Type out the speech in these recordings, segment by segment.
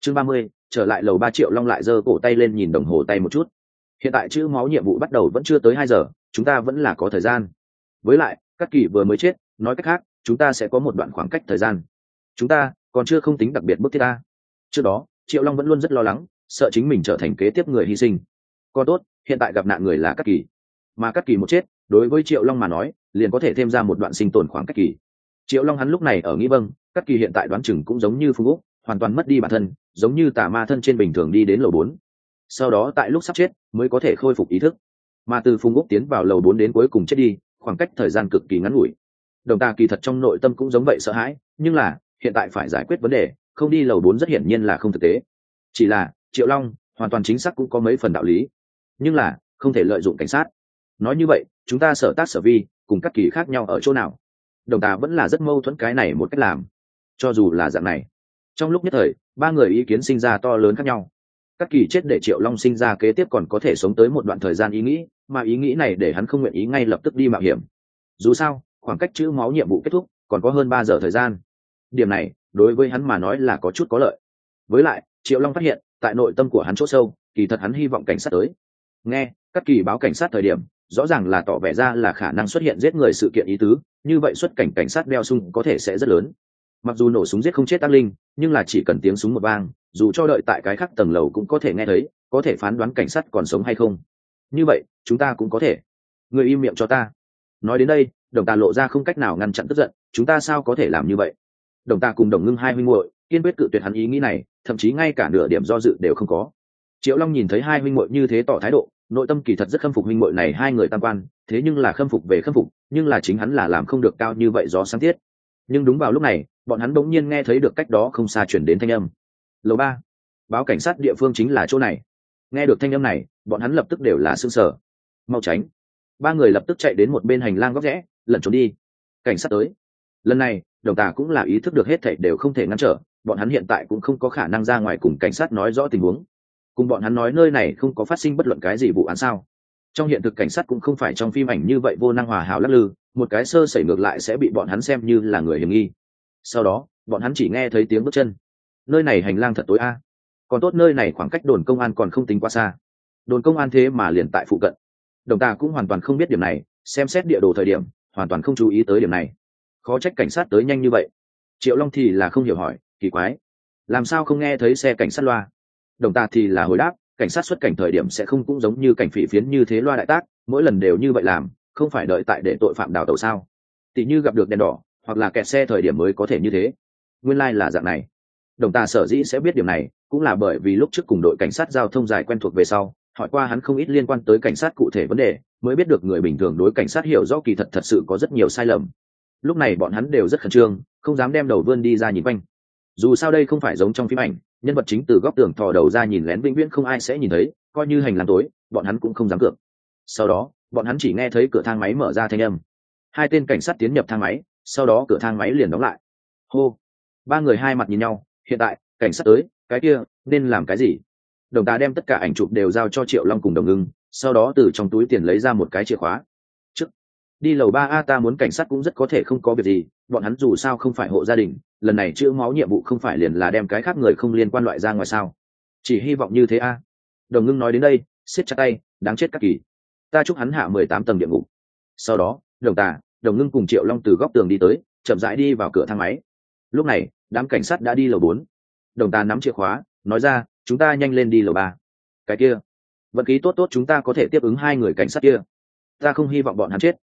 chương 30, trở lại lầu 3 Triệu Long lại giơ cổ tay lên nhìn đồng hồ tay một chút. Hiện tại chữ máu nhiệm vụ bắt đầu vẫn chưa tới 2 giờ, chúng ta vẫn là có thời gian. Với lại Cát Kỳ vừa mới chết, nói cách khác chúng ta sẽ có một đoạn khoảng cách thời gian, chúng ta còn chưa không tính đặc biệt bức thiết ta. Trước đó Triệu Long vẫn luôn rất lo lắng, sợ chính mình trở thành kế tiếp người hy sinh. Còn tốt hiện tại gặp nạn người là Cát Kỳ, mà Cát Kỳ một chết đối với Triệu Long mà nói liền có thể thêm ra một đoạn sinh tồn khoảng cách kỳ. Triệu Long hắn lúc này ở nghĩ vâng, Cát Kỳ hiện tại đoán chừng cũng giống như Phùng Úc, hoàn toàn mất đi bản thân, giống như tà ma thân trên bình thường đi đến lầu 4. Sau đó tại lúc sắp chết mới có thể khôi phục ý thức. Mà từ Phùng Úc tiến vào lầu 4 đến cuối cùng chết đi, khoảng cách thời gian cực kỳ ngắn ngủi. Đồng Tà kỳ thật trong nội tâm cũng giống vậy sợ hãi, nhưng là hiện tại phải giải quyết vấn đề, không đi lầu 4 rất hiển nhiên là không thực tế. Chỉ là Triệu Long hoàn toàn chính xác cũng có mấy phần đạo lý, nhưng là không thể lợi dụng cảnh sát. Nói như vậy chúng ta sở tác sở vi cùng Cát Kỳ khác nhau ở chỗ nào? Đồng Tà vẫn là rất mâu thuẫn cái này một cách làm. Cho dù là dạng này, trong lúc nhất thời ba người ý kiến sinh ra to lớn khác nhau. Cát Kỳ chết để Triệu Long sinh ra kế tiếp còn có thể sống tới một đoạn thời gian ý nghĩ, mà ý nghĩ này để hắn không nguyện ý ngay lập tức đi mạo hiểm. Dù sao khoảng cách chữ máu nhiệm vụ kết thúc còn có hơn 3 giờ thời gian, điểm này đối với hắn mà nói là có chút có lợi. Với lại Triệu Long phát hiện tại nội tâm của hắn chỗ sâu kỳ thật hắn hy vọng cảnh sát tới. Nghe Cát Kỳ báo cảnh sát thời điểm rõ ràng là tỏ vẻ ra là khả năng xuất hiện giết người sự kiện ý tứ, như vậy xuất cảnh cảnh sát đeo súng có thể sẽ rất lớn. Mặc dù nổ súng giết không chết ác linh, nhưng là chỉ cần tiếng súng một vang, dù cho đợi tại cái khác tầng lầu cũng có thể nghe thấy, có thể phán đoán cảnh sát còn sống hay không. Như vậy chúng ta cũng có thể. Người im miệng cho ta. Nói đến đây Đồng Tà lộ ra không cách nào ngăn chặn tức giận, chúng ta sao có thể làm như vậy? Đồng Tà cùng Đồng Ngưng hai huynh muội kiên quyết cự tuyệt hắn ý nghĩ này, thậm chí ngay cả nửa điểm do dự đều không có. Triệu Long nhìn thấy hai huynh muội như thế tỏ thái độ, nội tâm kỳ thật rất khâm phục huynh muội này hai người tam quan, thế nhưng là khâm phục về khâm phục, nhưng là chính hắn là làm không được cao như vậy do sáng tiết. Nhưng đúng vào lúc này bọn hắn bỗng nhiên nghe thấy được cách đó không xa chuyển đến thanh âm. Lầu 3, báo cảnh sát địa phương chính là chỗ này. Nghe được thanh âm này bọn hắn lập tức đều là sửng sở. Mau tránh. Ba người lập tức chạy đến một bên hành lang góc rẽ lẩn trốn đi. Cảnh sát tới. Lần này Đồng Tà cũng là ý thức được hết thảy đều không thể ngăn trở, bọn hắn hiện tại cũng không có khả năng ra ngoài cùng cảnh sát nói rõ tình huống, cùng bọn hắn nói nơi này không có phát sinh bất luận cái gì vụ án sao. Trong hiện thực cảnh sát cũng không phải trong phim ảnh như vậy vô năng hòa hảo lắc lư, một cái sơ sẩy ngược lại sẽ bị bọn hắn xem như là người hiểm nghi. Sau đó bọn hắn chỉ nghe thấy tiếng bước chân. Nơi này hành lang thật tối a. Còn tốt nơi này khoảng cách đồn công an còn không tính quá xa, đồn công an thế mà liền tại phụ cận. Đồng Tà cũng hoàn toàn không biết điểm này, xem xét địa đồ thời điểm hoàn toàn không chú ý tới điểm này. Khó trách cảnh sát tới nhanh như vậy. Triệu Long thì là không hiểu hỏi, kỳ quái, làm sao không nghe thấy xe cảnh sát loa? Đồng Tà thì là hồi đáp, cảnh sát xuất cảnh thời điểm sẽ không cũng giống như cảnh phỉ phiến như thế loa đại tác, mỗi lần đều như vậy làm, không phải đợi tại để tội phạm đào tẩu sao? Tỷ như gặp được đèn đỏ hoặc là kẹt xe thời điểm mới có thể như thế. Nguyên lai là dạng này. Đồng Tà sở dĩ sẽ biết điểm này cũng là bởi vì lúc trước cùng đội cảnh sát giao thông dài quen thuộc về sau, hỏi qua hắn không ít liên quan tới cảnh sát cụ thể vấn đề, mới biết được người bình thường đối cảnh sát hiểu rõ kỳ thật thật sự có rất nhiều sai lầm. Lúc này bọn hắn đều rất khẩn trương, không dám đem đầu vươn đi ra nhìn quanh. Dù sao đây không phải giống trong phim ảnh, nhân vật chính từ góc tường thò đầu ra nhìn lén vĩnh viễn không ai sẽ nhìn thấy, coi như hành lang tối bọn hắn cũng không dám cược. Sau đó bọn hắn chỉ nghe thấy cửa thang máy mở ra thanh âm. Hai tên cảnh sát tiến nhập thang máy, sau đó cửa thang máy liền đóng lại. Hô. Ba người hai mặt nhìn nhau, hiện tại cảnh sát tới, cái kia nên làm cái gì? Đồng Tà đem tất cả ảnh chụp đều giao cho Triệu Long cùng Đồng Ngưng, sau đó từ trong túi tiền lấy ra một cái chìa khóa. Trước đi lầu 3A, ta muốn cảnh sát cũng rất có thể không có việc gì, bọn hắn dù sao không phải hộ gia đình, lần này chữa máu nhiệm vụ không phải liền là đem cái khác người không liên quan loại ra ngoài sao? Chỉ hy vọng như thế a. Đồng Ngưng nói đến đây siết chặt tay, đáng chết Cát Kỳ, ta chúc hắn hạ 18 tầng địa ngục. Sau đó Đồng Tà, Đồng Ngưng cùng Triệu Long từ góc tường đi tới, chậm rãi đi vào cửa thang máy. Lúc này đám cảnh sát đã đi lầu 4. Đồng Tà nắm chìa khóa nói ra, chúng ta nhanh lên đi lầu 3. Cái kia vận khí tốt tốt chúng ta có thể tiếp ứng hai người cảnh sát kia. Ta không hy vọng bọn hắn chết.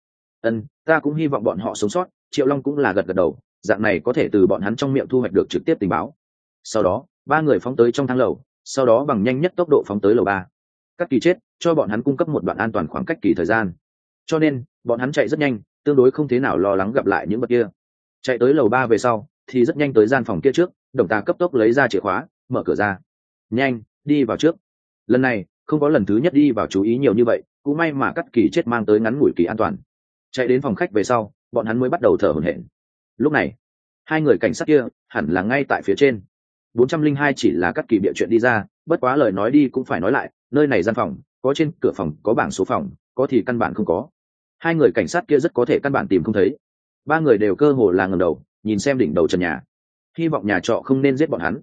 Ta cũng hy vọng bọn họ sống sót. Triệu Long cũng là gật gật đầu, dạng này có thể từ bọn hắn trong miệng thu hoạch được trực tiếp tình báo. Sau đó ba người phóng tới trong thang lầu, sau đó bằng nhanh nhất tốc độ phóng tới lầu 3. Cát Kỳ chết cho bọn hắn cung cấp một đoạn an toàn khoảng cách kỳ thời gian, cho nên bọn hắn chạy rất nhanh, tương đối không thế nào lo lắng gặp lại những vật kia. Chạy tới lầu 3 về sau thì rất nhanh tới gian phòng kia trước. Đồng Tà cấp tốc lấy ra chìa khóa mở cửa ra, nhanh đi vào trước. Lần này không có lần thứ nhất đi vào chú ý nhiều như vậy, cũng may mà Cát Kỳ chết mang tới ngắn ngủi kỳ an toàn. Chạy đến phòng khách về sau bọn hắn mới bắt đầu thở hổn hển. Lúc này hai người cảnh sát kia hẳn là ngay tại phía trên. 402 chỉ là Cát Kỳ bịa chuyện đi ra, bất quá lời nói đi cũng phải nói lại, nơi này gian phòng có trên cửa phòng có bảng số phòng, có thì căn bản không có. Hai người cảnh sát kia rất có thể căn bản tìm không thấy. Ba người đều cơ hồ là ngẩng đầu nhìn xem đỉnh đầu trần nhà, hy vọng nhà trọ không nên giết bọn hắn.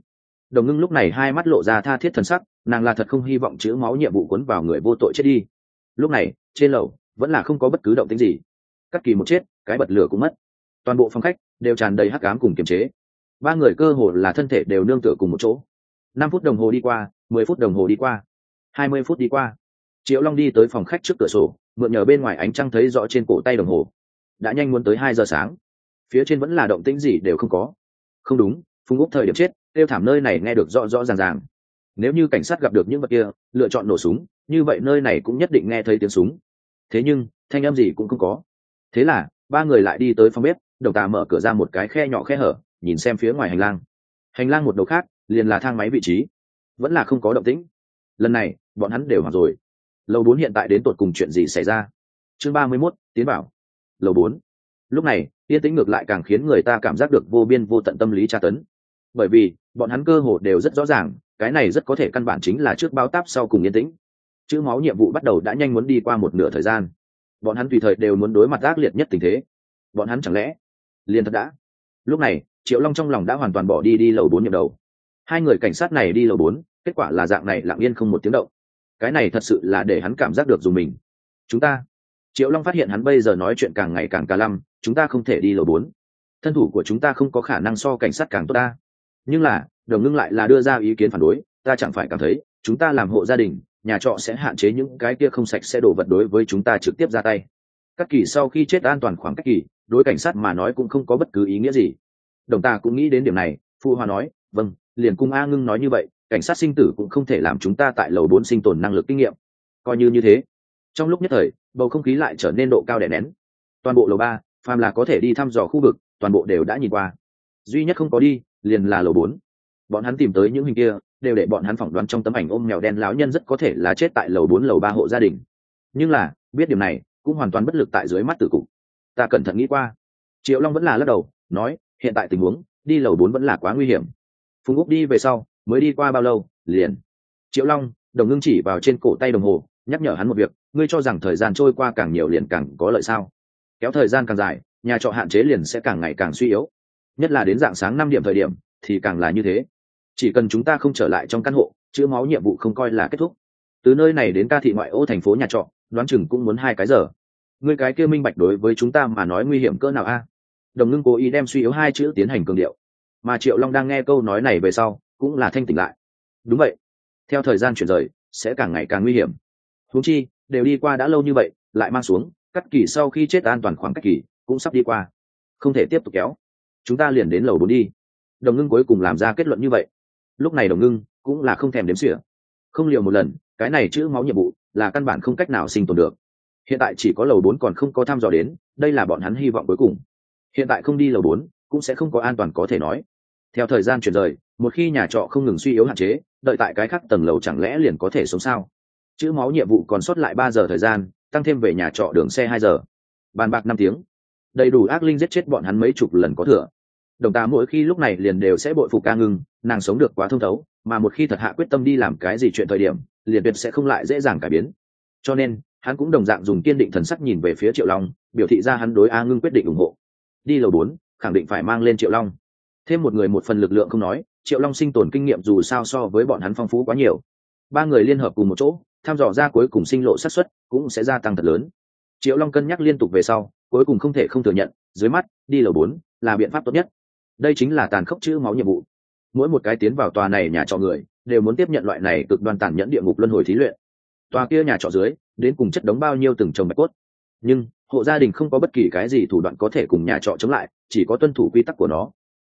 Đồng Ngưng lúc này hai mắt lộ ra tha thiết thần sắc, nàng là thật không hy vọng chữ máu nhiệm vụ cuốn vào người vô tội chết đi. Lúc này trên lầu vẫn là không có bất cứ động tĩnh gì. Cắt Kỳ một chết, cái bật lửa cũng mất, toàn bộ phòng khách đều tràn đầy hắc ám cùng kiềm chế. Ba người cơ hồ là thân thể đều nương tựa cùng một chỗ. 5 phút đồng hồ đi qua, 10 phút đồng hồ đi qua, 20 phút đi qua. Triệu Long đi tới phòng khách trước cửa sổ, mượn nhờ bên ngoài ánh trăng thấy rõ trên cổ tay đồng hồ đã nhanh muốn tới 2 giờ sáng. Phía trên vẫn là động tĩnh gì đều không có. Không đúng, Phùng Úc thời điểm chết kêu thảm nơi này nghe được rõ rõ ràng ràng. Nếu như cảnh sát gặp được những vật kia lựa chọn nổ súng, như vậy nơi này cũng nhất định nghe thấy tiếng súng. Thế nhưng thanh âm gì cũng không có. Thế là ba người lại đi tới phòng bếp, Đồng Tà mở cửa ra một cái khe nhỏ khe hở, nhìn xem phía ngoài hành lang. Hành lang một đầu khác liền là thang máy vị trí, vẫn là không có động tĩnh. Lần này bọn hắn đều hoảng rồi. Lầu 4 hiện tại đến tột cùng chuyện gì xảy ra? Chương 31, tiến bảo. Lầu 4. Lúc này yên tĩnh ngược lại càng khiến người ta cảm giác được vô biên vô tận tâm lý tra tấn, bởi vì bọn hắn cơ hồ đều rất rõ ràng, cái này rất có thể căn bản chính là trước báo táp sau cùng yên tĩnh. Chữ máu nhiệm vụ bắt đầu đã nhanh muốn đi qua một nửa thời gian, bọn hắn tùy thời đều muốn đối mặt ác liệt nhất tình thế. Bọn hắn chẳng lẽ liền thật đã? Lúc này Triệu Long trong lòng đã hoàn toàn bỏ đi lầu 4 nhiệm đầu. Hai người cảnh sát này đi lầu 4, kết quả là dạng này lặng yên không một tiếng động. Cái này thật sự là để hắn cảm giác được dùng mình. Chúng ta, Triệu Long phát hiện hắn bây giờ nói chuyện càng ngày càng cà lăm, chúng ta không thể đi lầu 4. Thân thủ của chúng ta không có khả năng so cảnh sát càng tốt ta. Nhưng là Đồng Ngưng lại là đưa ra ý kiến phản đối, ta chẳng phải cảm thấy chúng ta làm hộ gia đình, nhà trọ sẽ hạn chế những cái kia không sạch sẽ đổ vật đối với chúng ta trực tiếp ra tay. Các Kỳ sau khi chết an toàn khoảng cách Kỳ, đối cảnh sát mà nói cũng không có bất cứ ý nghĩa gì. Đồng ta cũng nghĩ đến điểm này, Phu Hoa nói, vâng, liền cung A Ngưng nói như vậy, cảnh sát sinh tử cũng không thể làm chúng ta tại lầu 4 sinh tồn năng lực kinh nghiệm. Coi như thế. Trong lúc nhất thời, bầu không khí lại trở nên độ cao đè nén. Toàn bộ lầu 3, phàm là có thể đi thăm dò khu vực, toàn bộ đều đã nhìn qua. Duy nhất không có đi, liền là lầu 4. Bọn hắn tìm tới những hình kia, đều để bọn hắn phỏng đoán trong tấm ảnh ôm mèo đen lão nhân rất có thể là chết tại lầu 4 lầu 3 hộ gia đình. Nhưng là, biết điểm này, cũng hoàn toàn bất lực tại dưới mắt tử cục. Ta cẩn thận nghĩ qua. Triệu Long vẫn là lắc đầu, nói, hiện tại tình huống, đi lầu 4 vẫn là quá nguy hiểm. Phùng Úc đi về sau, mới đi qua bao lâu, liền. Triệu Long, Đồng Ngưng chỉ vào trên cổ tay đồng hồ, nhắc nhở hắn một việc, ngươi cho rằng thời gian trôi qua càng nhiều liền càng có lợi sao? Kéo thời gian càng dài, nhà trọ hạn chế liền sẽ càng ngày càng suy yếu. Nhất là đến dạng sáng 5 điểm thời điểm, thì càng là như thế. Chỉ cần chúng ta không trở lại trong căn hộ, chữa máu nhiệm vụ không coi là kết thúc. Từ nơi này đến Ca thị ngoại ô thành phố nhà trọ, đoán chừng cũng muốn 2 cái giờ. Ngươi cái kia minh bạch đối với chúng ta mà nói nguy hiểm cỡ nào a? Đồng Ngưng cố ý đem suy yếu 2 chữ tiến hành cường điệu. Mà Triệu Long đang nghe câu nói này về sau, cũng là thanh tỉnh lại. Đúng vậy, theo thời gian chuyển rời, sẽ càng ngày càng nguy hiểm. Huống chi, đều đi qua đã lâu như vậy, lại mang xuống, Cắt Kỳ sau khi chết an toàn khoảng cách Kỳ cũng sắp đi qua, không thể tiếp tục kéo. Chúng ta liền đến lầu 4 đi. Đồng Ngưng cuối cùng làm ra kết luận như vậy. Lúc này Đồng Ngưng cũng là không thèm đếm xỉa, không liều một lần, cái này chữ máu nhiệm vụ là căn bản không cách nào sinh tồn được. Hiện tại chỉ có lầu 4 còn không có thăm dò đến, đây là bọn hắn hy vọng cuối cùng. Hiện tại không đi lầu 4, cũng sẽ không có an toàn có thể nói. Theo thời gian chuyển rời, một khi nhà trọ không ngừng suy yếu hạn chế, đợi tại cái khác tầng lầu chẳng lẽ liền có thể sống sao? Chữ máu nhiệm vụ còn sót lại 3 giờ thời gian, tăng thêm về nhà trọ đường xe 2 giờ, bàn bạc 5 tiếng, đầy đủ ác linh giết chết bọn hắn mấy chục lần có thừa. Đồng ta mỗi khi lúc này liền đều sẽ bội phục Ca Ngưng, nàng sống được quá thông thấu, mà một khi thật hạ quyết tâm đi làm cái gì chuyện thời điểm, liền tuyệt sẽ không lại dễ dàng cải biến. Cho nên hắn cũng đồng dạng dùng kiên định thần sắc nhìn về phía Triệu Long, biểu thị ra hắn đối A Ngưng quyết định ủng hộ. Đi lầu 4, khẳng định phải mang lên Triệu Long, thêm một người một phần lực lượng không nói, Triệu Long sinh tồn kinh nghiệm dù sao so với bọn hắn phong phú quá nhiều. 3 người liên hợp cùng một chỗ, thăm dò ra cuối cùng sinh lộ xác suất cũng sẽ gia tăng thật lớn. Triệu Long cân nhắc liên tục về sau, cuối cùng không thể không thừa nhận, dưới mắt đi lầu 4 là biện pháp tốt nhất. Đây chính là tàn khốc chữ máu nhiệm vụ. Mỗi một cái tiến vào tòa này nhà trọ người đều muốn tiếp nhận loại này cực đoan tàn nhẫn địa ngục luân hồi thí luyện. Tòa kia nhà trọ dưới đến cùng chất đống bao nhiêu từng chồng bạch cốt, nhưng hộ gia đình không có bất kỳ cái gì thủ đoạn có thể cùng nhà trọ chống lại, chỉ có tuân thủ quy tắc của nó.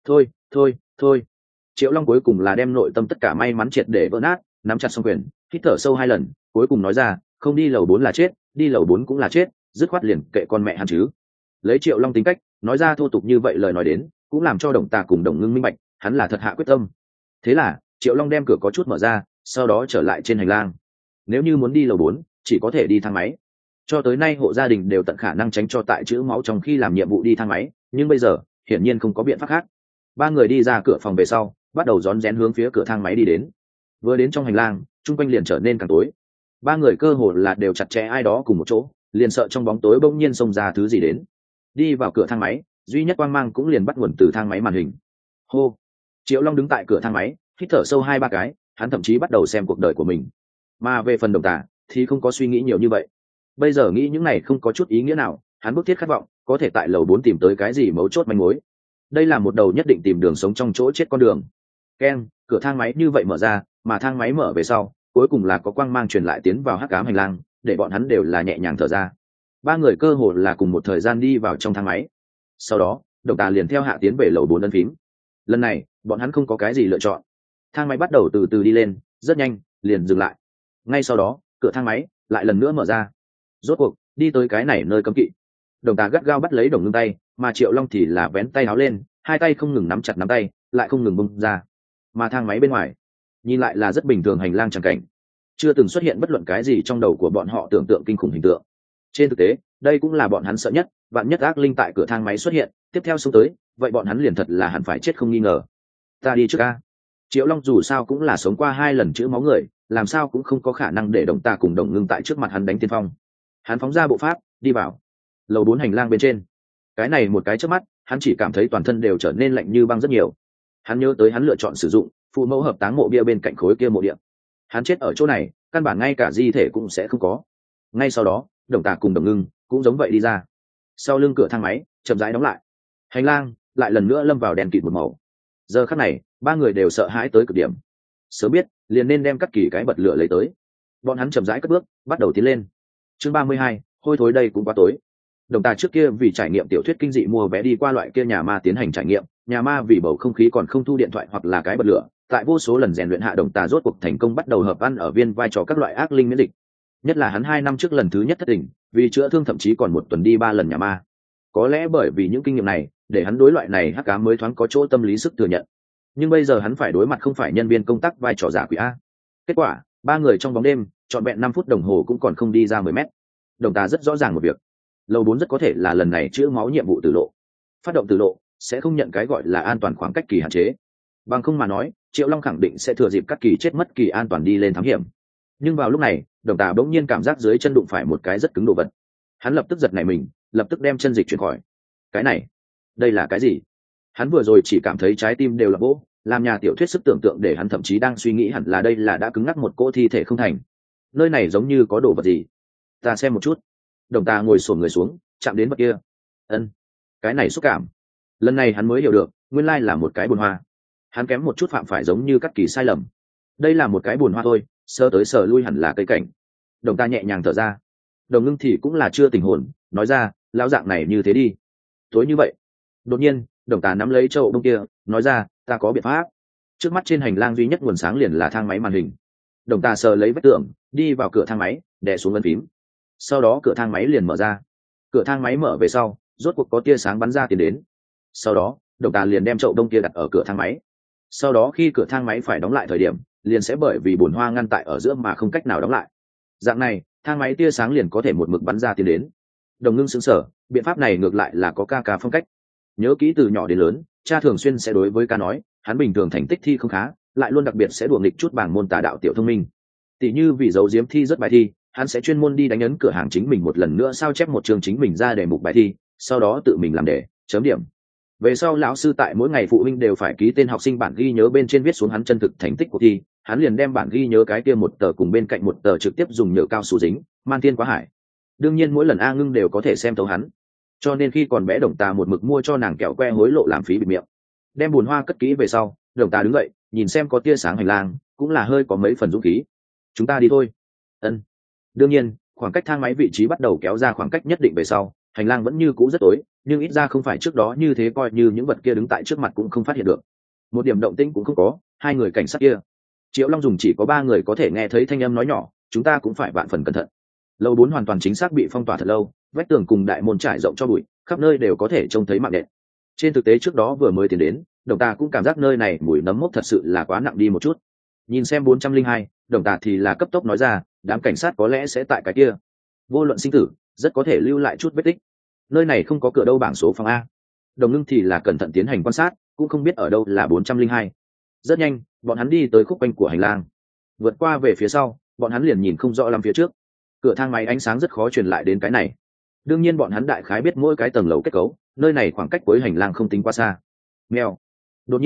Thôi. Triệu Long cuối cùng là đem nội tâm tất cả may mắn triệt để vỡ nát, nắm chặt song quyền, hít thở sâu 2 lần, cuối cùng nói ra, không đi lầu 4 là chết, đi lầu 4 cũng là chết, dứt khoát liền kệ con mẹ hắn chứ. Lấy Triệu Long tính cách, nói ra thô tục như vậy lời nói đến, cũng làm cho Đồng Tà cùng Đồng Ngưng minh bạch, hắn là thật hạ quyết tâm. Thế là Triệu Long đem cửa có chút mở ra, sau đó trở lại trên hành lang. Nếu như muốn đi lầu 4, chỉ có thể đi thang máy. Cho tới nay hộ gia đình đều tận khả năng tránh cho tại chữ máu trong khi làm nhiệm vụ đi thang máy, nhưng bây giờ hiển nhiên không có biện pháp khác. 3 người đi ra cửa phòng về sau, bắt đầu rón rén hướng phía cửa thang máy đi đến. Vừa đến trong hành lang, chung quanh liền trở nên càng tối. 3 người cơ hồ là đều chặt chẽ ai đó cùng một chỗ, liền sợ trong bóng tối bỗng nhiên xông ra thứ gì đến. Đi vào cửa thang máy, duy nhất quang mang cũng liền bắt nguồn từ thang máy màn hình. Hô! Triệu Long đứng tại cửa thang máy, hít thở sâu 2-3 cái, hắn thậm chí bắt đầu xem cuộc đời của mình. Mà về phần Đồng Tà thì không có suy nghĩ nhiều như vậy, bây giờ nghĩ những này không có chút ý nghĩa nào. Hắn bức thiết khát vọng có thể tại lầu 4 tìm tới cái gì mấu chốt manh mối. Đây là một đầu nhất định tìm đường sống trong chỗ chết con đường. Keng, cửa thang máy như vậy mở ra, mà thang máy mở về sau cuối cùng là có quang mang truyền lại tiến vào hắc ám hành lang, để bọn hắn đều là nhẹ nhàng thở ra. Ba người cơ hồ là cùng một thời gian đi vào trong thang máy. Sau đó Đồng Tà liền theo hạ tiến về lầu 4 ấn phím. Lần này bọn hắn không có cái gì lựa chọn, thang máy bắt đầu từ từ đi lên, rất nhanh liền dừng lại. Ngay sau đó cửa thang máy lại lần nữa mở ra, rốt cuộc đi tới cái này nơi cấm kỵ. Đồng Tà gắt gao bắt lấy Đồng Ngưng tay, mà Triệu Long thì là vén tay áo lên, hai tay không ngừng nắm chặt nắm tay, lại không ngừng bung ra. Mà thang máy bên ngoài nhìn lại là rất bình thường hành lang tràng cảnh, chưa từng xuất hiện bất luận cái gì trong đầu của bọn họ tưởng tượng kinh khủng hình tượng. Trên thực tế đây cũng là bọn hắn sợ nhất, vạn nhất ác linh tại cửa thang máy xuất hiện tiếp theo xuống tới, vậy bọn hắn liền thật là hẳn phải chết không nghi ngờ. Ta đi trước a. Triệu Long dù sao cũng là sống qua 2 lần chữ máu người, làm sao cũng không có khả năng để Đồng Tà cùng Đồng Ngưng tại trước mặt hắn đánh tiên phong. Hắn phóng ra bộ pháp đi vào lầu 4 hành lang bên trên. Cái này một cái chớp mắt hắn chỉ cảm thấy toàn thân đều trở nên lạnh như băng rất nhiều. Hắn nhớ tới hắn lựa chọn sử dụng phụ mẫu hợp táng mộ bia bên cạnh khối kia mộ địa. Hắn chết ở chỗ này căn bản ngay cả di thể cũng sẽ không có. Ngay sau đó Đồng Tà cùng Đồng Ngưng cũng giống vậy đi ra. Sau lưng cửa thang máy chậm rãi đóng lại, hành lang lại lần nữa lâm vào đèn kịt một màu. Giờ khắc này ba người đều sợ hãi tới cực điểm, sớm biết liền nên đem cắt kỳ cái bật lửa lấy tới. Bọn hắn chậm rãi cất bước bắt đầu tiến lên. Chương 32, hôi thối đây cũng quá tối. Đồng Tà trước kia vì trải nghiệm tiểu thuyết kinh dị mua vé đi qua loại kia nhà ma tiến hành trải nghiệm, nhà ma vì bầu không khí còn không thu điện thoại hoặc là cái bật lửa, tại vô số lần rèn luyện hạ Đồng Tà rốt cuộc thành công bắt đầu hợp ăn ở viên vai trò các loại ác linh miễn dịch. Nhất là hắn 2 năm trước lần thứ nhất thất tình, vì chữa thương thậm chí còn 1 tuần đi 3 lần nhà ma. Có lẽ bởi vì những kinh nghiệm này để hắn đối loại này hắc ám mới thoáng có chỗ tâm lý sức thừa nhận. Nhưng bây giờ hắn phải đối mặt không phải nhân viên công tác vai trò giả quỷ a. Kết quả 3 người trong bóng đêm trọn vẹn 5 phút đồng hồ cũng còn không đi ra 10 mét. Đồng Tà rất rõ ràng một việc, lầu 4 rất có thể là lần này chữa máu nhiệm vụ tử lộ. Phát động tử lộ sẽ không nhận cái gọi là an toàn khoảng cách kỳ hạn chế, bằng không mà nói Triệu Long khẳng định sẽ thừa dịp các kỳ chết mất kỳ an toàn đi lên thám hiểm. Nhưng vào lúc này Đồng Tà bỗng nhiên cảm giác dưới chân đụng phải một cái rất cứng đồ vật. Hắn lập tức giật nảy mình, lập tức đem chân dịch chuyển khỏi. Cái này, đây là cái gì? Hắn vừa rồi chỉ cảm thấy trái tim đều là vỗ, làm nhà tiểu thuyết sức tưởng tượng để hắn thậm chí đang suy nghĩ hẳn là đây là đã cứng ngắc một cỗ thi thể không thành. Nơi này giống như có đồ vật gì, ta xem một chút. Đồng Tà ngồi xổm người xuống, chạm đến vật kia. Ân, cái này xúc cảm. Lần này hắn mới hiểu được, nguyên lai là một cái bồn hoa. Hắn kém một chút phạm phải giống như cắt kỳ sai lầm. Đây là một cái bồn hoa thôi, sơ tới sờ lui hẳn là cây cảnh. Đồng Tà nhẹ nhàng thở ra. Đồng Ngưng thì cũng là chưa tình hồn, nói ra, lão dạng này như thế đi. Tối như vậy. Đột nhiên Đồng Tà nắm lấy chậu đông kia, nói ra, ta có biện pháp. Trước mắt trên hành lang duy nhất nguồn sáng liền là thang máy màn hình. Đồng Tà sờ lấy vách tường, đi vào cửa thang máy, đè xuống ấn phím. Sau đó cửa thang máy liền mở ra. Cửa thang máy mở về sau rốt cuộc có tia sáng bắn ra tiến đến. Sau đó Đồng Tà liền đem chậu đông kia đặt ở cửa thang máy. Sau đó khi cửa thang máy phải đóng lại thời điểm, liền sẽ bởi vì bồn hoa ngăn tại ở giữa mà không cách nào đóng lại. Dạng này thang máy tia sáng liền có thể một mực bắn ra tiến đến. Đồng Ngưng sững sờ, biện pháp này ngược lại là có ca phong cách. Nhớ kỹ từ nhỏ đến lớn, cha thường xuyên sẽ đối với ca nói, hắn bình thường thành tích thi không khá, lại luôn đặc biệt sẽ đùa nghịch chút bảng môn tà đạo tiểu thông minh. Tỷ như vì giấu giếm thi rất bài thi, hắn sẽ chuyên môn đi đánh ấn cửa hàng chính mình một lần nữa sao chép một chương chính mình ra để mục bài thi, sau đó tự mình làm đề chấm điểm. Về sau lão sư tại mỗi ngày phụ huynh đều phải ký tên học sinh bản ghi nhớ bên trên viết xuống hắn chân thực thành tích của thi, hắn liền đem bản ghi nhớ cái kia một tờ cùng bên cạnh một tờ trực tiếp dùng nhựa cao su dính, man thiên quá hải. Đương nhiên mỗi lần A Ngưng đều có thể xem thấu hắn, cho nên khi còn bé Đồng Tà một mực mua cho nàng kẹo que hối lộ làm phí bịt miệng. Đem bùn hoa cất kỹ về sau, Đồng Tà đứng dậy, nhìn xem có tia sáng hành lang, cũng là hơi có mấy phần dũng khí. Chúng ta đi thôi. Ân. Đương nhiên khoảng cách thang máy vị trí bắt đầu kéo ra khoảng cách nhất định về sau, hành lang vẫn như cũ rất tối, nhưng ít ra không phải trước đó như thế, coi như những vật kia đứng tại trước mặt cũng không phát hiện được. Một điểm động tĩnh cũng không có. 2 người cảnh sát kia, Triệu Long dùng chỉ có 3 người có thể nghe thấy thanh âm nói nhỏ, chúng ta cũng phải vạn phần cẩn thận. Lầu 4 hoàn toàn chính xác bị phong tỏa thật lâu, vách tường cùng đại môn trải rộng cho bụi, khắp nơi đều có thể trông thấy mạng đệm. Trên thực tế trước đó vừa mới tiến đến, Đồng Tà cũng cảm giác nơi này mùi nấm mốc thật sự là quá nặng đi một chút. Nhìn xem 402, Đồng Tà thì là cấp tốc nói ra, đám cảnh sát có lẽ sẽ tại cái kia. Vô luận sinh tử, rất có thể lưu lại chút vết tích. Nơi này không có cửa đâu bảng số phòng A. Đồng Ngưng thì là cẩn thận tiến hành quan sát, cũng không biết ở đâu là 402. Rất nhanh bọn hắn đi tới khúc quanh của hành lang, vượt qua về phía sau bọn hắn liền nhìn không rõ lắm phía trước. Cửa thang máy ánh sáng rất khó truyền lại đến cái này. Đương nhiên bọn hắn đại khái biết mỗi cái tầng lầu kết cấu, nơi này khoảng cách cuối hành lang không tính quá xa. Mèo. Đột nhiên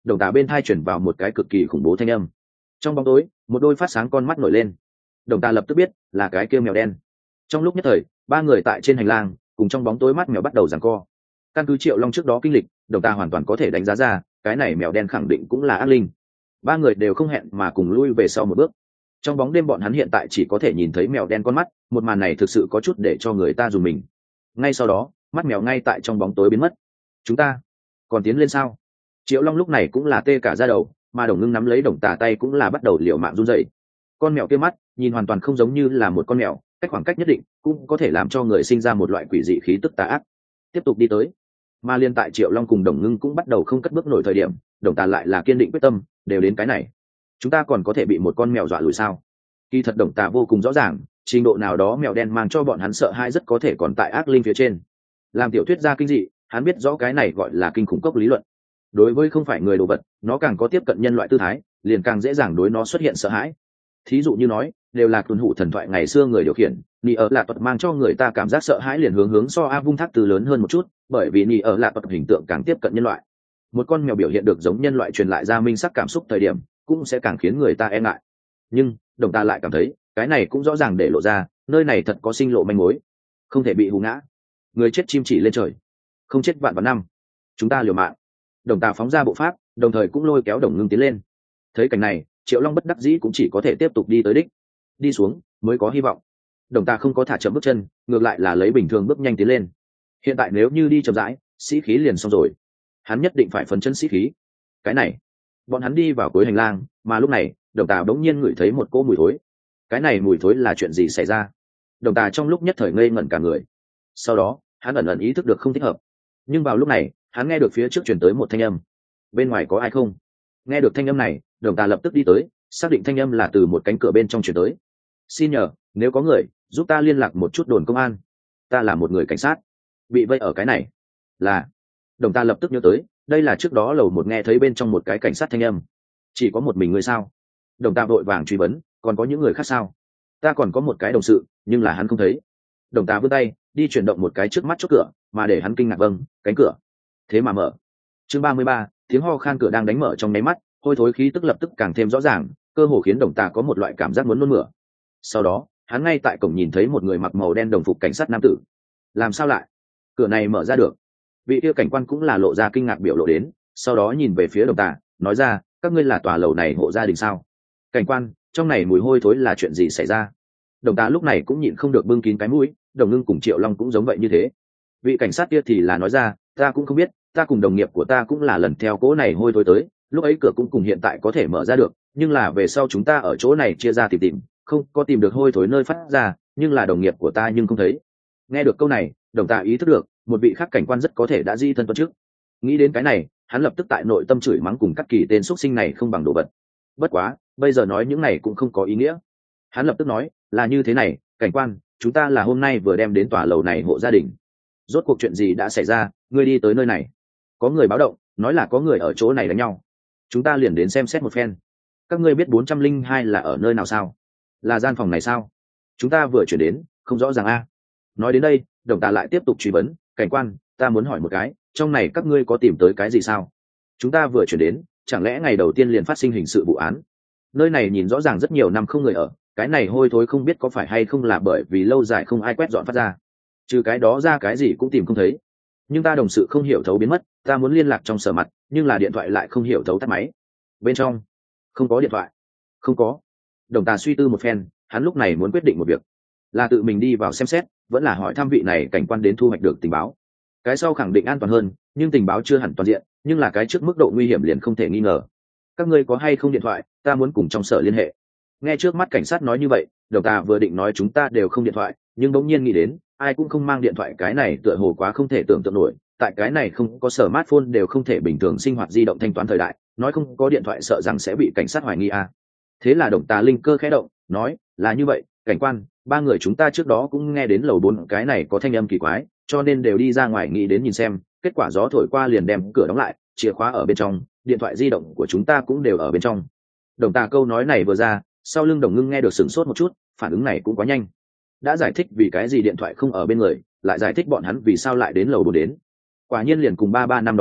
đồng tà bên thai chuyển vào một cái cực kỳ khủng bố thanh âm. Trong bóng tối một đôi phát sáng con mắt nổi lên, đồng tà lập tức biết là cái kia mèo đen. Trong lúc nhất thời ba người tại trên hành lang cùng trong bóng tối mắt mèo bắt đầu giằng co. Căn cứ Triệu Long trước đó kinh lịch, đồng tà hoàn toàn có thể đánh giá ra cái này mèo đen khẳng định cũng là ác linh. Ba người đều không hẹn mà cùng lui về sau một bước. Trong bóng đêm bọn hắn hiện tại chỉ có thể nhìn thấy mèo đen con mắt, một màn này thực sự có chút để cho người ta dùng mình. Ngay sau đó mắt mèo ngay tại trong bóng tối biến mất. Chúng ta còn tiến lên sao? Triệu Long lúc này cũng là tê cả da đầu, mà Đồng Ngưng nắm lấy đồng tà tay cũng là bắt đầu liều mạng run rẩy. Con mèo kia mắt nhìn hoàn toàn không giống như là một con mèo, cách khoảng cách nhất định cũng có thể làm cho người sinh ra một loại quỷ dị khí tức tà ác. Tiếp tục đi tới. Mà liên tại Triệu Long cùng Đồng Ngưng cũng bắt đầu không cất bước nổi thời điểm, đồng tà lại là kiên định quyết tâm, đều đến cái này, chúng ta còn có thể bị một con mèo dọa lùi sao? Kỳ thật đồng tà vô cùng rõ ràng, trình độ nào đó mèo đen mang cho bọn hắn sợ hãi rất có thể còn tại ác linh phía trên. Làm tiểu thuyết gia kinh dị, hắn biết rõ cái này gọi là kinh khủng cốc lý luận. Đối với không phải người đồ vật, nó càng có tiếp cận nhân loại tư thái, liền càng dễ dàng đối nó xuất hiện sợ hãi. Thí dụ như nói, đều là tuần hủ thần thoại ngày xưa người điều khiển, Nị ở lạ tuật mang cho người ta cảm giác sợ hãi liền hướng so A Vung Thác Tư lớn hơn một chút, bởi vì Nị ở lạ tuật hình tượng càng tiếp cận nhân loại. Một con mèo biểu hiện được giống nhân loại truyền lại ra minh sắc cảm xúc thời điểm, cũng sẽ càng khiến người ta e ngại. Nhưng đồng ta lại cảm thấy cái này cũng rõ ràng để lộ ra nơi này thật có sinh lộ manh mối, không thể bị hù ngã. Người chết chim chỉ lên trời, không chết vạn vạn năm. Chúng ta liều mạng. Đồng ta phóng ra bộ pháp, đồng thời cũng lôi kéo Đồng Ngưng tiến lên. Thấy cảnh này, Triệu Long bất đắc dĩ cũng chỉ có thể tiếp tục đi tới đích. Đi xuống mới có hy vọng. Đồng ta không có thả chậm bước chân, ngược lại là lấy bình thường bước nhanh tiến lên. Hiện tại nếu như đi chậm rãi, sĩ khí liền xong rồi. Hắn nhất định phải phấn chân sĩ khí. Cái này, bọn hắn đi vào cuối hành lang, mà lúc này đồng tà bỗng nhiên ngửi thấy một cỗ mùi thối. Cái này mùi thối là chuyện gì xảy ra? Đồng tà trong lúc nhất thời ngây ngẩn cả người. Sau đó hắn ẩn ẩn ý thức được không thích hợp, nhưng vào lúc này hắn nghe được phía trước truyền tới một thanh âm. Bên ngoài có ai không? Nghe được thanh âm này, đồng tà lập tức đi tới, xác định thanh âm là từ một cánh cửa bên trong truyền tới. Xin nhờ, nếu có người giúp ta liên lạc một chút đồn công an, ta là một người cảnh sát bị vây ở cái này. Là. Đồng tà lập tức nhớ tới, đây là trước đó lầu một nghe thấy bên trong một cái cảnh sát thanh âm. Chỉ có một mình người sao? Đồng tà vội vàng truy vấn, còn có những người khác sao? Ta còn có một cái đồng sự, nhưng là hắn không thấy. Đồng tà vươn tay đi chuyển động một cái trước mắt chốt cửa, mà để hắn kinh ngạc. Vâng, cánh cửa thế mà mở. Chương 33, tiếng ho khan cửa đang đánh mở trong nháy mắt, hôi thối khí tức lập tức càng thêm rõ ràng, cơ hồ khiến đồng tà có một loại cảm giác muốn nôn mửa. Sau đó hắn ngay tại cổng nhìn thấy một người mặc màu đen đồng phục cảnh sát nam tử. Làm sao lại cửa này mở ra được? Vị kia cảnh quan cũng là lộ ra kinh ngạc biểu lộ đến, sau đó nhìn về phía đồng tà nói ra, các ngươi là tòa lầu này hộ gia đình sao? Cảnh quan, trong này mùi hôi thối là chuyện gì xảy ra? Đồng tà lúc này cũng nhịn không được bưng kín cái mũi. Đồng Ngưng cùng Triệu Long cũng giống vậy như thế. Vị cảnh sát kia thì là nói ra, ta cũng không biết, ta cùng đồng nghiệp của ta cũng là lần theo cỗ này hôi thối tới, lúc ấy cửa cũng cùng hiện tại có thể mở ra được, nhưng là về sau chúng ta ở chỗ này chia ra tìm, không có tìm được hôi thối nơi phát ra, nhưng là đồng nghiệp của ta nhưng không thấy. Nghe được câu này, đồng tà ý thức được một vị khác cảnh quan rất có thể đã di thân tuần trước. Nghĩ đến cái này, hắn lập tức tại nội tâm chửi mắng cùng các kỳ tên xuất sinh này không bằng đồ vật. Bất quá bây giờ nói những này cũng không có ý nghĩa. Hắn lập tức nói, là như thế này, cảnh quan, chúng ta là hôm nay vừa đem đến tòa lầu này hộ gia đình. Rốt cuộc chuyện gì đã xảy ra, ngươi đi tới nơi này? Có người báo động, nói là có người ở chỗ này đánh nhau. Chúng ta liền đến xem xét một phen. Các ngươi biết 402 là ở nơi nào sao? Là gian phòng này sao? Chúng ta vừa chuyển đến, không rõ ràng a. Nói đến đây, đồng tà lại tiếp tục truy vấn, cảnh quan, ta muốn hỏi một cái, trong này các ngươi có tìm tới cái gì sao? Chúng ta vừa chuyển đến, chẳng lẽ ngày đầu tiên liền phát sinh hình sự vụ án? Nơi này nhìn rõ ràng rất nhiều năm không người ở, cái này hôi thối không biết có phải hay không là bởi vì lâu dài không ai quét dọn phát ra. Trừ cái đó ra cái gì cũng tìm không thấy. Nhưng ta đồng sự không hiểu thấu biến mất, ta muốn liên lạc trong sở mặt, nhưng là điện thoại lại không hiểu thấu tắt máy. Bên trong không có điện thoại. Không có. Đồng tà suy tư một phen, hắn lúc này muốn quyết định một việc, là tự mình đi vào xem xét, vẫn là hỏi thăm vị này cảnh quan đến thu hoạch được tình báo. Cái sau khẳng định an toàn hơn, nhưng tình báo chưa hẳn toàn diện, nhưng là cái trước mức độ nguy hiểm liền không thể nghi ngờ. Các ngươi có hay không điện thoại, ta muốn cùng trong sở liên hệ. Nghe trước mắt cảnh sát nói như vậy, đồng tà vừa định nói chúng ta đều không điện thoại, nhưng bỗng nhiên nghĩ đến, ai cũng không mang điện thoại, cái này tựa hồ quá không thể tưởng tượng nổi. Tại cái này không có smartphone đều không thể bình thường sinh hoạt di động thanh toán thời đại, nói không có điện thoại sợ rằng sẽ bị cảnh sát hoài nghi à. Thế là đồng tà linh cơ khẽ động, nói, là như vậy, cảnh quan, ba người chúng ta trước đó cũng nghe đến lầu 4 cái này có thanh âm kỳ quái, cho nên đều đi ra ngoài nghĩ đến nhìn xem, kết quả gió thổi qua liền đem cửa đóng lại, chìa khóa ở bên trong, điện thoại di động của chúng ta cũng đều ở bên trong. Đồng tà câu nói này vừa ra, sau lưng Đồng Ngưng nghe được sửng sốt một chút, phản ứng này cũng quá nhanh. Đã giải thích vì cái gì điện thoại không ở bên người, lại giải thích bọn hắn vì sao lại đến lầu 4 đến. Quả nhiên liền cùng 33 năm đó nói,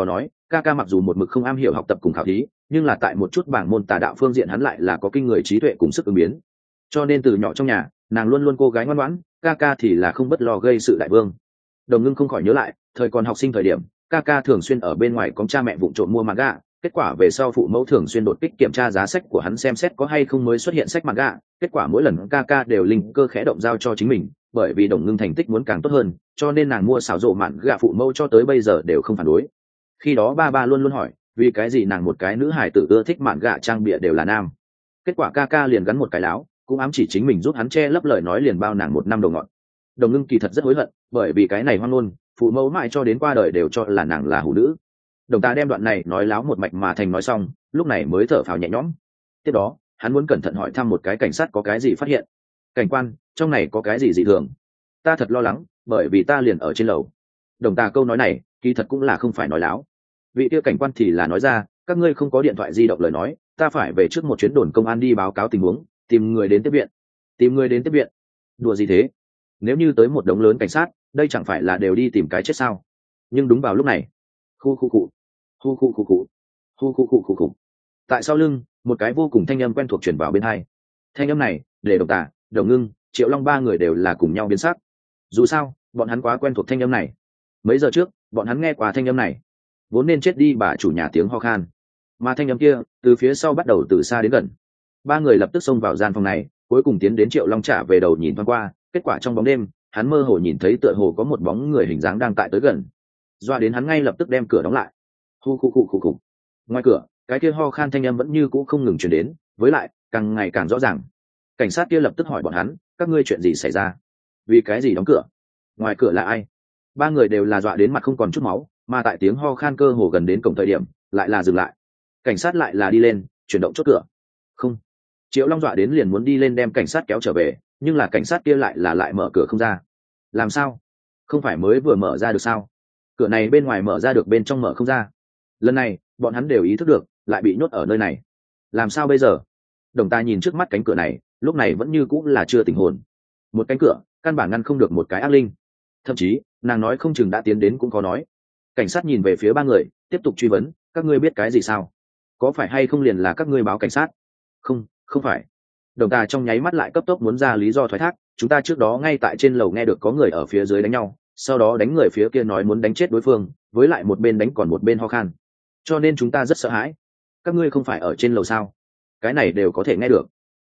ca ca mặc dù một mực không am hiểu học tập cùng khảo thí, nhưng là tại một chút bảng môn tà đạo phương diện hắn lại là có kinh người trí tuệ cùng sức ứng biến, cho nên từ nhỏ trong nhà nàng luôn luôn cô gái ngoan ngoãn, ca ca thì là không bất lo gây sự đại vương. Đồng Ngưng không khỏi nhớ lại thời còn học sinh thời điểm, ca ca thường xuyên ở bên ngoài có cha mẹ vụng trộm mua manga, kết quả về sau phụ mẫu thường xuyên đột kích kiểm tra giá sách của hắn xem xét có hay không mới xuất hiện sách manga, kết quả mỗi lần ca ca đều linh cơ khẽ động giao cho chính mình, bởi vì Đồng Ngưng thành tích muốn càng tốt hơn, cho nên nàng mua xảo rộ manga phụ mẫu cho tới bây giờ đều không phản đối. Khi đó ba ba luôn luôn hỏi vì cái gì nàng một cái nữ hài tử ưa thích manga trang bìa đều là nam, kết quả ca ca liền gắn một cái láo, cũng ám chỉ chính mình giúp hắn che lấp lời nói liền bao nàng một năm đầu ngọt. Đồng Ngưng kỳ thật rất hối hận, bởi vì cái này hoang ngôn phụ mẫu mãi cho đến qua đời đều cho là nàng là hủ nữ. Đồng ta đem đoạn này nói láo một mạch mà thành nói xong, lúc này mới thở phào nhẹ nhõm. Tiếp đó hắn muốn cẩn thận hỏi thăm một cái cảnh sát có cái gì phát hiện. Cảnh quan, trong này có cái gì dị thường? Ta thật lo lắng, bởi vì ta liền ở trên lầu. Đồng ta câu nói này kỳ thật cũng là không phải nói láo. Vị kia cảnh quan thì là nói ra, các ngươi không có điện thoại di động lời nói, ta phải về trước một chuyến đồn công an đi báo cáo tình huống, tìm người đến tiếp viện. Tìm người đến tiếp viện? Đùa gì thế? Nếu như tới một đống lớn cảnh sát, đây chẳng phải là đều đi tìm cái chết sao? Nhưng đúng vào lúc này, khu khu cụ khu khu khu cụ khu khu cụ khu cụ tại sau lưng một cái vô cùng thanh âm quen thuộc truyền vào bên hai. Thanh âm này để Đồng Tả, Đồng Ngưng, Triệu Long ba người đều là cùng nhau biến sắc. Dù sao bọn hắn quá quen thuộc thanh âm này, mấy giờ trước bọn hắn nghe qua thanh âm này, vốn nên chết đi bà chủ nhà tiếng ho khan, mà thanh âm kia từ phía sau bắt đầu từ xa đến gần. Ba người lập tức xông vào gian phòng này, cuối cùng tiến đến Triệu Long trả về đầu nhìn thoáng qua, kết quả trong bóng đêm hắn mơ hồ nhìn thấy tựa hồ có một bóng người hình dáng đang tại tới gần, doa đến hắn ngay lập tức đem cửa đóng lại. Hu khu khu khu khu. Ngoài cửa cái kia ho khan thanh âm vẫn như cũ không ngừng truyền đến, với lại càng ngày càng rõ ràng. Cảnh sát kia lập tức hỏi bọn hắn, các ngươi chuyện gì xảy ra? Vì cái gì đóng cửa? Ngoài cửa là ai? Ba người đều là dọa đến mặt không còn chút máu, mà tại tiếng ho khan cơ hồ gần đến cổng thời điểm lại là dừng lại. Cảnh sát lại là đi lên chuyển động chốt cửa. Không. Triệu Long dọa đến liền muốn đi lên đem cảnh sát kéo trở về, nhưng là cảnh sát kia lại mở cửa không ra. Làm sao? Không phải mới vừa mở ra được sao? Cửa này bên ngoài mở ra được, bên trong mở không ra. Lần này bọn hắn đều ý thức được lại bị nhốt ở nơi này. Làm sao bây giờ? Đồng Ta nhìn trước mắt cánh cửa này, lúc này vẫn như cũng là chưa tỉnh hồn. Một cánh cửa căn bản ngăn không được một cái ác linh, thậm chí nàng nói không chừng đã tiến đến cũng có nói. Cảnh sát nhìn về phía ba người tiếp tục truy vấn, các ngươi biết cái gì sao? Có phải hay không liền là các ngươi báo cảnh sát? Không, không phải. Đồng Ta trong nháy mắt lại cấp tốc muốn ra lý do thoái thác, chúng ta trước đó ngay tại trên lầu nghe được có người ở phía dưới đánh nhau, sau đó đánh người phía kia nói muốn đánh chết đối phương, với lại một bên đánh còn một bên ho khan, cho nên chúng ta rất sợ hãi. Các ngươi không phải ở trên lầu sao? Cái này đều có thể nghe được.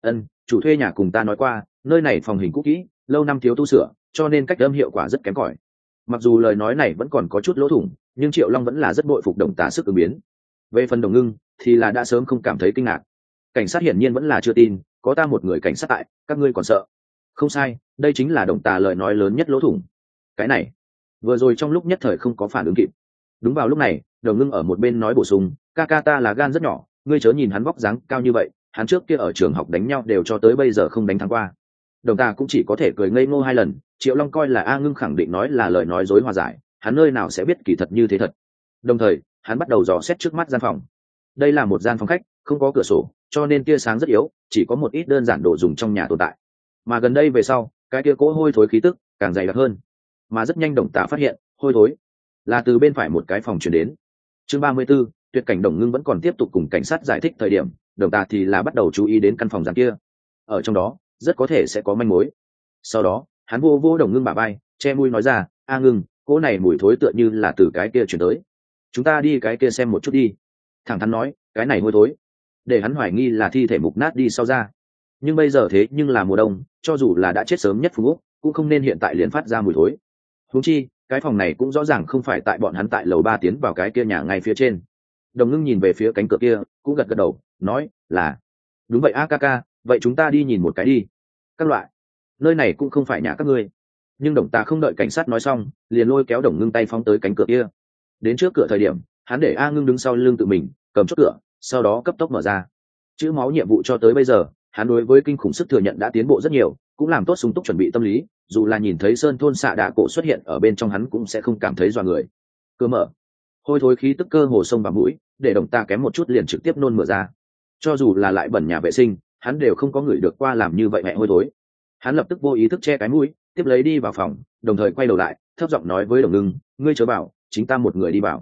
Chủ thuê nhà cùng ta nói qua, nơi này phòng hình cũ kỹ, lâu năm thiếu tu sửa, cho nên cách âm hiệu quả rất kém cỏi. Mặc dù lời nói này vẫn còn có chút lỗ thủng, nhưng Triệu Long vẫn là rất bội phục Đồng Tả sức ứng biến. Về phần Đồng Ngưng thì là đã sớm không cảm thấy kinh ngạc. Cảnh sát hiển nhiên vẫn là chưa tin, có ta một người cảnh sát tại, các ngươi còn sợ? Không sai, đây chính là Đồng Tả lời nói lớn nhất lỗ thủng. Cái này vừa rồi trong lúc nhất thời không có phản ứng kịp. Đúng vào lúc này Đồng Ngưng ở một bên nói bổ sung, ca ca ta là gan rất nhỏ, ngươi chớ nhìn hắn vóc dáng cao như vậy, hắn trước kia ở trường học đánh nhau đều cho tới bây giờ không đánh thắng qua. Đồng Ta cũng chỉ có thể cười ngây ngô 2 lần. Triệu Long coi là A Ngưng khẳng định nói là lời nói dối hòa giải, hắn nơi nào sẽ biết kỳ thật như thế thật. Đồng thời hắn bắt đầu dò xét trước mắt gian phòng. Đây là một gian phòng khách, không có cửa sổ, cho nên tia sáng rất yếu, chỉ có một ít đơn giản đồ dùng trong nhà tồn tại. Mà gần đây về sau, cái kia cỗ hôi thối khí tức càng dày đặc hơn. Mà rất nhanh Đồng Tả phát hiện hôi thối là từ bên phải một cái phòng chuyển đến. Chương 34, tuyệt cảnh. Đồng Ngưng vẫn còn tiếp tục cùng cảnh sát giải thích thời điểm, Đồng Tả thì là bắt đầu chú ý đến căn phòng gian kia. Ở trong đó rất có thể sẽ có manh mối. Sau đó hắn vô vô Đồng Ngưng bả vai, che mũi nói ra, A Ngưng, cỗ này mùi thối tựa như là từ cái kia chuyển tới, chúng ta đi cái kia xem một chút đi. Thẳng thắn nói, cái này hôi thối để hắn hoài nghi là thi thể mục nát đi sau ra. Nhưng bây giờ thế nhưng là mùa đông, cho dù là đã chết sớm nhất Phùng Úc cũng không nên hiện tại liền phát ra mùi thối. Huống chi cái phòng này cũng rõ ràng không phải tại bọn hắn tại lầu 3 tiến vào cái kia nhà ngay phía trên. Đồng Ngưng nhìn về phía cánh cửa kia cũng gật gật đầu, nói là đúng vậy. A ca, vậy chúng ta đi nhìn một cái đi. Các loại, nơi này cũng không phải nhà các ngươi. Nhưng Đồng Tả không đợi cảnh sát nói xong, liền lôi kéo Đồng Ngưng tay phóng tới cánh cửa kia. Đến trước cửa thời điểm hắn để A Ngưng đứng sau lưng tự mình cầm chốt cửa, sau đó cấp tốc mở ra. Chữ máu nhiệm vụ cho tới bây giờ hắn đối với kinh khủng sức thừa nhận đã tiến bộ rất nhiều, cũng làm tốt sung túc chuẩn bị tâm lý, dù là nhìn thấy sơn thôn xạ đạ cổ xuất hiện ở bên trong hắn cũng sẽ không cảm thấy dọa người. Cửa mở, hôi thối khí tức cơ hồ sông vào mũi, để Đồng Tả kém một chút liền trực tiếp nôn mửa ra. Cho dù là lại bẩn nhà vệ sinh hắn đều không có ngửi được qua làm như vậy mẹ hôi thối. Hắn lập tức vô ý thức che cái mũi, tiếp lấy đi vào phòng, đồng thời quay đầu lại thấp giọng nói với Đồng Ngưng, ngươi chớ bảo, chính ta một người đi vào.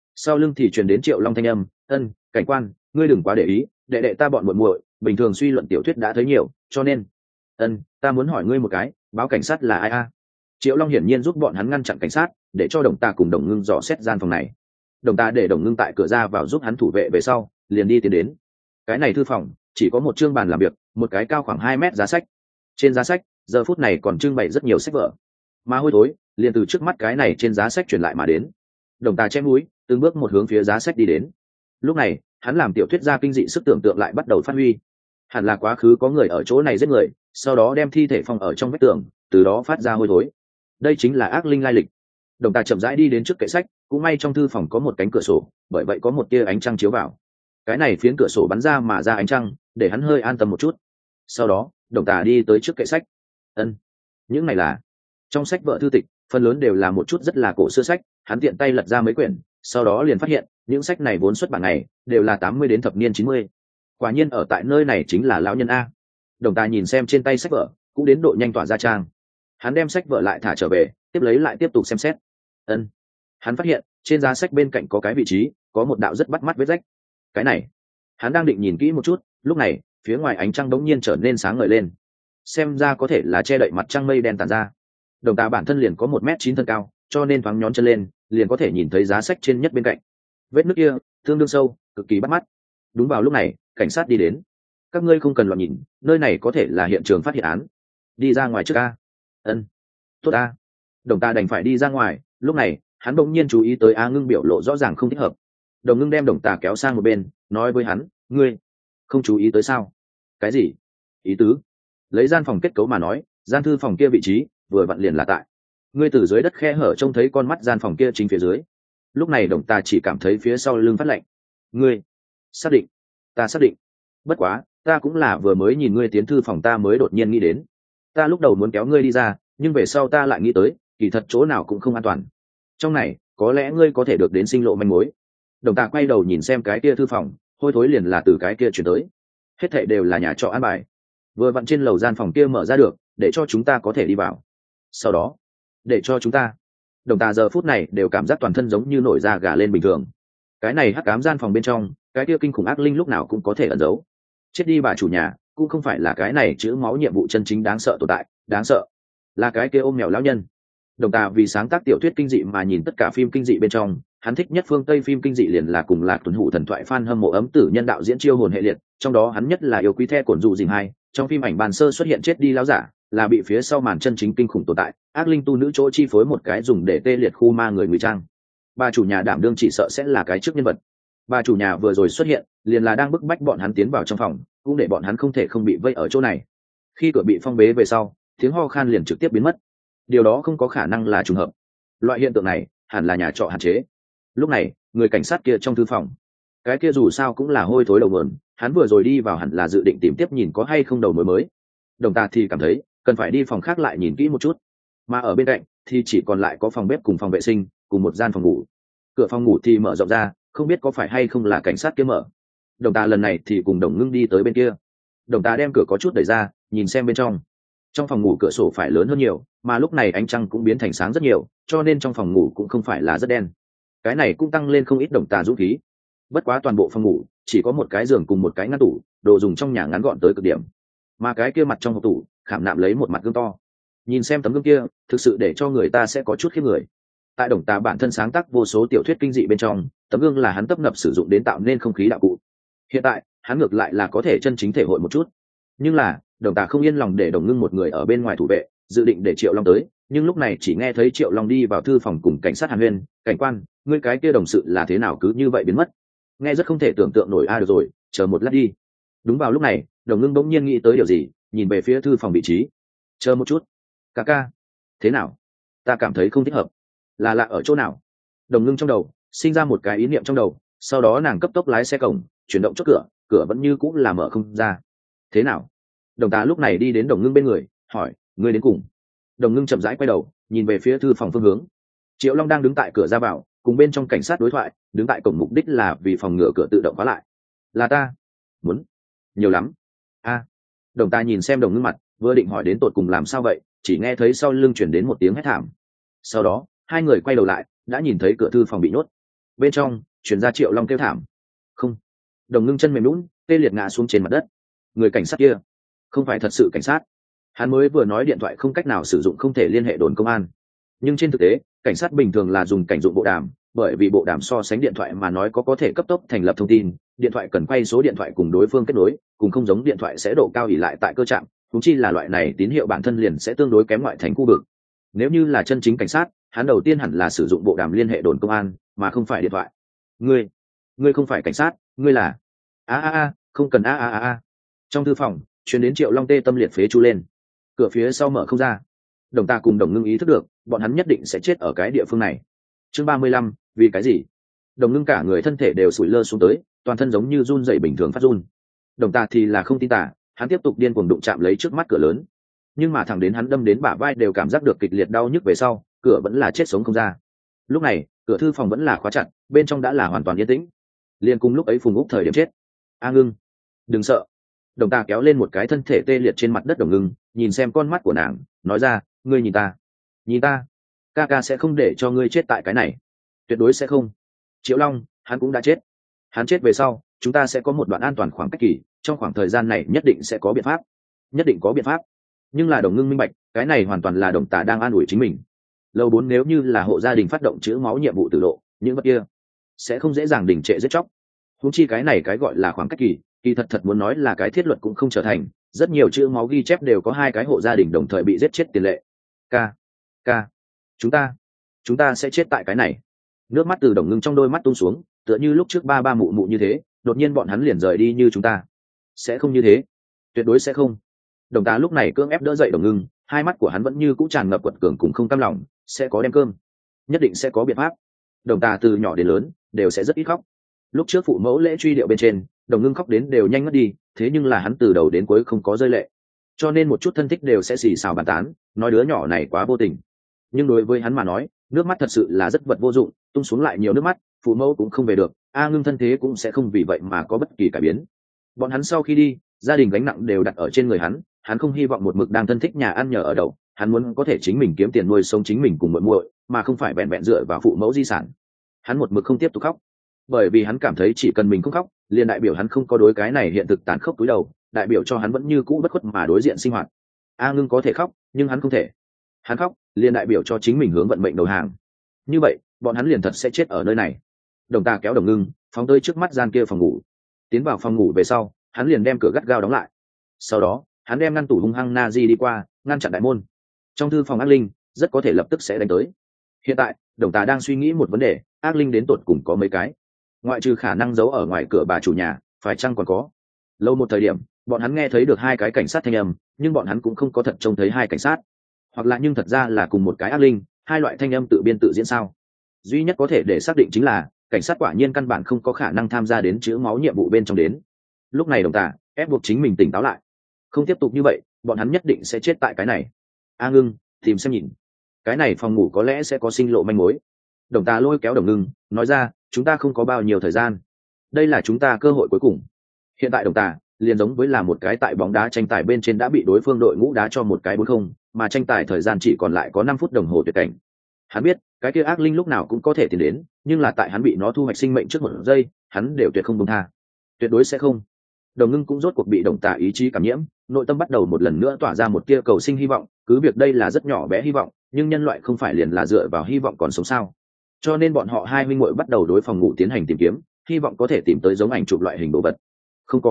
sau lưng thì truyền đến Triệu Long thanh âm, ân, cảnh quan, ngươi đừng quá để ý, đệ đệ ta bọn muội muội bình thường suy luận tiểu thuyết đã thấy nhiều, cho nên ân, ta muốn hỏi ngươi một cái, báo cảnh sát là ai a? Triệu Long hiển nhiên giúp bọn hắn ngăn chặn cảnh sát, để cho Đồng Tà cùng Đồng Ngưng dò xét gian phòng này. Đồng Tà để Đồng Ngưng tại cửa ra vào giúp hắn thủ vệ về sau, liền đi tiến đến. Cái này thư phòng chỉ có một chương bàn làm việc, một cái cao khoảng 2 mét giá sách. Trên giá sách giờ phút này còn trưng bày rất nhiều sách vở, mà hôi thối liền từ trước mắt cái này trên giá sách truyền lại mà đến. Đồng Tà chém mũi, từng bước một hướng phía giá sách đi đến. Lúc này hắn làm tiểu thuyết gia kinh dị sức tưởng tượng lại bắt đầu phát huy. Hẳn là quá khứ có người ở chỗ này giết người, sau đó đem thi thể phong ở trong vách tường, từ đó phát ra hôi thối. Đây chính là ác linh lai lịch. Đồng Tà chậm rãi đi đến trước kệ sách, cũng may trong thư phòng có một cánh cửa sổ, bởi vậy có một tia ánh trăng chiếu vào. Cái này phiến cửa sổ bắn ra mà ra ánh trăng, để hắn hơi an tâm một chút. Sau đó Đồng Tà đi tới trước kệ sách. Ân, những này là trong sách vợ thư tịch, phần lớn đều là một chút rất là cổ xưa sách. Hắn tiện tay lật ra mấy quyển, sau đó liền phát hiện những sách này vốn xuất bản ngày đều là 80 đến thập niên 90. Quả nhiên ở tại nơi này chính là lão nhân a. Đồng Tà nhìn xem trên tay sách vở, cũng đến độ nhanh tỏa ra trang. Hắn đem sách vở lại thả trở về, tiếp lấy lại tiếp tục xem xét. Ân, hắn phát hiện trên giá sách bên cạnh có cái vị trí có một đạo rất bắt mắt vết rách. Cái này hắn đang định nhìn kỹ một chút, lúc này phía ngoài ánh trăng đống nhiên trở nên sáng ngời lên, xem ra có thể là che đậy mặt trăng mây đen tàn ra. Đồng Tà bản thân liền có 1m9 thân cao, cho nên thoáng nhón chân lên liền có thể nhìn thấy giá sách trên nhất bên cạnh. Vết nứt kia tương đương sâu, cực kỳ bắt mắt. Đúng vào lúc này cảnh sát đi đến. Các ngươi không cần loạn nhìn, nơi này có thể là hiện trường phát hiện án. Đi ra ngoài trước a. Ân, tốt a. Đồng Tà đành phải đi ra ngoài. Lúc này hắn bỗng nhiên chú ý tới A Ngưng biểu lộ rõ ràng không thích hợp. Đồng Ngưng đem Đồng Tà kéo sang một bên, nói với hắn, ngươi không chú ý tới sao? Cái gì? Ý tứ? Lấy gian phòng kết cấu mà nói, gian thư phòng kia vị trí vừa vặn liền là tại ngươi từ dưới đất khe hở trông thấy con mắt gian phòng kia chính phía dưới. Lúc này Đồng Tà chỉ cảm thấy phía sau lưng phát lạnh. Ngươi xác định? Ta xác định. Bất quá ta cũng là vừa mới nhìn ngươi tiến thư phòng ta mới đột nhiên nghĩ đến. Ta lúc đầu muốn kéo ngươi đi ra, nhưng về sau ta lại nghĩ tới kỳ thật chỗ nào cũng không an toàn. Trong này có lẽ ngươi có thể được đến sinh lộ manh mối. Đồng Tà quay đầu nhìn xem cái kia thư phòng, hôi thối liền là từ cái kia chuyển tới. Hết thảy đều là nhà trọ an bài. Vừa vặn trên lầu gian phòng kia mở ra được, để cho chúng ta có thể đi vào. Sau đó để cho chúng ta. Đồng Tà giờ phút này đều cảm giác toàn thân giống như nổi da gà lên bình thường. Cái này hắc ám gian phòng bên trong, cái kia kinh khủng ác linh lúc nào cũng có thể ẩn giấu. Chết đi bà chủ nhà cũng không phải là cái này chữ máu nhiệm vụ chân chính đáng sợ tồn tại, đáng sợ là cái kia ôm mèo lão nhân. Đồng Tà vì sáng tác tiểu thuyết kinh dị mà nhìn tất cả phim kinh dị bên trong, hắn thích nhất phương Tây phim kinh dị liền là cùng Lạc Tuấn Hủ thần thoại fan hâm mộ ấm tử nhân đạo diễn chiêu hồn hệ liệt, trong đó hắn nhất là yêu quý The Cổn Dụ Dình 2, trong phim ảnh bàn sơ xuất hiện chết đi lão giả, là bị phía sau màn chân chính kinh khủng tồn tại, ác linh tu nữ chỗ chi phối một cái dùng để tê liệt khu ma người ngụy trang. Bà chủ nhà đảm đương chỉ sợ sẽ là cái trước nhân vật. Bà chủ nhà vừa rồi xuất hiện, liền là đang bức bách bọn hắn tiến vào trong phòng, cũng để bọn hắn không thể không bị vây ở chỗ này. Khi cửa bị phong bế về sau, tiếng ho khan liền trực tiếp biến mất. Điều đó không có khả năng là trùng hợp. Loại hiện tượng này hẳn là nhà trọ hạn chế. Lúc này người cảnh sát kia trong thư phòng, cái kia dù sao cũng là hôi thối đầu nguồn, hắn vừa rồi đi vào hẳn là dự định tìm tiếp nhìn có hay không đầu mối mới. Đồng Tà thì cảm thấy cần phải đi phòng khác lại nhìn kỹ một chút, mà ở bên cạnh thì chỉ còn lại có phòng bếp cùng phòng vệ sinh cùng một gian phòng ngủ. Cửa phòng ngủ thì mở rộng ra, không biết có phải hay không là cảnh sát kia mở. Đồng Tà lần này thì cùng Đồng Ngưng đi tới bên kia. Đồng Tà đem cửa có chút đẩy ra, nhìn xem bên trong. Trong phòng ngủ cửa sổ phải lớn hơn nhiều, mà lúc này ánh trăng cũng biến thành sáng rất nhiều, cho nên trong phòng ngủ cũng không phải là rất đen. Cái này cũng tăng lên không ít Đồng Tà dũng khí. Bất quá toàn bộ phòng ngủ chỉ có một cái giường cùng một cái ngăn tủ, đồ dùng trong nhà ngắn gọn tới cực điểm. Mà cái kia mặt trong hộp tủ khảm nạm lấy một mặt gương to. Nhìn xem tấm gương kia, thực sự để cho người ta sẽ có chút khiếp người. Tại Đồng Tà bản thân sáng tác vô số tiểu thuyết kinh dị bên trong, tấm gương là hắn tấp nập sử dụng đến tạo nên không khí đạo cụ. Hiện tại hắn ngược lại là có thể chân chính thể hội một chút. Nhưng là Đồng Tà không yên lòng để Đồng Ngưng một người ở bên ngoài thủ vệ, dự định để Triệu Long tới, nhưng lúc này chỉ nghe thấy Triệu Long đi vào thư phòng cùng cảnh sát hàn huyên. Cảnh quan, ngươi cái kia đồng sự là thế nào cứ như vậy biến mất? Nghe rất không thể tưởng tượng nổi. Được rồi, chờ một lát đi. Đúng vào lúc này Đồng Ngưng bỗng nhiên nghĩ tới điều gì, nhìn về phía thư phòng vị trí. Chờ một chút, ca ca, thế nào? Ta cảm thấy không thích hợp. Là lạ ở chỗ nào? Đồng Ngưng trong đầu sinh ra một cái ý niệm trong đầu, sau đó nàng cấp tốc lái xe cổng, chuyển động chốt cửa, cửa vẫn như cũng là mở không ra. Thế nào? Đồng Tà lúc này đi đến Đồng Ngưng bên người, hỏi, ngươi đến cùng? Đồng Ngưng chậm rãi quay đầu, nhìn về phía thư phòng phương hướng. Triệu Long đang đứng tại cửa ra vào, cùng bên trong cảnh sát đối thoại, đứng tại cổng mục đích là vì phòng ngừa cửa tự động khóa lại. Là ta muốn nhiều lắm. Đồng Tà nhìn xem Đồng Ngưng mặt, vừa định hỏi đến tột cùng làm sao vậy, chỉ nghe thấy sau lưng chuyển đến một tiếng hét thảm. Sau đó hai người quay đầu lại, đã nhìn thấy cửa thư phòng bị nhốt. bên trong chuyển ra Triệu Long kêu thảm. Không. Đồng Ngưng chân mềm lún tê liệt ngã xuống trên mặt đất. Người cảnh sát kia không phải thật sự cảnh sát. Hắn mới vừa nói điện thoại không cách nào sử dụng, không thể liên hệ đồn công an, nhưng trên thực tế cảnh sát bình thường là dùng cảnh dụng bộ đàm, bởi vì bộ đàm so sánh điện thoại mà nói có thể cấp tốc thành lập thông tin, điện thoại cần quay số điện thoại cùng đối phương kết nối, cùng không giống điện thoại sẽ độ cao ỉ lại tại cơ trạm, cũng chi là loại này tín hiệu bản thân liền sẽ tương đối kém ngoại thành khu vực. Nếu như là chân chính cảnh sát, hắn đầu tiên hẳn là sử dụng bộ đàm liên hệ đồn công an, mà không phải điện thoại. Ngươi không phải cảnh sát, ngươi là không cần Trong thư phòng truyền đến Triệu Long tê tâm liệt phế chu lên. Cửa phía sau mở không ra. Đồng Ta cùng Đồng Ngưng ý thức được bọn hắn nhất định sẽ chết ở cái địa phương này. Chương 35, vì cái gì? Đồng Ngưng cả người thân thể đều sủi lơ xuống tới, toàn thân giống như run rẩy bình thường phát run. Đồng Ta thì là không tin tả, hắn tiếp tục điên cuồng đụng chạm lấy trước mắt cửa lớn, nhưng mà thẳng đến hắn đâm đến bả vai đều cảm giác được kịch liệt đau nhức về sau, cửa vẫn là chết sống không ra. Lúc này cửa thư phòng vẫn là khóa chặt, bên trong đã là hoàn toàn yên tĩnh. Liên cùng lúc ấy Phùng Úc thời điểm chết. A Ngưng, đừng sợ. Đồng Ta kéo lên một cái thân thể tê liệt trên mặt đất Đồng Ngưng, nhìn xem con mắt của nàng, nói ra, ngươi nhìn ta, ca ca sẽ không để cho ngươi chết tại cái này, tuyệt đối sẽ không. Triệu Long, hắn cũng đã chết, hắn chết về sau chúng ta sẽ có một đoạn an toàn khoảng cách kỳ, trong khoảng thời gian này nhất định sẽ có biện pháp, nhất định có biện pháp. Nhưng là Đồng Ngưng minh bạch, cái này hoàn toàn là Đồng Ta đang an ủi chính mình. Lầu 4 nếu như là hộ gia đình phát động chữ máu nhiệm vụ tử lộ, những vật kia sẽ không dễ dàng đình trệ giết chóc. Huống chi cái này cái gọi là khoảng cách kỳ, kỳ thật muốn nói là cái thiết luật cũng không trở thành, rất nhiều chữ máu ghi chép đều có 2 cái hộ gia đình đồng thời bị giết chết tiền lệ. Ca, chúng ta sẽ chết tại cái này. Nước mắt từ Đồng Ngưng trong đôi mắt tung xuống, tựa như lúc trước ba mụ mụ như thế, đột nhiên bọn hắn liền rời đi như chúng ta. Sẽ không như thế, tuyệt đối sẽ không. Đồng Ta lúc này cưỡng ép đỡ dậy Đồng Ngưng, hai mắt của hắn vẫn như cũ tràn ngập quật cường cùng không cam lòng, sẽ có đem cơm, nhất định sẽ có biện pháp. Đồng Ta từ nhỏ đến lớn đều sẽ rất ít khóc. Lúc trước phụ mẫu lễ truy điệu bên trên, Đồng Ngưng khóc đến đều nhanh ngất đi, thế nhưng là hắn từ đầu đến cuối không có rơi lệ, cho nên một chút thân thích đều sẽ xì xào bàn tán, nói đứa nhỏ này quá vô tình. Nhưng đối với hắn mà nói, nước mắt thật sự là rất vật vô dụng, tung xuống lại nhiều nước mắt, phụ mẫu cũng không về được, A Ngưng thân thế cũng sẽ không vì vậy mà có bất kỳ cải biến. Bọn hắn sau khi đi, gia đình gánh nặng đều đặt ở trên người hắn không hy vọng một mực đang thân thích nhà ăn nhờ ở đậu, hắn muốn có thể chính mình kiếm tiền nuôi sống chính mình cùng muội muội, mà không phải vẹn vẹn dựa vào phụ mẫu di sản. Hắn một mực không tiếp tục khóc, bởi vì hắn cảm thấy chỉ cần mình không khóc, liền đại biểu hắn không có đối cái này hiện thực tàn khốc túi đầu, đại biểu cho hắn vẫn như cũ bất khuất mà đối diện sinh hoạt. A Ngưng có thể khóc, nhưng hắn không thể. Hắn khóc, liền đại biểu cho chính mình hướng vận mệnh đầu hàng. Như vậy, bọn hắn liền thật sẽ chết ở nơi này. Đồng Ta kéo Đồng Ngưng, phóng tới trước mắt gian kia phòng ngủ. Tiến vào phòng ngủ về sau, hắn liền đem cửa gắt gao đóng lại. Sau đó, hắn đem ngăn tủ hung hăng Nazi đi qua, ngăn chặn đại môn. Trong thư phòng ác linh rất có thể lập tức sẽ đánh tới. Hiện tại, Đồng Ta đang suy nghĩ một vấn đề, ác linh đến tột cùng có mấy cái? Ngoại trừ khả năng giấu ở ngoài cửa bà chủ nhà, phải chăng còn có? Lâu một thời điểm, bọn hắn nghe thấy được 2 cái cảnh sát thanh âm, nhưng bọn hắn cũng không có thật trông thấy 2 cảnh sát, hoặc là nhưng thật ra là cùng một cái ác linh, 2 loại thanh âm tự biên tự diễn sao? Duy nhất có thể để xác định chính là cảnh sát quả nhiên căn bản không có khả năng tham gia đến chữ máu nhiệm vụ bên trong đến. Lúc này Đồng Ta ép buộc chính mình tỉnh táo lại, không tiếp tục như vậy bọn hắn nhất định sẽ chết tại cái này. A Ngưng, tìm xem nhìn, cái này phòng ngủ có lẽ sẽ có sinh lộ manh mối. Đồng Ta lôi kéo Đồng Ngưng, nói ra, chúng ta không có bao nhiêu thời gian, đây là chúng ta cơ hội cuối cùng. Hiện tại Đồng Ta liền giống với là một cái tại bóng đá tranh tài bên trên đã bị đối phương đội ngũ đá cho một cái 4-0, mà tranh tài thời gian chỉ còn lại có 5 phút đồng hồ tuyệt cảnh. Hắn biết cái kia ác linh lúc nào cũng có thể tiến đến, nhưng là tại hắn bị nó thu hoạch sinh mệnh trước một giây, hắn đều tuyệt không buông tha, tuyệt đối sẽ không. Đồng Ngưng cũng rốt cuộc bị Đồng Ta ý chí cảm nhiễm, nội tâm bắt đầu một lần nữa tỏa ra một tia cầu sinh hy vọng, cứ việc đây là rất nhỏ bé hy vọng, nhưng nhân loại không phải liền là dựa vào hy vọng còn sống sao? Cho nên bọn họ 2 huynh muội bắt đầu đối phòng ngủ tiến hành tìm kiếm, hy vọng có thể tìm tới giống ảnh chụp loại hình đồ vật. Không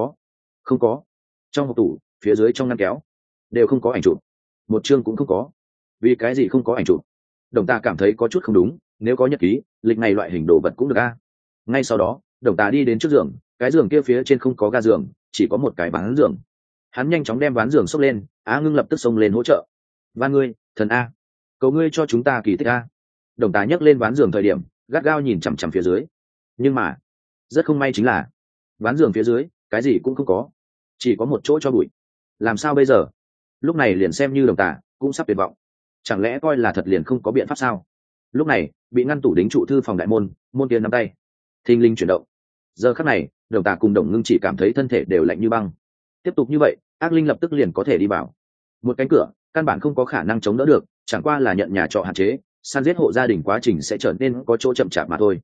có. Trong hộp tủ, phía dưới trong ngăn kéo đều không có ảnh chụp, một chương cũng không có. Vì cái gì không có ảnh chụp? Đồng Ta cảm thấy có chút không đúng, nếu có nhật ký, lịch này loại hình đồ vật cũng được a. Ngay sau đó, Đồng Ta đi đến trước giường, cái giường kia phía trên không có ga giường, chỉ có một cái ván giường. Hắn nhanh chóng đem ván giường xốc lên, Á Ngưng lập tức xông lên hỗ trợ. Van ngươi, thần a, cầu ngươi cho chúng ta kỳ tích a. Đồng Ta nhấc lên ván giường thời điểm, gắt gao nhìn chằm chằm phía dưới. Nhưng mà, rất không may chính là, ván giường phía dưới, cái gì cũng không có, chỉ có một chỗ cho bụi. Làm sao bây giờ? Lúc này liền xem như Đồng Ta cũng sắp tuyệt vọng. Chẳng lẽ coi là thật liền không có biện pháp sao? Lúc này, bị ngăn tủ đính trụ thư phòng đại môn, môn kia nắm tay thình lình chuyển động. Giờ khắc này, Đồng Ta cùng Đồng Ngưng chỉ cảm thấy thân thể đều lạnh như băng. Tiếp tục như vậy, ác linh lập tức liền có thể đi vào. Một cánh cửa, căn bản không có khả năng chống đỡ được, chẳng qua là nhận nhà trọ hạn chế, săn giết hộ gia đình quá trình sẽ trở nên có chỗ chậm chạp mà thôi.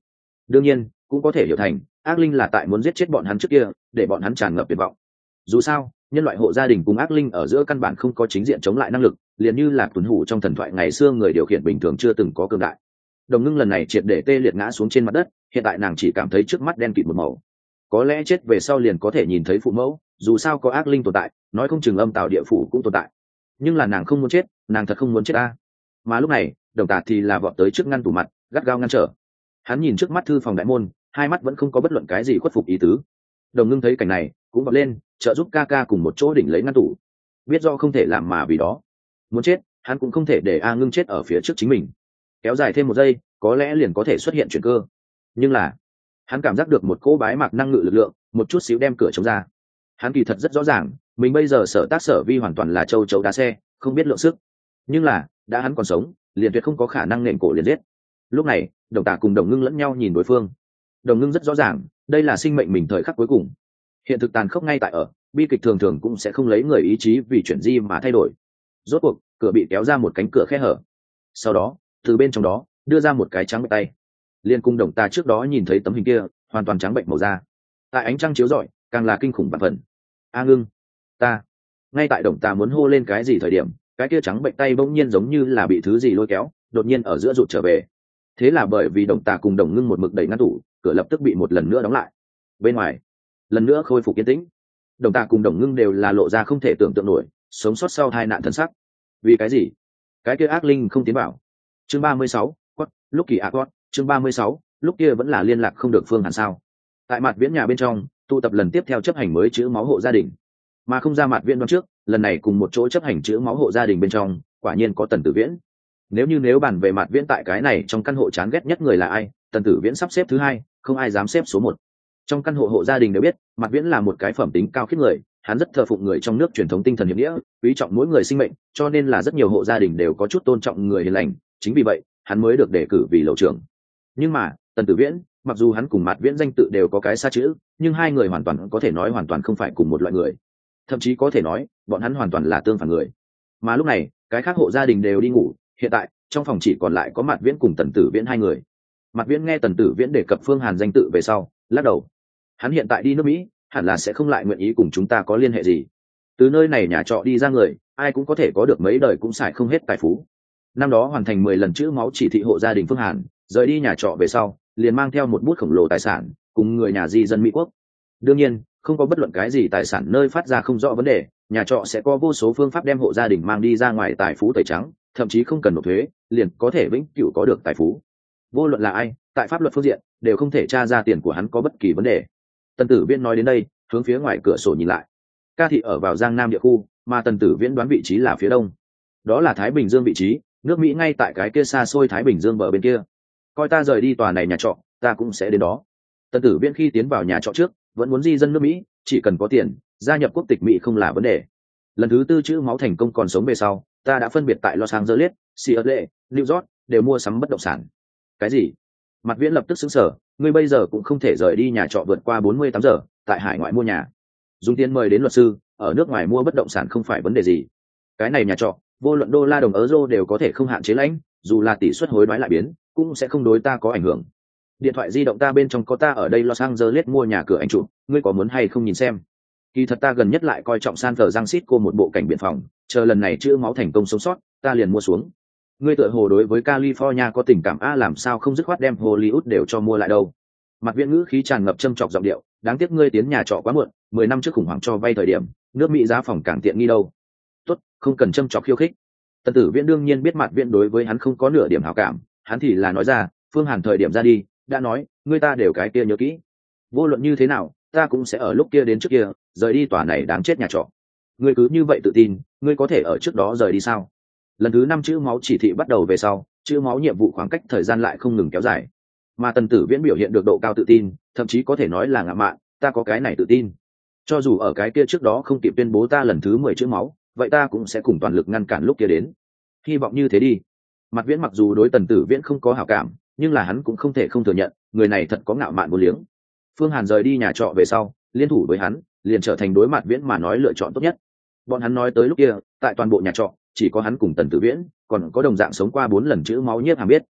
đương nhiên cũng có thể hiểu thành ác linh là tại muốn giết chết bọn hắn trước kia để bọn hắn tràn ngập tuyệt vọng. Dù sao nhân loại hộ gia đình cùng ác linh ở giữa căn bản không có chính diện chống lại năng lực, liền như là tuấn hủ trong thần thoại ngày xưa người điều khiển bình thường chưa từng có cương đại. Đồng Ngưng lần này triệt để tê liệt ngã xuống trên mặt đất, hiện tại nàng chỉ cảm thấy trước mắt đen kịt một màu. Có lẽ chết về sau liền có thể nhìn thấy phụ mẫu, dù sao có ác linh tồn tại, nói không chừng âm tào địa phủ cũng tồn tại. Nhưng là nàng không muốn chết, nàng thật không muốn chết a. Mà lúc này Đồng Tà thì là vọt tới trước ngăn tủ mặt, gắt gao ngăn trở. Hắn nhìn trước mắt thư phòng đại môn, hai mắt vẫn không có bất luận cái gì khuất phục ý tứ. Đồng Ngưng thấy cảnh này cũng vọt lên, trợ giúp ca ca cùng một chỗ đỉnh lấy ngăn tủ. Biết do không thể làm mà vì đó muốn chết, hắn cũng không thể để A Ngưng chết ở phía trước chính mình. Kéo dài thêm một giây có lẽ liền có thể xuất hiện chuyển cơ, nhưng là hắn cảm giác được một cỗ bái mạc năng ngự lực lượng một chút xíu đem cửa chống ra. Hắn kỳ thật rất rõ ràng mình bây giờ sở tác sở vi hoàn toàn là châu chấu đá xe, không biết lượng sức, nhưng là đã hắn còn sống liền tuyệt không có khả năng nện cổ liền giết. Lúc này Đồng Tà cùng Đồng Ngưng lẫn nhau nhìn đối phương. Đồng Ngưng rất rõ ràng đây là sinh mệnh mình thời khắc cuối cùng, hiện thực tàn khốc ngay tại ở, bi kịch thường thường cũng sẽ không lấy người ý chí vì chuyện gì mà thay đổi. Rốt cuộc cửa bị kéo ra một cánh cửa khe hở, sau đó từ bên trong đó đưa ra một cái trắng bệnh tay, liên cung Đồng Tà trước đó nhìn thấy tấm hình kia hoàn toàn trắng bệnh màu da, tại ánh trăng chiếu rọi càng là kinh khủng vạn phần. A Ngưng, ta. Ngay tại Đồng Tà muốn hô lên cái gì thời điểm, cái kia trắng bệnh tay bỗng nhiên giống như là bị thứ gì lôi kéo, đột nhiên ở giữa rụt trở về. Thế là bởi vì Đồng Tà cùng Đồng Ngưng một mực đẩy ngăn tủ, cửa lập tức bị một lần nữa đóng lại. Bên ngoài lần nữa khôi phục yên tĩnh. Đồng Tà cùng Đồng Ngưng đều là lộ ra không thể tưởng tượng nổi sống sót sau tai nạn thân sắc. Vì cái gì cái kia ác linh không tiến vào? Chương 36, quất, lúc kỳ quất, chương 36, lúc kia vẫn là liên lạc không được Phương Hàn sao? Tại Mạt Viễn nhà bên trong, tụ tập lần tiếp theo chấp hành mới chữ máu hộ gia đình, mà không ra Mạt Viễn đoán trước, lần này cùng một chỗ chấp hành chữ máu hộ gia đình bên trong, quả nhiên có Tần Tử Viễn. Nếu bàn về Mạt Viễn tại cái này trong căn hộ chán ghét nhất người là ai, Tần Tử Viễn sắp xếp thứ hai, không ai dám xếp số một. Trong căn hộ hộ gia đình đều biết Mạt Viễn là một cái phẩm tính cao khiết người, hắn rất thờ phụng người trong nước truyền thống tinh thần hiệp nghĩa, quý trọng mỗi người sinh mệnh, cho nên là rất nhiều hộ gia đình đều có chút tôn trọng người hiền lành, chính vì vậy hắn mới được đề cử vì lầu trưởng. Nhưng mà Tần Tử Viễn, mặc dù hắn cùng Mạt Viễn danh tự đều có cái xa chữ, nhưng hai người hoàn toàn có thể nói hoàn toàn không phải cùng một loại người, thậm chí có thể nói bọn hắn hoàn toàn là tương phản người. Mà lúc này cái khác hộ gia đình đều đi ngủ, hiện tại trong phòng chỉ còn lại có Mạt Viễn cùng Tần Tử Viễn hai người. Mạt Viễn nghe Tần Tử Viễn đề cập Phương Hàn danh tự về sau lắc đầu. Hắn hiện tại đi nước Mỹ hẳn là sẽ không lại nguyện ý cùng chúng ta có liên hệ gì. Từ nơi này nhà trọ đi ra người ai cũng có thể có được mấy đời cũng xài không hết tài phú. Năm đó hoàn thành 10 lần chữ máu chỉ thị hộ gia đình Phương Hàn rời đi nhà trọ về sau liền mang theo một bút khổng lồ tài sản cùng người nhà di dân Mỹ quốc. Đương nhiên không có bất luận cái gì tài sản nơi phát ra không rõ vấn đề, nhà trọ sẽ có vô số phương pháp đem hộ gia đình mang đi ra ngoài tài phú tẩy trắng, thậm chí không cần nộp thuế liền có thể vĩnh cửu có được tài phú. Vô luận là ai tại pháp luật phương diện đều không thể tra ra tiền của hắn có bất kỳ vấn đề. Tần Tử Viễn nói đến đây hướng phía ngoài cửa sổ nhìn lại. Ca thị ở vào Giang Nam địa khu, mà Tần Tử Viễn đoán vị trí là phía đông, đó là Thái Bình Dương vị trí, nước Mỹ ngay tại cái kia xa xôi Thái Bình Dương bờ bên kia. Coi ta rời đi tòa này nhà trọ ta cũng sẽ đến đó. Tần Tử Viễn khi tiến vào nhà trọ trước vẫn muốn di dân nước Mỹ, chỉ cần có tiền gia nhập quốc tịch Mỹ không là vấn đề. Lần thứ tư chữ máu thành công còn sống về sau, ta đã phân biệt tại Los Angeles, Seattle, New York đều mua sắm bất động sản. Cái gì? Mạt Viễn lập tức sững sờ, ngươi bây giờ cũng không thể rời đi nhà trọ vượt qua 48 giờ, tại hải ngoại mua nhà, dùng tiền mời đến luật sư, ở nước ngoài mua bất động sản không phải vấn đề gì. Cái này nhà trọ, vô luận đô la đồng euro đều có thể không hạn chế lãnh, dù là tỷ suất hối đoái lại biến, cũng sẽ không đối ta có ảnh hưởng. Điện thoại di động ta bên trong có ta ở đây Los Angeles mua nhà cửa ảnh chụp, ngươi có muốn hay không nhìn xem? Kỳ thật ta gần nhất lại coi trọng San Francisco một bộ cảnh biện phòng, chờ lần này chữa máu thành công sống sót, ta liền mua xuống. Ngươi tựa hồ đối với California có tình cảm a, làm sao không dứt khoát đem Hollywood đều cho mua lại đâu? Mặt Viễn ngữ khí tràn ngập châm chọc giọng điệu, đáng tiếc ngươi tiến nhà trọ quá muộn, 10 năm trước khủng hoảng cho vay thời điểm, nước Mỹ giá phòng càng tiện nghi đâu. Tốt, không cần châm chọc khiêu khích. Tần Tử Viễn đương nhiên biết Mặt Viễn đối với hắn không có nửa điểm hảo cảm, hắn thì là nói ra, Phương Hàn thời điểm ra đi, đã nói, ngươi ta đều cái kia nhớ kỹ. Vô luận như thế nào, ta cũng sẽ ở lúc kia đến trước kia, rời đi tòa này đáng chết nhà trọ. Ngươi cứ như vậy tự tin, ngươi có thể ở trước đó rời đi sao? Lần thứ 5 chữ máu chỉ thị bắt đầu về sau, chữ máu nhiệm vụ khoảng cách thời gian lại không ngừng kéo dài, mà Tần Tử Viễn biểu hiện được độ cao tự tin, thậm chí có thể nói là ngạo mạn, ta có cái này tự tin, cho dù ở cái kia trước đó không kịp tuyên bố ta lần thứ 10 chữ máu, vậy ta cũng sẽ cùng toàn lực ngăn cản lúc kia đến. Hy vọng như thế đi. Mặt Viễn mặc dù đối Tần Tử Viễn không có hảo cảm, nhưng là hắn cũng không thể không thừa nhận, người này thật có ngạo mạn vô liếng. Phương Hàn rời đi nhà trọ về sau, liên thủ với hắn, liền trở thành đối Mặt Viễn mà nói lựa chọn tốt nhất. Bọn hắn nói tới lúc kia, tại toàn bộ nhà trọ, chỉ có hắn cùng Tần Tử Viễn, còn có đồng dạng sống qua 4 lần chữ máu Nhiếp Hàm biết.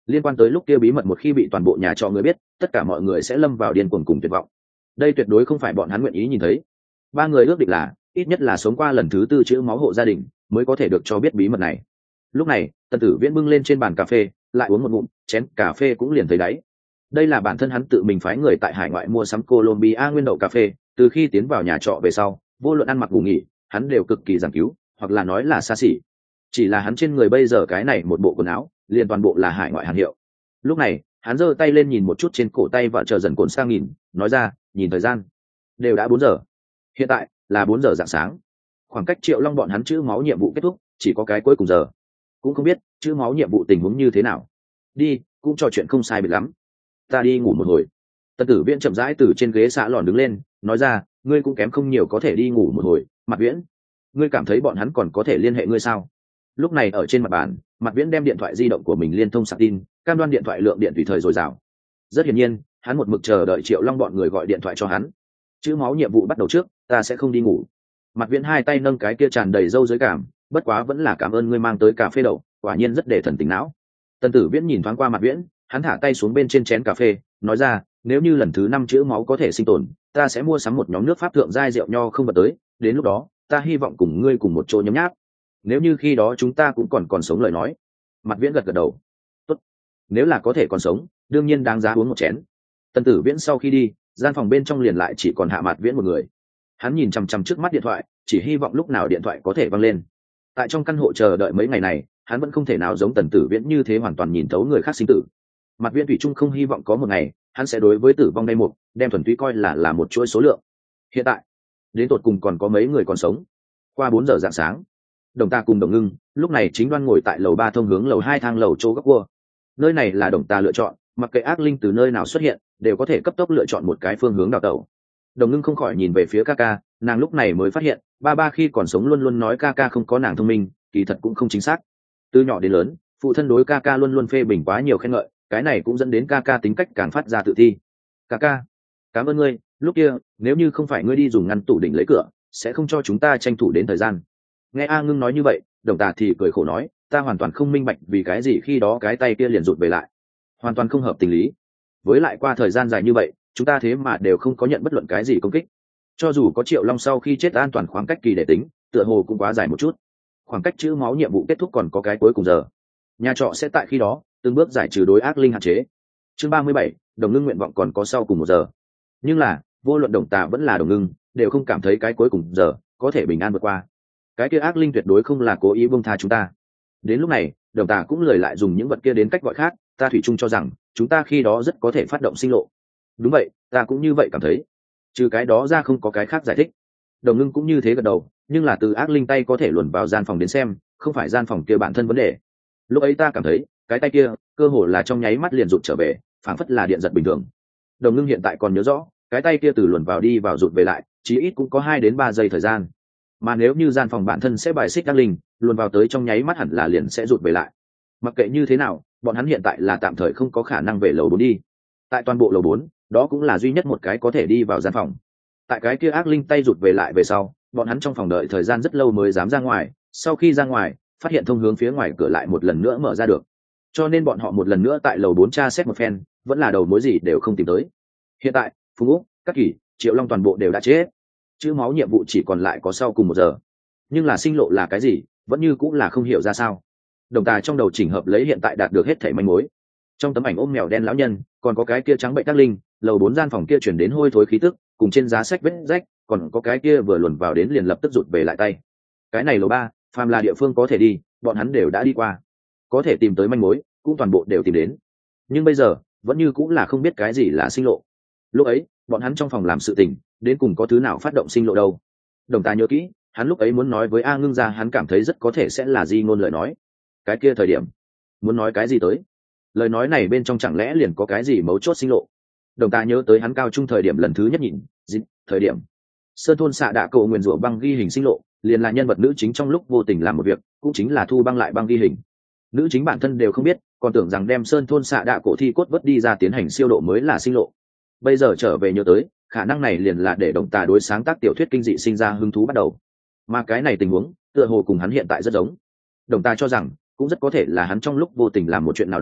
liên quan tới lúc kia bí mật một khi bị toàn bộ nhà trọ người biết, tất cả mọi người sẽ lâm vào điên cuồng cùng tuyệt vọng. Đây tuyệt đối không phải bọn hắn nguyện ý nhìn thấy. Ba người ước định là ít nhất là sống qua lần thứ tư chữ máu hộ gia đình mới có thể được cho biết bí mật này. Lúc này Tần Tử Viễn bưng lên trên bàn cà phê, lại uống một ngụm, chén cà phê cũng liền thấy đáy. Đây là bản thân hắn tự mình phái người tại hải ngoại mua sắm Colombia nguyên đậu cà phê, từ khi tiến vào nhà trọ về sau, vô luận ăn mặc ngủ nghỉ, hắn đều cực kỳ giảng cứu, hoặc là nói là xa xỉ. Chỉ là hắn trên người bây giờ cái này một bộ quần áo, liền toàn bộ là hải ngoại hàng hiệu. Lúc này hắn giơ tay lên nhìn một chút trên cổ tay và chờ dần cồn sang nhìn, nói ra, nhìn thời gian đều đã 4 giờ, hiện tại là 4 giờ rạng sáng. Khoảng cách Triệu Long bọn hắn chữ máu nhiệm vụ kết thúc chỉ có cái cuối cùng giờ, cũng không biết chữ máu nhiệm vụ tình huống như thế nào. Đi, cũng trò chuyện không sai biệt lắm, ta đi ngủ một hồi. Tần Tử Viễn chậm rãi từ trên ghế xạ lòn đứng lên, nói ra, ngươi cũng kém không nhiều có thể đi ngủ một hồi. Mặt Viễn, ngươi cảm thấy bọn hắn còn có thể liên hệ ngươi sao? Lúc này ở trên mặt bàn, Mặt Viễn đem điện thoại di động của mình liên thông sạc tin, cam đoan điện thoại lượng điện tùy thời dồi dào. Rất hiển nhiên hắn một mực chờ đợi Triệu Long bọn người gọi điện thoại cho hắn. Chữ máu nhiệm vụ bắt đầu trước, ta sẽ không đi ngủ. Mặt Viễn hai tay nâng cái kia tràn đầy râu dưới cảm, bất quá vẫn là cảm ơn ngươi mang tới cà phê đậu, quả nhiên rất để thần tỉnh não. Tần Tử Viễn nhìn thoáng qua Mặt Viễn, hắn thả tay xuống bên trên chén cà phê, nói ra, nếu như lần thứ 5 chữ máu có thể sinh tồn, ta sẽ mua sắm một nhóm nước pháp thượng giai rượu nho không vật tới, đến lúc đó ta hy vọng cùng ngươi cùng một chỗ nhấm nháp. Nếu như khi đó chúng ta cũng còn sống lời nói. Mặt Viễn gật gật đầu. Tốt, nếu là có thể còn sống, đương nhiên đáng giá uống một chén. Tần Tử Viễn sau khi đi, gian phòng bên trong liền lại chỉ còn Hạ Mạt Viễn một người. Hắn nhìn chằm chằm trước mắt điện thoại, chỉ hy vọng lúc nào điện thoại có thể văng lên. Tại trong căn hộ chờ đợi mấy ngày này, hắn vẫn không thể nào giống Tần Tử Viễn như thế hoàn toàn nhìn thấu người khác sinh tử. Mặt Viễn thủy chung không hy vọng có một ngày hắn sẽ đối với tử vong đây một đem thuần túy coi là một chuỗi số lượng. Hiện tại đến tột cùng còn có mấy người còn sống. Qua 4 giờ rạng sáng, Đồng Ta cùng Đồng Ngưng lúc này chính đoan ngồi tại lầu 3 thông hướng lầu 2 thang lầu chỗ góc cua. Nơi này là Đồng Ta lựa chọn, mặc kệ ác linh từ nơi nào xuất hiện đều có thể cấp tốc lựa chọn một cái phương hướng đào tẩu. Đồng Ngưng không khỏi nhìn về phía Kaka, nàng lúc này mới phát hiện ba khi còn sống luôn luôn nói Kaka không có nàng thông minh, kỳ thật cũng không chính xác. Từ nhỏ đến lớn, phụ thân đối Kaka luôn luôn phê bình quá nhiều khen ngợi, cái này cũng dẫn đến Kaka tính cách càng phát ra tự thi. Kaka, cảm ơn ngươi, lúc kia nếu như không phải ngươi đi dùng ngăn tủ đỉnh lấy cửa, sẽ không cho chúng ta tranh thủ đến thời gian. Nghe A Ngưng nói như vậy, Đồng Tà thì cười khổ nói, ta hoàn toàn không minh bạch vì cái gì khi đó cái tay kia liền rụt về lại, hoàn toàn không hợp tình lý. Với lại qua thời gian dài như vậy, chúng ta thế mà đều không có nhận bất luận cái gì công kích. Cho dù có Triệu Long sau khi chết an toàn khoảng cách kỳ để tính, tựa hồ cũng quá dài một chút. Khoảng cách chữ máu nhiệm vụ kết thúc còn có cái cuối cùng giờ. Nhà trọ sẽ tại khi đó từng bước giải trừ đối ác linh hạn chế. Chương 37, Đồng Ngưng nguyện vọng còn có sau cùng 1 giờ. Nhưng là, vô luận Đồng Tà vẫn là Đồng Ngưng, đều không cảm thấy cái cuối cùng giờ có thể bình an vượt qua. Cái kia ác linh tuyệt đối không là cố ý buông tha chúng ta. Đến lúc này, Đồng Tà cũng lười lại dùng những vật kia đến cách gọi khác, ta thủy chung cho rằng chúng ta khi đó rất có thể phát động sinh lộ. Đúng vậy, ta cũng như vậy cảm thấy. Trừ cái đó ra không có cái khác giải thích. Đồng Ngưng cũng như thế gật đầu, nhưng là từ ác linh tay có thể luồn vào gian phòng đến xem, không phải gian phòng kia bản thân vấn đề. Lúc ấy ta cảm thấy cái tay kia cơ hồ là trong nháy mắt liền rụt trở về, phảng phất là điện giật bình thường. Đồng Ngưng hiện tại còn nhớ rõ, cái tay kia từ luồn vào đi vào rụt về lại, chí ít cũng có 2 đến 3 giây thời gian. Mà nếu như gian phòng bản thân sẽ bài xích ác linh, luồn vào tới trong nháy mắt hẳn là liền sẽ rụt về lại. Mặc kệ như thế nào, bọn hắn hiện tại là tạm thời không có khả năng về lầu 4 đi. Tại toàn bộ lầu 4, đó cũng là duy nhất một cái có thể đi vào gian phòng. Tại cái kia ác linh tay rụt về lại về sau, bọn hắn trong phòng đợi thời gian rất lâu mới dám ra ngoài, sau khi ra ngoài, phát hiện thông hướng phía ngoài cửa lại một lần nữa mở ra được. Cho nên bọn họ một lần nữa tại lầu 4 tra xét một phen, vẫn là đầu mối gì đều không tìm tới. Hiện tại, Phùng Úc, Các Kỳ, Triệu Long toàn bộ đều đã chết. Chữ máu nhiệm vụ chỉ còn lại có sau cùng 1 giờ. Nhưng là sinh lộ là cái gì, vẫn như cũng là không hiểu ra sao. Đồng Tà trong đầu chỉnh hợp lấy hiện tại đạt được hết thảy manh mối. Trong tấm ảnh ôm mèo đen lão nhân, còn có cái kia trắng bệnh ác linh, lầu 4 gian phòng kia chuyển đến hôi thối khí tức, cùng trên giá sách vết rách, còn có cái kia vừa luồn vào đến liền lập tức rụt về lại tay. Cái này lầu 3, phàm là địa phương có thể đi, bọn hắn đều đã đi qua, có thể tìm tới manh mối cũng toàn bộ đều tìm đến. Nhưng bây giờ vẫn như cũng là không biết cái gì là sinh lộ. Lúc ấy bọn hắn trong phòng làm sự tình, đến cùng có thứ nào phát động sinh lộ đâu. Đồng Tà nhớ kỹ, hắn lúc ấy muốn nói với A Ngưng ra hắn cảm thấy rất có thể sẽ là di ngôn lời nói. Cái kia thời điểm muốn nói cái gì tới, lời nói này bên trong chẳng lẽ liền có cái gì mấu chốt sinh lộ. Đồng Tà nhớ tới hắn cao trung thời điểm lần thứ nhất nhìn thời điểm Sơn Thôn Xạ Đạ Cậu nguyền rủa băng ghi hình sinh lộ, liền là nhân vật nữ chính trong lúc vô tình làm một việc, cũng chính là thu băng lại băng ghi hình. Nữ chính bản thân đều không biết, còn tưởng rằng đem Sơn Thôn Xạ Đạ Cổ thi cốt vớt đi ra tiến hành siêu độ mới là sinh lộ. Bây giờ trở về nhớ tới, khả năng này liền là để Đồng Tà đối sáng tác tiểu thuyết kinh dị sinh ra hứng thú bắt đầu. Mà cái này tình huống tựa hồ cùng hắn hiện tại rất giống. Đồng Tà cho rằng cũng rất có thể là hắn trong lúc vô tình làm một chuyện nào đó,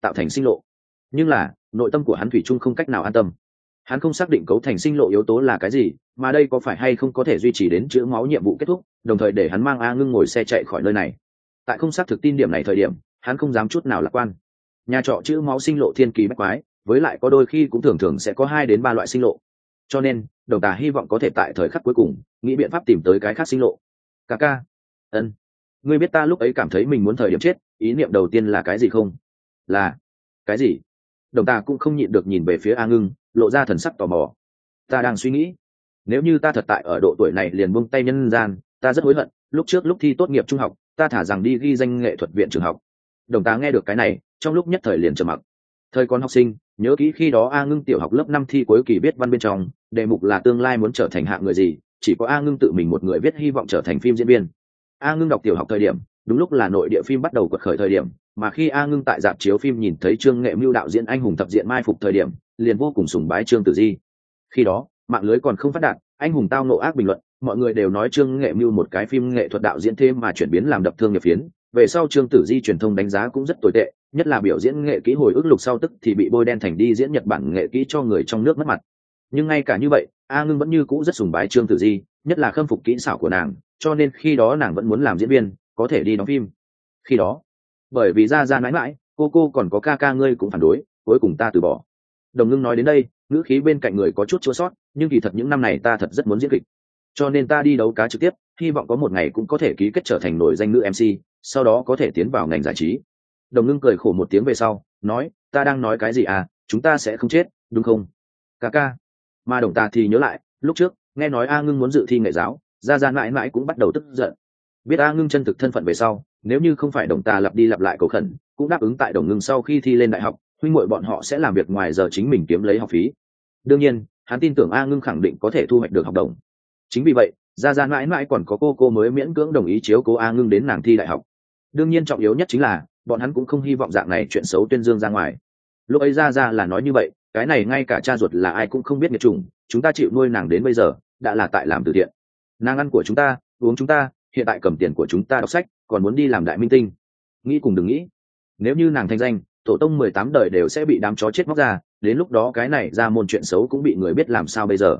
tạo thành sinh lộ. Nhưng là nội tâm của hắn thủy chung không cách nào an tâm. Hắn không xác định cấu thành sinh lộ yếu tố là cái gì, mà đây có phải hay không có thể duy trì đến chữ máu nhiệm vụ kết thúc, đồng thời để hắn mang A Ngưng ngồi xe chạy khỏi nơi này. Tại không xác thực tin điểm này thời điểm, hắn không dám chút nào lạc quan. Nhà trọ chữ máu sinh lộ thiên kỳ bách quái, với lại có đôi khi cũng thường thường sẽ có 2 đến 3 loại sinh lộ. Cho nên Đồng Tà hy vọng có thể tại thời khắc cuối cùng nghĩ biện pháp tìm tới cái khác sinh lộ. Ca ca, ân, ngươi biết ta lúc ấy cảm thấy mình muốn thời điểm chết, ý niệm đầu tiên là cái gì không? Là cái gì? Đồng Tà cũng không nhịn được nhìn về phía A Ngưng, lộ ra thần sắc tò mò. Ta đang suy nghĩ, nếu như ta thật tại ở độ tuổi này liền buông tay nhân gian, ta rất hối hận. Lúc trước lúc thi tốt nghiệp trung học, ta thả rằng đi ghi danh nghệ thuật viện trường học. Đồng Tà nghe được cái này, trong lúc nhất thời liền trầm mặc. Thời còn học sinh, nhớ kỹ khi đó A Ngưng tiểu học lớp 5 thi cuối kỳ viết văn bên trong, đề mục là tương lai muốn trở thành hạng người gì, chỉ có A Ngưng tự mình một người viết hy vọng trở thành phim diễn viên. A Ngưng đọc tiểu học thời điểm, đúng lúc là nội địa phim bắt đầu quật khởi thời điểm, mà khi A Ngưng tại rạp chiếu phim nhìn thấy Trương Nghệ Mưu đạo diễn anh hùng thập diện mai phục thời điểm, liền vô cùng sùng bái Trương Tử Di. Khi đó, mạng lưới còn không phát đạt, anh hùng tao nộ ác bình luận, mọi người đều nói Trương Nghệ Mưu một cái phim nghệ thuật đạo diễn thêm mà chuyển biến làm đập thương nghiệp phiến. Về sau Trương Tử Di truyền thông đánh giá cũng rất tồi tệ, nhất là biểu diễn nghệ kỹ hồi ức lục sau tức thì bị bôi đen thành đi diễn Nhật Bản nghệ kỹ cho người trong nước mất mặt. Nhưng ngay cả như vậy, A Ngưng vẫn như cũ rất sùng bái Trương Tử Di, nhất là khâm phục kỹ xảo của nàng, cho nên khi đó nàng vẫn muốn làm diễn viên, có thể đi đóng phim. Khi đó, bởi vì ra mãi mãi, cô còn có ca ca ngươi cũng phản đối, cuối cùng ta từ bỏ. Đồng Ngưng nói đến đây, ngữ khí bên cạnh người có chút chua sót, nhưng kỳ thật những năm này ta thật rất muốn diễn kịch, cho nên ta đi đấu cá trực tiếp, hy vọng có một ngày cũng có thể ký kết trở thành nổi danh nữ MC, sau đó có thể tiến vào ngành giải trí. Đồng Ngưng cười khổ một tiếng về sau, nói, ta đang nói cái gì à, chúng ta sẽ không chết, đúng không? Ca ca. Mà Đồng Tà thì nhớ lại, lúc trước, nghe nói A Ngưng muốn dự thi nghệ giáo, ra mãi mãi cũng bắt đầu tức giận. Biết A Ngưng chân thực thân phận về sau, nếu như không phải Đồng Tà lặp đi lặp lại cầu khẩn, cũng đáp ứng tại Đồng Ngưng sau khi thi lên đại học, huynh muội bọn họ sẽ làm việc ngoài giờ chính mình kiếm lấy học phí. Đương nhiên, hắn tin tưởng A Ngưng khẳng định có thể thu hoạch được học đồng. Chính vì vậy, ra mãi mãi còn có cô mới miễn cưỡng đồng ý chiếu cố A Ngưng đến nàng thi đại học. Đương nhiên trọng yếu nhất chính là bọn hắn cũng không hy vọng dạng này chuyện xấu tuyên dương ra ngoài. Lúc ấy ra là nói như vậy, cái này ngay cả cha ruột là ai cũng không biết nghiệt chủng, chúng ta chịu nuôi nàng đến bây giờ đã là tại làm từ thiện. Nàng ăn của chúng ta, uống chúng ta, hiện tại cầm tiền của chúng ta đọc sách, còn muốn đi làm đại minh tinh. Nghĩ cùng đừng nghĩ, nếu như nàng thành danh, tổ tông 18 đời đều sẽ bị đám chó chết móc ra, đến lúc đó cái này ra môn chuyện xấu cũng bị người biết làm sao bây giờ.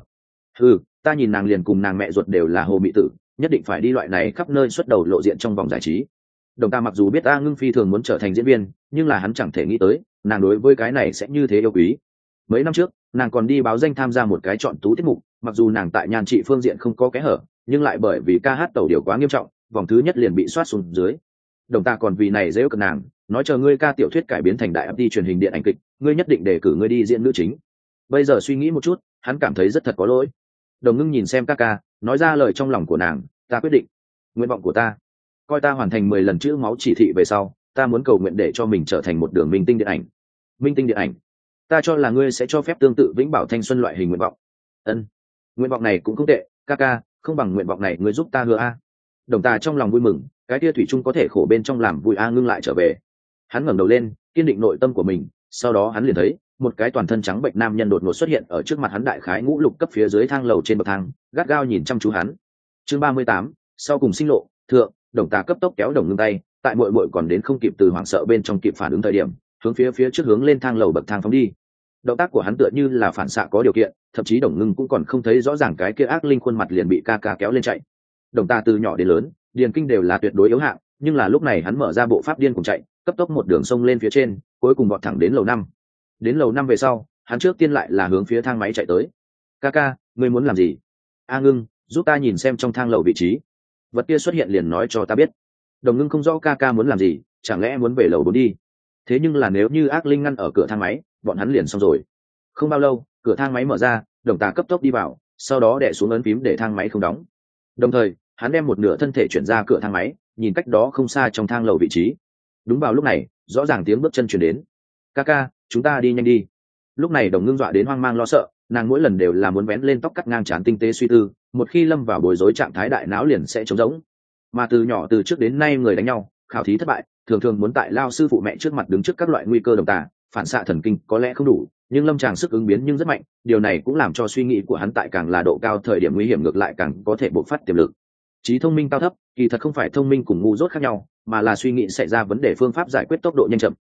Ta nhìn nàng liền cùng nàng mẹ ruột đều là hồ mị tử, nhất định phải đi loại này khắp nơi xuất đầu lộ diện trong vòng giải trí. Đồng Tà mặc dù biết A Ngưng phi thường muốn trở thành diễn viên, nhưng là hắn chẳng thể nghĩ tới nàng đối với cái này sẽ như thế yêu quý. Mấy năm trước, nàng còn đi báo danh tham gia một cái chọn tú tiết mục, mặc dù nàng tại nhan trị phương diện không có kẽ hở, nhưng lại bởi vì ca hát tẩu điều quá nghiêm trọng, vòng thứ nhất liền bị soát xuống dưới. Đồng Tà còn vì này giễu cợt nàng, nói chờ ngươi ca tiểu thuyết cải biến thành đại FT truyền hình điện ảnh kịch, ngươi nhất định đề cử ngươi đi diễn nữ chính. Bây giờ suy nghĩ một chút, hắn cảm thấy rất thật có lỗi. Đồng Ngưng nhìn xem ca, nói ra lời trong lòng của nàng, ta quyết định, nguyện vọng của ta, coi ta hoàn thành 10 lần chữ máu chỉ thị về sau, ta muốn cầu nguyện để cho mình trở thành một đường minh tinh điện ảnh. Minh tinh điện ảnh, ta cho là ngươi sẽ cho phép tương tự vĩnh bảo thanh xuân loại hình nguyện vọng. Ân, nguyện vọng này cũng không tệ, ca, không bằng nguyện vọng này ngươi giúp ta hứa a. Đồng Tà trong lòng vui mừng, cái tia thủy chung có thể khổ bên trong làm vui A Ngưng lại trở về. Hắn ngẩng đầu lên, kiên định nội tâm của mình, sau đó hắn liền thấy một cái toàn thân trắng bệnh nam nhân đột ngột xuất hiện ở trước mặt hắn, đại khái ngũ lục cấp phía dưới thang lầu trên bậc thang, gắt gao nhìn chăm chú hắn. Chương 38, sau cùng sinh lộ, thượng. Đồng Tà cấp tốc kéo Đồng Ngưng tay, tại muội còn đến không kịp từ hoảng sợ bên trong kịp phản ứng thời điểm, hướng phía trước hướng lên thang lầu bậc thang phóng đi. Động tác của hắn tựa như là phản xạ có điều kiện, thậm chí Đồng Ngưng cũng còn không thấy rõ ràng cái kia ác linh khuôn mặt liền bị ca kéo lên chạy. Đồng Tà từ nhỏ đến lớn, điền kinh đều là tuyệt đối yếu hạng, nhưng là lúc này hắn mở ra bộ pháp điên cùng chạy, cấp tốc một đường sông lên phía trên, cuối cùng vọt thẳng đến lầu 5. Đến lầu 5 về sau, hắn trước tiên lại là hướng phía thang máy chạy tới. Ca, ngươi muốn làm gì? A Ngưng, giúp ta nhìn xem trong thang lầu vị trí. Vật kia xuất hiện liền nói cho ta biết. Đồng Ngưng không rõ ca muốn làm gì, chẳng lẽ muốn về lầu 4 đi? Thế nhưng là nếu như ác linh ngăn ở cửa thang máy, bọn hắn liền xong rồi. Không bao lâu, cửa thang máy mở ra, Đồng Tà cấp tốc đi vào, sau đó đè xuống ấn phím để thang máy không đóng. Đồng thời, hắn đem một nửa thân thể chuyển ra cửa thang máy, nhìn cách đó không xa trong thang lầu vị trí. Đúng vào lúc này, rõ ràng tiếng bước chân chuyển đến. Ca, chúng ta đi nhanh đi. Lúc này Đồng Ngưng dọa đến hoang mang lo sợ, nàng mỗi lần đều là muốn vén lên tóc cắt ngang trán tinh tế suy tư, một khi lâm vào bối rối trạng thái đại não liền sẽ trống rỗng. Mà từ nhỏ từ trước đến nay người đánh nhau, khảo thí thất bại, thường muốn tại lao sư phụ mẹ trước mặt đứng trước các loại nguy cơ Đồng Tà, phản xạ thần kinh có lẽ không đủ, nhưng lâm tràng sức ứng biến nhưng rất mạnh, điều này cũng làm cho suy nghĩ của hắn tại càng là độ cao thời điểm nguy hiểm ngược lại càng có thể bộc phát tiềm lực. Trí thông minh cao thấp kỳ thật không phải thông minh cùng ngu dốt khác nhau, mà là suy nghĩ xảy ra vấn đề phương pháp giải quyết tốc độ nhanh chậm.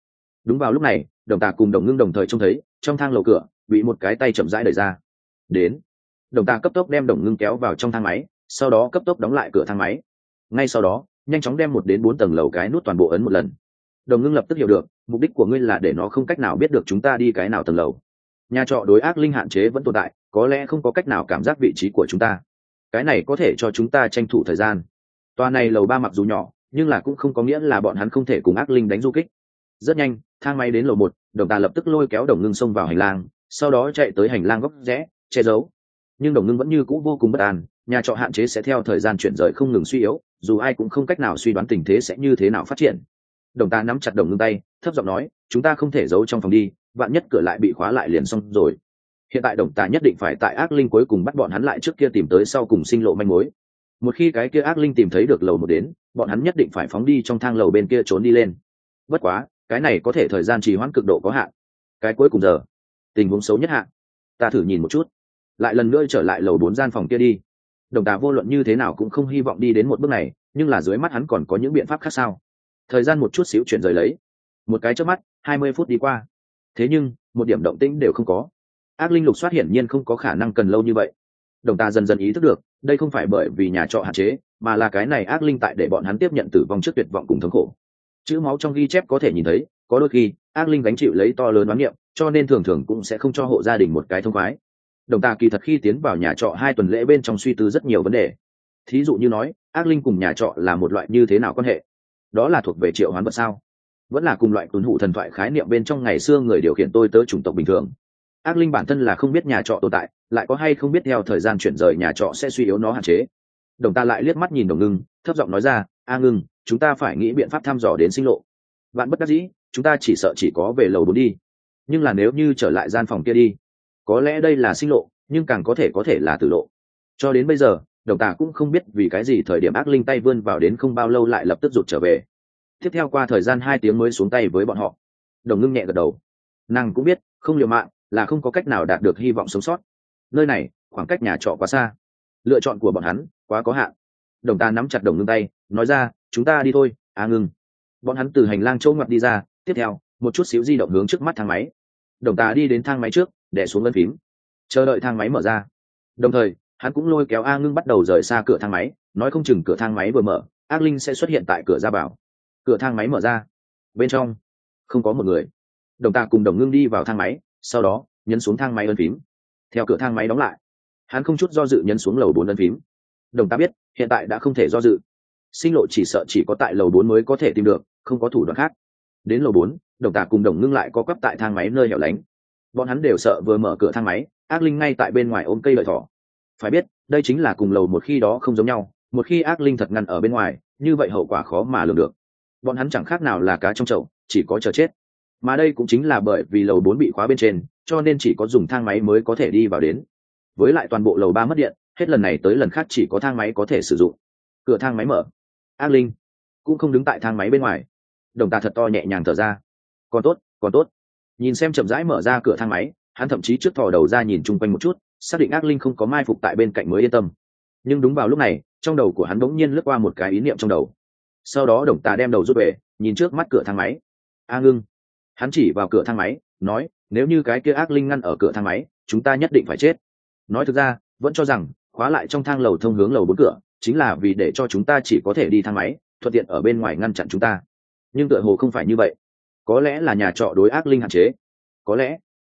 Đúng vào lúc này, đồng tà cùng đồng ngưng đồng thời trông thấy trong thang lầu cửa bị một cái tay chậm rãi đẩy ra. Đến. Đồng tà cấp tốc đem đồng ngưng kéo vào trong thang máy, sau đó cấp tốc đóng lại cửa thang máy. Ngay sau đó nhanh chóng đem 1 đến 4 tầng lầu cái nút toàn bộ ấn một lần. Đồng ngưng lập tức hiểu được mục đích của ngươi là để nó không cách nào biết được chúng ta đi cái nào tầng lầu. Nhà trọ đối ác linh hạn chế vẫn tồn tại, có lẽ không có cách nào cảm giác vị trí của chúng ta. Cái này có thể cho chúng ta tranh thủ thời gian. Tòa này lầu 3 mặc dù nhỏ, nhưng là cũng không có nghĩa là bọn hắn không thể cùng ác linh đánh du kích. Rất nhanh, thang máy đến lầu 1, đồng tà lập tức lôi kéo đồng ngưng xông vào hành lang, sau đó chạy tới hành lang góc rẽ che giấu. Nhưng đồng ngưng vẫn như cũ vô cùng bất an, nhà trọ hạn chế sẽ theo thời gian chuyển rời không ngừng suy yếu, dù ai cũng không cách nào suy đoán tình thế sẽ như thế nào phát triển. Đồng tà nắm chặt đồng ngưng tay, thấp giọng nói, chúng ta không thể giấu trong phòng đi, vạn nhất cửa lại bị khóa lại liền xong rồi. Hiện tại đồng tà nhất định phải tại ác linh cuối cùng bắt bọn hắn lại trước kia tìm tới sau cùng sinh lộ manh mối. Một khi cái kia ác linh tìm thấy được lầu 1 đến, bọn hắn nhất định phải phóng đi trong thang lầu bên kia trốn đi lên. Bất quá cái này có thể thời gian trì hoãn cực độ có hạn. Cái cuối cùng giờ, tình huống xấu nhất hạn, ta thử nhìn một chút, lại lần nữa trở lại lầu 4 gian phòng kia đi. Đồng tà vô luận như thế nào cũng không hy vọng đi đến một bước này, nhưng là dưới mắt hắn còn có những biện pháp khác sao. Thời gian một chút xíu chuyển rời lấy, một cái chớp mắt 20 phút đi qua, thế nhưng một điểm động tĩnh đều không có. Ác linh lục soát hiển nhiên không có khả năng cần lâu như vậy. Đồng ta dần dần ý thức được đây không phải bởi vì nhà trọ hạn chế, mà là cái này ác linh tại để bọn hắn tiếp nhận tử vong trước tuyệt vọng cùng thống khổ. Chữ máu trong ghi chép có thể nhìn thấy, có đôi khi ác linh gánh chịu lấy to lớn oán niệm, cho nên thường thường cũng sẽ không cho hộ gia đình một cái thông khoái. Đồng ta kỳ thật khi tiến vào nhà trọ 2 tuần lễ bên trong suy tư rất nhiều vấn đề. Thí dụ như nói ác linh cùng nhà trọ là một loại như thế nào quan hệ, đó là thuộc về triệu hoán vật sao, vẫn là cùng loại tuấn hủ thần thoại khái niệm bên trong ngày xưa người điều khiển tôi tớ chủng tộc bình thường. Ác linh bản thân là không biết nhà trọ tồn tại, lại có hay không biết theo thời gian chuyển rời nhà trọ sẽ suy yếu nó hạn chế. Đồng ta lại liếc mắt nhìn đồng ngưng, thấp giọng nói ra, a ngưng, chúng ta phải nghĩ biện pháp thăm dò đến sinh lộ. Vạn bất đắc dĩ, chúng ta chỉ sợ chỉ có về lầu 4 đi. Nhưng là nếu như trở lại gian phòng kia đi, có lẽ đây là sinh lộ, nhưng càng có thể là tử lộ. Cho đến bây giờ, đồng ta cũng không biết vì cái gì thời điểm ác linh tay vươn vào đến không bao lâu lại lập tức rụt trở về. Tiếp theo qua thời gian 2 tiếng mới xuống tay với bọn họ. Đồng ngưng nhẹ gật đầu, nàng cũng biết không liều mạng là không có cách nào đạt được hy vọng sống sót. Nơi này khoảng cách nhà trọ quá xa, lựa chọn của bọn hắn quá có hạn. Đồng ta nắm chặt đồng ngưng tay, nói ra, chúng ta đi thôi, a ngưng. Bọn hắn từ hành lang châu ngoặt đi ra, tiếp theo một chút xíu di động hướng trước mắt thang máy. Đồng ta đi đến thang máy trước, đè xuống ấn phím, chờ đợi thang máy mở ra. Đồng thời hắn cũng lôi kéo a ngưng bắt đầu rời xa cửa thang máy, nói không chừng cửa thang máy vừa mở, ác linh sẽ xuất hiện tại cửa ra vào. Cửa thang máy mở ra, bên trong không có một người. Đồng ta cùng đồng ngưng đi vào thang máy, sau đó nhấn xuống thang máy ấn phím. Theo cửa thang máy đóng lại, hắn không chút do dự nhấn xuống lầu 4 ấn phím. Đồng ta biết hiện tại đã không thể do dự, sinh lộ chỉ sợ chỉ có tại lầu 4 mới có thể tìm được, không có thủ đoạn khác. Đến lầu 4, đồng ta cùng đồng ngưng lại có quắp tại thang máy nơi hẻo lánh. Bọn hắn đều sợ vừa mở cửa thang máy, ác linh ngay tại bên ngoài ôm cây lợi thỏ. Phải biết đây chính là cùng lầu một khi đó không giống nhau, một khi ác linh thật ngăn ở bên ngoài, như vậy hậu quả khó mà lường được. Bọn hắn chẳng khác nào là cá trong chậu, chỉ có chờ chết. Mà đây cũng chính là bởi vì lầu 4 bị khóa bên trên, cho nên chỉ có dùng thang máy mới có thể đi vào đến. Với lại toàn bộ lầu 3 mất điện, hết lần này tới lần khác chỉ có thang máy có thể sử dụng. Cửa thang máy mở, ác linh cũng không đứng tại thang máy bên ngoài. Đồng ta thật to nhẹ nhàng thở ra. Còn tốt. Nhìn xem chậm rãi mở ra cửa thang máy, hắn thậm chí trước thò đầu ra nhìn chung quanh một chút, xác định ác linh không có mai phục tại bên cạnh mới yên tâm. Nhưng đúng vào lúc này, trong đầu của hắn bỗng nhiên lướt qua một cái ý niệm trong đầu. Sau đó đồng ta đem đầu rút về, nhìn trước mắt cửa thang máy. A ngưng. Hắn chỉ vào cửa thang máy, nói, nếu như cái kia ác linh ngăn ở cửa thang máy, chúng ta nhất định phải chết. Nói thực ra vẫn cho rằng khóa lại trong thang lầu thông hướng lầu 4 cửa chính là vì để cho chúng ta chỉ có thể đi thang máy, thuận tiện ở bên ngoài ngăn chặn chúng ta. Nhưng tựa hồ không phải như vậy. Có lẽ là nhà trọ đối ác linh hạn chế. Có lẽ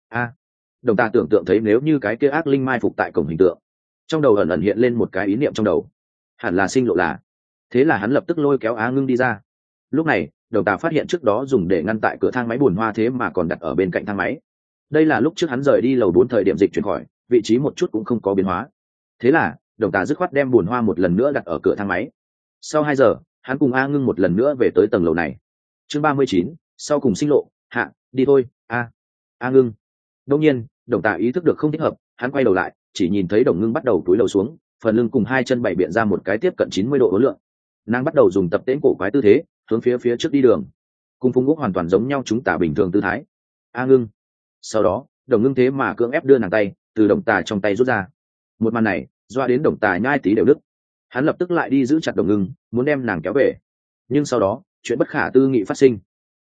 đồng ta tưởng tượng thấy nếu như cái kia ác linh mai phục tại cổng hình tượng, trong đầu ẩn ẩn hiện lên một cái ý niệm trong đầu, hẳn là sinh lộ là. Thế là hắn lập tức lôi kéo Á Ngưng đi ra. Lúc này đồng ta phát hiện trước đó dùng để ngăn tại cửa thang máy bùn hoa thế mà còn đặt ở bên cạnh thang máy. Đây là lúc trước hắn rời đi lầu 4 thời điểm dịch chuyển khỏi, vị trí một chút cũng không có biến hóa. Thế là đồng ta dứt khoát đem bùn hoa một lần nữa đặt ở cửa thang máy. Sau 2 giờ, hắn cùng A Ngưng một lần nữa về tới tầng lầu này. Chương 39, sau cùng sinh lộ, hạ, đi thôi, A Ngưng. Đương nhiên đồng ta ý thức được không thích hợp, hắn quay đầu lại, chỉ nhìn thấy Đồng Ngưng bắt đầu cúi đầu xuống, phần lưng cùng 2 chân bày biện ra một cái tiếp cận 90 độ uốn lượn. Nàng bắt đầu dùng tập tễnh cổ quái tư thế hướng phía trước đi đường, cùng Phùng Úc hoàn toàn giống nhau chúng ta bình thường tư thái. A Ngưng. Sau đó Đồng Ngưng thế mà cưỡng ép đưa nàng tay từ đồng tà trong tay rút ra. Một màn này doa đến đồng tà nhai tí đều đứt. Hắn lập tức lại đi giữ chặt Đồng Ngưng, muốn đem nàng kéo về. Nhưng sau đó chuyện bất khả tư nghị phát sinh.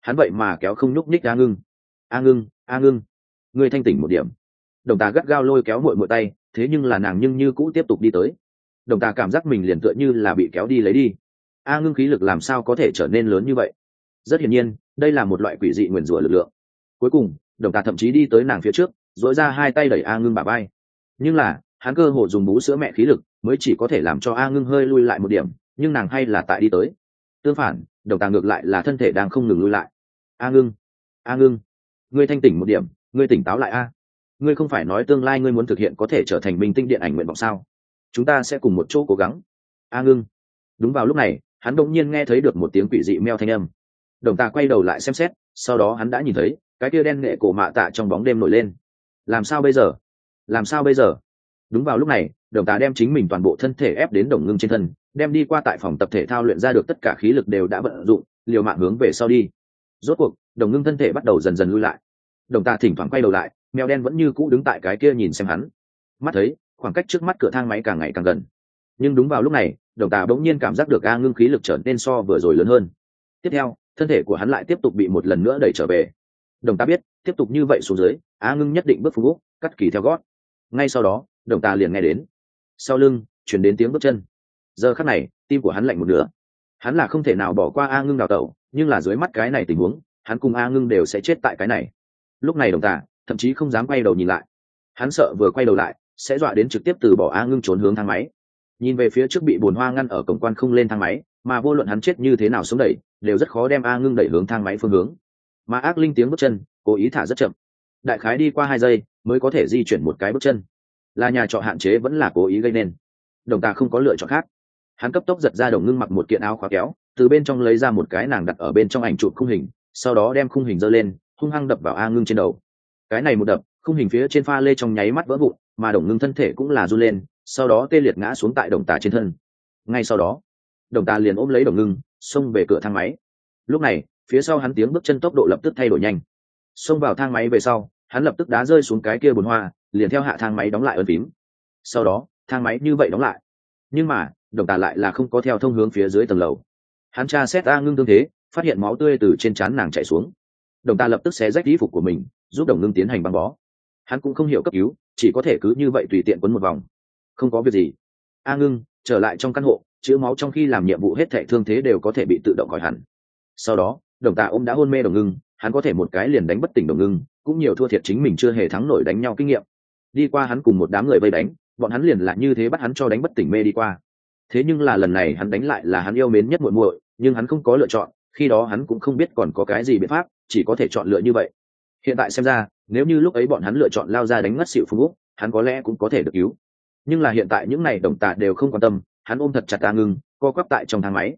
hắn vậy mà kéo không nhúc nhích A Ngưng. A Ngưng, A Ngưng, ngươi thanh tỉnh một điểm. Đồng Tà gắt gao lôi kéo muội muội tay, thế nhưng là nàng nhưng như cũ tiếp tục đi tới. Đồng Tà cảm giác mình liền tựa như là bị kéo đi lấy đi. A Ngưng khí lực làm sao có thể trở nên lớn như vậy? Rất hiển nhiên, đây là một loại quỷ dị nguyền rủa lực lượng. Cuối cùng, Đồng Tà thậm chí đi tới nàng phía trước, duỗi ra hai tay đẩy A Ngưng bả vai. Nhưng là, hắn cơ hồ dùng bú sữa mẹ khí lực, mới chỉ có thể làm cho A Ngưng hơi lui lại một điểm, nhưng nàng hay là tại đi tới. Tương phản, Đồng Tà ngược lại là thân thể đang không ngừng lui lại. A Ngưng, A Ngưng, ngươi thanh tỉnh một điểm, ngươi tỉnh táo lại a. Ngươi không phải nói tương lai ngươi muốn thực hiện có thể trở thành minh tinh điện ảnh nguyện vọng sao? Chúng ta sẽ cùng một chỗ cố gắng. A Ngưng. Đúng vào lúc này, hắn đột nhiên nghe thấy được một tiếng quỷ dị meo thanh âm. Đồng Tà quay đầu lại xem xét, sau đó hắn đã nhìn thấy cái kia đen nghệ cổ mạ tạ trong bóng đêm nổi lên. Làm sao bây giờ? Làm sao bây giờ? Đúng vào lúc này, Đồng Tà đem chính mình toàn bộ thân thể ép đến Đồng Ngưng trên thân, đem đi qua tại phòng tập thể thao luyện ra được tất cả khí lực đều đã vận dụng, liều mạng hướng về sau đi. Rốt cuộc, Đồng Ngưng thân thể bắt đầu dần dần lui lại. Đồng Tà thỉnh thoảng quay đầu lại, mèo đen vẫn như cũ đứng tại cái kia nhìn xem hắn. Mắt thấy khoảng cách trước mắt cửa thang máy càng ngày càng gần, nhưng đúng vào lúc này, Đồng Tà bỗng nhiên cảm giác được A Ngưng khí lực trở nên so vừa rồi lớn hơn. Tiếp theo, thân thể của hắn lại tiếp tục bị một lần nữa đẩy trở về. Đồng Tà biết, tiếp tục như vậy xuống dưới, A Ngưng nhất định bước phù úc, cắt kỳ theo gót. Ngay sau đó, Đồng Tà liền nghe đến sau lưng chuyển đến tiếng bước chân. Giờ khắc này, tim của hắn lạnh một nửa. Hắn là không thể nào bỏ qua A Ngưng đào tẩu, nhưng là dưới mắt cái này tình huống, hắn cùng A Ngưng đều sẽ chết tại cái này. Lúc này Đồng Tà thậm chí không dám quay đầu nhìn lại. Hắn sợ vừa quay đầu lại sẽ dọa đến trực tiếp từ bỏ A Ngưng trốn hướng thang máy. Nhìn về phía trước bị bùn hoa ngăn ở cổng quan không lên thang máy, mà vô luận hắn chết như thế nào sống đẩy đều rất khó đem A Ngưng đẩy hướng thang máy phương hướng. Mà ác linh tiếng bước chân cố ý thả rất chậm, đại khái đi qua 2 giây mới có thể di chuyển một cái bước chân. Là nhà trọ hạn chế vẫn là cố ý gây nên? Đồng Tà không có lựa chọn khác. Hắn cấp tốc giật ra Đồng Ngưng mặc một kiện áo khóa kéo, từ bên trong lấy ra một cái nàng đặt ở bên trong ảnh chụp khung hình, sau đó đem khung hình giơ lên, hung hăng đập vào A Ngưng trên đầu. Cái này một đập, khung hình phía trên pha lê trong nháy mắt vỡ vụn, mà Đồng Ngưng thân thể cũng là run lên, sau đó tê liệt ngã xuống tại Đồng Tà trên thân. Ngay sau đó, Đồng Tà liền ôm lấy Đồng Ngưng, xông về cửa thang máy. Lúc này, phía sau hắn tiếng bước chân tốc độ lập tức thay đổi nhanh. Xông vào thang máy về sau, hắn lập tức đá rơi xuống cái kia bồn hoa, liền theo hạ thang máy đóng lại ấn phím. Sau đó, thang máy như vậy đóng lại. Nhưng mà, Đồng Tà lại là không có theo thông hướng phía dưới tầng lầu. Hắn tra xét A Ngưng thương thế, phát hiện máu tươi từ trên trán nàng chảy xuống. Đồng Tà lập tức xé rách y phục của mình, giúp Đồng Ngưng tiến hành băng bó. Hắn cũng không hiểu cấp cứu, chỉ có thể cứ như vậy tùy tiện quấn một vòng. Không có việc gì. A Ngưng trở lại trong căn hộ, chữa máu trong khi làm nhiệm vụ hết thảy thương thế đều có thể bị tự động khỏi hẳn. Sau đó, Đồng Tà ôm đã hôn mê Đồng Ngưng, hắn có thể một cái liền đánh bất tỉnh Đồng Ngưng, cũng nhiều thua thiệt chính mình chưa hề thắng nổi đánh nhau kinh nghiệm. Đi qua hắn cùng một đám người vây đánh, bọn hắn liền là như thế bắt hắn cho đánh bất tỉnh mê đi qua. Thế nhưng là lần này hắn đánh lại là hắn yêu mến nhất muội muội, nhưng hắn không có lựa chọn, khi đó hắn cũng không biết còn có cái gì biện pháp, chỉ có thể chọn lựa như vậy. Hiện tại xem ra, nếu như lúc ấy bọn hắn lựa chọn lao ra đánh ngất xỉu Phương Úc, hắn có lẽ cũng có thể được cứu. Nhưng là hiện tại những này Đồng Tà đều không quan tâm, hắn ôm thật chặt A Ngưng, co quắp tại trong thang máy.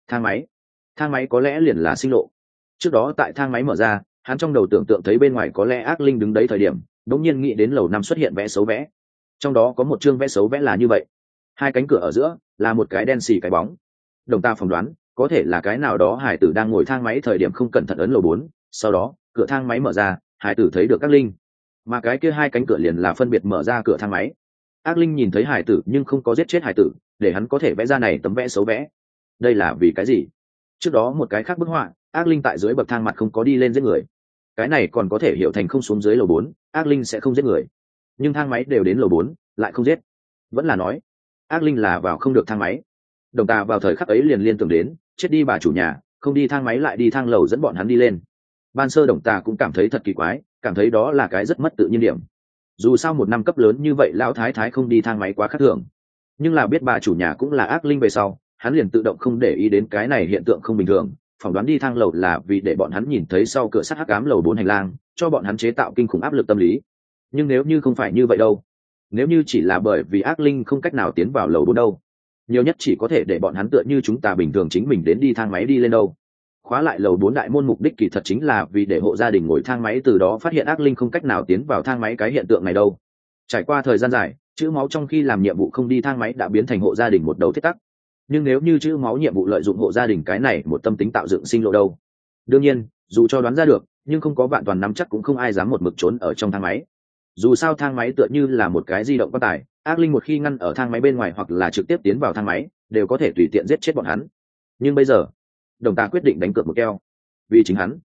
Thang máy có lẽ liền là sinh lộ. Trước đó tại thang máy mở ra, hắn trong đầu tưởng tượng thấy bên ngoài có lẽ ác linh đứng đấy thời điểm, đột nhiên nghĩ đến lầu 5 xuất hiện vẽ xấu vẽ. Trong đó có một chương vẽ xấu vẽ là như vậy: 2 cánh cửa ở giữa là một cái đen xì cái bóng. Đồng Tà phỏng đoán có thể là cái nào đó hải tử đang ngồi thang máy thời điểm không cẩn thận ấn lầu 4, sau đó cửa thang máy mở ra, hải tử thấy được ác linh, mà cái kia 2 cánh cửa liền là phân biệt mở ra cửa thang máy. Ác linh nhìn thấy hải tử nhưng không có giết chết hải tử, để hắn có thể vẽ ra này tấm vẽ xấu vẽ. Đây là vì cái gì? Trước đó một cái khác bức họa, ác linh tại dưới bậc thang mặt không có đi lên giết người. Cái này còn có thể hiểu thành không xuống dưới lầu 4, ác linh sẽ không giết người. Nhưng thang máy đều đến lầu 4, lại không giết. Vẫn là nói, ác linh là vào không được thang máy. Đồng Tà vào thời khắc ấy liền liên tưởng đến, chết đi bà chủ nhà, không đi thang máy lại đi thang lầu dẫn bọn hắn đi lên. Ban sơ Đồng Tà cũng cảm thấy thật kỳ quái, cảm thấy đó là cái rất mất tự nhiên điểm. Dù sao một năm cấp lớn như vậy lão thái thái không đi thang máy quá khác thường. Nhưng là biết bà chủ nhà cũng là ác linh về sau, hắn liền tự động không để ý đến cái này hiện tượng không bình thường, phỏng đoán đi thang lầu là vì để bọn hắn nhìn thấy sau cửa sắt hắc ám lầu 4 hành lang, cho bọn hắn chế tạo kinh khủng áp lực tâm lý. Nhưng nếu như không phải như vậy đâu, nếu như chỉ là bởi vì ác linh không cách nào tiến vào lầu 4 đâu, nhiều nhất chỉ có thể để bọn hắn tựa như chúng ta bình thường chính mình đến đi thang máy đi lên đâu. Khóa lại lầu 4 đại môn mục đích kỳ thật chính là vì để hộ gia đình ngồi thang máy từ đó phát hiện ác linh không cách nào tiến vào thang máy cái hiện tượng này đâu. Trải qua thời gian dài, chữ máu trong khi làm nhiệm vụ không đi thang máy đã biến thành hộ gia đình một đầu thiết tắc. Nhưng nếu như chữ máu nhiệm vụ lợi dụng hộ gia đình cái này một tâm tính tạo dựng sinh lộ đâu. Đương nhiên, dù cho đoán ra được, nhưng không có vạn toàn nắm chắc cũng không ai dám một mực trốn ở trong thang máy. Dù sao thang máy tựa như là một cái di động quan tài, ác linh một khi ngăn ở thang máy bên ngoài hoặc là trực tiếp tiến vào thang máy, đều có thể tùy tiện giết chết bọn hắn. Nhưng bây giờ, Đồng Tà quyết định đánh cược một keo. Vì chính hắn,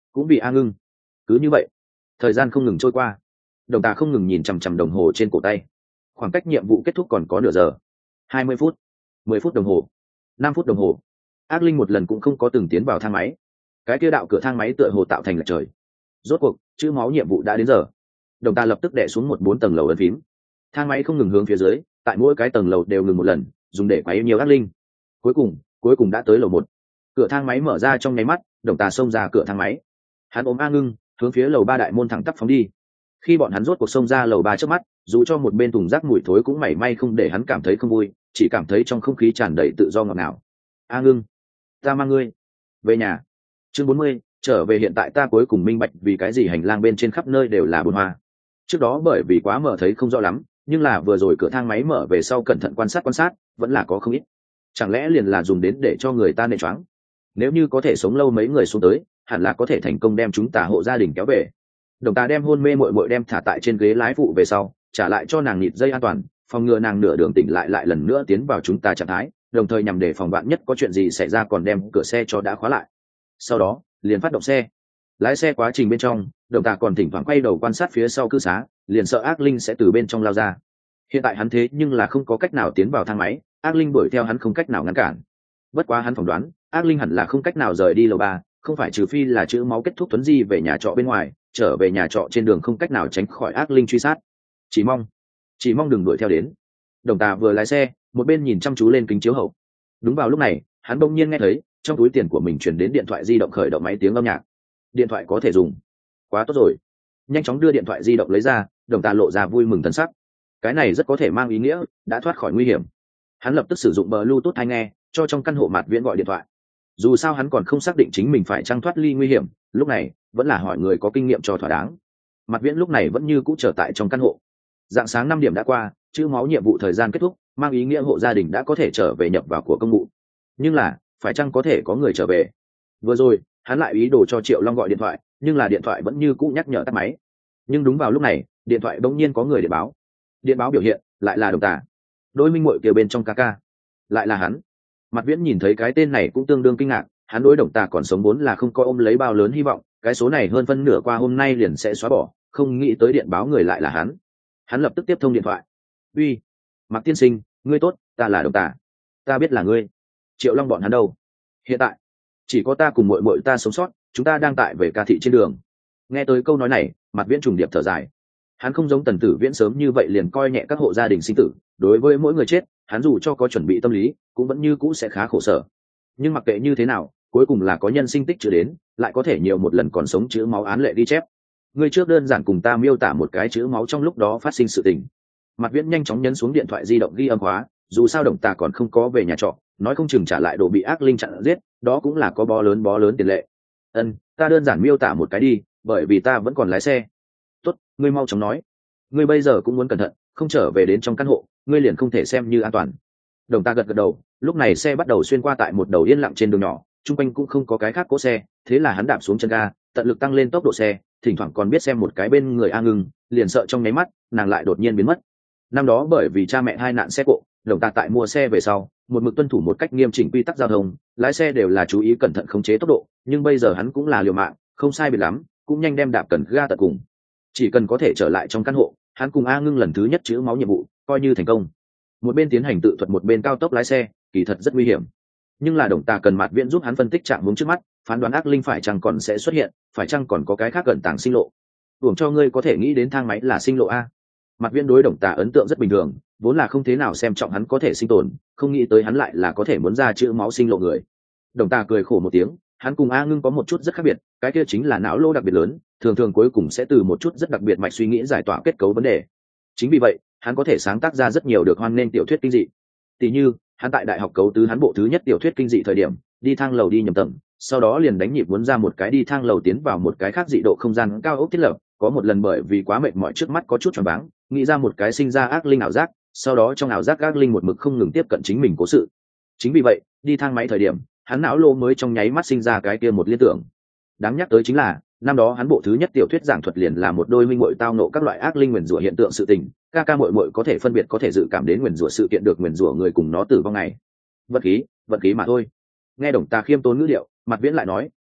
cũng vì A Ngưng. Cứ như vậy thời gian không ngừng trôi qua, Đồng Tà không ngừng nhìn chằm chằm đồng hồ trên cổ tay. Khoảng cách nhiệm vụ kết thúc còn có nửa giờ. 20 phút, 10 phút đồng hồ, 5 phút đồng hồ. Ác linh một lần cũng không có từng tiến vào thang máy. Cái kia đạo cửa thang máy tựa hồ tạo thành lệch trời. Rốt cuộc chữ máu nhiệm vụ đã đến giờ. Đồng Tà lập tức đè xuống một 4 tầng lầu ấn phím. Thang máy không ngừng hướng phía dưới, tại mỗi cái tầng lầu đều ngừng một lần, dùng để quấy nhiều ác linh. Cuối cùng đã tới lầu 1. Cửa thang máy mở ra trong nháy mắt, Đồng Tà xông ra cửa thang máy. Hắn ôm A Ngưng, hướng phía lầu 3 đại môn thẳng tắp phóng đi. Khi bọn hắn rốt cuộc xông ra lầu 3 trước mắt, dù cho một bên thùng rác mùi thối cũng mảy may không để hắn cảm thấy không vui, chỉ cảm thấy trong không khí tràn đầy tự do ngọt ngào. A Ngưng, ta mang ngươi về nhà. Chương 40, trở về. Hiện tại ta cuối cùng minh bạch vì cái gì hành lang bên trên khắp nơi đều là bồn hoa. Trước đó bởi vì quá mở thấy không rõ lắm, nhưng là vừa rồi cửa thang máy mở về sau cẩn thận quan sát, vẫn là có không ít. Chẳng lẽ liền là dùng đến để cho người ta nện choáng? Nếu như có thể sống lâu mấy người xuống tới, hẳn là có thể thành công đem chúng ta hộ gia đình kéo về. Đồng Tà đem hôn mê muội muội đem thả tại trên ghế lái phụ về sau, trả lại cho nàng nịt dây an toàn, phòng ngừa nàng nửa đường tỉnh lại lần nữa tiến vào chúng ta trạng thái, đồng thời nhằm để phòng vạn nhất có chuyện gì xảy ra còn đem cửa xe cho đã khóa lại. Sau đó liền phát động xe. Lái xe quá trình bên trong, Đồng Tà còn thỉnh thoảng quay đầu quan sát phía sau cư xá, liền sợ ác linh sẽ từ bên trong lao ra. Hiện tại hắn thế nhưng là không có cách nào tiến vào thang máy, ác linh đuổi theo hắn không cách nào ngăn cản. Bất quá hắn phỏng đoán ác linh hẳn là không cách nào rời đi lầu 3, không phải trừ phi là chữ máu kết thúc tuấn di về nhà trọ bên ngoài, trở về nhà trọ trên đường không cách nào tránh khỏi ác linh truy sát. Chỉ mong đừng đuổi theo đến. Đồng Tà vừa lái xe một bên nhìn chăm chú lên kính chiếu hậu. Đúng vào lúc này hắn bỗng nhiên nghe thấy trong túi tiền của mình chuyển đến điện thoại di động khởi động máy tiếng âm nhạc. Điện thoại có thể dùng, quá tốt rồi. Nhanh chóng đưa điện thoại di động lấy ra, Đồng Tà lộ ra vui mừng thân sắc. Cái này rất có thể mang ý nghĩa đã thoát khỏi nguy hiểm. Hắn lập tức sử dụng Bluetooth tai nghe cho trong căn hộ Mạt Viễn gọi điện thoại. Dù sao hắn còn không xác định chính mình phải trăng thoát ly nguy hiểm, lúc này vẫn là hỏi người có kinh nghiệm cho thỏa đáng. Mạt Viễn lúc này vẫn như cũ trở tại trong căn hộ. Dạng sáng 5 điểm đã qua, chữ máu nhiệm vụ thời gian kết thúc, mang ý nghĩa hộ gia đình đã có thể trở về nhập vào của công vụ. Nhưng là phải chăng có thể có người trở về? Vừa rồi hắn lại ý đồ cho Triệu Long gọi điện thoại, nhưng là điện thoại vẫn như cũ nhắc nhở tắt máy. Nhưng đúng vào lúc này điện thoại bỗng nhiên có người điện báo. Điện báo biểu hiện lại là Đồng Tà. Đôi minh muội kia bên trong ca lại là hắn. Mạt Viễn nhìn thấy cái tên này cũng tương đương kinh ngạc, hắn đối Đồng Tà còn sống vốn là không có ôm lấy bao lớn hy vọng, cái số này hơn phân nửa qua hôm nay liền sẽ xóa bỏ, không nghĩ tới điện báo người lại là hắn. Hắn lập tức tiếp thông điện thoại. Uy, Mạc tiên sinh, ngươi tốt, ta là Đồng Tà. Ta biết là ngươi. Triệu Long bọn hắn đâu? Hiện tại chỉ có ta cùng muội muội ta sống sót, chúng ta đang tại về ca thị trên đường. Nghe tới câu nói này, Mạt Viễn trùng điệp thở dài. Hắn không giống Tần Tử Viễn sớm như vậy liền coi nhẹ các hộ gia đình sinh tử, đối với mỗi người chết hắn dù cho có chuẩn bị tâm lý cũng vẫn như cũ sẽ khá khổ sở. Nhưng mặc kệ như thế nào, cuối cùng là có nhân sinh tích chữ đến, lại có thể nhiều một lần còn sống chữ máu án lệ ghi chép. Ngươi trước đơn giản cùng ta miêu tả một cái chữ máu trong lúc đó phát sinh sự tình. Mạt Viễn nhanh chóng nhấn xuống điện thoại di động ghi âm khóa, dù sao Đồng Tà còn không có về nhà trọ, nói không chừng trả lại đồ bị ác linh chặn giết, đó cũng là có bó lớn tiền lệ. Ta đơn giản miêu tả một cái đi, bởi vì ta vẫn còn lái xe. Tốt, ngươi mau chóng nói. Ngươi bây giờ cũng muốn cẩn thận, không trở về đến trong căn hộ, ngươi liền không thể xem như an toàn. Đồng Tà gật đầu, lúc này xe bắt đầu xuyên qua tại một đầu yên lặng trên đường nhỏ, chung quanh cũng không có cái khác cỗ xe, thế là hắn đạp xuống chân ga, tận lực tăng lên tốc độ xe, thỉnh thoảng còn biết xem một cái bên người A Ngưng, liền sợ trong nháy mắt nàng lại đột nhiên biến mất. Năm đó bởi vì cha mẹ hai nạn xe cộ, Đồng Tà tại mua xe về sau một mực tuân thủ một cách nghiêm chỉnh quy tắc giao thông, lái xe đều là chú ý cẩn thận khống chế tốc độ, nhưng bây giờ hắn cũng là liều mạng, không sai biệt lắm cũng nhanh đem đạp cần ga tận cùng. Chỉ cần có thể trở lại trong căn hộ, hắn cùng A Ngưng lần thứ nhất chữ máu nhiệm vụ coi như thành công. Một bên tiến hành tự thuật một bên cao tốc lái xe, kỳ thật rất nguy hiểm. Nhưng là Đồng Tà cần Mạt Viễn giúp hắn phân tích trạng huống trước mắt, phán đoán ác linh phải chăng còn sẽ xuất hiện, phải chăng còn có cái khác gần tàng sinh lộ. Buồng cho ngươi có thể nghĩ đến thang máy là sinh lộ a. Mạt Viễn đối Đồng Tà ấn tượng rất bình thường, vốn là không thế nào xem trọng hắn có thể sinh tồn, không nghĩ tới hắn lại là có thể muốn ra chữ máu sinh lộ người. Đồng Tà cười khổ một tiếng, hắn cùng A Ngưng có một chút rất khác biệt, cái kia chính là não lô đặc biệt lớn, thường thường cuối cùng sẽ từ một chút rất đặc biệt mạch suy nghĩ giải tỏa kết cấu vấn đề. Chính vì vậy hắn có thể sáng tác ra rất nhiều được hoan nghênh tiểu thuyết kinh dị. Tỷ như hắn tại đại học cấu tứ hắn bộ thứ nhất tiểu thuyết kinh dị thời điểm, đi thang lầu đi nhầm tầng, sau đó liền đánh nhịp muốn ra một cái đi thang lầu tiến vào một cái khác dị độ không gian cao ốc thiết lập. Có một lần bởi vì quá mệt mỏi trước mắt có chút choáng váng, nghĩ ra một cái sinh ra ác linh ảo giác, sau đó trong ảo giác ác linh một mực không ngừng tiếp cận chính mình cố sự. Chính vì vậy đi thang máy thời điểm hắn não lô mới trong nháy mắt sinh ra cái kia một liên tưởng. Đáng nhắc tới chính là năm đó hắn bộ thứ nhất tiểu thuyết giảng thuật liền là một đôi minh muội tao nộ các loại ác linh nguyền rủa hiện tượng sự tình, ca muội muội có thể phân biệt có thể dự cảm đến nguyền rủa sự kiện được nguyền rủa người cùng nó tử vong ngày. Vận khí mà thôi. Nghe Đồng Tà khiêm tốn ngữ điệu, Mạt Viễn lại nói,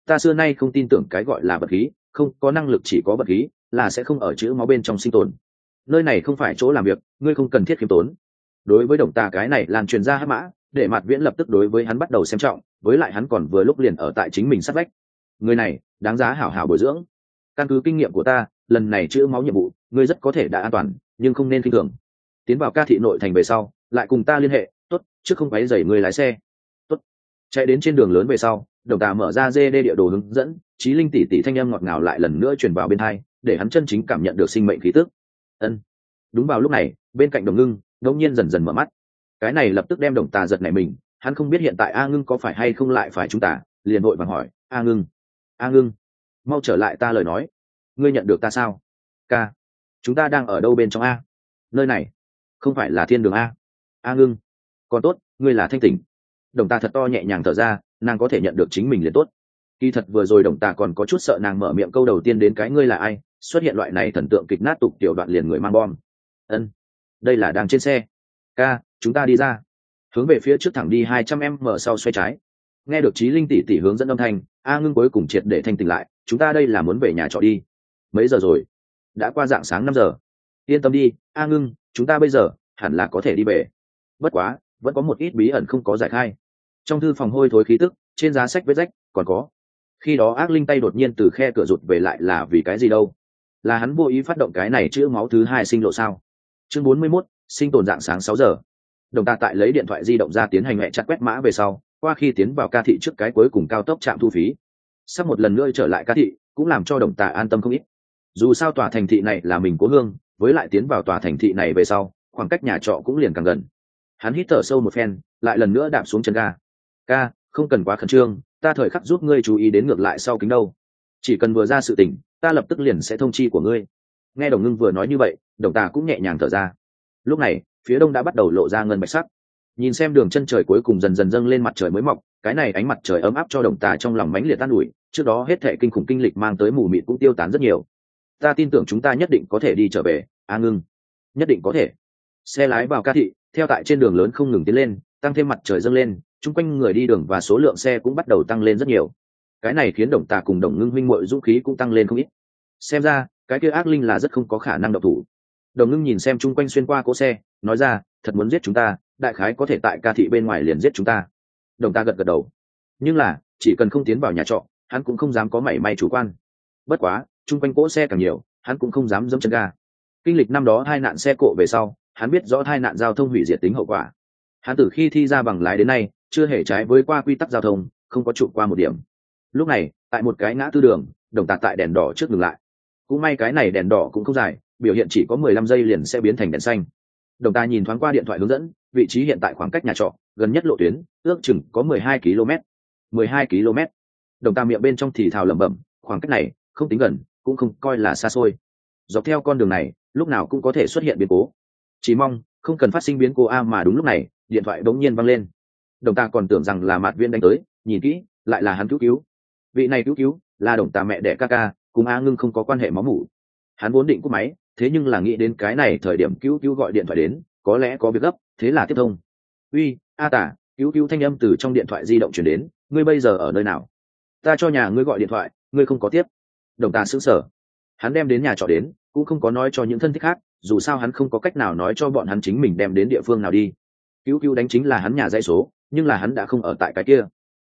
ta xưa nay không tin tưởng cái gọi là vật khí, không có năng lực chỉ có vật khí là sẽ không ở chữ máu bên trong sinh tồn. Nơi này không phải chỗ làm việc, ngươi không cần thiết khiêm tốn. Đối với Đồng Tà cái này lan truyền ra hắc mã, để Mạt Viễn lập tức đối với hắn bắt đầu xem trọng, với lại hắn còn vừa lúc liền ở tại chính mình sát vách. Người này đáng giá hảo hảo bồi dưỡng. Căn cứ kinh nghiệm của ta, lần này chữ máu nhiệm vụ ngươi rất có thể đã an toàn, nhưng không nên khinh thường. Tiến vào Ca thị nội thành về sau lại cùng ta liên hệ, tốt, trước không quấy rầy người lái xe. Tốt. Chạy đến trên đường lớn về sau, Đồng Tà mở ra GD địa đồ hướng dẫn, Chí Linh tỷ tỷ thanh âm ngọt ngào lại lần nữa truyền vào bên tai, để hắn chân chính cảm nhận được sinh mệnh khí tức. Ân. Đúng vào lúc này, bên cạnh Đồng Ngưng đột nhiên dần dần mở mắt. Cái này lập tức đem Đồng Tà giật nảy mình, hắn không biết hiện tại A Ngưng có phải hay không lại phải chúng ta, liền vội vàng hỏi, A Ngưng, mau trở lại ta lời nói, ngươi nhận được ta sao? Ca, chúng ta đang ở đâu bên trong A? Nơi này không phải là thiên đường A. A Ngưng, còn tốt, ngươi là thanh tỉnh. Đồng Tà thật to nhẹ nhàng thở ra, nàng có thể nhận được chính mình liền tốt. Kỳ thật vừa rồi Đồng Tà còn có chút sợ nàng mở miệng câu đầu tiên đến cái ngươi là ai, xuất hiện loại này thần tượng kịch nát tục tiểu đoạn liền người mang bom. Ân, đây là đang trên xe. Ca, chúng ta đi ra, hướng về phía trước thẳng đi 200m sau xoay trái. Nghe được Chí Linh tỷ tỷ hướng dẫn âm thanh, A Ngưng cuối cùng triệt để thanh tỉnh lại, chúng ta đây là muốn về nhà trọ đi. Mấy giờ rồi? Đã qua dạng sáng 5 giờ. Yên tâm đi, A Ngưng, chúng ta bây giờ hẳn là có thể đi về. Bất quá, vẫn có một ít bí ẩn không có giải khai. Trong thư phòng hôi thối khí tức, trên giá sách vết rách, còn có. Khi đó ác linh tay đột nhiên từ khe cửa rụt về lại là vì cái gì đâu? Là hắn vô ý phát động cái này chữ máu thứ 2 sinh lộ sao? Chương 41, sinh tồn dạng sáng 6 giờ. Đồng Tà tại lấy điện thoại di động ra tiến hành mẹ chặt quét mã về sau, qua khi tiến vào Ca thị trước cái cuối cùng cao tốc trạm thu phí. Sắp một lần nữa trở lại Ca thị, cũng làm cho Đồng Tà an tâm không ít. Dù sao tòa thành thị này là mình cố hương, với lại tiến vào tòa thành thị này về sau, khoảng cách nhà trọ cũng liền càng gần. Hắn hít thở sâu một phen, lại lần nữa đạp xuống chân ga. Ca, không cần quá khẩn trương, ta thời khắc giúp ngươi chú ý đến ngược lại sau kính đâu. Chỉ cần vừa ra sự tình, ta lập tức liền sẽ thông chi của ngươi. Nghe Đồng Ngưng vừa nói như vậy, Đồng Tà cũng nhẹ nhàng thở ra. Lúc này, phía đông đã bắt đầu lộ ra ngân bạch sắc. Nhìn xem đường chân trời cuối cùng dần dần dâng lên mặt trời mới mọc, cái này ánh mặt trời ấm áp cho Đồng Tà trong lòng mãnh liệt tan ủi, trước đó hết thệ kinh khủng kinh lịch mang tới mù mịt cũng tiêu tán rất nhiều. Ta tin tưởng chúng ta nhất định có thể đi trở về, A Ngưng. Nhất định có thể. Xe lái vào Ca thị, theo tại trên đường lớn không ngừng tiến lên, tăng thêm mặt trời dâng lên, chung quanh người đi đường và số lượng xe cũng bắt đầu tăng lên rất nhiều. Cái này khiến Đồng Tà cùng Đồng Ngưng huynh muội dũng khí cũng tăng lên không ít. Xem ra, cái kia ác linh là rất không có khả năng động thủ. Đồng Ngưng nhìn xem chung quanh xuyên qua cỗ xe, nói ra, thật muốn giết chúng ta, đại khái có thể tại Ca thị bên ngoài liền giết chúng ta. Đồng Tà gật gật đầu. Nhưng là, chỉ cần không tiến vào nhà trọ, hắn cũng không dám có mảy may chủ quan. Bất quá, chung quanh cỗ xe càng nhiều, hắn cũng không dám giẫm chân ga. Kinh lịch năm đó 2 nạn xe cộ về sau, hắn biết rõ 2 nạn giao thông hủy diệt tính hậu quả. Hắn từ khi thi ra bằng lái đến nay, chưa hề trái với qua quy tắc giao thông, không có trụ qua một điểm. Lúc này, tại một cái ngã tư đường, Đồng Tà tại đèn đỏ trước dừng lại. Cũng may cái này đèn đỏ cũng không dài, biểu hiện chỉ có 15 giây liền sẽ biến thành đèn xanh. Đồng Tà nhìn thoáng qua điện thoại hướng dẫn, vị trí hiện tại khoảng cách nhà trọ gần nhất lộ tuyến ước chừng có 12 km. 12 km. Đồng Tà miệng bên trong thì thào lẩm bẩm, khoảng cách này không tính gần, cũng không coi là xa xôi. Dọc theo con đường này, lúc nào cũng có thể xuất hiện biến cố. Chỉ mong không cần phát sinh biến cố a. Mà đúng lúc này, điện thoại bỗng nhiên vang lên. Đồng Tà còn tưởng rằng là Mạt Viễn đánh tới, nhìn kỹ, lại là hắn cứu. Vị này cứu là Đồng Tà mẹ đẻ ca ca, cùng A Ngưng không có quan hệ máu mủ. Hắn vốn định cúp máy, thế nhưng là nghĩ đến cái này thời điểm cứu gọi điện thoại đến, có lẽ có việc gấp, thế là tiếp thông. Uy, A Tả, cứu thanh âm từ trong điện thoại di động truyền đến, ngươi bây giờ ở nơi nào? Ta cho nhà ngươi gọi điện thoại, ngươi không có tiếp. Đồng Tà sững sờ. Hắn đem đến nhà trọ đến, cũng không có nói cho những thân thích khác, dù sao hắn không có cách nào nói cho bọn hắn chính mình đem đến địa phương nào đi. Cứu đánh chính là hắn nhà dãy số, nhưng là hắn đã không ở tại cái kia.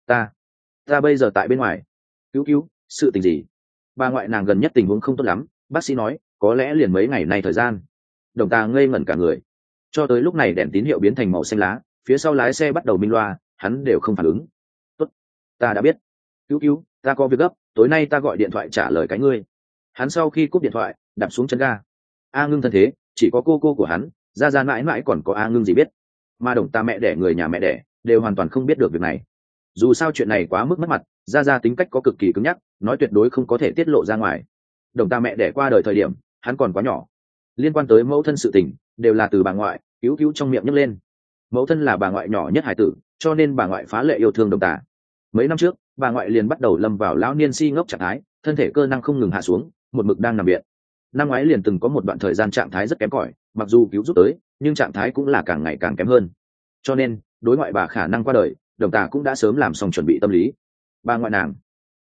Ta bây giờ tại bên ngoài. Cứu, sự tình gì? Bà ngoại nàng gần nhất tình huống không tốt lắm, bác sĩ nói có lẽ liền mấy ngày nay thời gian. Đồng Tà ngây ngẩn cả người. Cho tới lúc này đèn tín hiệu biến thành màu xanh lá, phía sau lái xe bắt đầu minh loa, hắn đều không phản ứng. Tốt, ta đã biết. Cứu, ta có việc gấp, tối nay ta gọi điện thoại trả lời cái ngươi. Hắn sau khi cúp điện thoại, đạp xuống chân ga. A Ngưng thân thế, chỉ có cô của hắn, ra mãi mãi còn có A Ngưng gì biết. Mà Đồng Tà mẹ đẻ người nhà mẹ đẻ đều hoàn toàn không biết được việc này. Dù sao chuyện này quá mức mất mặt, ra tính cách có cực kỳ cứng nhắc, nói tuyệt đối không có thể tiết lộ ra ngoài. Đồng Tà mẹ đẻ qua đời thời điểm, hắn còn quá nhỏ. Liên quan tới mẫu thân sự tình, đều là từ bà ngoại cứu trong miệng nhấc lên. Mẫu thân là bà ngoại nhỏ nhất hải tử, cho nên bà ngoại phá lệ yêu thương Đồng Tà. Mấy năm trước, bà ngoại liền bắt đầu lâm vào lão niên si ngốc trạng thái, thân thể cơ năng không ngừng hạ xuống, một mực đang nằm viện. Năm ngoái liền từng có một đoạn thời gian trạng thái rất kém cỏi, mặc dù cứu giúp tới, nhưng trạng thái cũng là càng ngày càng kém hơn. Cho nên, đối ngoại bà khả năng qua đời, Đồng Tà cũng đã sớm làm xong chuẩn bị tâm lý. Bà ngoại nàng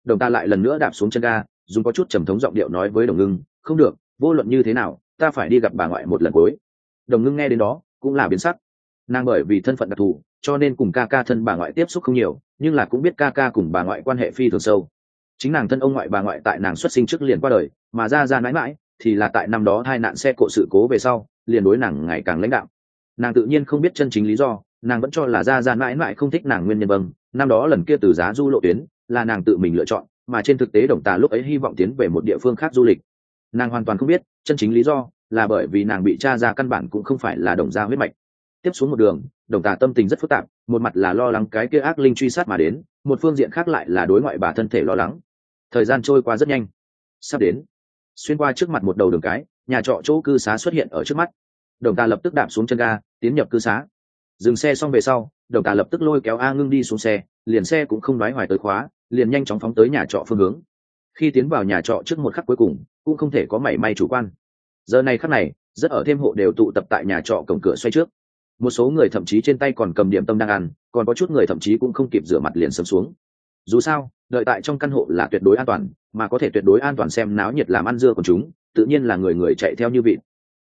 Đồng ta lại lần nữa đạp xuống chân ga, dùng có chút trầm thống giọng điệu nói với Đồng Ngưng, không được, vô luận như thế nào ta phải đi gặp bà ngoại một lần cuối. Đồng Ngưng nghe đến đó cũng là biến sắc. Nàng bởi vì thân phận đặc thù cho nên cùng ca ca thân bà ngoại tiếp xúc không nhiều, nhưng là cũng biết ca ca cùng bà ngoại quan hệ phi thường sâu. Chính nàng thân ông ngoại bà ngoại tại nàng xuất sinh trước liền qua đời, mà ra mãi mãi thì là tại năm đó hai nạn xe cộ sự cố về sau liền đối nàng ngày càng lãnh đạo. Nàng tự nhiên không biết chân chính lý do, nàng vẫn cho là ra mãi mãi không thích nàng nguyên nhân. Vâng, năm đó lần kia từ giá du lộ tuyến là nàng tự mình lựa chọn, mà trên thực tế Đồng Tà lúc ấy hy vọng tiến về một địa phương khác du lịch. Nàng hoàn toàn không biết chân chính lý do là bởi vì nàng bị cha ra căn bản cũng không phải là Đồng gia huyết mạch. Tiếp xuống một đường, Đồng Tà tâm tình rất phức tạp, một mặt là lo lắng cái kia ác linh truy sát mà đến, một phương diện khác lại là đối ngoại bà thân thể lo lắng. Thời gian trôi qua rất nhanh, sắp đến. Xuyên qua trước mặt một đầu đường cái, nhà trọ chỗ cư xá xuất hiện ở trước mắt. Đồng Tà lập tức đạp xuống chân ga, tiến nhập cư xá. Dừng xe xong về sau, Đồng Tà lập tức lôi kéo A Ngưng đi xuống xe, liền xe cũng không nói hoài tới khóa, liền nhanh chóng phóng tới nhà trọ phương hướng. Khi tiến vào nhà trọ trước một khắc cuối cùng, cũng không thể có mảy may chủ quan. Giờ này khắc này, rất ở thêm hộ đều tụ tập tại nhà trọ cổng cửa xoay trước. Một số người thậm chí trên tay còn cầm điểm tâm đang ăn, còn có chút người thậm chí cũng không kịp rửa mặt liền sớm xuống. Dù sao, đợi tại trong căn hộ là tuyệt đối an toàn, mà có thể tuyệt đối an toàn xem náo nhiệt làm ăn dưa của chúng, tự nhiên là người người chạy theo như vịt.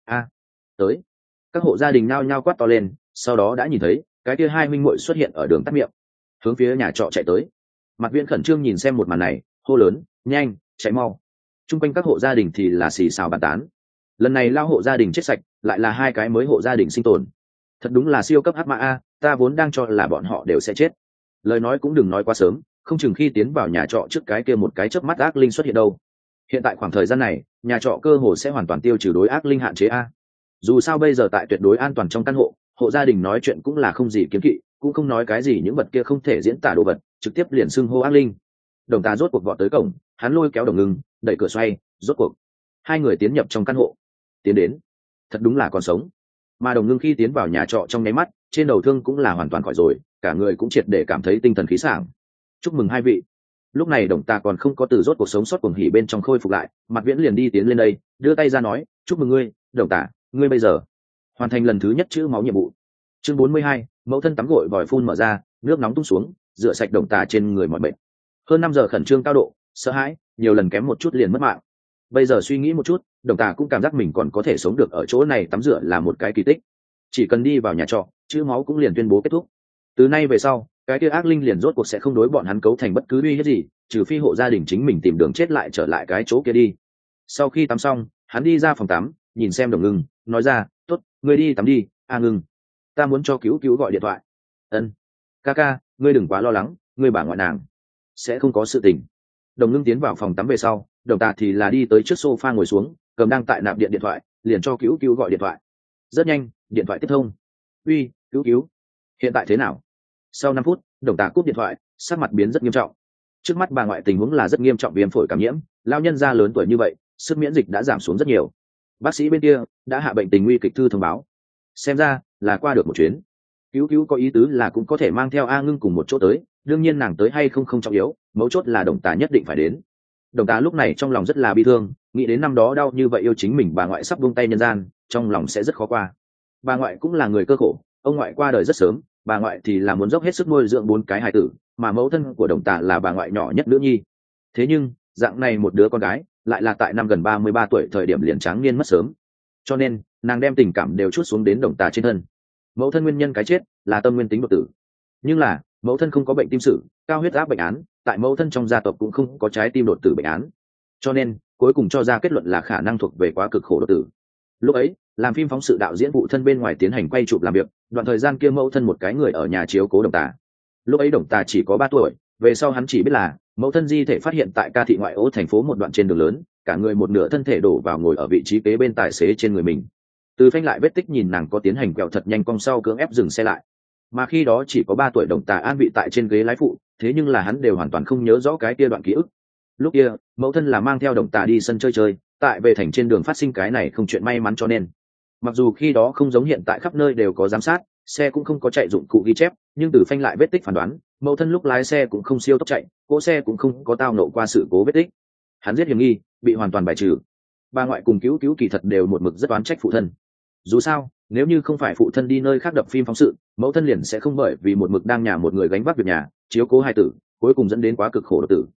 Tới. Các hộ gia đình nhao nhao quát to lên, sau đó đã nhìn thấy cái kia hai huynh muội xuất hiện ở đường tắt miệng, hướng phía nhà trọ chạy tới. Mạc Viễn khẩn trương nhìn xem một màn này, hô lớn, nhanh, chạy mau. Trung quanh các hộ gia đình thì là xì xào bàn tán. Lần này lao hộ gia đình chết sạch, lại là hai cái mới hộ gia đình sinh tồn. Thật đúng là siêu cấp hắc mã a, ta vốn đang cho là bọn họ đều sẽ chết. Lời nói cũng đừng nói quá sớm, không chừng khi tiến vào nhà trọ trước cái kia một cái chớp mắt ác linh xuất hiện đâu. Hiện tại khoảng thời gian này, nhà trọ cơ hồ sẽ hoàn toàn tiêu trừ đối ác linh hạn chế a. Dù sao bây giờ tại tuyệt đối an toàn trong căn hộ, hộ gia đình nói chuyện cũng là không gì kiếm kỵ, cũng không nói cái gì những vật kia không thể diễn tả đồ vật, trực tiếp liền xưng hô ác linh. Đồng Tà rốt cuộc vọt tới cổng, hắn lôi kéo Đồng Ngưng, đẩy cửa xoay, rốt cuộc hai người tiến nhập trong căn hộ. Tiến đến, thật đúng là còn sống. Mà Đồng Ngưng khi tiến vào nhà trọ trong nháy mắt, trên đầu thương cũng là hoàn toàn khỏi rồi, cả người cũng triệt để cảm thấy tinh thần khí sảng. Chúc mừng hai vị. Lúc này Đồng Tà còn không có từ rốt cuộc sống sót cuồng hỉ bên trong khôi phục lại, Mạc Viễn liền đi tiến lên đây, đưa tay ra nói, chúc mừng ngươi, Đồng Tà, ngươi bây giờ hoàn thành lần thứ nhất chữ máu nhiệm vụ. Chương 42, mẫu thân tắm gội vòi phun mở ra, nước nóng tung xuống, rửa sạch Đồng Tà trên người mọi bệnh. Hơn 5 giờ khẩn trương cao độ, sợ hãi, nhiều lần kém một chút liền mất mạng. Bây giờ suy nghĩ một chút, Đồng Tà cũng cảm giác mình còn có thể sống được ở chỗ này tắm rửa là một cái kỳ tích. Chỉ cần đi vào nhà trọ, chữ máu cũng liền tuyên bố kết thúc. Từ nay về sau, cái kia ác linh liền rốt cuộc sẽ không đối bọn hắn cấu thành bất cứ uy hiếp gì, trừ phi hộ gia đình chính mình tìm đường chết lại trở lại cái chỗ kia đi. Sau khi tắm xong, hắn đi ra phòng tắm, nhìn xem Đồng Ngưng, nói ra, tốt, ngươi đi tắm đi, A Ngưng, ta muốn cho cứu cứu gọi điện thoại. Ân, ca, ngươi đừng quá lo lắng, ngươi bà ngoại nàng sẽ không có sự tình. Đồng Ngưng tiến vào phòng tắm về sau, Đồng Tà thì là đi tới trước sofa ngồi xuống, cầm đang tại nạp điện thoại, liền cho cứu cứu gọi điện thoại. Rất nhanh, điện thoại tiếp thông. Uy, cứu, hiện tại thế nào? Sau 5 phút, Đồng Tà cúp điện thoại, sắc mặt biến rất nghiêm trọng. Trước mắt bà ngoại tình huống là rất nghiêm trọng, viêm phổi cảm nhiễm, lao nhân gia lớn tuổi như vậy, sức miễn dịch đã giảm xuống rất nhiều. Bác sĩ bên kia đã hạ bệnh tình nguy kịch thư thông báo, xem ra là qua được một chuyến. Cứu có ý tứ là cũng có thể mang theo A Ngưng cùng một chỗ tới, đương nhiên nàng tới hay không trọng yếu, mấu chốt là Đồng Tà nhất định phải đến. Đồng Tà lúc này trong lòng rất là bi thương, nghĩ đến năm đó đau như vậy yêu chính mình bà ngoại sắp buông tay nhân gian, trong lòng sẽ rất khó qua. Bà ngoại cũng là người cơ khổ, ông ngoại qua đời rất sớm, bà ngoại thì là muốn dốc hết sức nuôi dưỡng 4 cái hài tử, mà mẫu thân của Đồng Tà là bà ngoại nhỏ nhất nữ nhi. Thế nhưng dạng này một đứa con gái lại là tại năm gần 33 tuổi thời điểm liền tráng niên mất sớm, cho nên nàng đem tình cảm đều chút xuống đến Đồng Tà trên thân. Mẫu thân nguyên nhân cái chết là tâm nguyên tính đột tử, nhưng là mẫu thân không có bệnh tim sử, cao huyết áp bệnh án, tại mẫu thân trong gia tộc cũng không có trái tim đột tử bệnh án, cho nên cuối cùng cho ra kết luận là khả năng thuộc về quá cực khổ đột tử. Lúc ấy làm phim phóng sự đạo diễn Vụ Thân bên ngoài tiến hành quay chụp làm việc, đoạn thời gian kia mẫu thân một cái người ở nhà chiếu cố Đồng Tà. Lúc ấy Đồng Tà chỉ có 3 tuổi, về sau hắn chỉ biết là mẫu thân di thể phát hiện tại Ca Thị ngoại ô thành phố một đoạn trên đường lớn, cả người một nửa thân thể đổ vào ngồi ở vị trí kế bên tài xế trên người mình. Từ phanh lại vết tích nhìn nàng có tiến hành quẹo thật nhanh cong sau cưỡng ép dừng xe lại, mà khi đó chỉ có 3 tuổi Đồng Tà an vị tại trên ghế lái phụ, thế nhưng là hắn đều hoàn toàn không nhớ rõ cái kia đoạn ký ức. Lúc kia mẫu thân là mang theo Đồng Tà đi sân chơi, tại về thành trên đường phát sinh cái này không chuyện may mắn, cho nên mặc dù khi đó không giống hiện tại khắp nơi đều có giám sát, xe cũng không có chạy dụng cụ ghi chép, nhưng từ phanh lại vết tích phán đoán mẫu thân lúc lái xe cũng không siêu tốc chạy, cỗ xe cũng không có tao nộ qua sự cố vết tích. Hắn giết hiểm nghi bị hoàn toàn bài trừ. Bà ngoại cùng cứu kỳ thật đều một mực rất oán trách phụ thân. Dù sao nếu như không phải phụ thân đi nơi khác đập phim phóng sự, mẫu thân liền sẽ không bởi vì một mực đang nhà một người gánh vác việc nhà chiếu cố hài tử, cuối cùng dẫn đến quá cực khổ đột tử.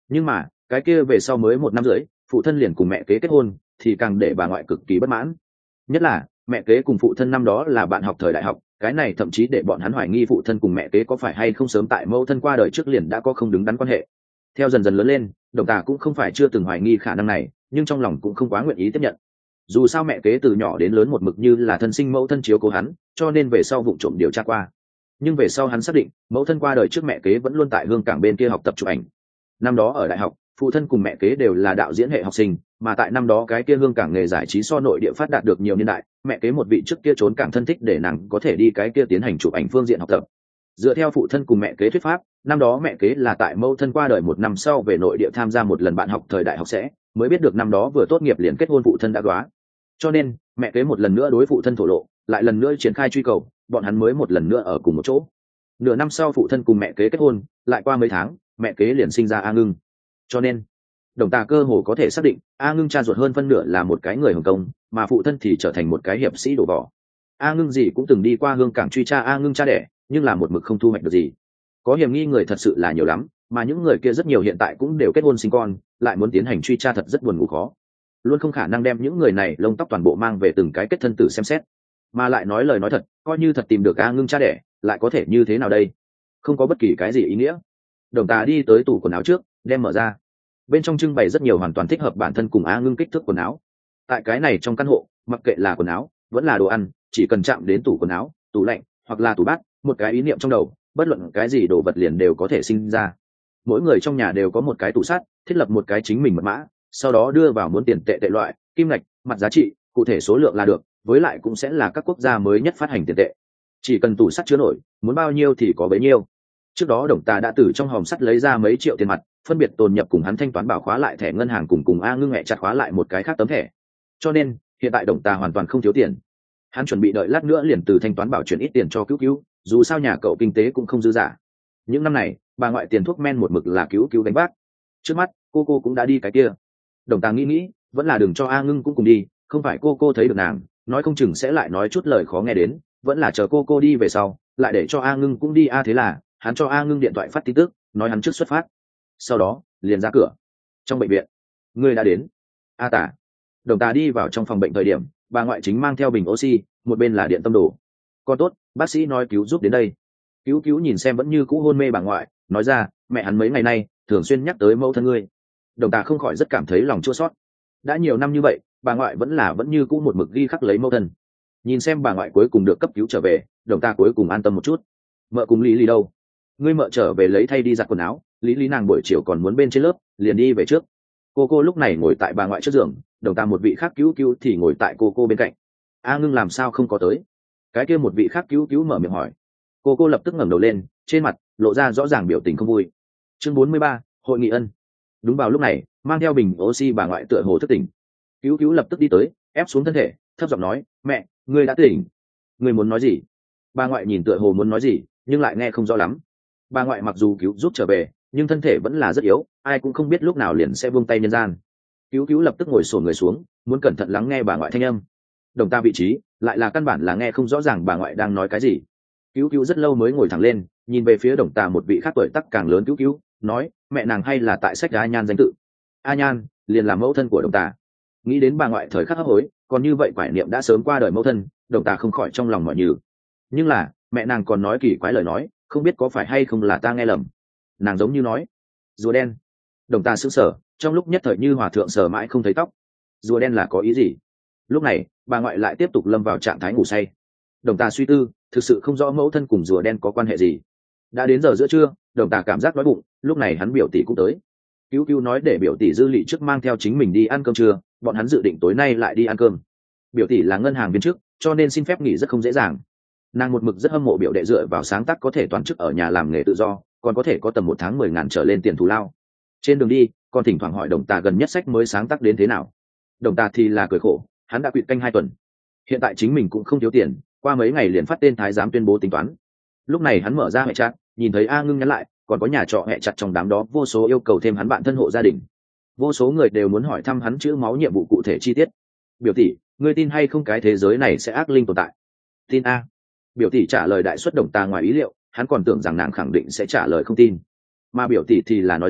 Nhưng mà cái kia về sau mới 1 năm rưỡi phụ thân liền cùng mẹ kế kết hôn, thì càng để bà ngoại cực kỳ bất mãn. Nhất là mẹ kế cùng phụ thân năm đó là bạn học thời đại học, cái này thậm chí để bọn hắn hoài nghi phụ thân cùng mẹ kế có phải hay không sớm tại mẫu thân qua đời trước liền đã có không đứng đắn quan hệ. Theo dần dần lớn lên, Đồng Tà cũng không phải chưa từng hoài nghi khả năng này, nhưng trong lòng cũng không quá nguyện ý tiếp nhận. Dù sao mẹ kế từ nhỏ đến lớn một mực như là thân sinh mẫu thân chiếu cố hắn, cho nên về sau vụng trộm điều tra qua. Nhưng về sau hắn xác định mẫu thân qua đời trước mẹ kế vẫn luôn tại hương cảng bên kia học tập chụp ảnh. Năm đó ở đại học, phụ thân cùng mẹ kế đều là đạo diễn hệ học sinh, mà tại năm đó cái kia hương cảng nghề giải trí so nội địa phát đạt được nhiều niên đại, mẹ kế một vị trước kia trốn cảng thân thích để nàng có thể đi cái kia tiến hành chụp ảnh phương diện học tập. Dựa theo phụ thân cùng mẹ kế thuyết pháp, năm đó mẹ kế là tại mẫu thân qua đời 1 năm sau về nội địa tham gia một lần bạn học thời đại học sẽ, mới biết được năm đó vừa tốt nghiệp liền kết hôn phụ thân đã góa. Cho nên mẹ kế một lần nữa đối phụ thân thổ lộ, lại lần nữa triển khai truy cầu, bọn hắn mới một lần nữa ở cùng một chỗ. Nửa năm sau phụ thân cùng mẹ kế kết hôn, lại qua mấy tháng mẹ kế liền sinh ra A Ngưng. Cho nên Đồng Tà cơ hồ có thể xác định A Ngưng cha ruột hơn phân nửa là một cái người Hồng Kông, mà phụ thân thì trở thành một cái hiệp sĩ đổ vỏ. A Ngưng gì cũng từng đi qua hương cảng truy tra A Ngưng cha đẻ, nhưng là một mực không thu hoạch được gì. Có hiểm nghi người thật sự là nhiều lắm, mà những người kia rất nhiều hiện tại cũng đều kết hôn sinh con, lại muốn tiến hành truy tra thật rất buồn ngủ khó. Luôn không khả năng đem những người này lông tóc toàn bộ mang về từng cái kết thân tử xem xét, mà lại nói lời nói thật, coi như thật tìm được A Ngưng cha đẻ, lại có thể như thế nào đây? Không có bất kỳ cái gì ý nghĩa. Đồng Tà đi tới tủ quần áo trước, đem mở ra. Bên trong trưng bày rất nhiều hoàn toàn thích hợp bản thân cùng A Ngưng kích thước quần áo. Tại cái này trong căn hộ, mặc kệ là quần áo vẫn là đồ ăn, chỉ cần chạm đến tủ quần áo, tủ lạnh hoặc là tủ bát, một cái ý niệm trong đầu, bất luận cái gì đồ vật liền đều có thể sinh ra. Mỗi người trong nhà đều có một cái tủ sắt, thiết lập một cái chính mình mật mã, sau đó đưa vào muốn tiền tệ tệ loại, kim ngạch, mặt giá trị, cụ thể số lượng là được, với lại cũng sẽ là các quốc gia mới nhất phát hành tiền tệ. Chỉ cần tủ sắt chứa nổi, muốn bao nhiêu thì có bấy nhiêu. Trước đó Đồng Tà đã từ trong hòm sắt lấy ra mấy triệu tiền mặt, phân biệt tồn nhập cùng hắn thanh toán bảo khóa lại thẻ ngân hàng cùng A Ngưng mẹ chặt khóa lại một cái khác tấm thẻ. Cho nên hiện tại Đồng Tà hoàn toàn không thiếu tiền. Hắn chuẩn bị đợi lát nữa liền từ thanh toán bảo chuyển ít tiền cho cứu cứu, dù sao nhà cậu kinh tế cũng không dư dả. Những năm này bà ngoại tiền thuốc men một mực là cứu cứu đánh bác. Trước mắt cô cũng đã đi cái kia. Đồng Tà nghĩ vẫn là đừng cho A Ngưng cũng cùng đi, không phải cô thấy được nàng nói không chừng sẽ lại nói chút lời khó nghe đến, vẫn là chờ cô đi về sau lại để cho A Ngưng cũng đi. Thế là hắn cho A Ngưng điện thoại phát tin tức, nói hắn trước xuất phát, sau đó liền ra cửa. Trong bệnh viện, người đã đến. Tả. Đồng Tà đi vào trong phòng bệnh thời điểm, bà ngoại chính mang theo bình oxy, một bên là điện tâm đồ. Còn tốt, bác sĩ nói cứu giúp đến đây. Cứu nhìn xem vẫn như cũ hôn mê bà ngoại, nói ra, mẹ hắn mấy ngày nay thường xuyên nhắc tới mẫu thân ngươi. Đồng Tà không khỏi rất cảm thấy lòng chua xót. Đã nhiều năm như vậy, bà ngoại vẫn như cũ một mực ghi khắc lấy mẫu thân. Nhìn xem bà ngoại cuối cùng được cấp cứu trở về, Đồng Tà cuối cùng an tâm một chút. Mợ cùng Lý đâu? Ngươi mợ trở về lấy thay đi giặt quần áo, Lý nàng buổi chiều còn muốn bên trên lớp, liền đi về trước. Cô lúc này ngồi tại bà ngoại trước giường, Đồng Tà một vị khác cứu thì ngồi tại cô bên cạnh. A Ngưng làm sao không có tới? Cái kia một vị khác cứu mở miệng hỏi. Cô lập tức ngẩng đầu lên, trên mặt lộ ra rõ ràng biểu tình không vui. Chương 43, hội nghị ân. Đúng vào lúc này, mang theo bình oxy bà ngoại tựa hồ thức tỉnh. Cứu lập tức đi tới, ép xuống thân thể, thấp giọng nói, mẹ, ngươi đã tỉnh. Ngươi muốn nói gì? Bà ngoại nhìn tựa hồ muốn nói gì, nhưng lại nghe không rõ lắm. Bà ngoại mặc dù cứu giúp trở về, nhưng thân thể vẫn là rất yếu, ai cũng không biết lúc nào liền sẽ buông tay nhân gian. Cứu lập tức ngồi xổm người xuống, muốn cẩn thận lắng nghe bà ngoại thanh âm. Đồng Tà vị trí lại là căn bản là nghe không rõ ràng bà ngoại đang nói cái gì. Cứu rất lâu mới ngồi thẳng lên, nhìn về phía Đồng Tà một vị khác tuổi tác càng lớn cứu, nói, mẹ nàng hay là tại sách A Nhan danh tự. A Nhan liền là mẫu thân của Đồng Tà. Nghĩ đến bà ngoại thời khắc hấp hối, còn như vậy quải niệm đã sớm qua đời mẫu thân, Đồng Tà không khỏi trong lòng mỏi nhừ. Nhưng là mẹ nàng còn nói kỳ quái lời nói, không biết có phải hay không là ta nghe lầm. Nàng giống như nói rùa đen. Đồng Tà sững sờ, trong lúc nhất thời như hòa thượng sờ mãi không thấy tóc. Rùa đen là có ý gì? Lúc này bà ngoại lại tiếp tục lâm vào trạng thái ngủ say. Đồng Tà suy tư, thực sự không rõ mẫu thân cùng rùa đen có quan hệ gì. Đã đến giờ giữa trưa, Đồng Tà cảm giác đói bụng, lúc này hắn biểu tỷ cũng tới. Cứu nói để biểu tỷ Dư Lị trước mang theo chính mình đi ăn cơm trưa, bọn hắn dự định tối nay lại đi ăn cơm. Biểu tỷ là ngân hàng viên chức, cho nên xin phép nghỉ rất không dễ dàng. Nàng một mực rất hâm mộ biểu đệ dựa vào sáng tác có thể toàn chức ở nhà làm nghề tự do, còn có thể có tầm 1 tháng 10.000 trở lên tiền thù lao. Trên đường đi còn thỉnh thoảng hỏi Đồng Tà gần nhất sách mới sáng tác đến thế nào. Đồng Tà thì là cười khổ, hắn đã quỵt canh 2 tuần, hiện tại chính mình cũng không thiếu tiền, qua mấy ngày liền phát tên thái giám tuyên bố tính toán. Lúc này hắn mở ra hệ chat, nhìn thấy A Ngưng nhắn lại, còn có nhà trọ hệ chặt trong đám đó vô số yêu cầu thêm hắn bạn thân hộ gia đình. Vô số người đều muốn hỏi thăm hắn chữ máu nhiệm vụ cụ thể chi tiết. Biểu tỷ, ngươi tin hay không cái thế giới này sẽ ác linh tồn tại? Tin a. Biểu tỷ trả lời đại suất Đồng Tà ngoài ý liệu, hắn còn tưởng rằng nàng khẳng định sẽ trả lời không tin. Mà biểu tỷ thì là nói ra,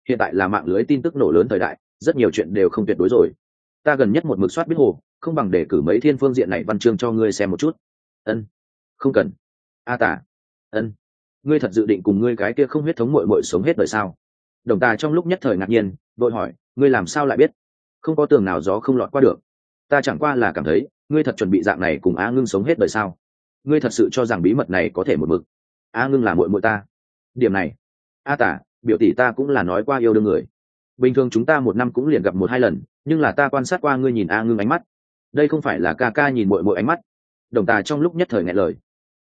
hiện tại là mạng lưới tin tức nổ lớn thời đại, rất nhiều chuyện đều không tuyệt đối rồi. Ta gần nhất một mực soát biết hồ, không bằng để cử mấy thiên phương diện này văn chương cho ngươi xem một chút. Ân, không cần. A Tả. Ân, ngươi thật dự định cùng ngươi cái kia không huyết thống muội muội sống hết đời sao? Đồng Tà trong lúc nhất thời ngạc nhiên, vội hỏi, ngươi làm sao lại biết? Không có tường nào gió không lọt qua được. Ta chẳng qua là cảm thấy, ngươi thật chuẩn bị dạng này cùng A Ngưng sống hết đời sao? Ngươi thật sự cho rằng bí mật này có thể một mực? A Ngưng là muội muội ta. Điểm này, A Tả, biểu tỷ ta cũng là nói qua yêu đương người. Bình thường chúng ta một năm cũng liền gặp một hai lần, nhưng là ta quan sát qua ngươi nhìn A Ngưng ánh mắt, đây không phải là ca ca nhìn muội muội ánh mắt. Đồng Tà trong lúc nhất thời nghẹn lời.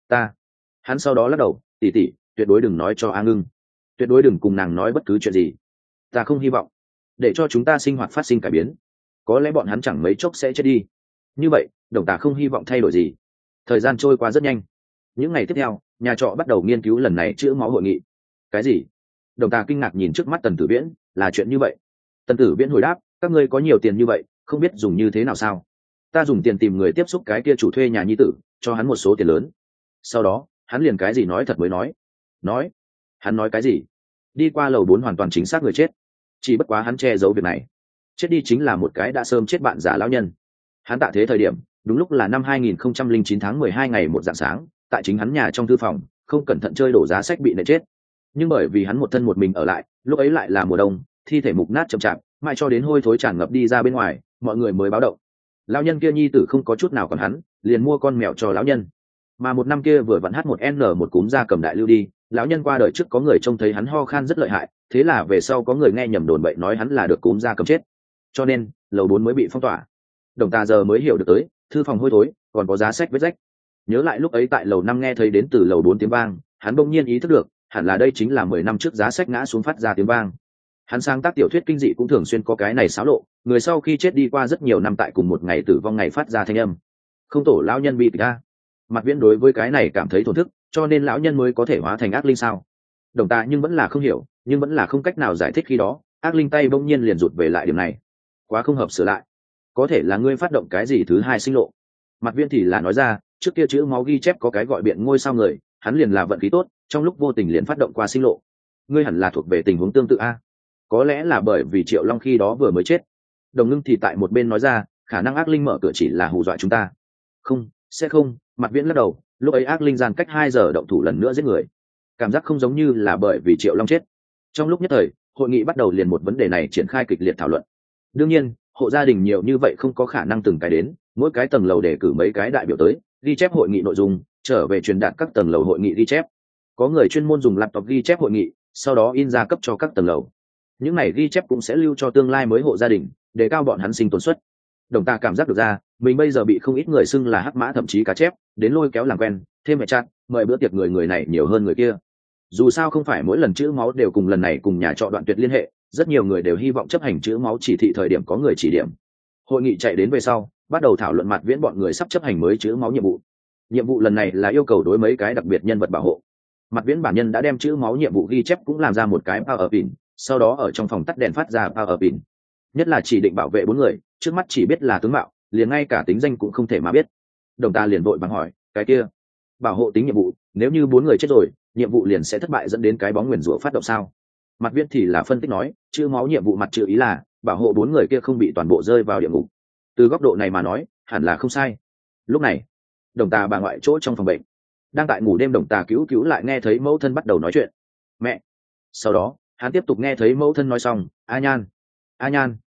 Hắn sau đó lắc đầu, tỷ tỷ, tuyệt đối đừng nói cho A Ngưng, tuyệt đối đừng cùng nàng nói bất cứ chuyện gì. Ta không hy vọng để cho chúng ta sinh hoạt phát sinh cải biến, có lẽ bọn hắn chẳng mấy chốc sẽ chết đi. Như vậy, Đồng Tà không hy vọng thay đổi gì. Thời gian trôi qua rất nhanh. Những ngày tiếp theo, nhà trọ bắt đầu nghiên cứu lần này chữa máu hội nghị. Cái gì? Đồng Tà kinh ngạc nhìn trước mắt Tần Tử Viễn, là chuyện như vậy? Tần Tử Viễn hồi đáp, các ngươi có nhiều tiền như vậy, không biết dùng như thế nào sao? Ta dùng tiền tìm người tiếp xúc cái kia chủ thuê nhà nhi tử, cho hắn một số tiền lớn. Sau đó, hắn liền cái gì nói thật mới nói. Hắn nói cái gì? Đi qua lầu 4 hoàn toàn chính xác người chết. Chỉ bất quá hắn che giấu việc này. Chết đi chính là một cái đã sớm chết bạn già lão nhân. Hắn tạ thế thời điểm, đúng lúc là năm 2009 tháng 12 ngày một rạng sáng, tại chính hắn nhà trong thư phòng, không cẩn thận chơi đổ giá sách bị nện chết. Nhưng bởi vì hắn một thân một mình ở lại, lúc ấy lại là mùa đông, thi thể mục nát chậm chạp, mãi cho đến hôi thối tràn ngập đi ra bên ngoài, mọi người mới báo động. Lão nhân kia nhi tử không có chút nào còn hắn, liền mua con mèo cho lão nhân. Mà một năm kia vừa vặn H1N1 cúm gia cầm đại lưu đi, lão nhân qua đời trước có người trông thấy hắn ho khan rất lợi hại, thế là về sau có người nghe nhầm đồn bậy nói hắn là được cúm gia cầm chết, cho nên lầu 4 mới bị phong tỏa. Đồng Tà giờ mới hiểu được tới, thư phòng hôi thối, còn có giá sách vết rách. Nhớ lại lúc ấy tại lầu 5 nghe thấy đến từ lầu 4 tiếng vang, hắn bỗng nhiên ý thức được, hẳn là đây chính là 10 năm trước giá sách ngã xuống phát ra tiếng vang. Hắn sáng tác tiểu thuyết kinh dị cũng thường xuyên có cái này xáo lộ, người sau khi chết đi qua rất nhiều năm tại cùng một ngày tử vong ngày phát ra thanh âm. Không tổ lão nhân bị ra. Mặt Viễn đối với cái này cảm thấy thổn thức, cho nên lão nhân mới có thể hóa thành ác linh sao? Đồng Tà nhưng vẫn là không hiểu, nhưng vẫn là không cách nào giải thích khi đó, ác linh tay bỗng nhiên liền rụt về lại điểm này. Quá không hợp sửa lại. Có thể là ngươi phát động cái gì thứ hai sinh lộ. Mặt Viễn thì là nói ra, trước kia chữ máu ghi chép có cái gọi biện ngôi sao người, hắn liền là vận khí tốt, trong lúc vô tình liền phát động qua sinh lộ. Ngươi hẳn là thuộc về tình huống tương tự a. Có lẽ là bởi vì Triệu Long khi đó vừa mới chết. Đồng Ngưng thì tại một bên nói ra, khả năng ác linh mở cửa chỉ là hù dọa chúng ta. Không, sẽ không. Mặt Viễn lắc đầu, lúc ấy ác linh gian cách 2 giờ động thủ lần nữa giết người, cảm giác không giống như là bởi vì Triệu Long chết. Trong lúc nhất thời, hội nghị bắt đầu liền một vấn đề này triển khai kịch liệt thảo luận. Đương nhiên, hộ gia đình nhiều như vậy không có khả năng từng cái đến, mỗi cái tầng lầu để cử mấy cái đại biểu tới ghi chép hội nghị nội dung, trở về truyền đạt các tầng lầu hội nghị ghi chép. Có người chuyên môn dùng laptop ghi chép hội nghị, sau đó in ra cấp cho các tầng lầu. Những này ghi chép cũng sẽ lưu cho tương lai mới hộ gia đình, để cao bọn hắn sinh tồn suất. Đồng Tà cảm giác được ra, mình bây giờ bị không ít người xưng là hắc mã thậm chí cá chép, đến lôi kéo làm quen, thêm mẹ chặt, mời bữa tiệc người này nhiều hơn người kia. Dù sao không phải mỗi lần chữ máu đều cùng lần này cùng nhà trọ đoạn tuyệt liên hệ, rất nhiều người đều hy vọng chấp hành chữ máu chỉ thị thời điểm có người chỉ điểm. Hội nghị chạy đến về sau, bắt đầu thảo luận Mặt Viễn bọn người sắp chấp hành mới chữ máu nhiệm vụ. Nhiệm vụ lần này là yêu cầu đối mấy cái đặc biệt nhân vật bảo hộ. Mặt Viễn bản nhân đã đem chữ máu nhiệm vụ ghi chép cũng làm ra một cái power pin, sau đó ở trong phòng tắt đèn phát ra power pin. Nhất là chỉ định bảo vệ 4 người, trước mắt chỉ biết là tướng mạo, liền ngay cả tính danh cũng không thể mà biết. Đồng Tà liền vội bằng hỏi, cái kia bảo hộ tính nhiệm vụ, nếu như 4 người chết rồi, nhiệm vụ liền sẽ thất bại dẫn đến cái bóng nguyền rủa phát động sao? Mặt Viễn thì là phân tích nói, chữ máu nhiệm vụ mặt chữ ý là bảo hộ 4 người kia không bị toàn bộ rơi vào địa ngục. Từ góc độ này mà nói, hẳn là không sai. Lúc này, Đồng Tà bà ngoại chỗ trong phòng bệnh, đang tại ngủ đêm. Đồng Tà cứu lại nghe thấy mẫu thân bắt đầu nói chuyện. Mẹ. Sau đó, hắn tiếp tục nghe thấy mẫu thân nói xong, a nhan,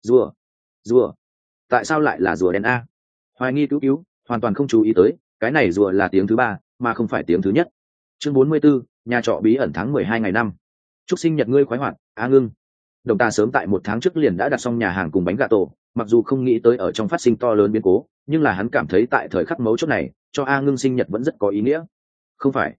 rùa, tại sao lại là rùa đen a? Hoài nghi cứu hoàn toàn không chú ý tới, cái này rùa là tiếng thứ 3, mà không phải tiếng thứ nhất. Chương 44, nhà trọ bí ẩn tháng 12 ngày 5. Chúc sinh nhật ngươi khoái hoạt, A Ngưng. Đồng Tà sớm tại 1 tháng trước liền đã đặt xong nhà hàng cùng bánh gà tổ, mặc dù không nghĩ tới ở trong phát sinh to lớn biến cố, nhưng là hắn cảm thấy tại thời khắc mấu chốt này, cho A Ngưng sinh nhật vẫn rất có ý nghĩa. Không phải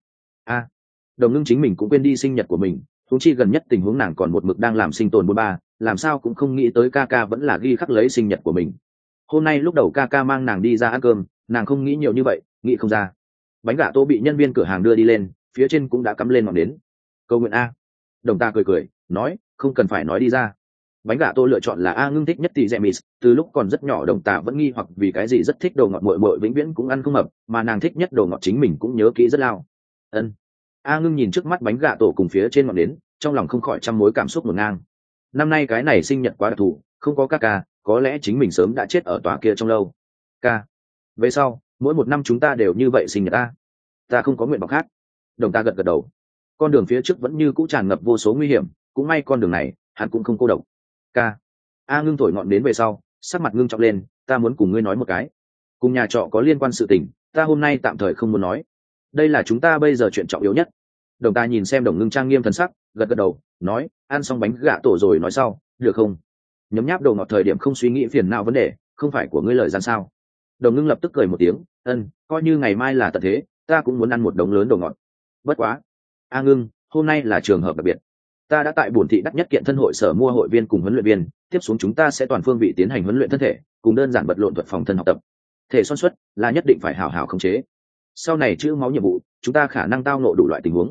Đồng Ngưng chính mình cũng quên đi sinh nhật của mình, huống chi gần nhất tình huống nàng còn một mực đang làm sinh tồn 43, làm sao cũng không nghĩ tới ca ca vẫn là ghi khắc lấy sinh nhật của mình. Hôm nay lúc đầu ca ca mang nàng đi ra ăn cơm, nàng không nghĩ nhiều như vậy, nghĩ không ra. Bánh gà tô bị nhân viên cửa hàng đưa đi lên, phía trên cũng đã cắm lên ngọn nến. Câu nguyện a. Đồng Tà cười nói, không cần phải nói đi ra. Bánh gà tô lựa chọn là A Ngưng thích nhất tỷ dẹ mì, từ lúc còn rất nhỏ Đồng Tà vẫn nghi hoặc vì cái gì rất thích đồ ngọt, muội vĩnh viễn cũng ăn không mập, mà nàng thích nhất đồ ngọt chính mình cũng nhớ kỹ rất lao. A Ngưng nhìn trước mắt bánh gà tổ cùng phía trên ngọn nến, trong lòng không khỏi trăm mối cảm xúc ngổn ngang. năm nay cái này sinh nhật quá đặc thù, không có ca ca, có lẽ chính mình sớm đã chết ở tòa kia trong lâu. Ca, về sau mỗi một năm chúng ta đều như vậy sinh nhật ta không có nguyện vọng khác. Đồng ta gật gật đầu. Con đường phía trước vẫn như cũ tràn ngập vô số nguy hiểm, cũng may con đường này hắn cũng không cô độc. Ca. A Ngưng thổi ngọn đến về sau, sắc mặt ngưng trọng lên, ta muốn cùng ngươi nói một cái, cùng nhà trọ có liên quan sự tình, ta hôm nay tạm thời không muốn nói, đây là chúng ta bây giờ chuyện trọng yếu nhất. Đồng ta nhìn xem Đồng Ngưng trang nghiêm thần sắc, gật gật đầu, nói, ăn xong bánh gạ tổ rồi nói sau, được không? Nhấm nháp đồ ngọt thời điểm không suy nghĩ phiền não vấn đề, không phải của ngươi lời gian sao? Đồng Ngưng lập tức cười một tiếng, coi như ngày mai là tận thế, ta cũng muốn ăn một đống lớn đồ ngọt. Bất quá, A Ngưng, hôm nay là trường hợp đặc biệt, ta đã tại bổn thị đắc nhất kiện thân hội sở mua hội viên cùng huấn luyện viên, tiếp xuống chúng ta sẽ toàn phương vị tiến hành huấn luyện thân thể, cùng đơn giản vật lộn thuật phòng thân học tập. Thể son suất là nhất định phải hảo hảo khống chế. Sau này chữ máu nhiệm vụ, chúng ta khả năng tao ngộ đủ loại tình huống.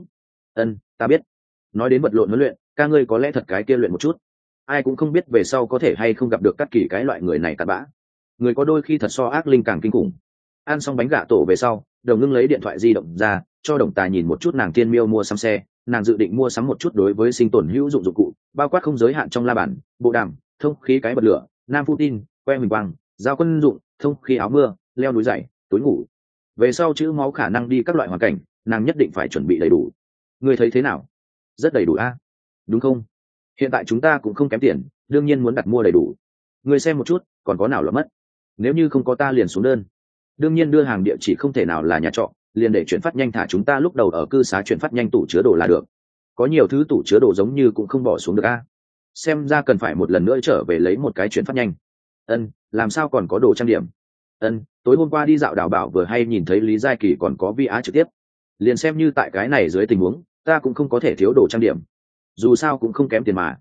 Ta biết. Nói đến vật lộn huấn luyện, ca ngươi có lẽ thật cái kia luyện một chút. Ai cũng không biết về sau có thể hay không gặp được các kỳ cái loại người này cặn bã. Người có đôi khi thật so ác linh càng kinh khủng. Ăn xong bánh gà tổ về sau, Đồng Ngưng lấy điện thoại di động ra, cho Đồng Tài nhìn một chút nàng Tiên Miêu mua sắm xe, nàng dự định mua sắm một chút đối với sinh tồn hữu dụng dụng cụ, bao quát không giới hạn trong la bàn, bộ đàm, thông khí cái bật lửa, nam Putin, que huỳnh quang, dao quân dụng, thông khí áo mưa, leo núi dày, túi ngủ. Về sau chữ máu khả năng đi các loại hoàn cảnh, nàng nhất định phải chuẩn bị đầy đủ. Ngươi thấy thế nào? Rất đầy đủ đúng không? Hiện tại chúng ta cũng không kém tiền, đương nhiên muốn đặt mua đầy đủ. Ngươi xem một chút, còn có nào lọt mất? Nếu như không có ta liền xuống đơn. Đương nhiên đưa hàng địa chỉ không thể nào là nhà trọ, liền để chuyển phát nhanh thả chúng ta lúc đầu ở cư xá chuyển phát nhanh tủ chứa đồ là được. Có nhiều thứ tủ chứa đồ giống như cũng không bỏ xuống được xem ra cần phải một lần nữa trở về lấy một cái chuyển phát nhanh. Làm sao còn có đồ trang điểm? Tối hôm qua đi dạo đảo bảo vừa hay nhìn thấy Lý Giai Kỳ còn có vi á trực tiếp, liền xem như tại cái này dưới tình huống ta cũng không có thể thiếu đồ trang điểm, dù sao cũng không kém tiền mà.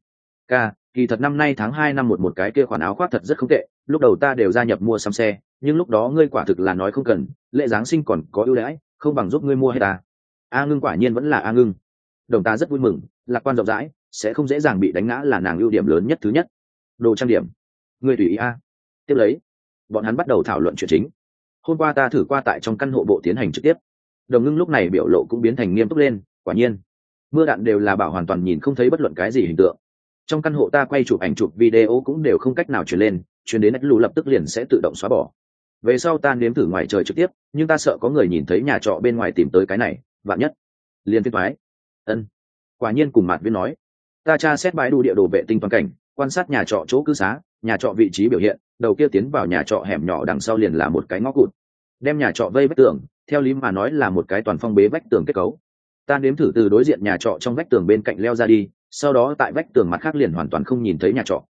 Kỳ thật năm nay tháng 2 năm một cái kia khoản áo khoác thật rất không tệ, lúc đầu ta đều gia nhập mua sắm xe, nhưng lúc đó ngươi quả thực là nói không cần, lễ giáng sinh còn có ưu đãi, không bằng giúp ngươi mua hay ta. A Ngưng quả nhiên vẫn là A Ngưng. Đồng ta rất vui mừng, lạc quan rộng rãi, sẽ không dễ dàng bị đánh ngã là nàng ưu điểm lớn nhất thứ nhất. Đồ trang điểm, ngươi tùy ý tiếp lấy, bọn hắn bắt đầu thảo luận chuyện chính. Hôm qua ta thử qua tại trong căn hộ bộ tiến hành trực tiếp. Đồng Ngưng lúc này biểu lộ cũng biến thành nghiêm túc lên, quả nhiên mưa đạn đều là bảo hoàn toàn nhìn không thấy bất luận cái gì hình tượng. Trong căn hộ ta quay chụp ảnh chụp video cũng đều không cách nào truyền lên, truyền đến lù lập tức liền sẽ tự động xóa bỏ. Về sau ta nếm thử ngoài trời trực tiếp, nhưng ta sợ có người nhìn thấy nhà trọ bên ngoài tìm tới cái này, vạn nhất liền phiên thoái. Quả nhiên cùng Mạt Viên nói, ta tra xét bãi đủ địa đồ vệ tinh toàn cảnh, quan sát nhà trọ chỗ cư xá, nhà trọ vị trí biểu hiện, đầu kia tiến vào nhà trọ hẻm nhỏ đằng sau liền là một cái ngõ cụt, đem nhà trọ vây vách tường, theo lý mà nói là một cái toàn phong bế vách tường kết cấu. Ta nếm thử từ đối diện nhà trọ trong vách tường bên cạnh leo ra đi, sau đó tại vách tường mặt khác liền hoàn toàn không nhìn thấy nhà trọ.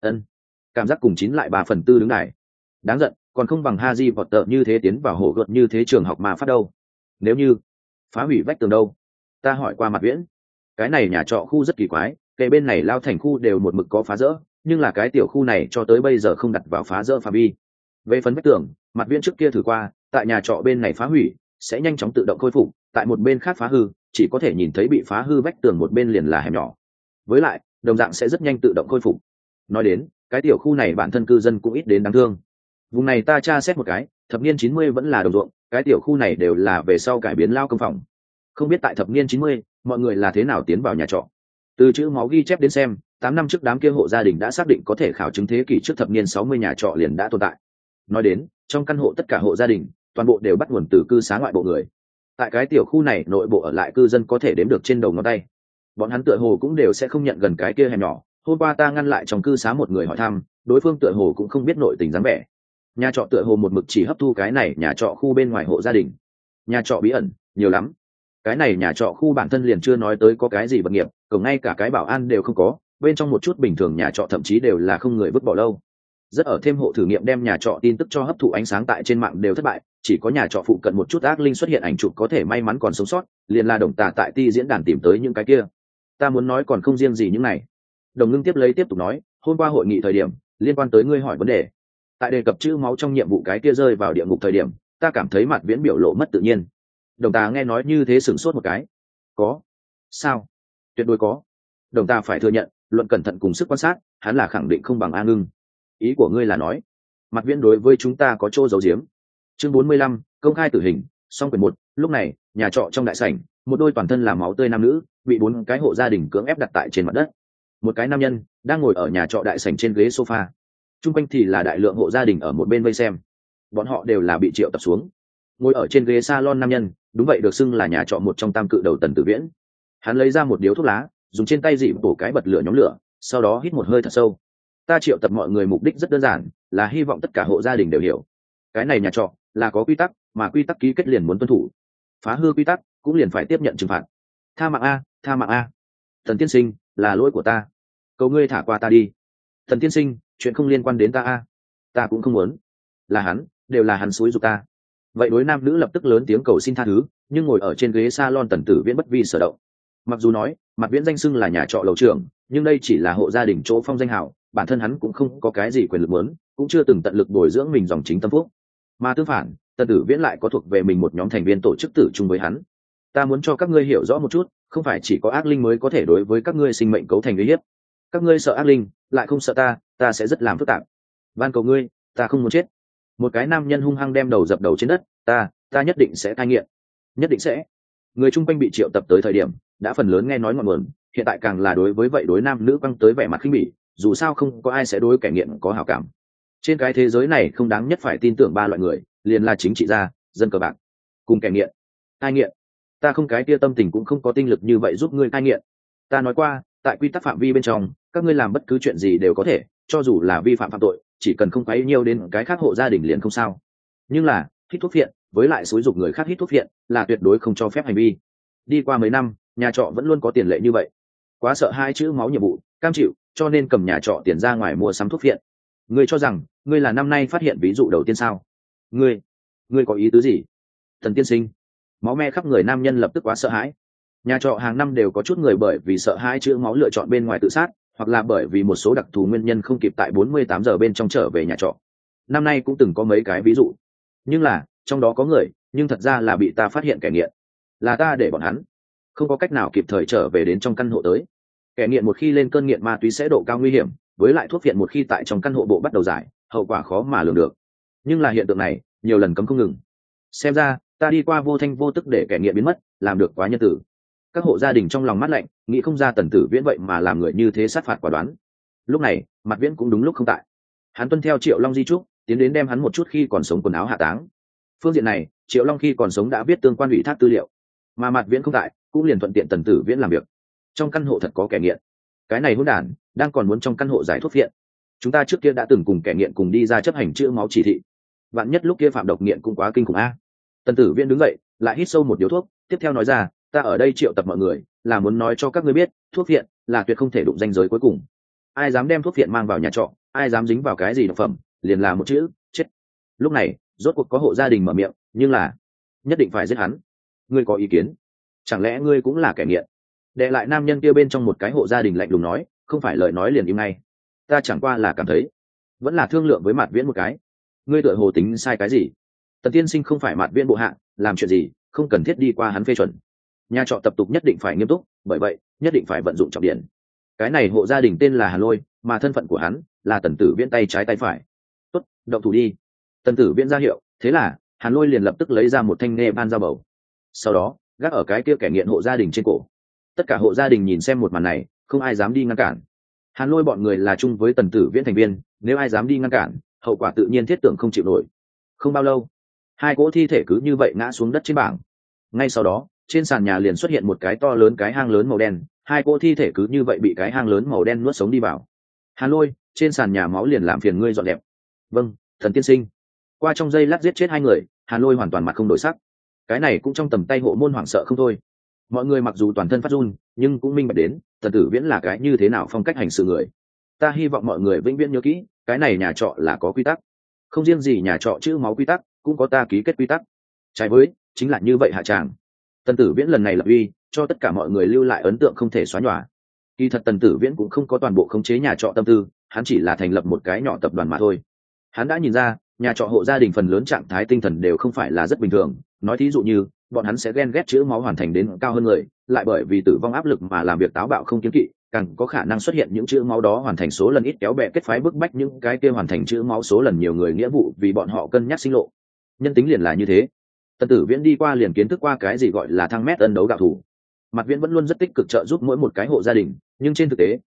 Cảm giác cùng 9/3 đứng đài. Đáng giận, còn không bằng Haji Potter như thế tiến vào hổ gợt như thế trường học mà phát đâu. Nếu như phá hủy vách tường đâu? Ta hỏi qua Mạt Viễn. Cái này nhà trọ khu rất kỳ quái, kề bên này lao thành khu đều một mực có phá rỡ, nhưng là cái tiểu khu này cho tới bây giờ không đặt vào phá rỡ phạm vi. Về phần vách tường, Mạt Viễn trước kia thử qua, tại nhà trọ bên này phá hủy sẽ nhanh chóng tự động khôi phục, tại một bên khác phá hư chỉ có thể nhìn thấy bị phá hư vách tường một bên liền là hẻm nhỏ, với lại đồng dạng sẽ rất nhanh tự động khôi phục. Nói đến cái tiểu khu này bản thân cư dân cũng ít đến đáng thương. Vùng này ta tra xét một cái, thập niên 90 vẫn là đồng ruộng, cái tiểu khu này đều là về sau cải biến lao công phòng. Không biết tại thập niên 90 mọi người là thế nào tiến vào nhà trọ. Từ chữ máu ghi chép đến xem, 8 năm trước đám kia hộ gia đình đã xác định có thể khảo chứng thế kỷ trước thập niên 60 nhà trọ liền đã tồn tại. Nói đến trong căn hộ tất cả hộ gia đình toàn bộ đều bắt nguồn từ cư xá ngoại bộ người. Tại cái tiểu khu này nội bộ ở lại cư dân có thể đếm được trên đầu ngón tay. Bọn hắn tựa hồ cũng đều sẽ không nhận gần cái kia hẻm nhỏ. Hôm qua ta ngăn lại trong cư xá một người hỏi thăm, đối phương tựa hồ cũng không biết nội tình dáng vẻ. Nhà trọ tựa hồ một mực chỉ hấp thu cái này nhà trọ khu bên ngoài hộ gia đình. Nhà trọ bí ẩn nhiều lắm. Cái này nhà trọ khu bản thân liền chưa nói tới có cái gì vật nghiệp, cổng ngay cả cái bảo an đều không có, bên trong một chút bình thường nhà trọ thậm chí đều là không người vứt bỏ lâu. Rất ở thêm hộ thử nghiệm đem nhà trọ tin tức cho hấp thụ ánh sáng tại trên mạng đều thất bại, chỉ có nhà trọ phụ cận một chút ác linh xuất hiện ảnh chụp có thể may mắn còn sống sót, liền là Đồng Tà tại ti diễn đàn tìm tới những cái kia. Ta muốn nói còn không riêng gì những này. Đồng Ngưng tiếp tục nói, hôm qua hội nghị thời điểm liên quan tới ngươi hỏi vấn đề, tại đề cập chữ máu trong nhiệm vụ cái kia rơi vào địa ngục thời điểm, ta cảm thấy Mạt Viễn biểu lộ mất tự nhiên. Đồng Tà nghe nói như thế sửng sốt một cái. Có sao? Tuyệt đối có. Đồng Tà phải thừa nhận, luận cẩn thận cùng sức quan sát, hắn là khẳng định không bằng A Ngưng. Ý của ngươi là nói Mạt Viễn đối với chúng ta có chỗ giấu giếm. Chương 45, công khai tử hình, xong quyển 1. Lúc này nhà trọ trong đại sảnh, một đôi toàn thân là máu tươi nam nữ bị 4 cái hộ gia đình cưỡng ép đặt tại trên mặt đất. Một cái nam nhân đang ngồi ở nhà trọ đại sảnh trên ghế sofa. Trung quanh thì là đại lượng hộ gia đình ở một bên vây xem. Bọn họ đều là bị triệu tập xuống. Ngồi ở trên ghế salon nam nhân, đúng vậy được xưng là nhà trọ một trong tam cự đầu Tần Tử Viễn. Hắn lấy ra một điếu thuốc lá, dùng trên tay dị bổ cái bật lửa nhóm lửa, sau đó hít một hơi thật sâu. Ta triệu tập mọi người mục đích rất đơn giản, là hy vọng tất cả hộ gia đình đều hiểu. Cái này nhà trọ là có quy tắc, mà quy tắc ký kết liền muốn tuân thủ. Phá hư quy tắc cũng liền phải tiếp nhận trừng phạt. Tha mạng a, tha mạng a. Tần tiên sinh, là lỗi của ta. Cầu ngươi thả qua ta đi. Tần tiên sinh, chuyện không liên quan đến ta a. Ta cũng không muốn. Là hắn, đều là hắn xúi giục ta. Vậy đối nam nữ lập tức lớn tiếng cầu xin tha thứ, nhưng ngồi ở trên ghế salon Tần Tử Viễn bất vi sở động. Mặc dù nói Mặt Viễn danh xưng là nhà trọ lầu trưởng, nhưng đây chỉ là hộ gia đình chỗ phong danh hào, bản thân hắn cũng không có cái gì quyền lực lớn, cũng chưa từng tận lực bồi dưỡng mình dòng chính tâm phúc. Mà tương phản, Tần Tử Viễn lại có thuộc về mình một nhóm thành viên tổ chức tử chung với hắn. Ta muốn cho các ngươi hiểu rõ một chút, không phải chỉ có ác linh mới có thể đối với các ngươi sinh mệnh cấu thành uy hiếp. Các ngươi sợ ác linh, lại không sợ ta sẽ rất làm phức tạp. Van cầu ngươi, ta không muốn chết. Một cái nam nhân hung hăng đem đầu dập đầu trên đất, ta nhất định sẽ cai nghiện, nhất định sẽ. Người chung quanh bị triệu tập tới thời điểm đã phần lớn nghe nói ngọn nguồn, hiện tại càng là đối với vậy đối nam nữ quăng tới vẻ mặt khinh bỉ, dù sao không có ai sẽ đối kẻ nghiện có hảo cảm. Trên cái thế giới này không đáng nhất phải tin tưởng ba loại người, liền là chính trị gia, dân cờ bạc, cùng kẻ nghiện. Cai nghiện? Ta không cái tia tâm tình cũng không có tinh lực như vậy giúp ngươi cai nghiện. Ta nói qua, tại quy tắc phạm vi bên trong, các ngươi làm bất cứ chuyện gì đều có thể, cho dù là vi phạm phạm tội, chỉ cần không quấy nhiều đến cái khác hộ gia đình liền không sao. Nhưng là hít thuốc phiện, với lại xúi giục người khác hít thuốc phiện là tuyệt đối không cho phép hành vi. Đi qua mấy năm, nhà trọ vẫn luôn có tiền lệ như vậy. Quá sợ hai chữ máu nhiệm vụ, cam chịu, cho nên cầm nhà trọ tiền ra ngoài mua sắm thuốc phiện. Ngươi cho rằng ngươi là năm nay phát hiện ví dụ đầu tiên sao? Ngươi có ý tứ gì? Thần tiên sinh. Máu me khắp người nam nhân lập tức quá sợ hãi. Nhà trọ hàng năm đều có chút người bởi vì sợ hãi chữ máu lựa chọn bên ngoài tự sát, hoặc là bởi vì một số đặc thù nguyên nhân không kịp tại 48 giờ bên trong trở về nhà trọ. Năm nay cũng từng có mấy cái ví dụ, nhưng là trong đó có người nhưng thật ra là bị ta phát hiện kẻ nghiện, là ta để bọn hắn không có cách nào kịp thời trở về đến trong căn hộ tới. Kẻ nghiện một khi lên cơn nghiện ma túy sẽ độ cao nguy hiểm, với lại thuốc phiện một khi tại trong căn hộ bộ bắt đầu giải, hậu quả khó mà lường được. Nhưng là hiện tượng này nhiều lần cấm không ngừng. Xem ra ta đi qua vô thanh vô tức để kẻ nghiện biến mất, làm được quá nhân tử. Các hộ gia đình trong lòng mát lạnh, nghĩ không ra Tần Tử Viễn vậy mà làm người như thế sát phạt quả đoán. Lúc này Mặt Viễn cũng đúng lúc không tại, hắn tuân theo Triệu Long di trúc, tiến đến đem hắn một chút khi còn sống quần áo hạ táng. Phương diện này Triệu Long khi còn sống đã biết tương quan ủy thác tư liệu, mà Mặt Viễn không tại cũng liền thuận tiện Tần Tử Viễn làm việc. Trong căn hộ thật có kẻ nghiện, cái này hỗn đản đang còn muốn trong căn hộ giải thuốc phiện. Chúng ta trước kia đã từng cùng kẻ nghiện cùng đi ra chấp hành chữa máu chỉ thị, vạn nhất lúc kia phạm độc nghiện cũng quá kinh khủng a. Tần Tử Viễn đứng dậy, lại hít sâu một điếu thuốc, tiếp theo nói ra, ta ở đây triệu tập mọi người là muốn nói cho các ngươi biết, thuốc phiện là tuyệt không thể đụng ranh giới cuối cùng. Ai dám đem thuốc phiện mang vào nhà trọ, ai dám dính vào cái gì độc phẩm, liền là một chữ chết. Lúc này rốt cuộc có hộ gia đình mở miệng, nhưng là nhất định phải giết hắn. Ngươi có ý kiến? Chẳng lẽ ngươi cũng là kẻ nghiện? Đệ lại nam nhân kia bên trong một cái hộ gia đình lạnh lùng nói, không phải lời nói liền im ngay. Ta chẳng qua là cảm thấy, vẫn là thương lượng với Mạt Viễn một cái. Ngươi tựa hồ tính sai cái gì? Tần tiên sinh không phải Mạt Viễn bộ hạ, làm chuyện gì không cần thiết đi qua hắn phê chuẩn. Nhà trọ tập tục nhất định phải nghiêm túc, bởi vậy nhất định phải vận dụng trọng điểm. Cái này hộ gia đình tên là Hàn Lôi, mà thân phận của hắn là Tần Tử Viễn tay trái tay phải. Tốt, động thủ đi. Tần Tử Viễn ra hiệu, thế là Hàn Lôi liền lập tức lấy ra một thanh nghe ban dao bầu, sau đó gác ở cái kia kẻ nghiện hộ gia đình trên cổ. Tất cả hộ gia đình nhìn xem một màn này, không ai dám đi ngăn cản. Hàn Lôi bọn người là chung với Tần Tử Viễn thành viên, nếu ai dám đi ngăn cản, hậu quả tự nhiên thiết tưởng không chịu nổi. Không bao lâu, hai cỗ thi thể cứ như vậy ngã xuống đất trên bảng. Ngay sau đó trên sàn nhà liền xuất hiện một cái to lớn cái hang lớn màu đen, hai cỗ thi thể cứ như vậy bị cái hang lớn màu đen nuốt sống đi vào. Hàn Lôi, trên sàn nhà máu liền làm phiền ngươi dọn dẹp. Vâng, thần tiên sinh. Qua trong giây lát giết chết hai người, Hàn Lôi hoàn toàn mặt không đổi sắc. Cái này cũng trong tầm tay hộ môn hoảng sợ không thôi. Mọi người mặc dù toàn thân phát run, nhưng cũng minh bạch đến Tần Tử Viễn là cái như thế nào phong cách hành sự người. Ta hy vọng mọi người vĩnh viễn nhớ kỹ, cái này nhà trọ là có quy tắc, không riêng gì nhà trọ chữ máu quy tắc, cũng có ta ký kết quy tắc. Trái với chính là như vậy hạ tràng. Tần Tử Viễn lần này lập uy, cho tất cả mọi người lưu lại ấn tượng không thể xóa nhòa. Kỳ thật Tần Tử Viễn cũng không có toàn bộ khống chế nhà trọ tâm tư, hắn chỉ là thành lập một cái nhỏ tập đoàn mà thôi. Hắn đã nhìn ra nhà trọ hộ gia đình phần lớn trạng thái tinh thần đều không phải là rất bình thường, nói thí dụ như bọn hắn sẽ ghen ghét chữ máu hoàn thành đến cao hơn người, lại bởi vì tử vong áp lực mà làm việc táo bạo không kiêng kỵ, càng có khả năng xuất hiện những chữ máu đó hoàn thành số lần ít kéo bè kết phái bức bách những cái kia hoàn thành chữ máu số lần nhiều người nghĩa vụ vì bọn họ cân nhắc sinh lộ. Nhân tính liền là như thế. Tần Tử Viễn đi qua liền kiến thức qua cái gì gọi là thăng mét ân đấu gạo thủ. Mặt Viễn vẫn luôn rất tích cực trợ giúp mỗi một cái hộ gia đình, nhưng trên thực tế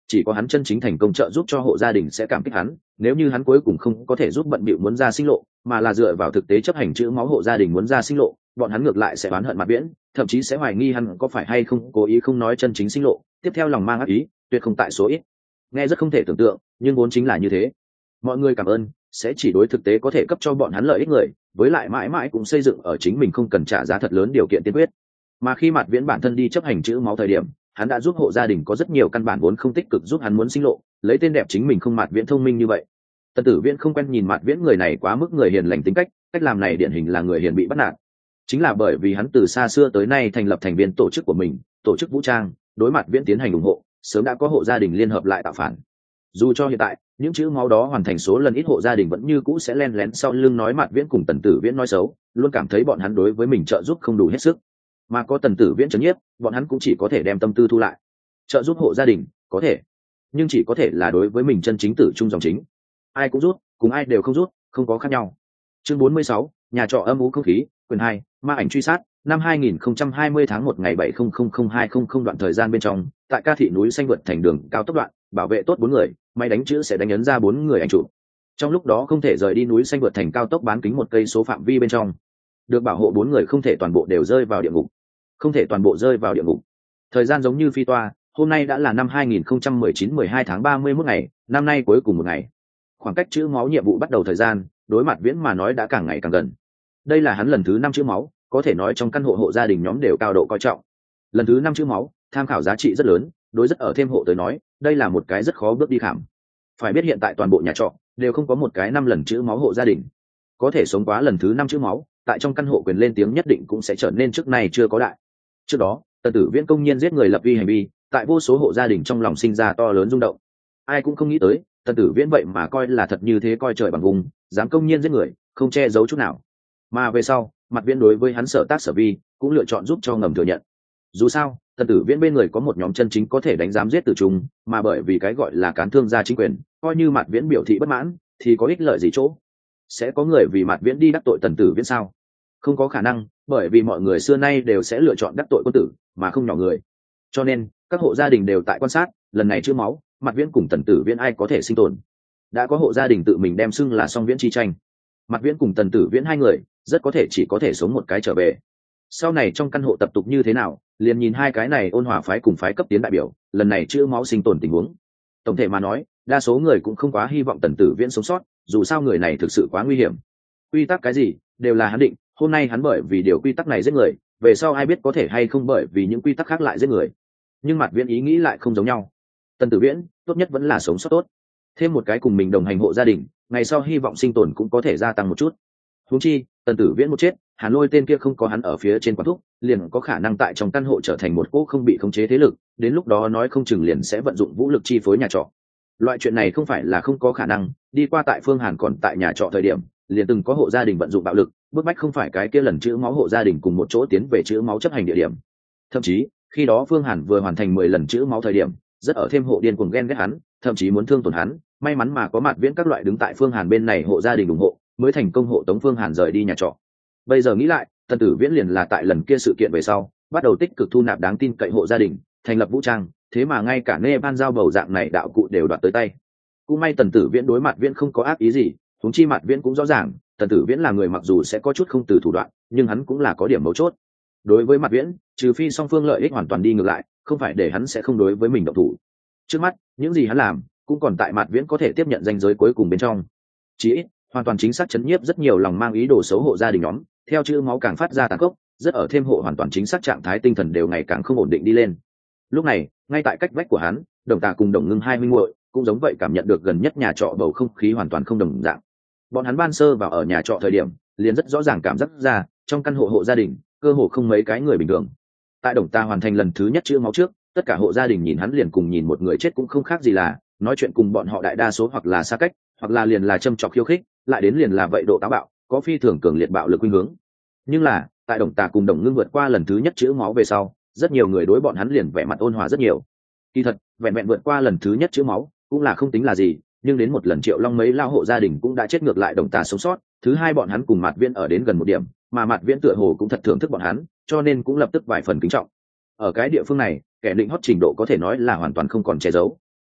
chỉ có hắn chân chính thành công trợ giúp cho hộ gia đình sẽ cảm kích hắn, nếu như hắn cuối cùng không có thể giúp bận bịu muốn ra sinh lộ, mà là dựa vào thực tế chấp hành chữ máu hộ gia đình muốn ra sinh lộ, bọn hắn ngược lại sẽ oán hận Mạt Viễn, thậm chí sẽ hoài nghi hắn có phải hay không cố ý không nói chân chính sinh lộ, tiếp theo lòng mang ác ý, tuyệt không tại số ít. Nghe rất không thể tưởng tượng, nhưng vốn chính là như thế. Mọi người cảm ơn sẽ chỉ đối thực tế có thể cấp cho bọn hắn lợi ích người, với lại mãi mãi cũng xây dựng ở chính mình không cần trả giá thật lớn điều kiện tiên quyết. Mà khi Mạt Viễn bản thân đi chấp hành chữ máu thời điểm, hắn đã giúp hộ gia đình có rất nhiều căn bản vốn không tích cực giúp hắn muốn sinh lộ, lấy tên đẹp chính mình không Mạt Viễn thông minh như vậy. Tần Tử Viễn không quen nhìn Mạt Viễn người này quá mức người hiền lành tính cách, cách làm này điển hình là người hiền bị bắt nạt. Chính là bởi vì hắn từ xa xưa tới nay thành lập thành viên tổ chức của mình, tổ chức vũ trang, đối Mạt Viễn tiến hành ủng hộ, sớm đã có hộ gia đình liên hợp lại tạo phản. Dù cho hiện tại những chữ máu đó hoàn thành số lần ít, hộ gia đình vẫn như cũ sẽ len lén sau lưng nói Mạt Viễn cùng Tần Tử Viễn nói xấu, luôn cảm thấy bọn hắn đối với mình trợ giúp không đủ hết sức. Mà có Tần Tử Viễn trấn nhiếp, bọn hắn cũng chỉ có thể đem tâm tư thu lại. Trợ giúp hộ gia đình có thể, nhưng chỉ có thể là đối với mình chân chính tử trung dòng chính. Ai cũng rút, cùng ai đều không rút, không có khác nhau. Chương 46, nhà trọ âm u không khí, quyền 2, ma ảnh truy sát, năm 2020 tháng 1 ngày 7000200 đoạn thời gian bên trong, tại Ca thị núi xanh vượt thành đường cao tốc đoạn, bảo vệ tốt 4 người, máy đánh chữ sẽ đánh ấn ra 4 người ảnh chụp. Trong lúc đó không thể rời đi núi xanh vượt thành cao tốc bán kính 1 cây số phạm vi bên trong. Được bảo hộ 4 người không thể toàn bộ đều rơi vào địa ngục. Không thể toàn bộ rơi vào địa ngục. Thời gian giống như phi toa, hôm nay đã là năm 2019 12 tháng 31 ngày, năm nay cuối cùng một ngày. Khoảng cách chữ máu nhiệm vụ bắt đầu thời gian, đối mặt Viễn mà nói đã càng ngày càng gần. Đây là hắn lần thứ 5 chữ máu, có thể nói trong căn hộ hộ gia đình nhóm đều cao độ coi trọng. Lần thứ 5 chữ máu, tham khảo giá trị rất lớn, đối rất ở thêm hộ tới nói, đây là một cái rất khó bước đi khảm. Phải biết hiện tại toàn bộ nhà trọ đều không có một cái 5 lần chữ máu hộ gia đình. Có thể sống quá lần thứ 5 chữ máu, tại trong căn hộ quyền lên tiếng nhất định cũng sẽ trở nên trước nay chưa có đại. Trước đó, Tần Tử Viễn công nhiên giết người lập uy hành vi, tại vô số hộ gia đình trong lòng sinh ra to lớn rung động. Ai cũng không nghĩ tới, Tần Tử Viễn vậy mà coi là thật như thế, coi trời bằng vùng, dám công nhiên giết người, không che giấu chút nào. Mà về sau, Mạt Viễn đối với hắn sở tác sở vi cũng lựa chọn giúp cho ngầm thừa nhận. Dù sao, Tần Tử Viễn bên người có một nhóm chân chính có thể đánh dám giết tử trùng, mà bởi vì cái gọi là cán thương gia chính quyền, coi như Mạt Viễn biểu thị bất mãn, thì có ích lợi gì chỗ? Sẽ có người vì Mạt Viễn đi đắc tội Tần Tử Viễn sao? Không có khả năng, bởi vì mọi người xưa nay đều sẽ lựa chọn đắc tội quân tử, mà không nhỏ người. Cho nên, các hộ gia đình đều tại quan sát, lần này chữ máu, Mạt Viễn cùng Tần Tử Viễn ai có thể sinh tồn. Đã có hộ gia đình tự mình đem xưng là song viễn chi tranh. Mạt Viễn cùng Tần Tử Viễn hai người, rất có thể chỉ có thể sống một cái trở về. Sau này trong căn hộ tập tục như thế nào, liền nhìn hai cái này ôn hòa phái cùng phái cấp tiến đại biểu, lần này chữ máu sinh tồn tình huống. Tổng thể mà nói, đa số người cũng không quá hy vọng Tần Tử Viễn sống sót, dù sao người này thực sự quá nguy hiểm. Quy tắc cái gì, đều là hắn định, hôm nay hắn bởi vì điều quy tắc này giết người, về sau ai biết có thể hay không bởi vì những quy tắc khác lại giết người. Nhưng Mạt Viễn ý nghĩ lại không giống nhau. Tần Tử Viễn, tốt nhất vẫn là sống sót tốt. Thêm một cái cùng mình đồng hành hộ gia đình, ngày sau hy vọng sinh tồn cũng có thể gia tăng một chút. Huống chi, Tần Tử Viễn một chết, Hàn Lôi tên kia không có hắn ở phía trên quán thúc, liền có khả năng tại trong căn hộ trở thành một cỗ không bị khống chế thế lực, đến lúc đó nói không chừng liền sẽ vận dụng vũ lực chi phối nhà trọ. Loại chuyện này không phải là không có khả năng, đi qua tại Phương Hàn còn tại nhà trọ thời điểm, liền từng có hộ gia đình vận dụng bạo lực, bức bách không phải cái kia lần chữ máu hộ gia đình cùng một chỗ tiến về chữ máu chấp hành địa điểm. Thậm chí, khi đó Phương Hàn vừa hoàn thành 10 lần chữ máu thời điểm, rất ở thêm hộ điên cuồng ghen ghét hắn, thậm chí muốn thương tổn hắn, may mắn mà có Mạt Viễn các loại đứng tại Phương Hàn bên này hộ gia đình ủng hộ, mới thành công hộ tống Phương Hàn rời đi nhà trọ. Bây giờ nghĩ lại, Tần Tử Viễn liền là tại lần kia sự kiện về sau, bắt đầu tích cực thu nạp đáng tin cậy hộ gia đình, thành lập vũ trang, thế mà ngay cả nê ban giao bầu dạng này đạo cụ đều đoạt tới tay. Cũng may Tần Tử Viễn đối Mạt Viễn không có ác ý gì, huống chi Mạt Viễn cũng rõ ràng, Tần Tử Viễn là người mặc dù sẽ có chút không từ thủ đoạn, nhưng hắn cũng là có điểm mấu chốt. Đối với Mạt Viễn, trừ phi song phương lợi ích hoàn toàn đi ngược lại, không phải để hắn sẽ không đối với mình động thủ. Trước mắt, những gì hắn làm, cũng còn tại Mạt Viễn có thể tiếp nhận ranh giới cuối cùng bên trong. Chỉ ít, hoàn toàn chính xác chấn nhiếp rất nhiều lòng mang ý đồ xấu hộ gia đình nhóm, theo chữ máu càng phát ra tàn khốc, rất ở thêm hộ hoàn toàn chính xác trạng thái tinh thần đều ngày càng không ổn định đi lên. Lúc này, ngay tại cách vách của hắn, Đồng Tà cùng Đồng Ngưng hai minh muội cũng giống vậy cảm nhận được gần nhất nhà trọ bầu không khí hoàn toàn không đồng dạng. Bọn hắn ban sơ vào ở nhà trọ thời điểm, liền rất rõ ràng cảm giác ra, trong căn hộ hộ gia đình, cơ hồ không mấy cái người bình thường. Tại Đồng Tà hoàn thành lần thứ nhất chữ máu trước, tất cả hộ gia đình nhìn hắn liền cùng nhìn một người chết cũng không khác gì, là nói chuyện cùng bọn họ đại đa số hoặc là xa cách, hoặc là liền là châm chọc khiêu khích, lại đến liền là vậy độ táo bạo, có phi thường cường liệt bạo lực khuynh hướng. Nhưng là, tại Đồng Tà cùng Đồng Ngưng vượt qua lần thứ nhất chữ máu về sau, rất nhiều người đối bọn hắn liền vẻ mặt ôn hòa rất nhiều. Kỳ thật, vẹn vẹn vượt qua lần thứ nhất chữ máu, cũng là không tính là gì, nhưng đến một lần Triệu Long mấy lao hộ gia đình cũng đã chết, ngược lại Đồng Tà sống sót, thứ hai bọn hắn cùng Mạt Viễn ở đến gần một điểm, mà Mạt Viễn tựa hồ cũng thật thưởng thức bọn hắn, cho nên cũng lập tức vài phần kính trọng. Ở cái địa phương này, kẻ định hót trình độ có thể nói là hoàn toàn không còn che giấu.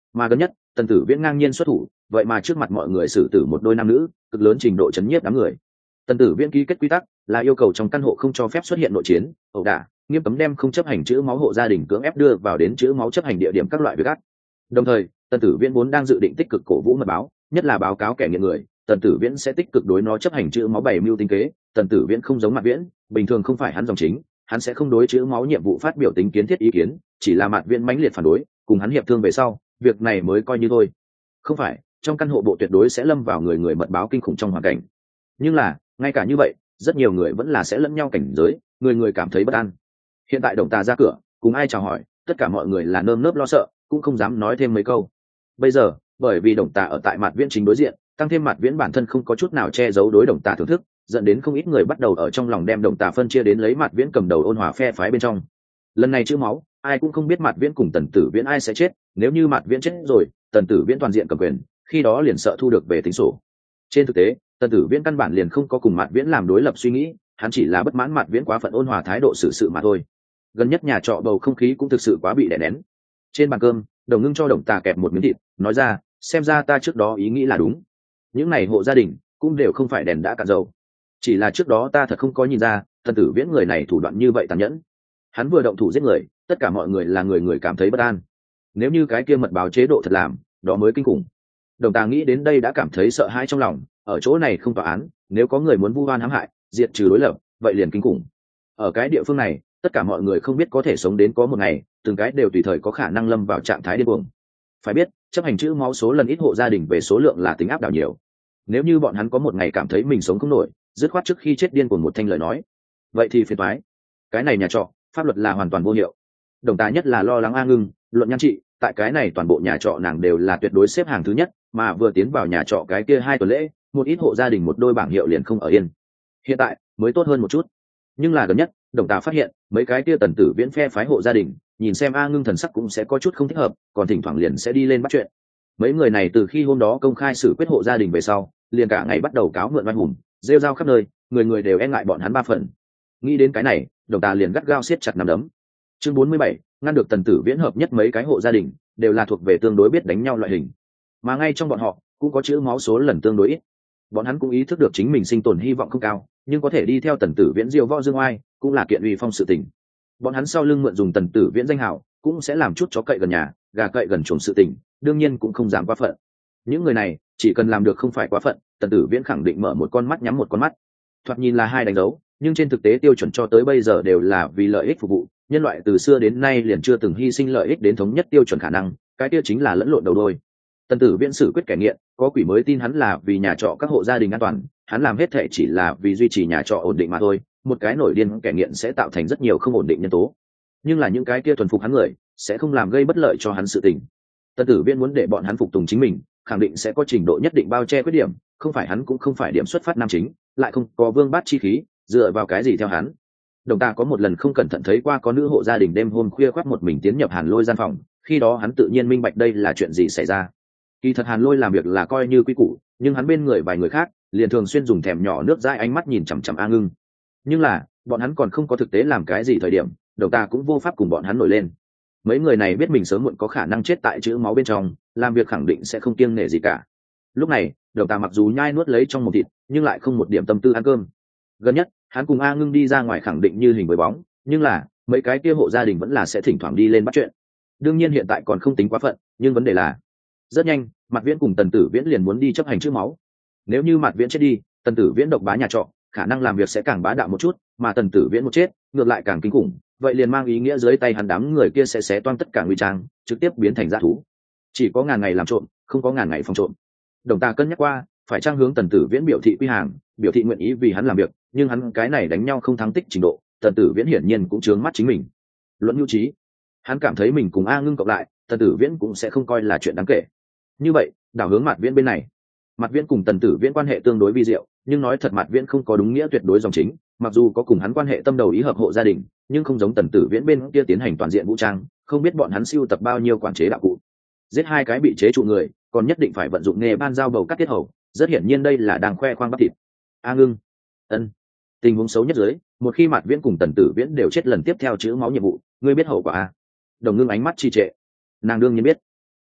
Mà gần nhất tần tử viễn ngang nhiên xuất thủ, vậy mà trước mặt mọi người xử tử một đôi nam nữ, cực lớn trình độ chấn nhiếp đám người. Tần tử viễn ký kết quy tắc là yêu cầu trong căn hộ không cho phép xuất hiện nội chiến, ẩu đả, nghiêm cấm đem không chấp hành chữ máu hộ gia đình cưỡng ép đưa vào đến chữ máu chấp hành địa điểm các loại việc ác. Đồng thời tần tử viễn vốn đang dự định tích cực cổ vũ mật báo, nhất là báo cáo kẻ nghiện người, tần tử viễn sẽ tích cực đối nó chấp hành chữ máu bày mưu tinh kế. Tần tử viễn không giống Mạt Viễn, bình thường không phải hắn dòng chính, hắn sẽ không đối chữ máu nhiệm vụ phát biểu tính kiến thiết ý kiến, chỉ là Mạt Viễn mãnh liệt phản đối, cùng hắn hiệp thương về sau, việc này mới coi như thôi. Không phải trong căn hộ bộ tuyệt đối sẽ lâm vào người người mật báo kinh khủng trong hoàn cảnh, nhưng là ngay cả như vậy rất nhiều người vẫn là sẽ lẫn nhau cảnh giới, người người cảm thấy bất an. Hiện tại Đồng Tà ra cửa cùng ai chào hỏi, tất cả mọi người là nơm nớp lo sợ, cũng không dám nói thêm mấy câu. Bây giờ bởi vì Đồng Tà ở tại Mạt Viễn chính đối diện, tăng thêm Mạt Viễn bản thân không có chút nào che giấu đối Đồng Tà thưởng thức, dẫn đến không ít người bắt đầu ở trong lòng đem Đồng Tà phân chia đến lấy Mạt Viễn cầm đầu ôn hòa phe phái bên trong. Lần này chữ máu ai cũng không biết Mạt Viễn cùng tần tử viễn ai sẽ chết, nếu như Mạt Viễn chết rồi, tần tử viễn toàn diện cầm quyền, khi đó liền sợ thu được về tính sổ. Trên thực tế tần tử viễn căn bản liền không có cùng Mạt Viễn làm đối lập suy nghĩ, hắn chỉ là bất mãn Mạt Viễn quá phận ôn hòa thái độ xử sự mà thôi. Gần nhất nhà trọ bầu không khí cũng thực sự quá bị đè nén. Trên bàn cơm Đồng Ngưng cho Đồng Tà kẹp một miếng thịt, nói ra, xem ra ta trước đó ý nghĩ là đúng, những này hộ gia đình cũng đều không phải đèn đã cạn dầu, chỉ là trước đó ta thật không có nhìn ra tần tử viễn người này thủ đoạn như vậy tàn nhẫn. Hắn vừa động thủ giết người, tất cả mọi người là người người cảm thấy bất an, nếu như cái kia mật báo chế độ thật làm, đó mới kinh khủng. Đồng Tà nghĩ đến đây đã cảm thấy sợ hãi trong lòng, ở chỗ này không tòa án, nếu có người muốn vu oan hãm hại, diệt trừ đối lập, vậy liền kinh khủng. Ở cái địa phương này tất cả mọi người không biết có thể sống đến có một ngày, từng cái đều tùy thời có khả năng lâm vào trạng thái điên cuồng. Phải biết chấp hành chữ máu số lần ít hộ gia đình về số lượng là tính áp đảo nhiều, nếu như bọn hắn có một ngày cảm thấy mình sống không nổi, dứt khoát trước khi chết điên cuồng một thanh lời nói, vậy thì phiền toái. Cái này nhà trọ pháp luật là hoàn toàn vô hiệu. Đồng Tà nhất là lo lắng A Ngưng, luận nhan trị tại cái này toàn bộ nhà trọ nàng đều là tuyệt đối xếp hàng thứ nhất, mà vừa tiến vào nhà trọ cái kia 2 tuần lễ, một ít hộ gia đình một đôi bảng hiệu liền không ở yên. Hiện tại mới tốt hơn một chút, nhưng là gần nhất Đồng Tà phát hiện mấy cái kia tần tử viễn phe phái hộ gia đình nhìn xem A Ngưng thần sắc cũng sẽ có chút không thích hợp, còn thỉnh thoảng liền sẽ đi lên bắt chuyện. Mấy người này từ khi hôm đó công khai xử quyết hộ gia đình về sau, liền cả ngày bắt đầu cáo mượn oai hùng, rêu rao khắp nơi, người người đều e ngại bọn hắn 3 phần. Nghĩ đến cái này, Đồng Tà liền gắt gao siết chặt nắm đấm. Chương 47, ngăn được tần tử viễn hợp nhất mấy cái hộ gia đình, đều là thuộc về tương đối biết đánh nhau loại hình, mà ngay trong bọn họ cũng có chữ máu số lần tương đối ít. Bọn hắn cũng ý thức được chính mình sinh tồn hy vọng không cao, nhưng có thể đi theo tần tử viễn diêu võ dương oai cũng là kiện uy phong sự tình. Bọn hắn sau lưng mượn dùng tần tử viễn danh hào, cũng sẽ làm chút chó cậy gần nhà, gà cậy gần chuồng sự tình, đương nhiên cũng không dám quá phận. Những người này chỉ cần làm được không phải quá phận, tần tử viễn khẳng định mở một con mắt nhắm một con mắt. Thoạt nhìn là hai đánh dấu, nhưng trên thực tế tiêu chuẩn cho tới bây giờ đều là vì lợi ích phục vụ. Nhân loại từ xưa đến nay liền chưa từng hy sinh lợi ích đến thống nhất tiêu chuẩn khả năng, cái tiêu chính là lẫn lộn đầu đôi. Tần tử viễn xử quyết kẻ nghiện, có quỷ mới tin hắn là vì nhà trọ các hộ gia đình an toàn, hắn làm hết thệ chỉ là vì duy trì nhà trọ ổn định mà thôi. Một cái nổi điên kẻ nghiện sẽ tạo thành rất nhiều không ổn định nhân tố, nhưng là những cái kia thuần phục hắn người sẽ không làm gây bất lợi cho hắn sự tình. Tần tử viễn muốn để bọn hắn phục tùng chính mình, khẳng định sẽ có trình độ nhất định bao che khuyết điểm, không phải hắn cũng không phải điểm xuất phát nam chính, lại không có vương bát chi khí, dựa vào cái gì theo hắn. Đồng Tà có một lần không cẩn thận thấy qua có nữ hộ gia đình đêm hôm khuya khoác một mình tiến nhập Hàn Lôi gian phòng, khi đó hắn tự nhiên minh bạch đây là chuyện gì xảy ra. Kỳ thật Hàn Lôi làm việc là coi như quy củ, nhưng hắn bên người vài người khác liền thường xuyên dùng thèm nhỏ nước dãi ánh mắt nhìn chằm chằm A Ngưng. Nhưng là bọn hắn còn không có thực tế làm cái gì thời điểm, Đồng Tà cũng vô pháp cùng bọn hắn nổi lên. Mấy người này biết mình sớm muộn có khả năng chết tại chữ máu bên trong, làm việc khẳng định sẽ không kiêng nể gì cả. Lúc này Đồng Tà mặc dù nhai nuốt lấy trong mồm thịt, nhưng lại không một điểm tâm tư ăn cơm. Gần nhất hắn cùng A Ngưng đi ra ngoài khẳng định như hình với bóng, nhưng là mấy cái kia hộ gia đình vẫn là sẽ thỉnh thoảng đi lên bắt chuyện. Đương nhiên hiện tại còn không tính quá phận, nhưng vấn đề là rất nhanh Mạt Viễn cùng tần tử viễn liền muốn đi chấp hành chữ máu. Nếu như Mạt Viễn chết đi, tần tử viễn độc bá nhà trọ, khả năng làm việc sẽ càng bá đạo một chút, mà tần tử viễn một chết ngược lại càng kinh khủng, vậy liền mang ý nghĩa dưới tay hắn đám người kia sẽ xé toang tất cả nguy trang, trực tiếp biến thành dã thú. Chỉ có ngàn ngày làm trộm, không có ngàn ngày phòng trộm. Đồng Tà cân nhắc qua, phải trang hướng tần tử viễn biểu thị quy hàng, biểu thị nguyện ý vì hắn làm việc, nhưng hắn cái này đánh nhau không thắng tích trình độ, tần tử viễn hiển nhiên cũng chướng mắt chính mình. Luận nhu trí, hắn cảm thấy mình cùng A Ngưng cộng lại, tần tử viễn cũng sẽ không coi là chuyện đáng kể. Như vậy đảo hướng Mạt Viễn bên này. Mạt Viễn cùng tần tử viễn quan hệ tương đối vi diệu, nhưng nói thật Mạt Viễn không có đúng nghĩa tuyệt đối dòng chính, mặc dù có cùng hắn quan hệ tâm đầu ý hợp hộ gia đình, nhưng không giống tần tử viễn bên kia tiến hành toàn diện vũ trang, không biết bọn hắn siêu tập bao nhiêu quản chế đạo cụ. Giết hai cái bị chế trụ người, còn nhất định phải vận dụng nghề ban dao bầu cắt tiết hầu, rất hiển nhiên đây là đang khoe khoang bắp thịt. A Ngưng, ân, tình huống xấu nhất dưới, một khi Mạt Viễn cùng tần tử viễn đều chết lần tiếp theo chữ máu nhiệm vụ, ngươi biết hậu quả à? Đồng Ngưng ánh mắt trì trệ. Nàng đương nhiên biết. Phải biết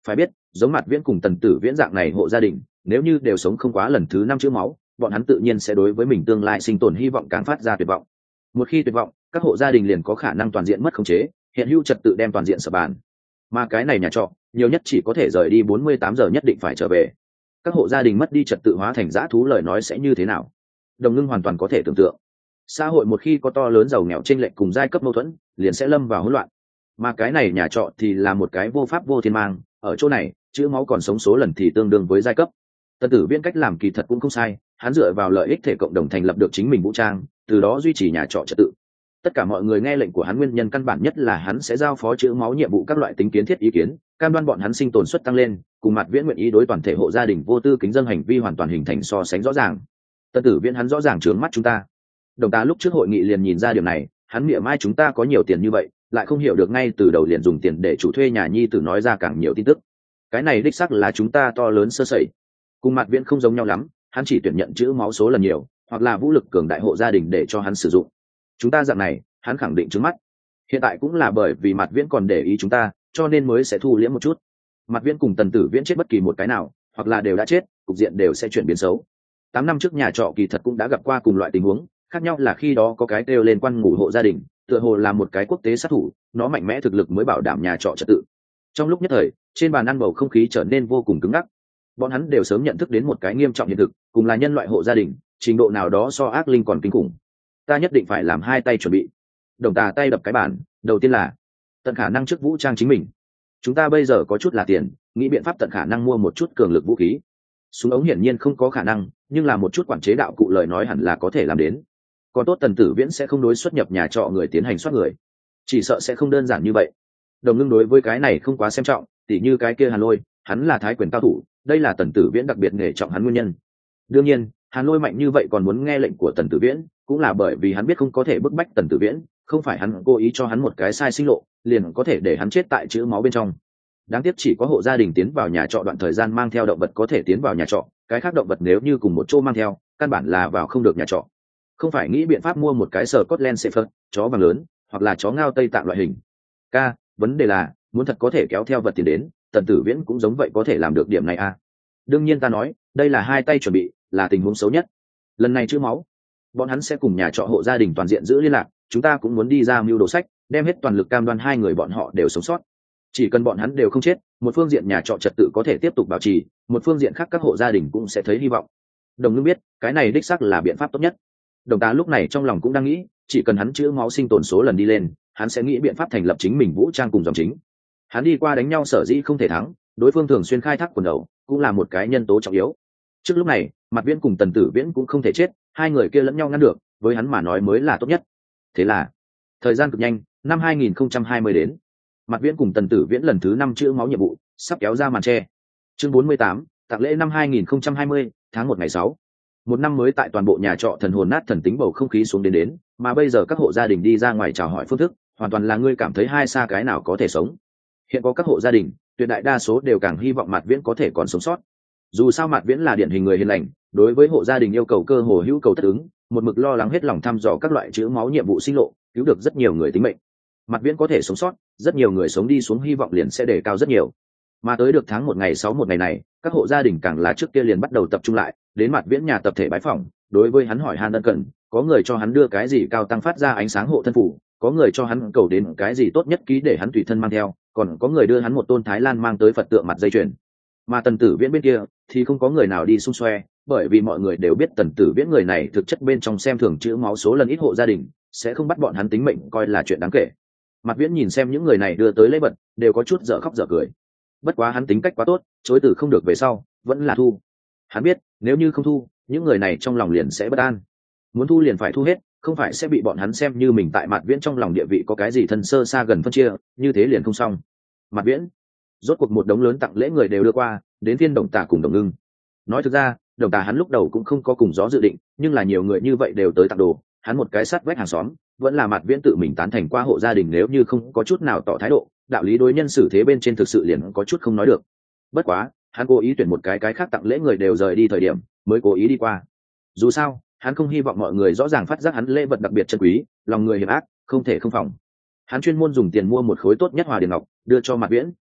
giống Mạt Viễn cùng Tần Tử Viễn dạng này hộ gia đình, nếu như đều sống không quá lần thứ 5 chữ máu, bọn hắn tự nhiên sẽ đối với mình tương lai sinh tồn hy vọng càng phát ra tuyệt vọng. Một khi tuyệt vọng, các hộ gia đình liền có khả năng toàn diện mất khống chế, hiện hữu trật tự đem toàn diện sập bàn. Mà cái này nhà trọ, nhiều nhất chỉ có thể rời đi 48 giờ nhất định phải trở về. Các hộ gia đình mất đi trật tự hóa thành dã thú lời nói sẽ như thế nào? Đồng Ngưng hoàn toàn có thể tưởng tượng. Xã hội một khi có to lớn giàu nghèo chênh lệch cùng giai cấp mâu thuẫn, liền sẽ lâm vào hỗn loạn. Mà cái này nhà trọ thì là một cái vô pháp vô thiên mang, ở chỗ này, chữ máu còn sống số lần thì tương đương với giai cấp. Tần Tử Viễn cách làm kỳ thật cũng không sai, hắn dựa vào lợi ích thể cộng đồng thành lập được chính mình vũ trang, từ đó duy trì nhà trọ trật tự. Tất cả mọi người nghe lệnh của hắn nguyên nhân căn bản nhất là hắn sẽ giao phó chữ máu nhiệm vụ các loại tính kiến thiết ý kiến, cam đoan bọn hắn sinh tồn suất tăng lên, cùng Mạt Viễn nguyện ý đối toàn thể hộ gia đình vô tư kính dâng hành vi hoàn toàn hình thành so sánh rõ ràng. Tần Tử Viễn hắn rõ ràng trướng mắt chúng ta. Đồng ta lúc trước hội nghị liền nhìn ra điểm này, hắn niệm mai chúng ta có nhiều tiền như vậy, lại không hiểu được ngay từ đầu liền dùng tiền để chủ thuê nhà nhi tử nói ra càng nhiều tin tức. Cái này đích xác là chúng ta to lớn sơ sẩy. Cùng Mạt Viễn không giống nhau lắm, hắn chỉ tuyển nhận chữ máu số lần nhiều, hoặc là vũ lực cường đại hộ gia đình để cho hắn sử dụng. Chúng ta dạng này, hắn khẳng định trướng mắt. Hiện tại cũng là bởi vì Mạt Viễn còn để ý chúng ta, cho nên mới sẽ thu liễm một chút. Mạt Viễn cùng Tần Tử Viễn chết bất kỳ một cái nào, hoặc là đều đã chết, cục diện đều sẽ chuyển biến xấu. 8 năm trước nhà trọ kỳ thật cũng đã gặp qua cùng loại tình huống, khác nhau là khi đó có cái kêu lên quan ngủ hộ gia đình, tựa hồ là một cái quốc tế sát thủ, nó mạnh mẽ thực lực mới bảo đảm nhà trọ trật tự. Trong lúc nhất thời, trên bàn ăn bầu không khí trở nên vô cùng cứng ngắc. Bọn hắn đều sớm nhận thức đến một cái nghiêm trọng hiện thực, cùng là nhân loại hộ gia đình, trình độ nào đó so ác linh còn kinh khủng. Ta nhất định phải làm hai tay chuẩn bị. Đồng Tà tay đập cái bàn, đầu tiên là tận khả năng trước vũ trang chính mình. Chúng ta bây giờ có chút là tiền, nghĩ biện pháp tận khả năng mua một chút cường lực vũ khí. Súng ống hiển nhiên không có khả năng, nhưng là một chút quản chế đạo cụ lời nói hẳn là có thể làm đến. Còn tốt Tần Tử Viễn sẽ không đối xuất nhập nhà trọ người tiến hành soát người, chỉ sợ sẽ không đơn giản như vậy. Đồng Ngưng đối với cái này không quá xem trọng, tỉ như cái kia Hàn Lôi, hắn là thái quyền cao thủ, đây là Tần Tử Viễn đặc biệt nể trọng hắn nguyên nhân. Đương nhiên, Hàn Lôi mạnh như vậy còn muốn nghe lệnh của Tần Tử Viễn, cũng là bởi vì hắn biết không có thể bức bách Tần Tử Viễn, không phải hắn cố ý cho hắn một cái sai sinh lộ, liền có thể để hắn chết tại chữ máu bên trong. Đáng tiếc chỉ có hộ gia đình tiến vào nhà trọ đoạn thời gian mang theo động vật có thể tiến vào nhà trọ, cái khác động vật nếu như cùng một chỗ mang theo, căn bản là vào không được nhà trọ. Không phải nghĩ biện pháp mua một cái Scotland Shepherd, chó vàng lớn, hoặc là chó ngao Tây Tạng loại hình. Vấn đề là, muốn thật có thể kéo theo vật tiền đến, Tần Tử Viễn cũng giống vậy có thể làm được điểm này à? Đương nhiên ta nói, đây là hai tay chuẩn bị, là tình huống xấu nhất. Lần này chữ máu, bọn hắn sẽ cùng nhà trọ hộ gia đình toàn diện giữ liên lạc, chúng ta cũng muốn đi ra mưu đồ sách, đem hết toàn lực cam đoan hai người bọn họ đều sống sót. Chỉ cần bọn hắn đều không chết, một phương diện nhà trọ trật tự có thể tiếp tục bảo trì, một phương diện khác các hộ gia đình cũng sẽ thấy hy vọng. Đồng Ngưng biết, cái này đích xác là biện pháp tốt nhất. Đồng Ta lúc này trong lòng cũng đang nghĩ, chỉ cần hắn chữ máu sinh tồn số lần đi lên, hắn sẽ nghĩ biện pháp thành lập chính mình vũ trang cùng dòng chính. Hắn đi qua đánh nhau sở dĩ không thể thắng, đối phương thường xuyên khai thác quần đầu, cũng là một cái nhân tố trọng yếu. Trước lúc này, Mạt Viễn cùng Tần Tử Viễn cũng không thể chết, hai người kia lẫn nhau ngăn được, với hắn mà nói mới là tốt nhất. Thế là, thời gian cực nhanh, năm 2020 đến. Mạt Viễn cùng Tần Tử Viễn lần thứ 5 chữ máu nhiệm vụ, sắp kéo ra màn che. Chương 48, tạc lễ năm 2020, tháng 1 ngày 6. Một năm mới tại toàn bộ nhà trọ thần hồn nát thần tính bầu không khí xuống đến, mà bây giờ các hộ gia đình đi ra ngoài chào hỏi phương thức, hoàn toàn là ngươi cảm thấy hai xa cái nào có thể sống. Hiện có các hộ gia đình, tuyệt đại đa số đều càng hy vọng Mạt Viễn có thể còn sống sót. Dù sao Mạt Viễn là điển hình người hiền lành, đối với hộ gia đình yêu cầu cơ hồ hữu cầu tất ứng, một mực lo lắng hết lòng thăm dò các loại chữ máu nhiệm vụ sinh lộ, cứu được rất nhiều người tính mệnh. Mạt Viễn có thể sống sót, rất nhiều người sống đi xuống hy vọng liền sẽ đề cao rất nhiều. Mà tới được tháng 1 ngày 6 một ngày này, các hộ gia đình càng là trước kia liền bắt đầu tập trung lại, đến Mạt Viễn nhà tập thể bái phỏng, đối với hắn hỏi han ân cần, có người cho hắn đưa cái gì cao tăng phát ra ánh sáng hộ thân phủ, có người cho hắn cầu đến cái gì tốt nhất ký để hắn tùy thân mang theo, còn có người đưa hắn một tôn Thái Lan mang tới Phật tượng mặt dây chuyền. Mà Tần Tử Viễn bên kia thì không có người nào đi xung xoe, bởi vì mọi người đều biết Tần Tử Viễn người này thực chất bên trong xem thường chữ máu số lần ít hộ gia đình, sẽ không bắt bọn hắn tính mệnh coi là chuyện đáng kể. Mạt Viễn nhìn xem những người này đưa tới lễ vật, đều có chút dở khóc dở cười. Bất quá hắn tính cách quá tốt, chối từ không được về sau, vẫn là thu. Hắn biết, nếu như không thu, những người này trong lòng liền sẽ bất an. Muốn thu liền phải thu hết, không phải sẽ bị bọn hắn xem như mình tại Mạt Viễn trong lòng địa vị có cái gì thân sơ xa gần phân chia, như thế liền không xong. Mạt Viễn, rốt cuộc một đống lớn tặng lễ người đều đưa qua, đến phiên Đồng Tà cùng Đồng Ngưng. Nói thực ra, Đồng Tà hắn lúc đầu cũng không có cùng gió dự định, nhưng là nhiều người như vậy đều tới tặng đồ, hắn một cái sát vách hàng xóm, vẫn là Mạt Viễn tự mình tán thành qua hộ gia đình, nếu như không có chút nào tỏ thái độ, đạo lý đối nhân xử thế bên trên thực sự liền có chút không nói được. Bất quá, hắn cố ý tuyển một cái khác tặng lễ người đều rời đi thời điểm, mới cố ý đi qua. Dù sao, hắn không hy vọng mọi người rõ ràng phát giác hắn lễ vật đặc biệt chân quý, lòng người hiểm ác, không thể không phòng. Hắn chuyên môn dùng tiền mua một khối tốt nhất hòa điền ngọc, đưa cho Mạt Viễn.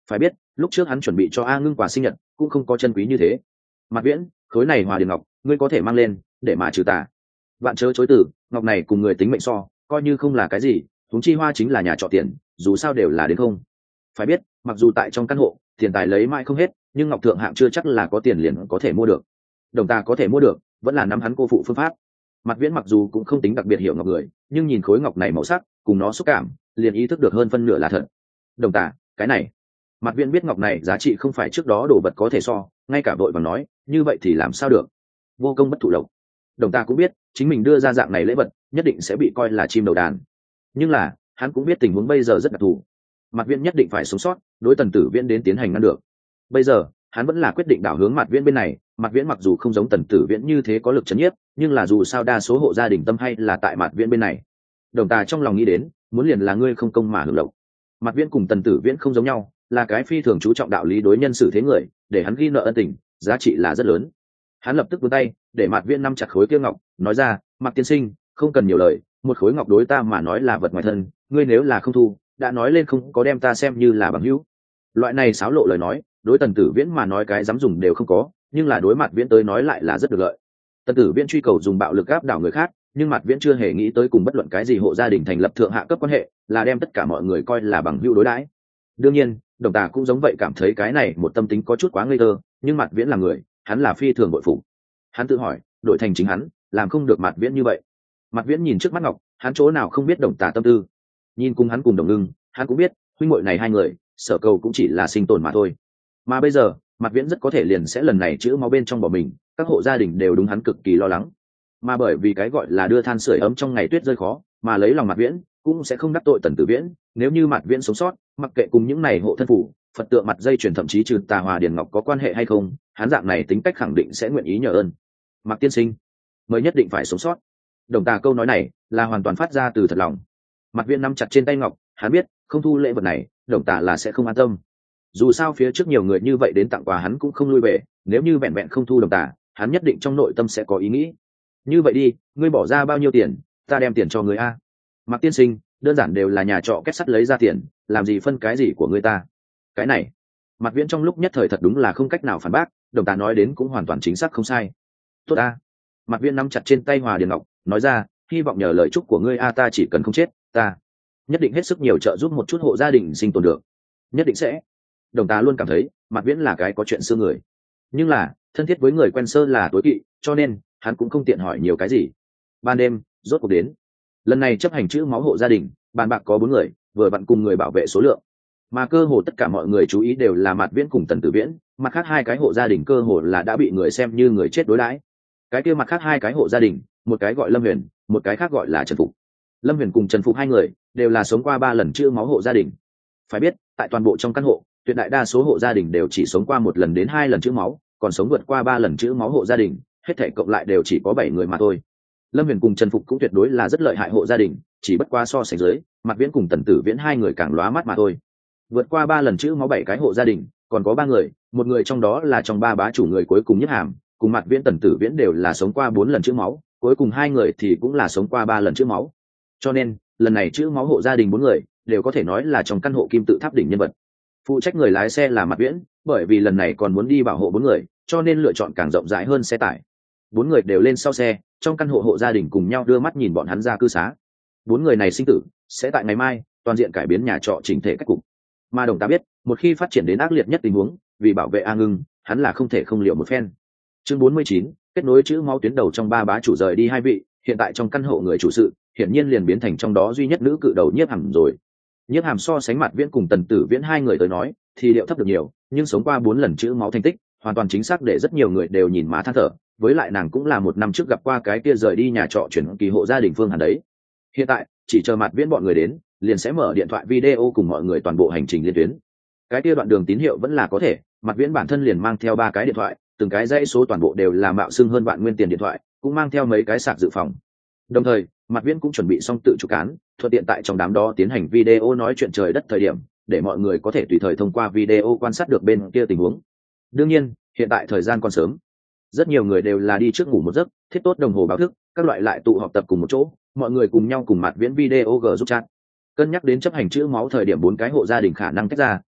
phải biết lúc trước hắn chuẩn bị cho A Ngưng quà sinh nhật cũng không có chân quý như thế. Mặt Viễn, khối này Hòa Điền ngọc ngươi có thể mang lên để mà trừ tà. Vạn chớ chối từ, ngọc này cùng người tính mệnh so coi như không là cái gì, huống chi Hoa chính là nhà trọ tiền, dù sao đều là đến không. Phải biết mặc dù tại trong căn hộ tiền tài lấy mãi không hết, nhưng ngọc thượng hạng chưa chắc là có tiền liền có thể mua được. Đồng ta có thể mua được vẫn là nắm hắn cô phụ phương pháp. Mặt Viễn mặc dù cũng không tính đặc biệt hiểu ngọc người, nhưng nhìn khối ngọc này màu sắc cùng nó xúc cảm, liền ý thức được hơn phân nửa là thật. Đồng ta, cái này. Mặt Viễn biết ngọc này giá trị không phải trước đó đồ vật có thể so, ngay cả vội vàng nói, như vậy thì làm sao được? Vô công bất thụ lộc. Đồng ta cũng biết, chính mình đưa ra dạng này lễ vật, nhất định sẽ bị coi là chim đầu đàn. Nhưng là, hắn cũng biết tình huống bây giờ rất đặc thù. Mặt Viễn nhất định phải sống sót, đối Tần Tử Viễn đến tiến hành ngăn được. Bây giờ, hắn vẫn là quyết định đảo hướng Mặt Viễn bên này. Mặt Viễn mặc dù không giống Tần Tử Viễn như thế có lực trấn nhiếp, nhưng là dù sao đa số hộ gia đình tâm hay là tại Mặt Viễn bên này. Đồng ta trong lòng nghĩ đến, muốn liền là ngươi không công mà hưởng lộc. Mặt Viễn cùng Tần Tử Viễn không giống nhau, là cái phi thường chú trọng đạo lý đối nhân xử thế người, để hắn ghi nợ ân tình, giá trị là rất lớn. Hắn lập tức vươn tay, để Mặt Viễn nắm chặt khối kia ngọc, nói ra, Mạc tiên sinh, không cần nhiều lời, một khối ngọc đối ta mà nói là vật ngoài thân, ngươi nếu là không thu, đã nói lên không có đem ta xem như là bằng hữu. Loại này xáo lộ lời nói, đối Tần Tử Viễn mà nói cái dám dùng đều không có, nhưng là đối Mặt Viễn tới nói lại là rất được lợi. Tần Tử Viễn truy cầu dùng bạo lực áp đảo người khác, nhưng Mặt Viễn chưa hề nghĩ tới cùng bất luận cái gì hộ gia đình thành lập thượng hạ cấp quan hệ, là đem tất cả mọi người coi là bằng hữu đối đãi. Đương nhiên, Đồng Tà cũng giống vậy cảm thấy cái này một tâm tính có chút quá ngây thơ, nhưng Mặt Viễn là người, hắn là phi thường bội phục. Hắn tự hỏi, đổi thành chính hắn, làm không được Mặt Viễn như vậy. Mặt Viễn nhìn trước mắt ngọc, hắn chỗ nào không biết Đồng Tà tâm tư. Nhìn cùng hắn cùng Đồng Ngưng, hắn cũng biết, huynh muội này hai người, sở cầu cũng chỉ là sinh tồn mà thôi. Mà bây giờ, Mặt Viễn rất có thể liền sẽ lần này chữ máu bên trong bỏ mình, các hộ gia đình đều đúng hắn cực kỳ lo lắng. Mà bởi vì cái gọi là đưa than sưởi ấm trong ngày tuyết rơi khó, mà lấy lòng Mặt Viễn, cũng sẽ không đắc tội Tần Tử Viễn. Nếu như Mặt Viễn sống sót, mặc kệ cùng những này hộ thân phủ, Phật tượng mặt dây chuyền thậm chí trừ tà Hòa Điền ngọc có quan hệ hay không, hắn dạng này tính cách khẳng định sẽ nguyện ý nhờ ơn. Mạc tiên sinh, mới nhất định phải sống sót. Đồng Tà câu nói này là hoàn toàn phát ra từ thật lòng. Mặt Viễn nắm chặt trên tay ngọc, hắn biết không thu lễ vật này, Đồng Tà là sẽ không an tâm. Dù sao phía trước nhiều người như vậy đến tặng quà hắn cũng không lui về, nếu như vẹn vẹn không thu Đồng Tà, hắn nhất định trong nội tâm sẽ có ý nghĩ. Như vậy đi, ngươi bỏ ra bao nhiêu tiền, ta đem tiền cho người a. Mạc tiên sinh, đơn giản đều là nhà trọ kết sắt lấy ra tiền, làm gì phân cái gì của người ta. Cái này, Mặt Viễn trong lúc nhất thời thật đúng là không cách nào phản bác, Đồng Tà nói đến cũng hoàn toàn chính xác không sai. Tốt a. Mặt Viễn nắm chặt trên tay Hòa Điền ngọc, nói ra, hy vọng nhờ lời chúc của ngươi a, ta chỉ cần không chết, ta nhất định hết sức nhiều trợ giúp một chút hộ gia đình sinh tồn được. Nhất định sẽ. Đồng Tà luôn cảm thấy Mặt Viễn là cái có chuyện xưa người, nhưng là thân thiết với người quen sơ là tối kỵ, cho nên hắn cũng không tiện hỏi nhiều cái gì. Ban đêm rốt cuộc đến. Lần này chấp hành chữ máu hộ gia đình, bàn bạc có 4 người, vừa vặn cùng người bảo vệ số lượng. Mà cơ hồ tất cả mọi người chú ý đều là Mặt Viễn cùng Tần Tử Viễn, mặt khác 2 cái hộ gia đình cơ hồ là đã bị người xem như người chết đối đãi. Cái kia mặt khác 2 cái hộ gia đình, một cái gọi Lâm Huyền, một cái khác gọi là Trần Phục. Lâm Huyền cùng Trần Phục 2 người đều là sống qua 3 lần chữ máu hộ gia đình. Phải biết, tại toàn bộ trong căn hộ, tuyệt đại đa số hộ gia đình đều chỉ sống qua 1 lần đến 2 lần chữ máu, còn sống vượt qua 3 lần chữ máu hộ gia đình, hết thảy cộng lại đều chỉ có 7 người mà thôi. Lâm Huyền cùng Trần Phục cũng tuyệt đối là rất lợi hại hộ gia đình, chỉ bất qua so sánh dưới, Mặt Viễn cùng Tần Tử Viễn 2 người càng lóa mắt mà thôi. Vượt qua 3 lần chữ máu 7 cái hộ gia đình, còn có 3 người, một người trong đó là trong 3 bá chủ người cuối cùng Nhất Hàm, cùng Mặt Viễn Tần Tử Viễn đều là sống qua 4 lần chữ máu, cuối cùng 2 người thì cũng là sống qua 3 lần chữ máu. Cho nên, lần này chữ máu hộ gia đình 4 người đều có thể nói là trong căn hộ kim tự tháp đỉnh nhân vật. Phụ trách người lái xe là Mặt Viễn, bởi vì lần này còn muốn đi bảo hộ 4 người, cho nên lựa chọn càng rộng rãi hơn xe tải. 4 người đều lên sau xe, trong căn hộ hộ gia đình cùng nhau đưa mắt nhìn bọn hắn ra cư xá. 4 người này sinh tử sẽ tại ngày mai toàn diện cải biến nhà trọ chỉnh thể cách cục. Mà Đồng Tà biết, một khi phát triển đến ác liệt nhất tình huống, vì bảo vệ A Ngưng, hắn là không thể không liệu một phen. Chương 49, kết nối chữ máu tuyến đầu trong 3 bá chủ rời đi 2 vị, hiện tại trong căn hộ người chủ sự, hiển nhiên liền biến thành trong đó duy nhất nữ cự đầu Nhiếp Hàm rồi. Nhiếp Hàm so sánh Mặt Viễn cùng Tần Tử Viễn 2 người tới nói, thì điệu thấp được nhiều, nhưng sống qua 4 lần chữ máu thành tích, hoàn toàn chính xác để rất nhiều người đều nhìn má than thở, với lại nàng cũng là 1 năm trước gặp qua cái kia rời đi nhà trọ chuyển kỳ hộ gia đình Phương Hàn đấy. Hiện tại, chỉ chờ Mặt Viễn bọn người đến, liền sẽ mở điện thoại video cùng mọi người toàn bộ hành trình liên tuyến. Cái kia đoạn đường tín hiệu vẫn là có thể, Mặt Viễn bản thân liền mang theo 3 cái điện thoại, từng cái dãy số toàn bộ đều là mạo xưng hơn vạn nguyên tiền điện thoại, cũng mang theo mấy cái sạc dự phòng. Đồng thời, Mặt Viễn cũng chuẩn bị xong tự chụp án, thuận tiện tại trong đám đó tiến hành video nói chuyện trời đất thời điểm, để mọi người có thể tùy thời thông qua video quan sát được bên kia tình huống. Đương nhiên, hiện tại thời gian còn sớm, rất nhiều người đều là đi trước ngủ một giấc, thiết tốt đồng hồ báo thức, các loại lại tụ họp tập cùng một chỗ, mọi người cùng nhau cùng Mặt Viễn video g giúp chat. Cân nhắc đến chấp hành chữ máu thời điểm 4 cái hộ gia đình khả năng tách ra,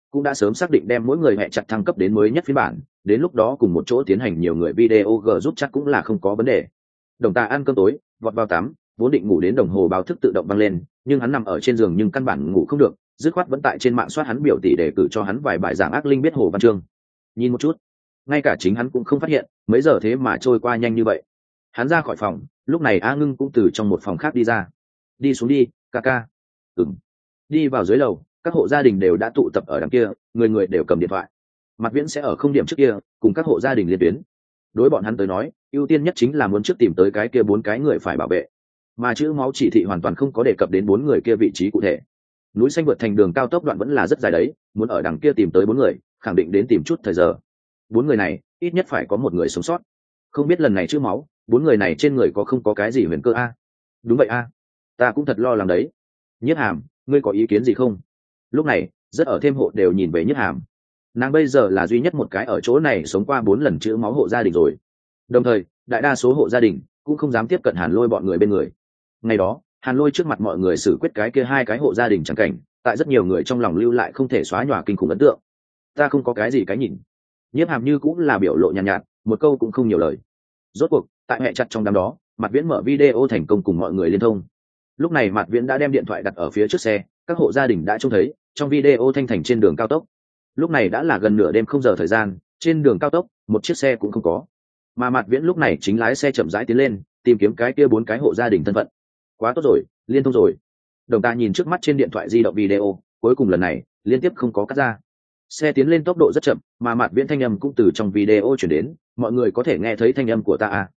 cũng đã sớm xác định đem mỗi người hẹ chặt thăng cấp đến mới nhất phiên bản, đến lúc đó cùng một chỗ tiến hành nhiều người video g giúp chắc cũng là không có vấn đề. Đồng Tà ăn cơm tối, vọt vào tắm, vốn định ngủ đến đồng hồ báo thức tự động vang lên, nhưng hắn nằm ở trên giường nhưng căn bản ngủ không được, dứt khoát vẫn tại trên mạng soát hắn biểu tỷ để cử cho hắn vài bài giảng ác linh biết hồ văn chương. Nhìn một chút, ngay cả chính hắn cũng không phát hiện, mấy giờ thế mà trôi qua nhanh như vậy. Hắn ra khỏi phòng, lúc này A Ngưng cũng từ trong một phòng khác đi ra. Đi xuống đi, ca ca. Ừm. Đi vào dưới lầu, các hộ gia đình đều đã tụ tập ở đằng kia, người người đều cầm điện thoại. Mặt Viễn sẽ ở không điểm trước kia, cùng các hộ gia đình liên tuyến. Đối bọn hắn tới nói, ưu tiên nhất chính là muốn trước tìm tới cái kia 4 cái người phải bảo vệ. Mà chữ máu chỉ thị hoàn toàn không có đề cập đến 4 người kia vị trí cụ thể. Núi xanh vượt thành đường cao tốc đoạn vẫn là rất dài đấy, muốn ở đằng kia tìm tới 4 người, khẳng định đến tìm chút thời giờ. 4 người này, ít nhất phải có một người sống sót. Không biết lần này chữ máu, 4 người này trên người có không có cái gì huyền cơ a? Đúng vậy a, ta cũng thật lo lắng đấy. Nhiếp Hàm, ngươi có ý kiến gì không? Lúc này, rất ở thêm hộ đều nhìn về Nhiếp Hàm. Nàng bây giờ là duy nhất một cái ở chỗ này sống qua 4 lần chữ máu hộ gia đình rồi. Đồng thời, đại đa số hộ gia đình cũng không dám tiếp cận Hàn Lôi bọn người bên người. Ngày đó, Hàn Lôi trước mặt mọi người xử quyết cái kia 2 cái hộ gia đình chẳng cảnh, tại rất nhiều người trong lòng lưu lại không thể xóa nhòa kinh khủng ấn tượng. Ta không có cái gì cái nhìn. Nhiếp Hàm như cũng là biểu lộ nhàn nhạt, một câu cũng không nhiều lời. Rốt cuộc, tại hệ chặt trong đám đó, Mạt Viễn mở video thành công cùng mọi người liên thông. Lúc này Mạt Viễn đã đem điện thoại đặt ở phía trước xe, các hộ gia đình đã trông thấy, trong video thanh thành trên đường cao tốc. Lúc này đã là gần nửa đêm không giờ thời gian, trên đường cao tốc, một chiếc xe cũng không có. Mà Mạt Viễn lúc này chính lái xe chậm rãi tiến lên, tìm kiếm cái kia 4 cái hộ gia đình thân phận. Quá tốt rồi, liên thông rồi. Đồng Ta nhìn trước mắt trên điện thoại di động video, cuối cùng lần này, liên tiếp không có cắt ra. Xe tiến lên tốc độ rất chậm, mà Mạt Viễn thanh âm cũng từ trong video chuyển đến, mọi người có thể nghe thấy thanh âm của ta à?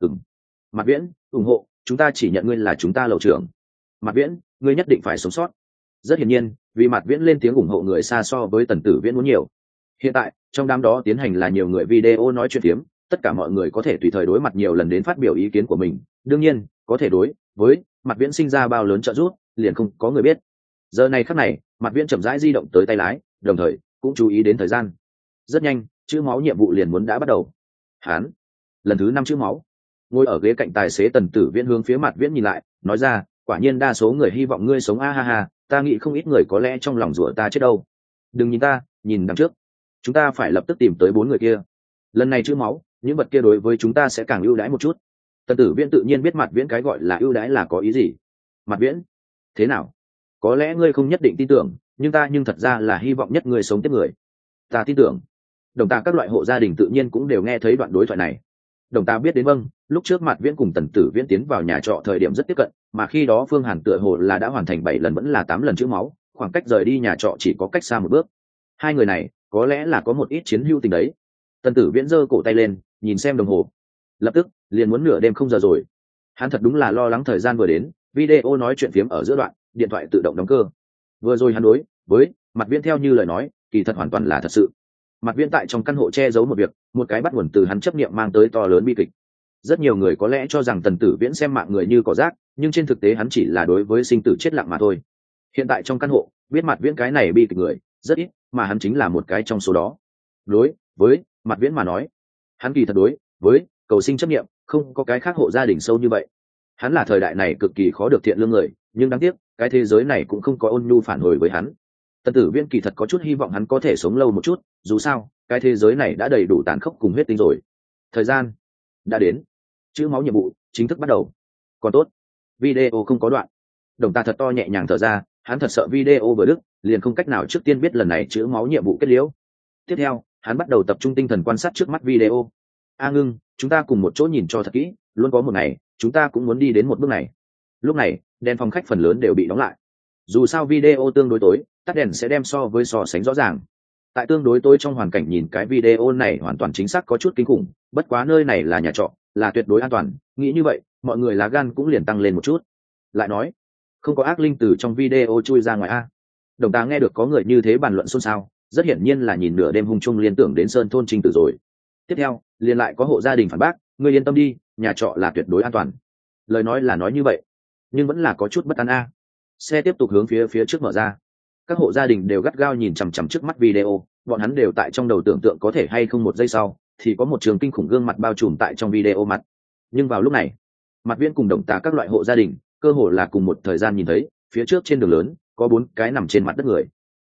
Mạt Viễn, ủng hộ, chúng ta chỉ nhận ngươi là chúng ta lầu trưởng. Mạt Viễn, ngươi nhất định phải sống sót. Rất hiển nhiên, vì Mạt Viễn lên tiếng ủng hộ người xa so với Tần Tử Viễn muốn nhiều. Hiện tại, trong đám đó tiến hành là nhiều người video nói chuyện phiếm, tất cả mọi người có thể tùy thời đối mặt nhiều lần đến phát biểu ý kiến của mình. Đương nhiên, có thể đối với Mạt Viễn sinh ra bao lớn trợ giúp, liền không có người biết. Giờ này khắc này, Mạt Viễn chậm rãi di động tới tay lái, đồng thời cũng chú ý đến thời gian. Rất nhanh, chữ máu nhiệm vụ liền muốn đã bắt đầu. Hán, lần thứ 5 chữ máu. Ngồi ở ghế cạnh tài xế Tần Tử Viễn hướng phía Mạt Viễn nhìn lại, nói ra, quả nhiên đa số người hy vọng ngươi sống a ha ha, ta nghĩ không ít người có lẽ trong lòng rủa ta chết đâu. Đừng nhìn ta, nhìn đằng trước. Chúng ta phải lập tức tìm tới 4 người kia. Lần này chữ máu, những vật kia đối với chúng ta sẽ càng ưu đãi một chút. Tần Tử Viễn tự nhiên biết Mạt Viễn cái gọi là ưu đãi là có ý gì. Mạt Viễn, thế nào? Có lẽ ngươi không nhất định tin tưởng, nhưng ta nhưng thật ra là hy vọng nhất ngươi sống tiếp người. Ta tin tưởng. Đồng Ta các loại hộ gia đình tự nhiên cũng đều nghe thấy đoạn đối thoại này. Đồng Ta biết đến vâng, lúc trước Mạt Viễn cùng Tần Tử Viễn tiến vào nhà trọ thời điểm rất tiếp cận, mà khi đó Phương Hàn tựa hồ là đã hoàn thành 7 lần vẫn là 8 lần chữ máu, khoảng cách rời đi nhà trọ chỉ có cách xa một bước. Hai người này, có lẽ là có một ít chiến hữu tình đấy. Tần Tử Viễn giơ cổ tay lên, nhìn xem đồng hồ. Lập tức, liền muốn nửa đêm không giờ rồi. Hắn thật đúng là lo lắng thời gian vừa đến, video nói chuyện phiếm ở giữa đoạn, điện thoại tự động đóng cơ. Vừa rồi hắn đối với Mạt Viễn theo như lời nói, kỳ thật hoàn toàn là thật sự. Mạt Viễn tại trong căn hộ che giấu một việc, một cái bắt nguồn từ hắn chấp niệm mang tới to lớn bi kịch. Rất nhiều người có lẽ cho rằng Tần Tử Viễn xem mạng người như cỏ rác, nhưng trên thực tế hắn chỉ là đối với sinh tử chết lặng mà thôi. Hiện tại trong căn hộ, biết Mạt Viễn cái này bi kịch người rất ít, mà hắn chính là một cái trong số đó. Đối với Mạt Viễn mà nói, hắn kỳ thật đối với cầu sinh chấp niệm, không có cái khác hộ gia đình sâu như vậy. Hắn là thời đại này cực kỳ khó được thiện lương người, nhưng đáng tiếc, cái thế giới này cũng không có ôn nhu phản hồi với hắn. Tần Tử Viễn kỳ thật có chút hy vọng hắn có thể sống lâu một chút, dù sao, cái thế giới này đã đầy đủ tàn khốc cùng huyết tinh rồi. Thời gian đã đến, chữ máu nhiệm vụ chính thức bắt đầu. Còn tốt, video không có đoạn. Đồng Ta thật to nhẹ nhàng thở ra, hắn thật sợ video vừa đứt, liền không cách nào trước tiên biết lần này chữ máu nhiệm vụ kết liễu. Tiếp theo, hắn bắt đầu tập trung tinh thần quan sát trước mắt video. A Ngưng, chúng ta cùng một chỗ nhìn cho thật kỹ, luôn có một ngày, chúng ta cũng muốn đi đến một bước này. Lúc này, đèn phòng khách phần lớn đều bị đóng lại. Dù sao video tương đối tối, tắt đèn sẽ đem so với so sánh rõ ràng. Tại tương đối tối trong hoàn cảnh nhìn cái video này hoàn toàn chính xác có chút kinh khủng, bất quá nơi này là nhà trọ, là tuyệt đối an toàn, nghĩ như vậy, mọi người lá gan cũng liền tăng lên một chút. Lại nói, không có ác linh từ trong video chui ra ngoài a. Đồng Ta nghe được có người như thế bàn luận xôn xao, rất hiển nhiên là nhìn nửa đêm hung chung liên tưởng đến Sơn thôn Trinh Tử rồi. Tiếp theo, liền lại có hộ gia đình phản bác, ngươi yên tâm đi, nhà trọ là tuyệt đối an toàn. Lời nói là nói như vậy, nhưng vẫn là có chút bất an a. Xe tiếp tục hướng phía trước mở ra. Các hộ gia đình đều gắt gao nhìn chằm chằm trước mắt video, bọn hắn đều tại trong đầu tưởng tượng có thể hay không một giây sau thì có một trường kinh khủng gương mặt bao trùm tại trong video mặt. Nhưng vào lúc này, Mạt Viễn cùng Đồng Ta các loại hộ gia đình cơ hồ là cùng một thời gian nhìn thấy phía trước trên đường lớn có 4 cái nằm trên mặt đất người.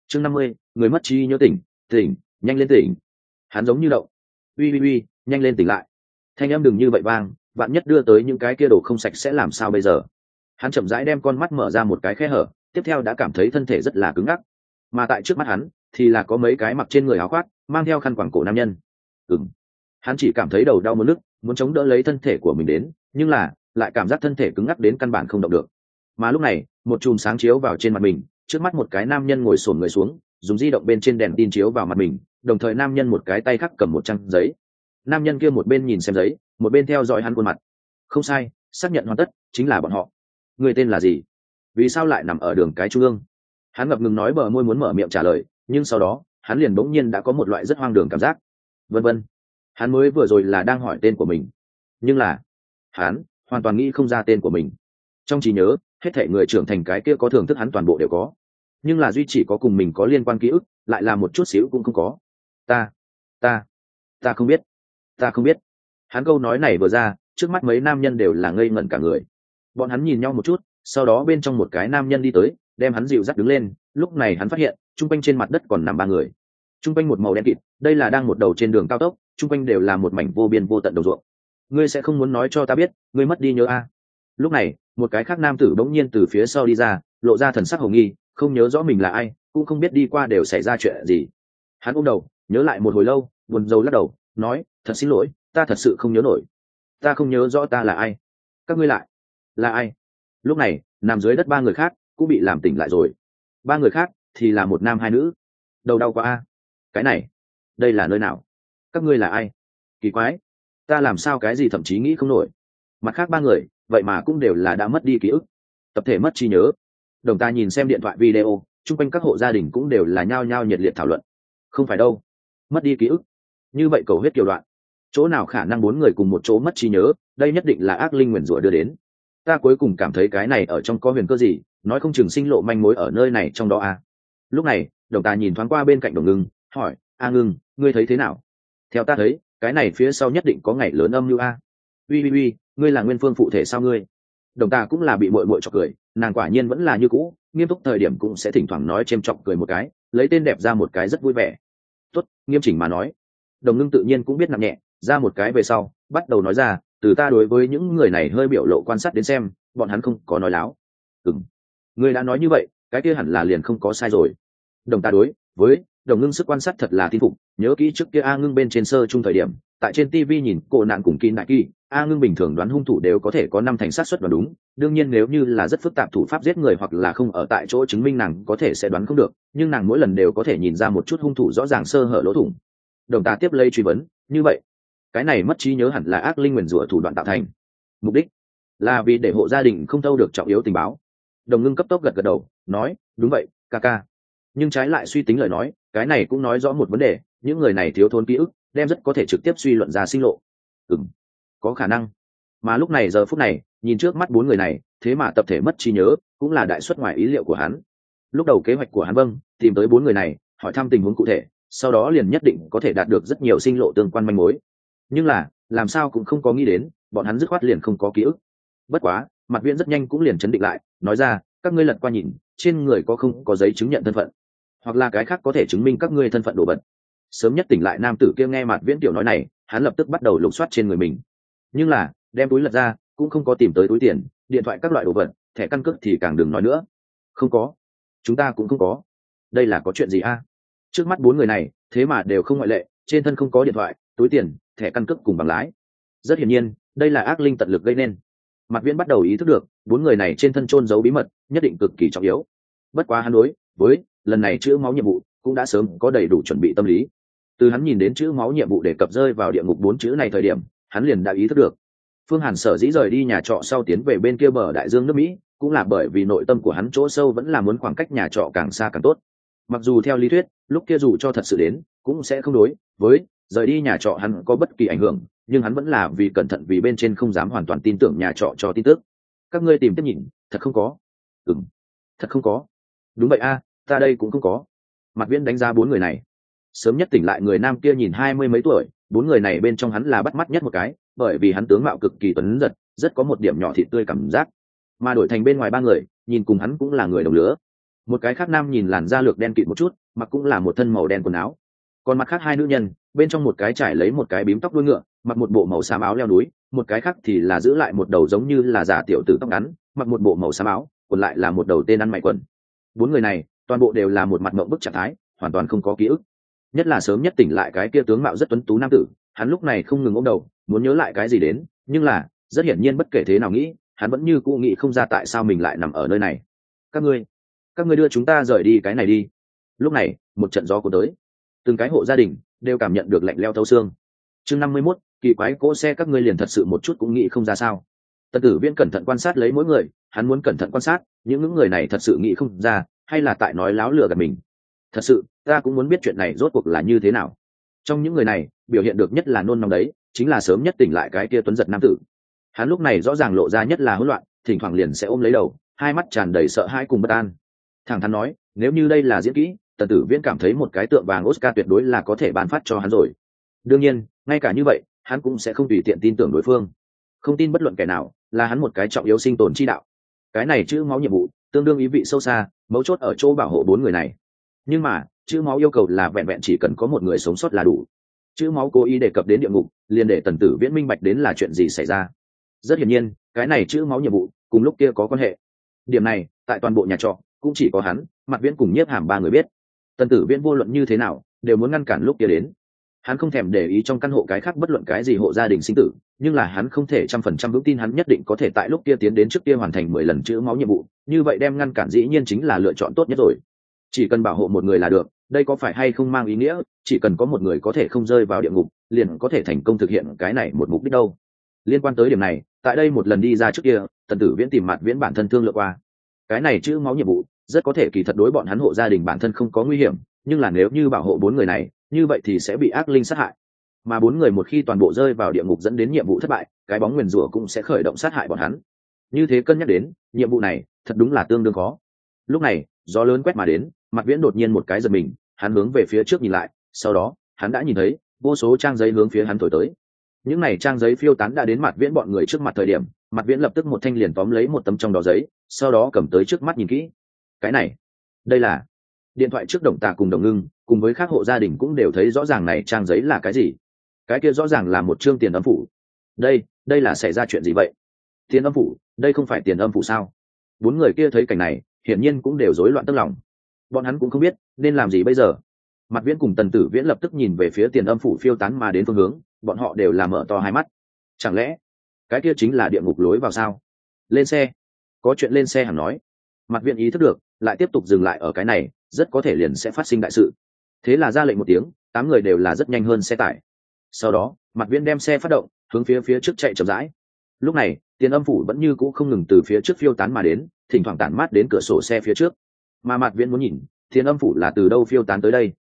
Chương 50, người mất trí nhớ tỉnh, tỉnh, nhanh lên tỉnh. Hắn giống như động. Uy, nhanh lên tỉnh lại. Thanh âm đừng như vậy vang, bạn nhất đưa tới những cái kia đồ không sạch sẽ làm sao bây giờ. Hắn chậm rãi đem con mắt mở ra một cái khe hở, tiếp theo đã cảm thấy thân thể rất là cứng ngắc. Mà tại trước mắt hắn thì là có mấy cái mặc trên người áo khoác, mang theo khăn quàng cổ nam nhân. Hắn chỉ cảm thấy đầu đau muốn nức, muốn chống đỡ lấy thân thể của mình đến, nhưng là lại cảm giác thân thể cứng ngắc đến căn bản không động được. Mà lúc này một chùm sáng chiếu vào trên mặt mình, trước mắt một cái nam nhân ngồi xổm người xuống, dùng di động bên trên đèn tin chiếu vào mặt mình, đồng thời nam nhân một cái tay khác cầm một trang giấy. Nam nhân kia một bên nhìn xem giấy, một bên theo dõi hắn khuôn mặt. Không sai, xác nhận hoàn tất, chính là bọn họ. Người tên là gì? Vì sao lại nằm ở đường cái trung ương? Hắn ngập ngừng nói, bờ môi muốn mở miệng trả lời, nhưng sau đó hắn liền bỗng nhiên đã có một loại rất hoang đường cảm giác. Vân vân. Hắn mới vừa rồi là đang hỏi tên của mình, nhưng là hắn hoàn toàn nghĩ không ra tên của mình. Trong trí nhớ hết thảy người trưởng thành cái kia có thưởng thức hắn toàn bộ đều có, nhưng là duy chỉ có cùng mình có liên quan ký ức lại là một chút xíu cũng không có. Ta không biết, ta không biết. Hắn câu nói này vừa ra, trước mắt mấy nam nhân đều là ngây ngẩn cả người. Bọn hắn nhìn nhau một chút, sau đó bên trong một cái nam nhân đi tới, đem hắn dịu dắt đứng lên. Lúc này hắn phát hiện trung quanh trên mặt đất còn nằm ba người, trung quanh một màu đen kịt, đây là đang một đầu trên đường cao tốc, trung quanh đều là một mảnh vô biên vô tận đồng ruộng. Ngươi sẽ không muốn nói cho ta biết ngươi mất đi nhớ a? Lúc này một cái khác nam tử bỗng nhiên từ phía sau đi ra, lộ ra thần sắc hồng nghi, không nhớ rõ mình là ai, cũng không biết đi qua đều xảy ra chuyện gì. Hắn ôm đầu nhớ lại một hồi lâu, buồn rầu lắc đầu nói, thật xin lỗi, ta thật sự không nhớ nổi, ta không nhớ rõ ta là ai. Các ngươi lại là ai? Lúc này nằm dưới đất ba người khác cũng bị làm tỉnh lại rồi. Ba người khác thì là một nam hai nữ. Đầu đau quá a. Cái này, đây là nơi nào? Các ngươi là ai? Kỳ quái, ta làm sao cái gì thậm chí nghĩ không nổi. Mặt khác ba người vậy mà cũng đều là đã mất đi ký ức, tập thể mất trí nhớ. Đồng ta nhìn xem điện thoại video, chung quanh các hộ gia đình cũng đều là nhao nhao nhiệt liệt thảo luận. Không phải đâu, mất đi ký ức, như vậy cầu huyết kiều đoạn, chỗ nào khả năng bốn người cùng một chỗ mất trí nhớ, đây nhất định là ác linh nguyền rủa đưa đến. Ta cuối cùng cảm thấy cái này ở trong có huyền cơ gì, nói không chừng sinh lộ manh mối ở nơi này trong đó à. Lúc này đồng ta nhìn thoáng qua bên cạnh Đồng Ngưng, hỏi, a Ngưng, ngươi thấy thế nào? Theo ta thấy cái này phía sau nhất định có ngày lớn âm mưu a. Uy, ngươi là Nguyên Phương phụ thể sao ngươi? Đồng ta cũng là bị muội muội chọc cười, nàng quả nhiên vẫn là như cũ, nghiêm túc thời điểm cũng sẽ thỉnh thoảng nói chêm chọc cười một cái, lấy tên đẹp ra một cái rất vui vẻ. Tốt, nghiêm chỉnh mà nói. Đồng Ngưng tự nhiên cũng biết nặng nhẹ, ra một cái về sau bắt đầu nói ra, từ ta đối với những người này hơi biểu lộ quan sát đến xem, bọn hắn không có nói láo. Ngươi đã nói như vậy, cái kia hẳn là liền không có sai rồi. Đồng ta đối với Đồng Ngưng sức quan sát thật là tin phục, nhớ kỹ trước kia A Ngưng bên trên sơ chung thời điểm, tại trên TV nhìn cô nạn cùng Kim Đại Kỳ, A Ngưng bình thường đoán hung thủ đều có thể có 5 thành xác suất đoán đúng, đương nhiên nếu như là rất phức tạp thủ pháp giết người hoặc là không ở tại chỗ chứng minh nàng có thể sẽ đoán không được, nhưng nàng mỗi lần đều có thể nhìn ra một chút hung thủ rõ ràng sơ hở lỗ thủng. Đồng ta tiếp lấy truy vấn, như vậy cái này mất trí nhớ hẳn là ác linh nguyền rủa thủ đoạn tạo thành, mục đích là vì để hộ gia đình không thâu được trọng yếu tình báo. Đồng Ngưng cấp tốc gật đầu nói, đúng vậy ca ca. Nhưng trái lại suy tính lời nói, cái này cũng nói rõ một vấn đề, những người này thiếu thốn ký ức, đem rất có thể trực tiếp suy luận ra sinh lộ. Có khả năng. Mà lúc này giờ phút này nhìn trước mắt bốn người này, thế mà tập thể mất trí nhớ cũng là đại xuất ngoài ý liệu của hắn. Lúc đầu kế hoạch của hắn tìm tới bốn người này, hỏi thăm tình huống cụ thể, sau đó liền nhất định có thể đạt được rất nhiều sinh lộ tương quan manh mối. Nhưng là làm sao cũng không có nghĩ đến, bọn hắn dứt khoát liền không có ký ức. Bất quá Mặt Viễn rất nhanh cũng liền chấn định lại, nói ra, các ngươi lật qua nhìn, trên người có không có giấy chứng nhận thân phận, hoặc là cái khác có thể chứng minh các ngươi thân phận đồ vật. Sớm nhất tỉnh lại nam tử kia nghe Mặt Viễn tiểu nói này, hắn lập tức bắt đầu lục soát trên người mình, nhưng là đem túi lật ra cũng không có tìm tới túi tiền, điện thoại, các loại đồ vật, thẻ căn cước thì càng đừng nói nữa. Không có, chúng ta cũng không có. Đây là có chuyện gì a? Trước mắt bốn người này thế mà đều không ngoại lệ, trên thân không có điện thoại, túi tiền, thẻ căn cước cùng bằng lái. Rất hiển nhiên đây là ác linh tận lực gây nên. Mặt Viễn bắt đầu ý thức được bốn người này trên thân chôn giấu bí mật nhất định cực kỳ trọng yếu. Bất quá hắn đối với lần này chữ máu nhiệm vụ cũng đã sớm có đầy đủ chuẩn bị tâm lý. Từ hắn nhìn đến chữ máu nhiệm vụ đề cập rơi vào địa ngục 4 chữ này thời điểm, hắn liền đã ý thức được Phương Hàn sở dĩ rời đi nhà trọ sau tiến về bên kia bờ đại dương nước Mỹ, cũng là bởi vì nội tâm của hắn chỗ sâu vẫn là muốn khoảng cách nhà trọ càng xa càng tốt. Mặc dù theo lý thuyết lúc kia dù cho thật sự đến cũng sẽ không đối với rời đi nhà trọ hắn có bất kỳ ảnh hưởng, nhưng hắn vẫn là vì cẩn thận, vì bên trên không dám hoàn toàn tin tưởng nhà trọ cho tin tức. Các ngươi tìm tiếp nhìn, thật không có? Thật không có. Đúng vậy a, ta đây cũng không có. Mặt Viễn đánh giá bốn người này. Sớm nhất tỉnh lại người nam kia nhìn 20 mấy tuổi, bốn người này bên trong hắn là bắt mắt nhất một cái, bởi vì hắn tướng mạo cực kỳ tuấn giật, rất có một điểm nhỏ thịt tươi cảm giác. Mà đổi thành bên ngoài ba người, nhìn cùng hắn cũng là người đồng lứa. Một cái khác nam nhìn làn da lược đen kịt một chút, mặc cũng là một thân màu đen quần áo. Còn mặt khác hai nữ nhân, bên trong một cái trải lấy một cái bím tóc đuôi ngựa, mặc một bộ màu xám áo leo núi, một cái khác thì là giữ lại một đầu giống như là giả tiểu tử tóc ngắn, mặc một bộ màu xám áo, còn lại là một đầu tên ăn mày quần. Bốn người này toàn bộ đều là một mặt mộng bức trạng thái, hoàn toàn không có ký ức. Nhất là sớm nhất tỉnh lại cái kia tướng mạo rất tuấn tú nam tử, hắn lúc này không ngừng ôm đầu, muốn nhớ lại cái gì đến, nhưng là rất hiển nhiên bất kể thế nào nghĩ, hắn vẫn như cũ nghĩ không ra tại sao mình lại nằm ở nơi này. Các ngươi đưa chúng ta rời đi cái này đi. Lúc này một trận gió cuốn tới, từng cái hộ gia đình đều cảm nhận được lạnh leo thấu xương. Chương 51, kỳ quái cỗ xe các ngươi liền thật sự một chút cũng nghĩ không ra sao? Tần Tử Viễn cẩn thận quan sát lấy mỗi người, hắn muốn cẩn thận quan sát những người này thật sự nghĩ không ra hay là tại nói láo lừa gạt mình. Thật sự ta cũng muốn biết chuyện này rốt cuộc là như thế nào. Trong những người này biểu hiện được nhất là nôn nóng đấy chính là sớm nhất tỉnh lại cái kia tuấn giật nam tử. Hắn lúc này rõ ràng lộ ra nhất là hỗn loạn, thỉnh thoảng liền sẽ ôm lấy đầu, hai mắt tràn đầy sợ hãi cùng bất an. Thẳng thắn nói, nếu như đây là diễn kỹ, Tần Tử Viễn cảm thấy một cái tượng vàng Oscar tuyệt đối là có thể ban phát cho hắn rồi. Đương nhiên ngay cả như vậy hắn cũng sẽ không tùy tiện tin tưởng đối phương, không tin bất luận kẻ nào, là hắn một cái trọng yếu sinh tồn chi đạo. Cái này chữ máu nhiệm vụ tương đương ý vị sâu xa, mấu chốt ở chỗ bảo hộ bốn người này. Nhưng mà chữ máu yêu cầu là vẹn vẹn chỉ cần có một người sống sót là đủ. Chữ máu cố ý đề cập đến địa ngục, liền để Tần Tử Viễn minh bạch đến là chuyện gì xảy ra. Rất hiển nhiên cái này chữ máu nhiệm vụ cùng lúc kia có quan hệ. Điểm này tại toàn bộ nhà trọ cũng chỉ có hắn, Mặt Viễn cùng Nhiếp Hàm ba người biết. Tần Tử Viễn vô luận như thế nào đều muốn ngăn cản lúc kia đến. Hắn không thèm để ý trong căn hộ cái khác bất luận cái gì hộ gia đình sinh tử, nhưng là hắn không thể 100% vững tin hắn nhất định có thể tại lúc kia tiến đến trước kia hoàn thành 10 lần chữ máu nhiệm vụ, như vậy đem ngăn cản dĩ nhiên chính là lựa chọn tốt nhất rồi. Chỉ cần bảo hộ một người là được, đây có phải hay không mang ý nghĩa chỉ cần có một người có thể không rơi vào địa ngục liền có thể thành công thực hiện cái này một mục đích đâu. Liên quan tới điểm này, tại đây một lần đi ra trước kia, Tần Tử Viễn tìm Mặt Viễn bản thân thương lượng qua. Cái này chữ máu nhiệm vụ rất có thể kỳ thật đối bọn hắn hộ gia đình bản thân không có nguy hiểm, nhưng là nếu như bảo hộ bốn người này, như vậy thì sẽ bị ác linh sát hại. Mà bốn người một khi toàn bộ rơi vào địa ngục dẫn đến nhiệm vụ thất bại, cái bóng nguyền rủa cũng sẽ khởi động sát hại bọn hắn. Như thế cân nhắc đến, nhiệm vụ này thật đúng là tương đương khó. Lúc này, gió lớn quét mà đến, Mặt Viễn đột nhiên một cái giật mình, hắn hướng về phía trước nhìn lại, sau đó, hắn đã nhìn thấy vô số trang giấy hướng phía hắn thổi tới. Những này trang giấy phiêu tán đã đến Mặt Viễn bọn người trước mặt thời điểm, Mặt Viễn lập tức một thanh liền tóm lấy một tấm trong đó giấy, sau đó cầm tới trước mắt nhìn kỹ. Cái này, đây là điện thoại trước Đồng Tạ cùng Đồng Ngưng, cùng với các hộ gia đình cũng đều thấy rõ ràng này trang giấy là cái gì. Cái kia rõ ràng là một chương tiền âm phủ. Đây là xảy ra chuyện gì vậy? Tiền âm phủ, đây không phải tiền âm phủ sao? Bốn người kia thấy cảnh này, hiển nhiên cũng đều rối loạn tức lòng. Bọn hắn cũng không biết nên làm gì bây giờ. Mặt Viễn cùng Tần Tử Viễn lập tức nhìn về phía tiền âm phủ phiêu tán mà đến phương hướng, bọn họ đều là mở to hai mắt. Chẳng lẽ cái kia chính là địa ngục lối vào sao? Lên xe. Có chuyện lên xe hẳn nói. Mặt Viễn ý thức được, lại tiếp tục dừng lại ở cái này, rất có thể liền sẽ phát sinh đại sự. Thế là ra lệnh một tiếng, 8 người đều là rất nhanh hơn xe tải. Sau đó, Mặt Viễn đem xe phát động, hướng phía trước chạy chậm rãi. Lúc này, tiền âm phủ vẫn như cũ không ngừng từ phía trước phiêu tán mà đến, thỉnh thoảng tản mát đến cửa sổ xe phía trước. Mà Mặt Viễn muốn nhìn, tiền âm phủ là từ đâu phiêu tán tới đây.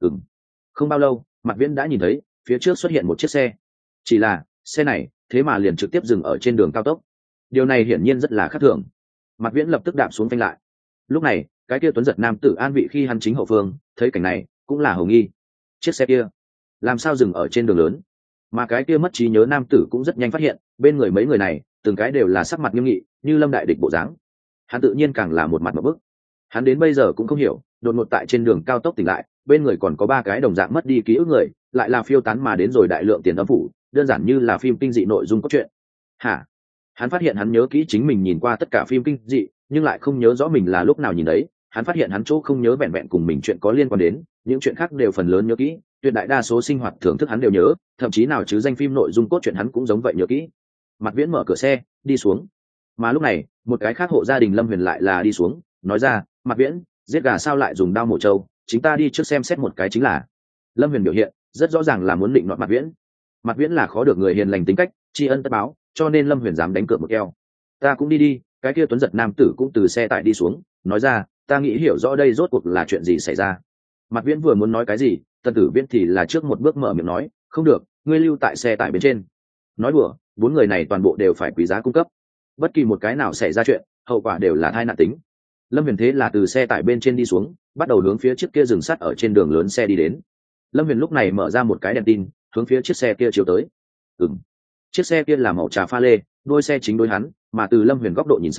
Không bao lâu, Mặt Viễn đã nhìn thấy phía trước xuất hiện một chiếc xe. Chỉ là xe này thế mà liền trực tiếp dừng ở trên đường cao tốc. Điều này hiển nhiên rất là khác thường. Mặt Viễn lập tức đạp xuống phanh lại. Lúc này, cái kia tuấn giật nam tử an vị khi hắn chính hậu phương, thấy cảnh này cũng là hầu nghi. Chiếc xe kia làm sao dừng ở trên đường lớn? Mà cái kia mất trí nhớ nam tử cũng rất nhanh phát hiện, bên người mấy người này từng cái đều là sắc mặt nghiêm nghị, như lâm đại địch bộ dáng. Hắn tự nhiên càng là một mặt ngộp bức. Hắn đến bây giờ cũng không hiểu, đột ngột tại trên đường cao tốc tỉnh lại, bên người còn có 3 cái đồng dạng mất đi ký ức người, lại là phiêu tán mà đến rồi đại lượng tiền âm phủ, đơn giản như là phim kinh dị nội dung cốt truyện. Hả? Hắn phát hiện hắn nhớ kỹ chính mình nhìn qua tất cả phim kinh dị, nhưng lại không nhớ rõ mình là lúc nào nhìn đấy. Hắn phát hiện hắn chỗ không nhớ vẹn vẹn cùng mình chuyện có liên quan đến, những chuyện khác đều phần lớn nhớ kỹ, tuyệt đại đa số sinh hoạt thưởng thức hắn đều nhớ, thậm chí nào chứ danh phim nội dung cốt truyện hắn cũng giống vậy nhớ kỹ. Mặt Viễn mở cửa xe đi xuống. Mà lúc này, một cái khác hộ gia đình Lâm Huyền lại là đi xuống, nói ra, Mặt Viễn, giết gà sao lại dùng đao mổ trâu, chính ta đi trước xem xét một cái chính là. Lâm Huyền biểu hiện rất rõ ràng là muốn định nọt Mặt Viễn. Mặt Viễn là khó được người hiền lành tính cách, tri ân tất báo, cho nên Lâm Huyền dám đánh cược một keo. Ta cũng đi. Cái kia tuấn giật nam tử cũng từ xe tải đi xuống, nói ra, ta nghĩ hiểu rõ đây rốt cuộc là chuyện gì xảy ra. Mặt Viễn vừa muốn nói cái gì, Tần Tử Viễn thì là trước một bước mở miệng nói, không được, ngươi lưu tại xe tải bên trên. Nói đùa, 4 người này toàn bộ đều phải quý giá cung cấp, bất kỳ một cái nào xảy ra chuyện, hậu quả đều là tai nạn tính. Lâm Huyền thế là từ xe tải bên trên đi xuống, bắt đầu hướng phía chiếc kia dừng sắt ở trên đường lớn xe đi đến. Lâm Huyền lúc này mở ra một cái đèn tin, hướng phía chiếc xe kia chiếu tới. Chiếc xe kia là màu trà pha lê, đuôi xe chính đối hắn, mà từ Lâm Huyền góc độ nhìn sang,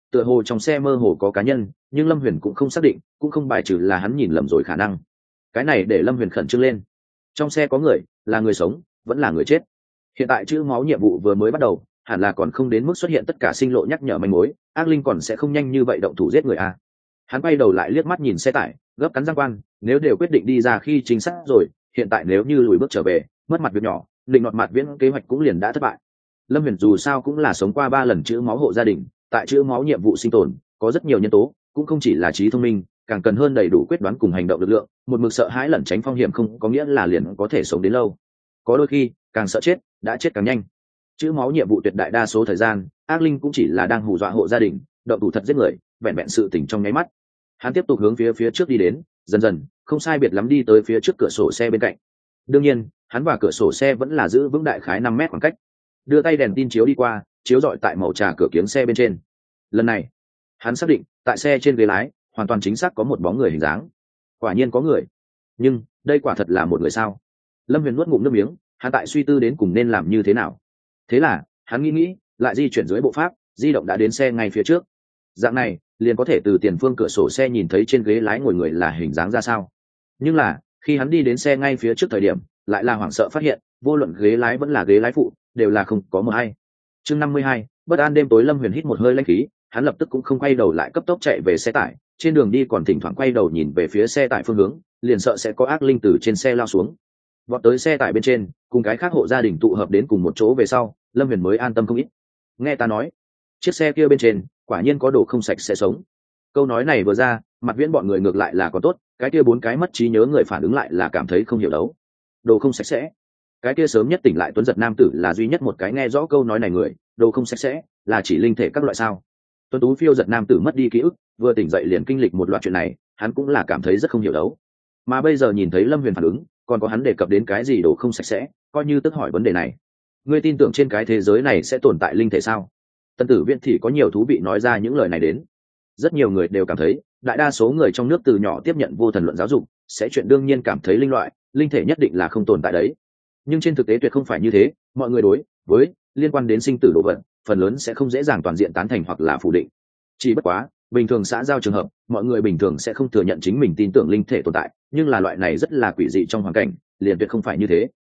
tựa hồ trong xe mơ hồ có cá nhân, nhưng Lâm Huyền cũng không xác định, cũng không bài trừ là hắn nhìn lầm rồi khả năng. Cái này để Lâm Huyền khẩn trương lên. Trong xe có người, là người sống vẫn là người chết? Hiện tại chữ máu nhiệm vụ vừa mới bắt đầu, hẳn là còn không đến mức xuất hiện tất cả sinh lộ nhắc nhở manh mối, ác linh còn sẽ không nhanh như vậy động thủ giết người à. Hắn quay đầu lại liếc mắt nhìn xe tải, gấp cắn răng quan, nếu đều quyết định đi ra khi chính xác rồi, hiện tại nếu như lùi bước trở về, mất mặt việc nhỏ, định nọt mặt viễn kế hoạch cũng liền đã thất bại. Lâm Huyền dù sao cũng là sống qua 3 lần chữ máu hộ gia đình, tại chữ máu nhiệm vụ sinh tồn có rất nhiều nhân tố, cũng không chỉ là trí thông minh, càng cần hơn đầy đủ quyết đoán cùng hành động lực lượng. Một mực sợ hãi lẩn tránh phong hiểm không có nghĩa là liền có thể sống đến lâu, có đôi khi càng sợ chết đã chết càng nhanh. Chữ máu nhiệm vụ tuyệt đại đa số thời gian, ác linh cũng chỉ là đang hù dọa hộ gia đình, động thủ thật giết người, vẹn vẹn sự tỉnh trong nháy mắt. Hắn tiếp tục hướng phía trước đi đến, dần dần không sai biệt lắm đi tới phía trước cửa sổ xe bên cạnh. Đương nhiên hắn và cửa sổ xe vẫn là giữ vững đại khái 5 mét khoảng cách, đưa tay đèn tin chiếu đi qua, chiếu rọi tại màu trà cửa kiếng xe bên trên. Lần này hắn xác định tại xe trên ghế lái hoàn toàn chính xác có một bóng người hình dáng. Quả nhiên có người, nhưng đây quả thật là một người sao? Lâm Huyền nuốt ngụm nước miếng, hắn tại suy tư đến cùng nên làm như thế nào. Thế là hắn nghĩ lại di chuyển dưới bộ pháp, di động đã đến xe ngay phía trước. Dạng này liền có thể từ tiền phương cửa sổ xe nhìn thấy trên ghế lái ngồi người là hình dáng ra sao. Nhưng là khi hắn đi đến xe ngay phía trước thời điểm, lại là hoảng sợ phát hiện vô luận ghế lái vẫn là ghế lái phụ đều là không có một ai. Chương 52, bất an đêm tối. Lâm Huyền hít một hơi lãnh khí, hắn lập tức cũng không quay đầu lại, cấp tốc chạy về xe tải. Trên đường đi còn thỉnh thoảng quay đầu nhìn về phía xe tải phương hướng, liền sợ sẽ có ác linh từ trên xe lao xuống. Vọt tới xe tải bên trên, cùng cái khác hộ gia đình tụ hợp đến cùng một chỗ về sau, Lâm Huyền mới an tâm không ít. Nghe ta nói, chiếc xe kia bên trên quả nhiên có đồ không sạch sẽ sống. Câu nói này vừa ra, Mặt Viễn bọn người ngược lại là có tốt, cái kia 4 cái mất trí nhớ người phản ứng lại là cảm thấy không hiểu đấu. Đồ không sạch sẽ? Cái kia sớm nhất tỉnh lại Tuấn Giật nam tử là duy nhất một cái nghe rõ câu nói này người. Đồ không sạch sẽ là chỉ linh thể các loại sao? Tuấn Tú phiêu giật nam tử mất đi ký ức, vừa tỉnh dậy liền kinh lịch một loạt chuyện này, hắn cũng là cảm thấy rất không hiểu đấu. Mà bây giờ nhìn thấy Lâm Huyền phản ứng, còn có hắn đề cập đến cái gì đồ không sạch sẽ, coi như tức hỏi vấn đề này. Ngươi tin tưởng trên cái thế giới này sẽ tồn tại linh thể sao? Tân Tử Viễn thì có nhiều thú vị nói ra những lời này đến. Rất nhiều người đều cảm thấy, đại đa số người trong nước từ nhỏ tiếp nhận vô thần luận giáo dục, sẽ chuyện đương nhiên cảm thấy linh thể nhất định là không tồn tại đấy. Nhưng trên thực tế tuyệt không phải như thế, mọi người đối với liên quan đến sinh tử đồ vật, phần lớn sẽ không dễ dàng toàn diện tán thành hoặc là phủ định. Chỉ bất quá, bình thường xã giao trường hợp, mọi người bình thường sẽ không thừa nhận chính mình tin tưởng linh thể tồn tại, nhưng là loại này rất là quỷ dị trong hoàn cảnh, liền tuyệt không phải như thế.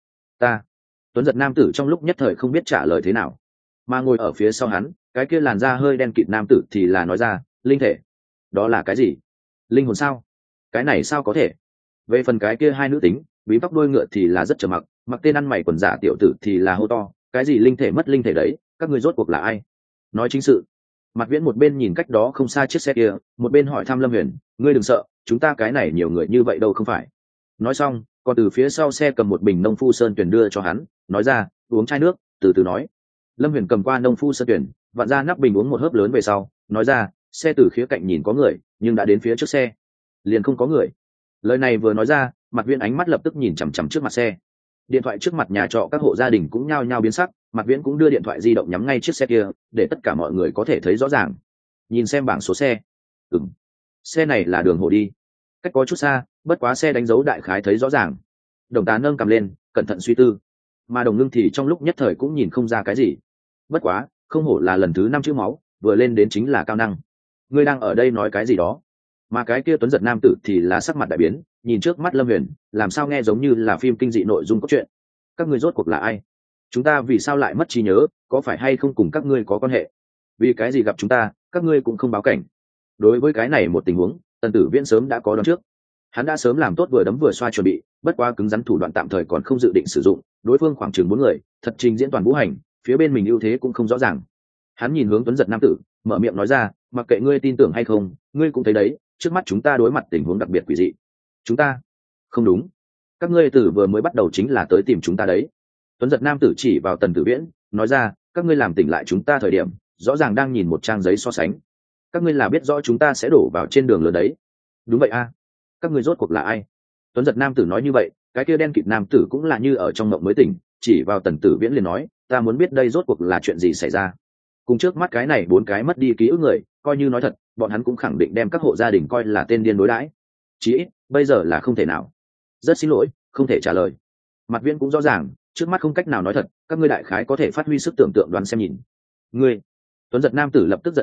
Tuấn Giật nam tử trong lúc nhất thời không biết trả lời thế nào, mà ngồi ở phía sau hắn, cái kia làn da hơi đen kịt nam tử thì là nói ra, linh thể? Đó là cái gì? Linh hồn sao? Cái này sao có thể? Về phần cái kia hai nữ tính, bí tóc đuôi ngựa thì là rất trầm mặc, mặc tên ăn mày quần giả tiểu tử thì là hô to, cái gì linh thể mất linh thể đấy, các ngươi rốt cuộc là ai? Nói chính sự. Mặt Viễn một bên nhìn cách đó không xa chiếc xe kia, một bên hỏi thăm Lâm Huyền, ngươi đừng sợ, chúng ta cái này nhiều người như vậy đâu không phải. Nói xong, còn từ phía sau xe cầm một bình nông phu sơn tuyển đưa cho hắn, nói ra, uống chai nước, từ từ nói. Lâm Huyền cầm qua nông phu sơn tuyển, vặn ra nắp bình uống một hớp lớn về sau, nói ra, xe từ khía cạnh nhìn có người, nhưng đã đến phía trước xe liền không có người. Lời này vừa nói ra, Mặt Viễn ánh mắt lập tức nhìn chằm chằm trước mặt xe. Điện thoại trước mặt nhà trọ các hộ gia đình cũng nhao nhao biến sắc, Mặt Viễn cũng đưa điện thoại di động nhắm ngay chiếc xe kia, để tất cả mọi người có thể thấy rõ ràng. Nhìn xem bảng số xe. Xe này là đường hồ đi. Cách có chút xa, bất quá xe đánh dấu đại khái thấy rõ ràng. Đồng Tá nâng cầm lên, cẩn thận suy tư. Mà Đồng Ngưng thì trong lúc nhất thời cũng nhìn không ra cái gì. Bất quá, không hổ là lần thứ 5 chữ máu, vừa lên đến chính là cao năng. Ngươi đang ở đây nói cái gì đó? Mà cái kia Tuấn Giật nam tử thì là sắc mặt đại biến, nhìn trước mắt Lâm Huyền, làm sao nghe giống như là phim kinh dị nội dung cốt truyện. Các ngươi rốt cuộc là ai? Chúng ta vì sao lại mất trí nhớ, có phải hay không cùng các ngươi có quan hệ? Vì cái gì gặp chúng ta, các ngươi cũng không báo cảnh? Đối với cái này một tình huống, Tần Tử Viễn sớm đã có đoán trước. Hắn đã sớm làm tốt vừa đấm vừa xoa chuẩn bị, bất quá cứng rắn thủ đoạn tạm thời còn không dự định sử dụng. Đối phương khoảng chừng 4 người, thật trình diễn toàn vũ hành, phía bên mình ưu thế cũng không rõ ràng. Hắn nhìn hướng Tuấn Giật nam tử, mở miệng nói ra, mặc kệ ngươi tin tưởng hay không, ngươi cũng thấy đấy, trước mắt chúng ta đối mặt tình huống đặc biệt quỷ dị. Chúng ta? Không đúng, các ngươi từ vừa mới bắt đầu chính là tới tìm chúng ta đấy. Tuấn Giật nam tử chỉ vào Tần Tử Viễn, nói ra, các ngươi làm tỉnh lại chúng ta thời điểm, rõ ràng đang nhìn một trang giấy so sánh. Các ngươi là biết rõ chúng ta sẽ đổ vào trên đường lớn đấy. Đúng vậy a. Các ngươi rốt cuộc là ai? Tuấn Giật nam tử nói như vậy, cái kia đen kịt nam tử cũng là như ở trong mộng mới tỉnh, chỉ vào Tần Tử Viễn liền nói, ta muốn biết đây rốt cuộc là chuyện gì xảy ra. Cùng trước mắt cái này 4 cái mất đi ký ức người, coi như nói thật, bọn hắn cũng khẳng định đem các hộ gia đình coi là tên điên đối đãi. Chí ít bây giờ là không thể nào. Rất xin lỗi, không thể trả lời. Mặt Viễn cũng rõ ràng, trước mắt không cách nào nói thật, các ngươi đại khái có thể phát huy sức tưởng tượng đoán xem nhìn. Ngươi? Tuấn Giật nam tử lập tức giận dữ,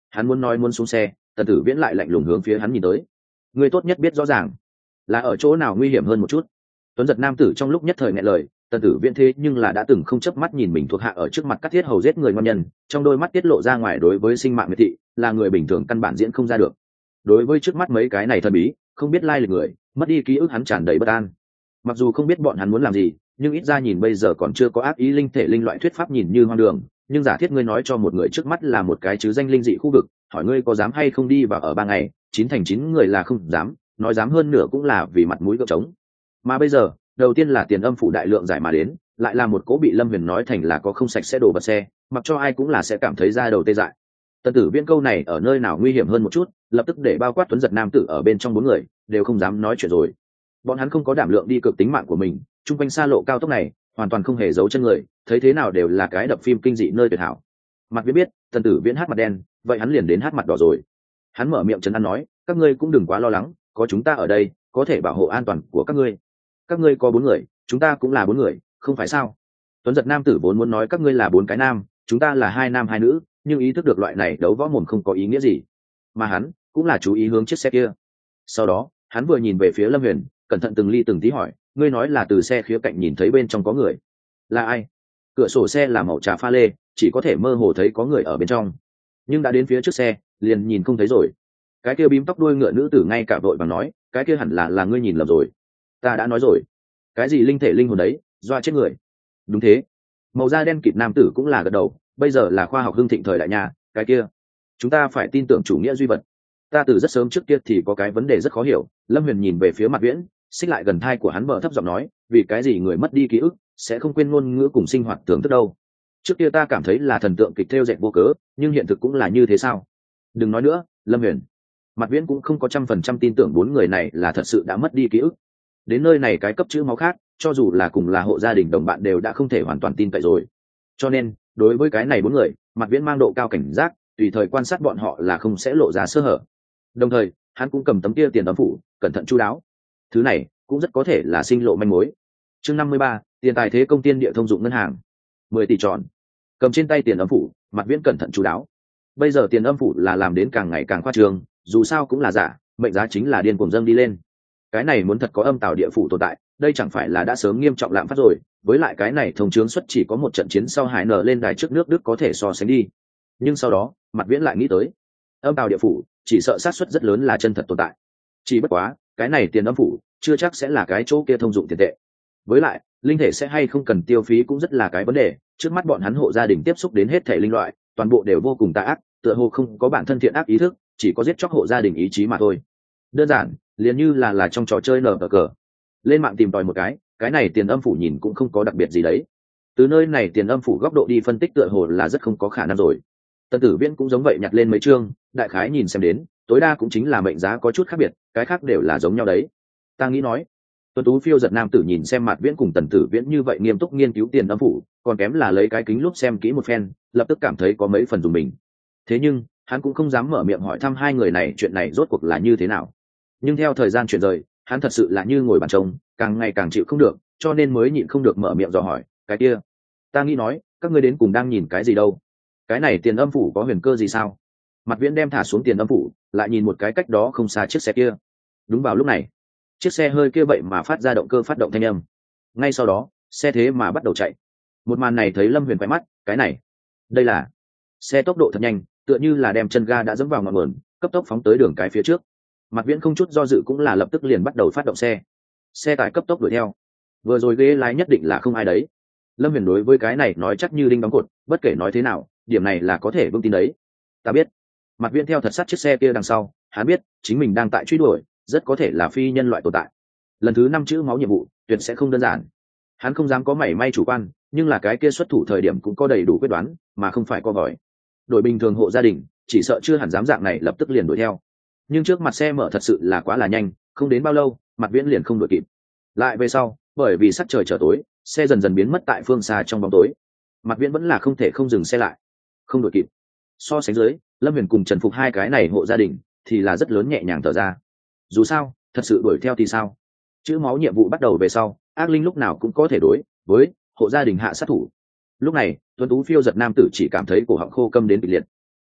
Hắn muốn nói muốn xuống xe, Tần Tử Viễn lại lạnh lùng hướng phía hắn nhìn tới. Ngươi tốt nhất biết rõ ràng là ở chỗ nào nguy hiểm hơn một chút. Tuấn giật nam tử trong lúc nhất thời nghẹn lời, Tần Tử Viễn thế nhưng là đã từng không chớp mắt nhìn mình thuộc hạ ở trước mặt cắt thiết hầu giết người ngon nhân, trong đôi mắt tiết lộ ra ngoài đối với sinh mạng miệt thị, là người bình thường căn bản diễn không ra được. Đối với trước mắt mấy cái này thần bí, không biết lai lịch người, mất đi ký ức hắn tràn đầy bất an. Mặc dù không biết bọn hắn muốn làm gì, nhưng ít ra nhìn bây giờ còn chưa có ác ý linh thể linh loại thuyết pháp nhìn như hoang đường, nhưng giả thiết ngươi nói cho một người trước mắt là một cái chứ danh linh dị khu vực, hỏi ngươi có dám hay không đi vào ở 3 ngày, 9 thành 9 người là không dám, nói dám hơn nửa cũng là vì mặt mũi gượng trống. Mà bây giờ, đầu tiên là tiền âm phủ đại lượng giải mà đến, lại là một cố bị Lâm Huyền nói thành là có không sạch sẽ đổ bật xe, mặc cho ai cũng là sẽ cảm thấy da đầu tê dại. Tần Tử Viễn câu này ở nơi nào nguy hiểm hơn một chút, lập tức để bao quát Tuấn giật nam tử ở bên trong 4 người đều không dám nói chuyện rồi. Bọn hắn không có đảm lượng đi cược tính mạng của mình, chung quanh xa lộ cao tốc này hoàn toàn không hề giấu chân người, thấy thế nào đều là cái đập phim kinh dị nơi tuyệt hảo. Mặt Viễn biết Tần Tử Viễn hát mặt đen, vậy hắn liền đến hát mặt đỏ rồi. Hắn mở miệng trấn an nói, các ngươi cũng đừng quá lo lắng, có chúng ta ở đây có thể bảo hộ an toàn của các ngươi. Các ngươi có 4 người, chúng ta cũng là 4 người, không phải sao? Tuấn giật nam tử vốn muốn nói các ngươi là 4 cái nam, chúng ta là 2 nam 2 nữ, nhưng ý thức được loại này đấu võ mồm không có ý nghĩa gì, mà hắn cũng là chú ý hướng chiếc xe kia. Sau đó hắn vừa nhìn về phía Lâm Huyền, cẩn thận từng ly từng tí hỏi, ngươi nói là từ xe khía cạnh nhìn thấy bên trong có người, là ai? Cửa sổ xe là màu trà pha lê, chỉ có thể mơ hồ thấy có người ở bên trong, nhưng đã đến phía trước xe liền nhìn không thấy rồi. Cái kia bím tóc đuôi ngựa nữ tử ngay cả vội vàng nói, cái kia hẳn là ngươi nhìn lầm rồi, ta đã nói rồi, cái gì linh thể linh hồn đấy, doa chết người. Đúng thế. Màu da đen kịt nam tử cũng là gật đầu, bây giờ là khoa học hưng thịnh thời đại nhà, cái kia chúng ta phải tin tưởng chủ nghĩa duy vật. Ta từ rất sớm trước kia thì có cái vấn đề rất khó hiểu. Lâm Huyền nhìn về phía Mặt Viễn, xích lại gần thai của hắn, bờ thấp giọng nói, vì cái gì người mất đi ký ức sẽ không quên ngôn ngữ cùng sinh hoạt tưởng thức đâu? Trước kia ta cảm thấy là thần tượng kịch thêu dệt vô cớ, nhưng hiện thực cũng là như thế sao? Đừng nói nữa, Lâm Huyền. Mặt Viễn cũng không có 100% tin tưởng 4 người này là thật sự đã mất đi ký ức. Đến nơi này cái cấp chữ máu khác, cho dù là cùng là hộ gia đình đồng bạn đều đã không thể hoàn toàn tin cậy rồi. Cho nên đối với cái này 4 người, Mặt Viễn mang độ cao cảnh giác, tùy thời quan sát bọn họ là không sẽ lộ ra sơ hở. Đồng thời hắn cũng cầm tấm kia tiền âm phủ cẩn thận chu đáo, thứ này cũng rất có thể là sinh lộ manh mối. Chương 53, tiền tài thế công tiên địa thông dụng ngân hàng, 10 tỷ tròn. Cầm trên tay tiền âm phủ, Mặt Viễn cẩn thận chu đáo. Bây giờ tiền âm phủ là làm đến càng ngày càng khoa trương, dù sao cũng là giả, mệnh giá chính là điên cuồng dâng đi lên. Cái này muốn thật có âm tào địa phủ tồn tại, đây chẳng phải là đã sớm nghiêm trọng lạm phát rồi. Với lại cái này thông chướng suất chỉ có một trận chiến sau Hải nở lên đài trước nước Đức có thể so sánh đi. Nhưng sau đó Mặt Viễn lại nghĩ tới, âm tào địa phủ chỉ sợ xác suất rất lớn là chân thật tồn tại. Chỉ bất quá cái này tiền âm phủ chưa chắc sẽ là cái chỗ kia thông dụng tiền tệ. Với lại linh thể sẽ hay không cần tiêu phí cũng rất là cái vấn đề. Trước mắt bọn hắn hộ gia đình tiếp xúc đến hết thể linh loại, toàn bộ đều vô cùng tà ác, tựa hồ không có bản thân thiện ác ý thức, chỉ có giết chóc hộ gia đình ý chí mà thôi. Đơn giản liền như là trong trò chơi nở cờ. Lên mạng tìm tòi một cái này tiền âm phủ nhìn cũng không có đặc biệt gì đấy. Từ nơi này tiền âm phủ góc độ đi phân tích tựa hồ là rất không có khả năng rồi. Tần Tử Viễn cũng giống vậy, nhặt lên mấy chương, đại khái nhìn xem đến, tối đa cũng chính là mệnh giá có chút khác biệt, cái khác đều là giống nhau đấy. Ta nghĩ nói. Tuấn Tú phiêu giật nam tử nhìn xem Mặt Viễn cùng Tần Tử Viễn như vậy nghiêm túc nghiên cứu tiền âm phủ, còn kém là lấy cái kính lúp xem kỹ một phen, lập tức cảm thấy có mấy phần dùng mình. Thế nhưng hắn cũng không dám mở miệng hỏi thăm hai người này chuyện này rốt cuộc là như thế nào. Nhưng theo thời gian chuyển rời, hắn thật sự là như ngồi bàn trông, càng ngày càng chịu không được, cho nên mới nhịn không được mở miệng dò hỏi, cái kia, ta nghĩ nói, các ngươi đến cùng đang nhìn cái gì đâu? Cái này tiền âm phủ có huyền cơ gì sao? Mặt Viễn đem thả xuống tiền âm phủ, lại nhìn một cái cách đó không xa chiếc xe kia. Đúng vào lúc này, chiếc xe hơi kia vậy mà phát ra động cơ phát động thanh âm. Ngay sau đó xe thế mà bắt đầu chạy. Một màn này thấy Lâm Huyền quay mắt, cái này, đây là xe tốc độ thật nhanh, tựa như là đem chân ga đã dẫm vào ngọn nguồn, cấp tốc phóng tới đường cái phía trước. Mặt Viễn không chút do dự cũng là lập tức liền bắt đầu phát động xe. Xe tải cấp tốc đuổi theo. Vừa rồi ghế lái nhất định là không ai đấy. Lâm Huyền đối với cái này nói chắc như đinh đóng cột, bất kể nói thế nào, điểm này là có thể vững tin đấy. Ta biết. Mặt Viễn theo thật sát chiếc xe kia đằng sau, hắn biết chính mình đang tại truy đuổi, rất có thể là phi nhân loại tồn tại. Lần thứ 5 chữ máu nhiệm vụ tuyệt sẽ không đơn giản. Hắn không dám có mảy may chủ quan, nhưng là cái kia xuất thủ thời điểm cũng có đầy đủ quyết đoán, mà không phải co vòi. Đội bình thường hộ gia đình chỉ sợ chưa hẳn dám dạng này lập tức liền đuổi theo. Nhưng trước mặt xe mở thật sự là quá là nhanh, không đến bao lâu Mặt Viễn liền không đuổi kịp. Lại về sau, bởi vì sắc trời trở tối, xe dần dần biến mất tại phương xa trong bóng tối. Mặt Viễn vẫn là không thể không dừng xe lại, không đuổi kịp. So sánh dưới, Lâm Huyền cùng Trần Phục hai cái này hộ gia đình thì là rất lớn nhẹ nhàng thở ra. Dù sao thật sự đuổi theo thì sao? Chữ máu nhiệm vụ bắt đầu về sau, ác linh lúc nào cũng có thể đối với hộ gia đình hạ sát thủ. Lúc này Tuấn Tú phiêu giật nam tử chỉ cảm thấy cổ họng khô câm đến kịch liệt.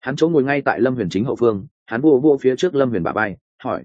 Hắn chỗ ngồi ngay tại Lâm Huyền chính hậu phương, hắn vô vô phía trước Lâm Huyền bả vai, hỏi: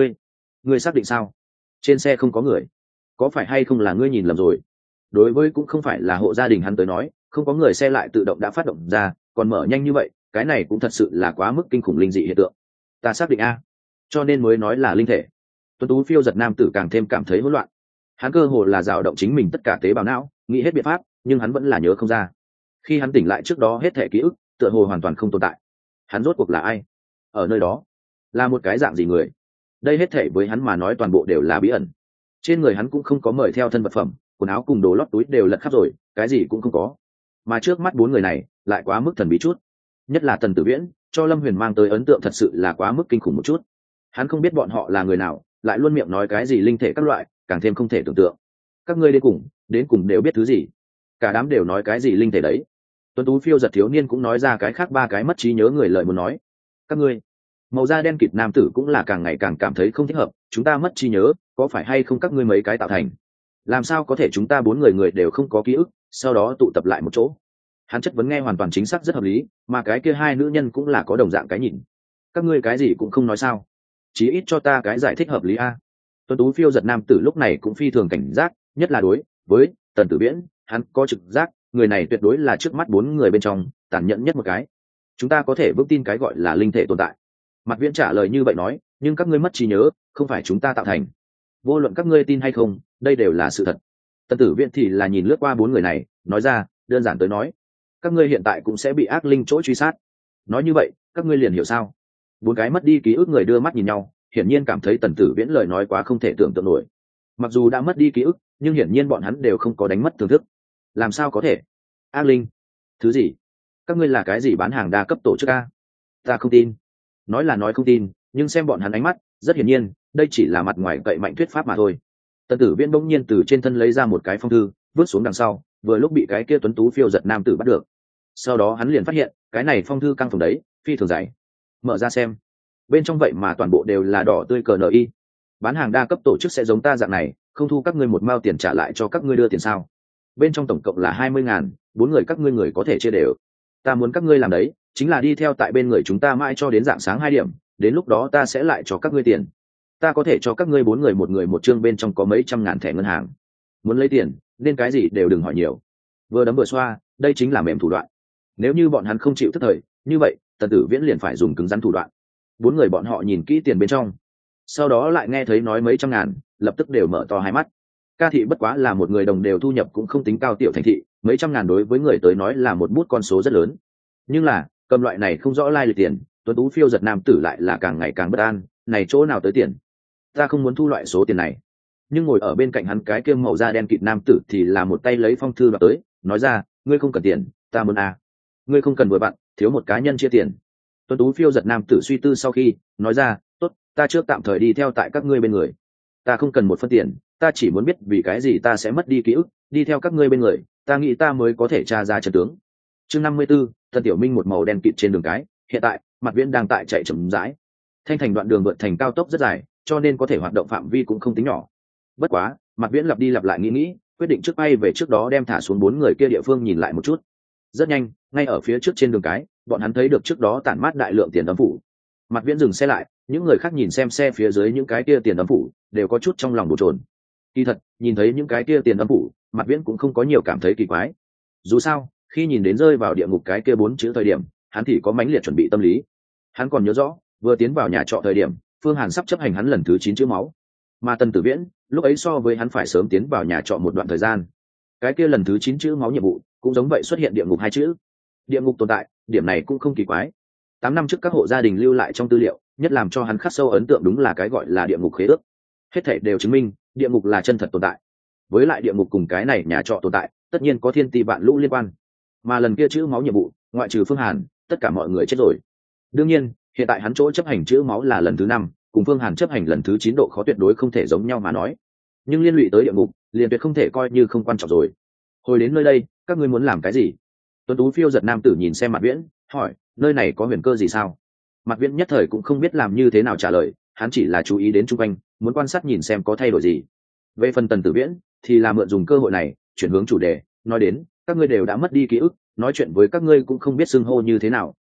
ngươi xác định sao? Trên xe không có người, có phải hay không là ngươi nhìn lầm rồi? Đối với cũng không phải là hộ gia đình hắn tới nói, không có người xe lại tự động đã phát động ra, còn mở nhanh như vậy, cái này cũng thật sự là quá mức kinh khủng linh dị hiện tượng. Ta xác định a, cho nên mới nói là linh thể. Tuấn tú phiêu giật nam tử càng thêm cảm thấy hỗn loạn. Hắn cơ hồ là dao động chính mình tất cả tế bào não, nghĩ hết biện pháp, nhưng hắn vẫn là nhớ không ra. Khi hắn tỉnh lại trước đó hết thể ký ức tựa hồ hoàn toàn không tồn tại. Hắn rốt cuộc là ai? Ở nơi đó là một cái dạng gì người? Đây hết thể với hắn mà nói toàn bộ đều là bí ẩn. Trên người hắn cũng không có mời theo thân vật phẩm, quần áo cùng đồ lót túi đều lật khắp rồi, cái gì cũng không có. Mà trước mắt bốn người này lại quá mức thần bí chút, nhất là Tần Tử Viễn, cho Lâm Huyền mang tới ấn tượng thật sự là quá mức kinh khủng một chút. Hắn không biết bọn họ là người nào, lại luôn miệng nói cái gì linh thể các loại, càng thêm không thể tưởng tượng. Các ngươi đến cùng đều biết thứ gì? Cả đám đều nói cái gì linh thể đấy? Tuấn tú phiêu giật thiếu niên cũng nói ra cái khác ba cái mất trí nhớ người lời muốn nói. Các ngươi, màu da đen kịt nam tử cũng là càng ngày càng cảm thấy không thích hợp. Chúng ta mất trí nhớ, có phải hay không các ngươi mấy cái tạo thành? Làm sao có thể chúng ta bốn người đều không có ký ức, sau đó tụ tập lại một chỗ? Hắn chất vấn nghe hoàn toàn chính xác rất hợp lý, mà cái kia hai nữ nhân cũng là có đồng dạng cái nhìn. Các ngươi cái gì cũng không nói sao? Chí ít cho ta cái giải thích hợp lý a. Tuấn tú phiêu giật nam tử lúc này cũng phi thường cảnh giác, nhất là đối với Tần Tử Viễn, hắn có trực giác, người này tuyệt đối là trước mắt bốn người bên trong tàn nhẫn nhất một cái. Chúng ta có thể vững tin cái gọi là linh thể tồn tại. Mặt Viễn trả lời như vậy nói, nhưng các ngươi mất trí nhớ, không phải chúng ta tạo thành. Vô luận các ngươi tin hay không, đây đều là sự thật. Tần Tử Viễn thì là nhìn lướt qua bốn người này, nói ra, đơn giản tới nói, các ngươi hiện tại cũng sẽ bị ác linh chỗ truy sát. Nói như vậy, các ngươi liền hiểu sao? Bốn cái mất đi ký ức người đưa mắt nhìn nhau, hiển nhiên cảm thấy Tần Tử Viễn lời nói quá không thể tưởng tượng nổi. Mặc dù đã mất đi ký ức, nhưng hiển nhiên bọn hắn đều không có đánh mất thưởng thức. Làm sao có thể? Ác linh? Thứ gì? Các ngươi là cái gì bán hàng đa cấp tổ chức a? Ta không tin. Nói là nói không tin, nhưng xem bọn hắn ánh mắt, rất hiển nhiên, đây chỉ là mặt ngoài cậy mạnh thuyết pháp mà thôi. Tần Tử Viễn bỗng nhiên từ trên thân lấy ra một cái phong thư, vứt xuống đằng sau, vừa lúc bị cái kia tuấn tú phiêu giật nam tử bắt được. Sau đó hắn liền phát hiện, cái này phong thư căng phòng đấy, phi thường dày. Mở ra xem, bên trong vậy mà toàn bộ đều là đỏ tươi cờ NI. Bán hàng đa cấp tổ chức sẽ giống ta dạng này, không thu các ngươi một mao tiền trả lại cho các ngươi đưa tiền sao? Bên trong tổng cộng là 20.000, bốn người các ngươi người có thể chia đều. Ta muốn các ngươi làm đấy, chính là đi theo tại bên người chúng ta mãi cho đến rạng sáng 2 điểm, đến lúc đó ta sẽ lại cho các ngươi tiền. Ta có thể cho các ngươi bốn người một chương bên trong có mấy trăm ngàn thẻ ngân hàng. Muốn lấy tiền, nên cái gì đều đừng hỏi nhiều. Vừa đấm vừa xoa, đây chính là mềm thủ đoạn. Nếu như bọn hắn không chịu thất thời, như vậy, Tần Tử Viễn liền phải dùng cứng rắn thủ đoạn. Bốn người bọn họ nhìn kỹ tiền bên trong, sau đó lại nghe thấy nói mấy trăm ngàn, lập tức đều mở to hai mắt. Ca thị bất quá là một người đồng đều thu nhập cũng không tính cao tiểu thành thị, mấy trăm ngàn đối với người tới nói là một bút con số rất lớn. Nhưng là, cầm loại này không rõ lai lịch tiền, tuấn tú phiêu giật nam tử lại là càng ngày càng bất an, này chỗ nào tới tiền? Ta không muốn thu loại số tiền này. Nhưng ngồi ở bên cạnh hắn cái kia màu da đen kịt nam tử thì là một tay lấy phong thư đoạt tới, nói ra, ngươi không cần tiền, ta muốn a. Ngươi không cần vừa bạn, thiếu một cá nhân chia tiền. Tuấn tú phiêu giật nam tử suy tư sau khi nói ra, tốt, ta trước tạm thời đi theo tại các ngươi bên người. Ta không cần một phân tiền, ta chỉ muốn biết vì cái gì ta sẽ mất đi ký ức, đi theo các ngươi bên người, ta nghĩ ta mới có thể tra ra chân tướng. Chương 54, Tần Tiểu Minh một màu đen kịt trên đường cái, hiện tại, Mặt Viễn đang tại chạy chậm rãi. Thanh thành đoạn đường vượt thành cao tốc rất dài, cho nên có thể hoạt động phạm vi cũng không tính nhỏ. Bất quá, Mặt Viễn lặp đi lặp lại nghĩ, quyết định trước bay về trước đó đem thả xuống bốn người kia địa phương nhìn lại một chút. Rất nhanh, ngay ở phía trước trên đường cái, bọn hắn thấy được trước đó tản mát đại lượng tiền ấm phủ. Mặt Viễn dừng xe lại, những người khác nhìn xem xe phía dưới những cái kia tiền ấm phủ, đều có chút trong lòng bồn chồn. Kỳ thật, nhìn thấy những cái kia tiền ấm phủ, Mặt Viễn cũng không có nhiều cảm thấy kỳ quái. Dù sao, khi nhìn đến rơi vào địa ngục cái kia 4 chữ thời điểm, hắn thì có mãnh liệt chuẩn bị tâm lý. Hắn còn nhớ rõ, vừa tiến vào nhà trọ thời điểm, Phương Hàn sắp chấp hành hắn lần thứ 9 chữ máu, mà Tần Tử Viễn, lúc ấy so với hắn phải sớm tiến vào nhà trọ một đoạn thời gian. Cái kia lần thứ 9 chữ máu nhiệm vụ, cũng giống vậy xuất hiện địa ngục 2 chữ. Địa ngục tồn tại, điểm này cũng không kỳ quái. 8 năm trước các hộ gia đình lưu lại trong tư liệu, nhất làm cho hắn khắc sâu ấn tượng đúng là cái gọi là địa ngục khế ước. Hết thảy đều chứng minh, địa ngục là chân thật tồn tại. Với lại địa ngục cùng cái này nhà trọ tồn tại, tất nhiên có thiên tỷ vạn lũ liên quan. Mà lần kia chữ máu nhiệm vụ, ngoại trừ Phương Hàn, tất cả mọi người chết rồi. Đương nhiên, hiện tại hắn chỗ chấp hành chữ máu là lần thứ 5, cùng Phương Hàn chấp hành lần thứ 9 độ khó tuyệt đối không thể giống nhau mà nói. Nhưng liên lụy tới địa ngục, liền tuyệt không thể coi như không quan trọng rồi. Hồi đến nơi đây, các ngươi muốn làm cái gì? Tuấn tú phiêu giật nam tử nhìn xem Mặt Viễn, hỏi, nơi này có huyền cơ gì sao? Mặt Viễn nhất thời cũng không biết làm như thế nào trả lời, hắn chỉ là chú ý đến chung quanh, muốn quan sát nhìn xem có thay đổi gì. Về phần Tần Tử Viễn, thì là mượn dùng cơ hội này, chuyển hướng chủ đề, nói đến, các ngươi đều đã mất đi ký ức, nói chuyện với các ngươi cũng không biết xưng hô như thế nào,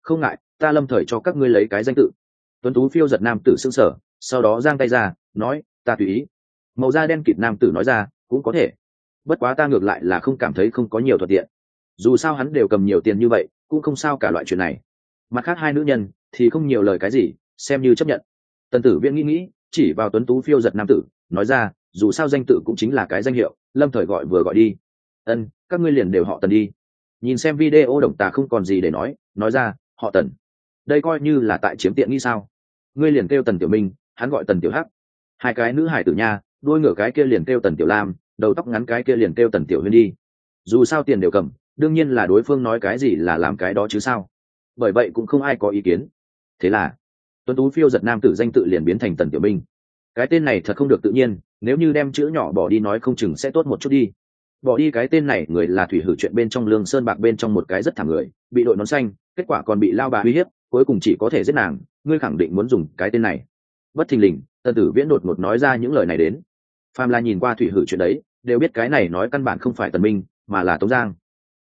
không ngại, ta lâm thời cho các ngươi lấy cái danh tự. Tuấn tú phiêu giật nam tử sững sờ, sau đó giang tay ra nói, ta tùy ý. Màu da đen kịt nam tử nói ra, cũng có thể, bất quá ta ngược lại là không cảm thấy không có nhiều thuận tiện, dù sao hắn đều cầm nhiều tiền như vậy, cũng không sao cả loại chuyện này. Mặt khác hai nữ nhân thì không nhiều lời cái gì, xem như chấp nhận. Tần Tử Viễn nghĩ chỉ vào tuấn tú phiêu giật nam tử nói ra, dù sao danh tự cũng chính là cái danh hiệu, lâm thời gọi vừa gọi đi. Ân, các ngươi liền đều họ Tần đi. Nhìn xem video Đồng Tà không còn gì để nói ra, họ Tần, đây coi như là tại chiếm tiện nghi sao? Ngươi liền kêu Tần Tiểu Minh, hắn gọi Tần Tiểu Hắc. Hai cái nữ hải tử nha, đuôi ngựa cái kia liền kêu Tần Tiểu Lam, đầu tóc ngắn cái kia liền kêu Tần Tiểu Huyên đi. Dù sao tiền đều cầm, đương nhiên là đối phương nói cái gì là làm cái đó chứ sao. Bởi vậy cũng không ai có ý kiến. Thế là tuấn tú phiêu giật nam tử danh tự liền biến thành Tần Tiểu Minh. Cái tên này thật không được tự nhiên, nếu như đem chữ nhỏ bỏ đi nói không chừng sẽ tốt một chút đi. Bỏ đi cái tên này, người là thủy hử chuyện bên trong Lương Sơn Bạc bên trong một cái rất thảm người, bị đội nón xanh, kết quả còn bị lao bà uy hiếp, cuối cùng chỉ có thể giết nàng. Ngươi khẳng định muốn dùng cái tên này? Bất thình lình, Tần Tử Viễn đột ngột nói ra những lời này đến. Phàm là nhìn qua thủy hử chuyện đấy, đều biết cái này nói căn bản không phải Tần Minh, mà là Tống Giang.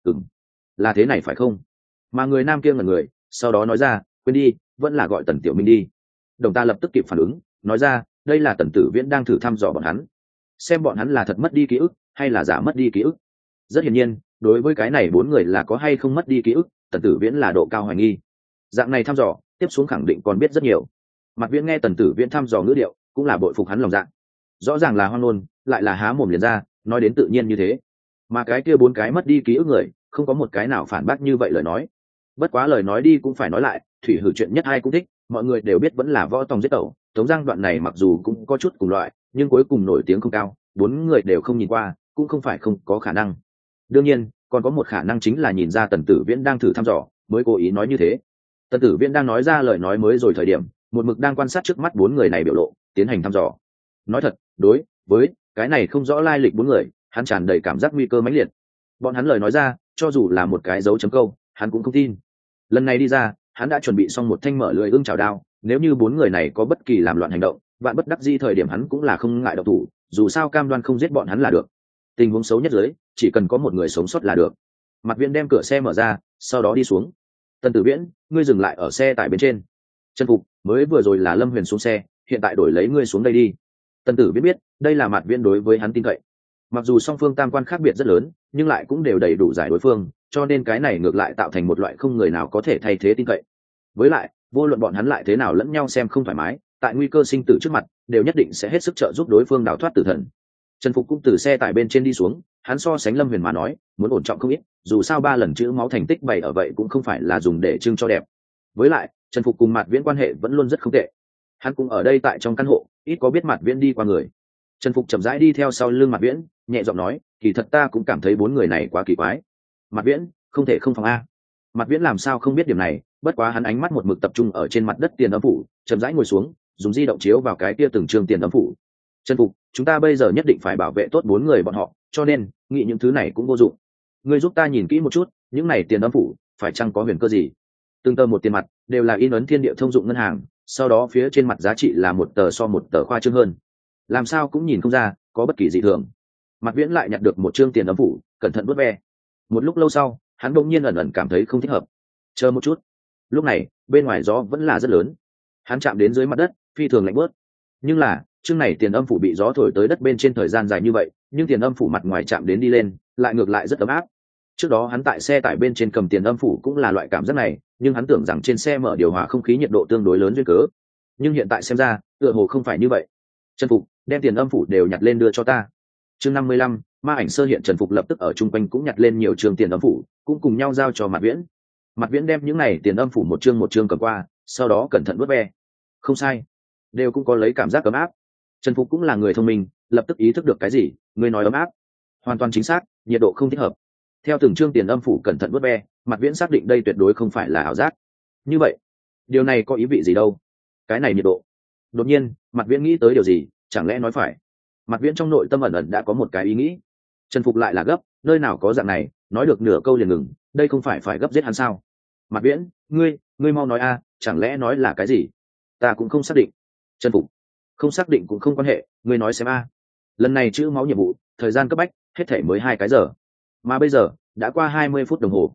Là thế này phải không? Mà người nam kia ngẩn người, sau đó nói ra, quên đi, vẫn là gọi Tần Tiểu Minh đi. Đồng Ta lập tức kịp phản ứng, nói ra, đây là Tần Tử Viễn đang thử thăm dò bọn hắn, xem bọn hắn là thật mất đi ký ức hay là giả mất đi ký ức. Rất hiển nhiên, đối với cái này bốn người là có hay không mất đi ký ức, Tần Tử Viễn là độ cao hoài nghi. Dạng này thăm dò, tiếp xuống khẳng định còn biết rất nhiều. Mặt Viễn nghe Tần Tử Viễn thăm dò ngữ điệu, cũng là bội phục hắn lòng dạ. Rõ ràng là hoang ngôn, lại là há mồm liền ra, nói đến tự nhiên như thế. Mà cái kia bốn cái mất đi ký ức người, không có một cái nào phản bác như vậy lời nói. Bất quá lời nói đi cũng phải nói lại, thủy hử chuyện nhất ai cũng thích, mọi người đều biết vẫn là võ tòng giết tẩu. Tống Giang đoạn này mặc dù cũng có chút cùng loại, nhưng cuối cùng nổi tiếng không cao, bốn người đều không nhìn qua, cũng không phải không có khả năng. Đương nhiên, còn có một khả năng chính là nhìn ra Tần Tử Viễn đang thử thăm dò, mới cố ý nói như thế. Tần Tử Viễn đang nói ra lời nói mới rồi thời điểm, một mực đang quan sát trước mắt bốn người này biểu lộ, tiến hành thăm dò. Nói thật, đối với cái này không rõ lai lịch bốn người, hắn tràn đầy cảm giác nguy cơ mãnh liệt. Bọn hắn lời nói ra, cho dù là một cái dấu chấm câu, hắn cũng không tin. Lần này đi ra, hắn đã chuẩn bị xong một thanh mở lưỡi ương chảo đao, nếu như bốn người này có bất kỳ làm loạn hành động, vạn bất đắc dĩ thời điểm hắn cũng là không ngại động thủ, dù sao cam đoan không giết bọn hắn là được. Tình huống xấu nhất dưới, chỉ cần có một người sống sót là được. Mặt Viễn đem cửa xe mở ra, sau đó đi xuống. Tần Tử Viễn, ngươi dừng lại ở xe tải bên trên. Chân Phục, mới vừa rồi là Lâm Huyền xuống xe, hiện tại đổi lấy ngươi xuống đây đi. Tần Tử Viễn biết, đây là Mặt Viễn đối với hắn tin cậy. Mặc dù song phương tam quan khác biệt rất lớn, nhưng lại cũng đều đầy đủ giải đối phương, cho nên cái này ngược lại tạo thành một loại không người nào có thể thay thế tin cậy. Với lại, vô luận bọn hắn lại thế nào lẫn nhau xem không thoải mái, tại nguy cơ sinh tử trước mặt, đều nhất định sẽ hết sức trợ giúp đối phương đào thoát tử thần. Trần Phục cũng từ xe tải bên trên đi xuống, hắn so sánh Lâm Huyền mà nói, muốn ổn trọng không ít, dù sao 3 lần chữ máu thành tích bày ở vậy cũng không phải là dùng để trưng cho đẹp. Với lại, Trần Phục cùng Mạt Viễn quan hệ vẫn luôn rất không tệ. Hắn cũng ở đây tại trong căn hộ, ít có biết Mạt Viễn đi qua người. Trần Phục chậm rãi đi theo sau lưng Mạt Viễn, nhẹ giọng nói, kỳ thật ta cũng cảm thấy bốn người này quá kỳ quái. Mạt Viễn, không thể không phòng a. Mạt Viễn làm sao không biết điểm này, bất quá hắn ánh mắt một mực tập trung ở trên mặt đất tiền âm phủ, chậm rãi ngồi xuống, dùng di động chiếu vào cái kia từng trường tiền âm phủ. Trần Phục, chúng ta bây giờ nhất định phải bảo vệ tốt bốn người bọn họ, cho nên nghĩ những thứ này cũng vô dụng. Ngươi giúp ta nhìn kỹ một chút, những này tiền âm phủ phải chăng có huyền cơ gì? Từng tờ một tiền mặt đều là in ấn thiên địa thông dụng ngân hàng, sau đó phía trên mặt giá trị là một tờ so một tờ khoa trương hơn, làm sao cũng nhìn không ra có bất kỳ dị thường. Mạt Viễn lại nhặt được một trương tiền âm phủ, cẩn thận vuốt ve. Một lúc lâu sau, hắn bỗng nhiên ẩn ẩn cảm thấy không thích hợp. Chờ một chút. Lúc này, bên ngoài gió vẫn là rất lớn. Hắn chạm đến dưới mặt đất, phi thường lạnh bớt. Nhưng là, chương này tiền âm phủ bị gió thổi tới đất bên trên thời gian dài như vậy, nhưng tiền âm phủ mặt ngoài chạm đến đi lên, lại ngược lại rất ấm áp. Trước đó hắn tại xe tải bên trên cầm tiền âm phủ cũng là loại cảm giác này, nhưng hắn tưởng rằng trên xe mở điều hòa không khí nhiệt độ tương đối lớn duyên cớ. Nhưng hiện tại xem ra, tựa hồ không phải như vậy. Trần Phục, đem tiền âm phủ đều nhặt lên đưa cho ta. Chương 55, ma ảnh sơ hiện. Trần Phục lập tức ở chung quanh cũng nhặt lên nhiều trường tiền âm phủ, cũng cùng nhau giao cho Mạt Viễn. Mạt Viễn đem những này tiền âm phủ một chương cầm qua, sau đó cẩn thận vuốt ve. Không sai, đều cũng có lấy cảm giác ấm áp. Trần Phục cũng là người thông minh, lập tức ý thức được cái gì, người nói ấm áp, hoàn toàn chính xác, nhiệt độ không thích hợp. Theo từng chương tiền âm phủ cẩn thận vuốt ve, Mạt Viễn xác định đây tuyệt đối không phải là ảo giác. Như vậy, điều này có ý vị gì đâu? Cái này nhiệt độ. Đột nhiên, Mạt Viễn nghĩ tới điều gì, chẳng lẽ nói phải? Mạt Viễn trong nội tâm ẩn ẩn đã có một cái ý nghĩ. Trần Phục lại là gấp, nơi nào có dạng này, nói được nửa câu liền ngừng, đây không phải gấp giết hắn sao? Mạt Viễn, ngươi mau nói a, chẳng lẽ nói là cái gì? Ta cũng không xác định. Trần Phục, không xác định cũng không quan hệ, ngươi nói xem a. Lần này chữ máu nhiệm vụ, thời gian cấp bách, hết thể mới 2 cái giờ, mà bây giờ đã qua 20 phút đồng hồ.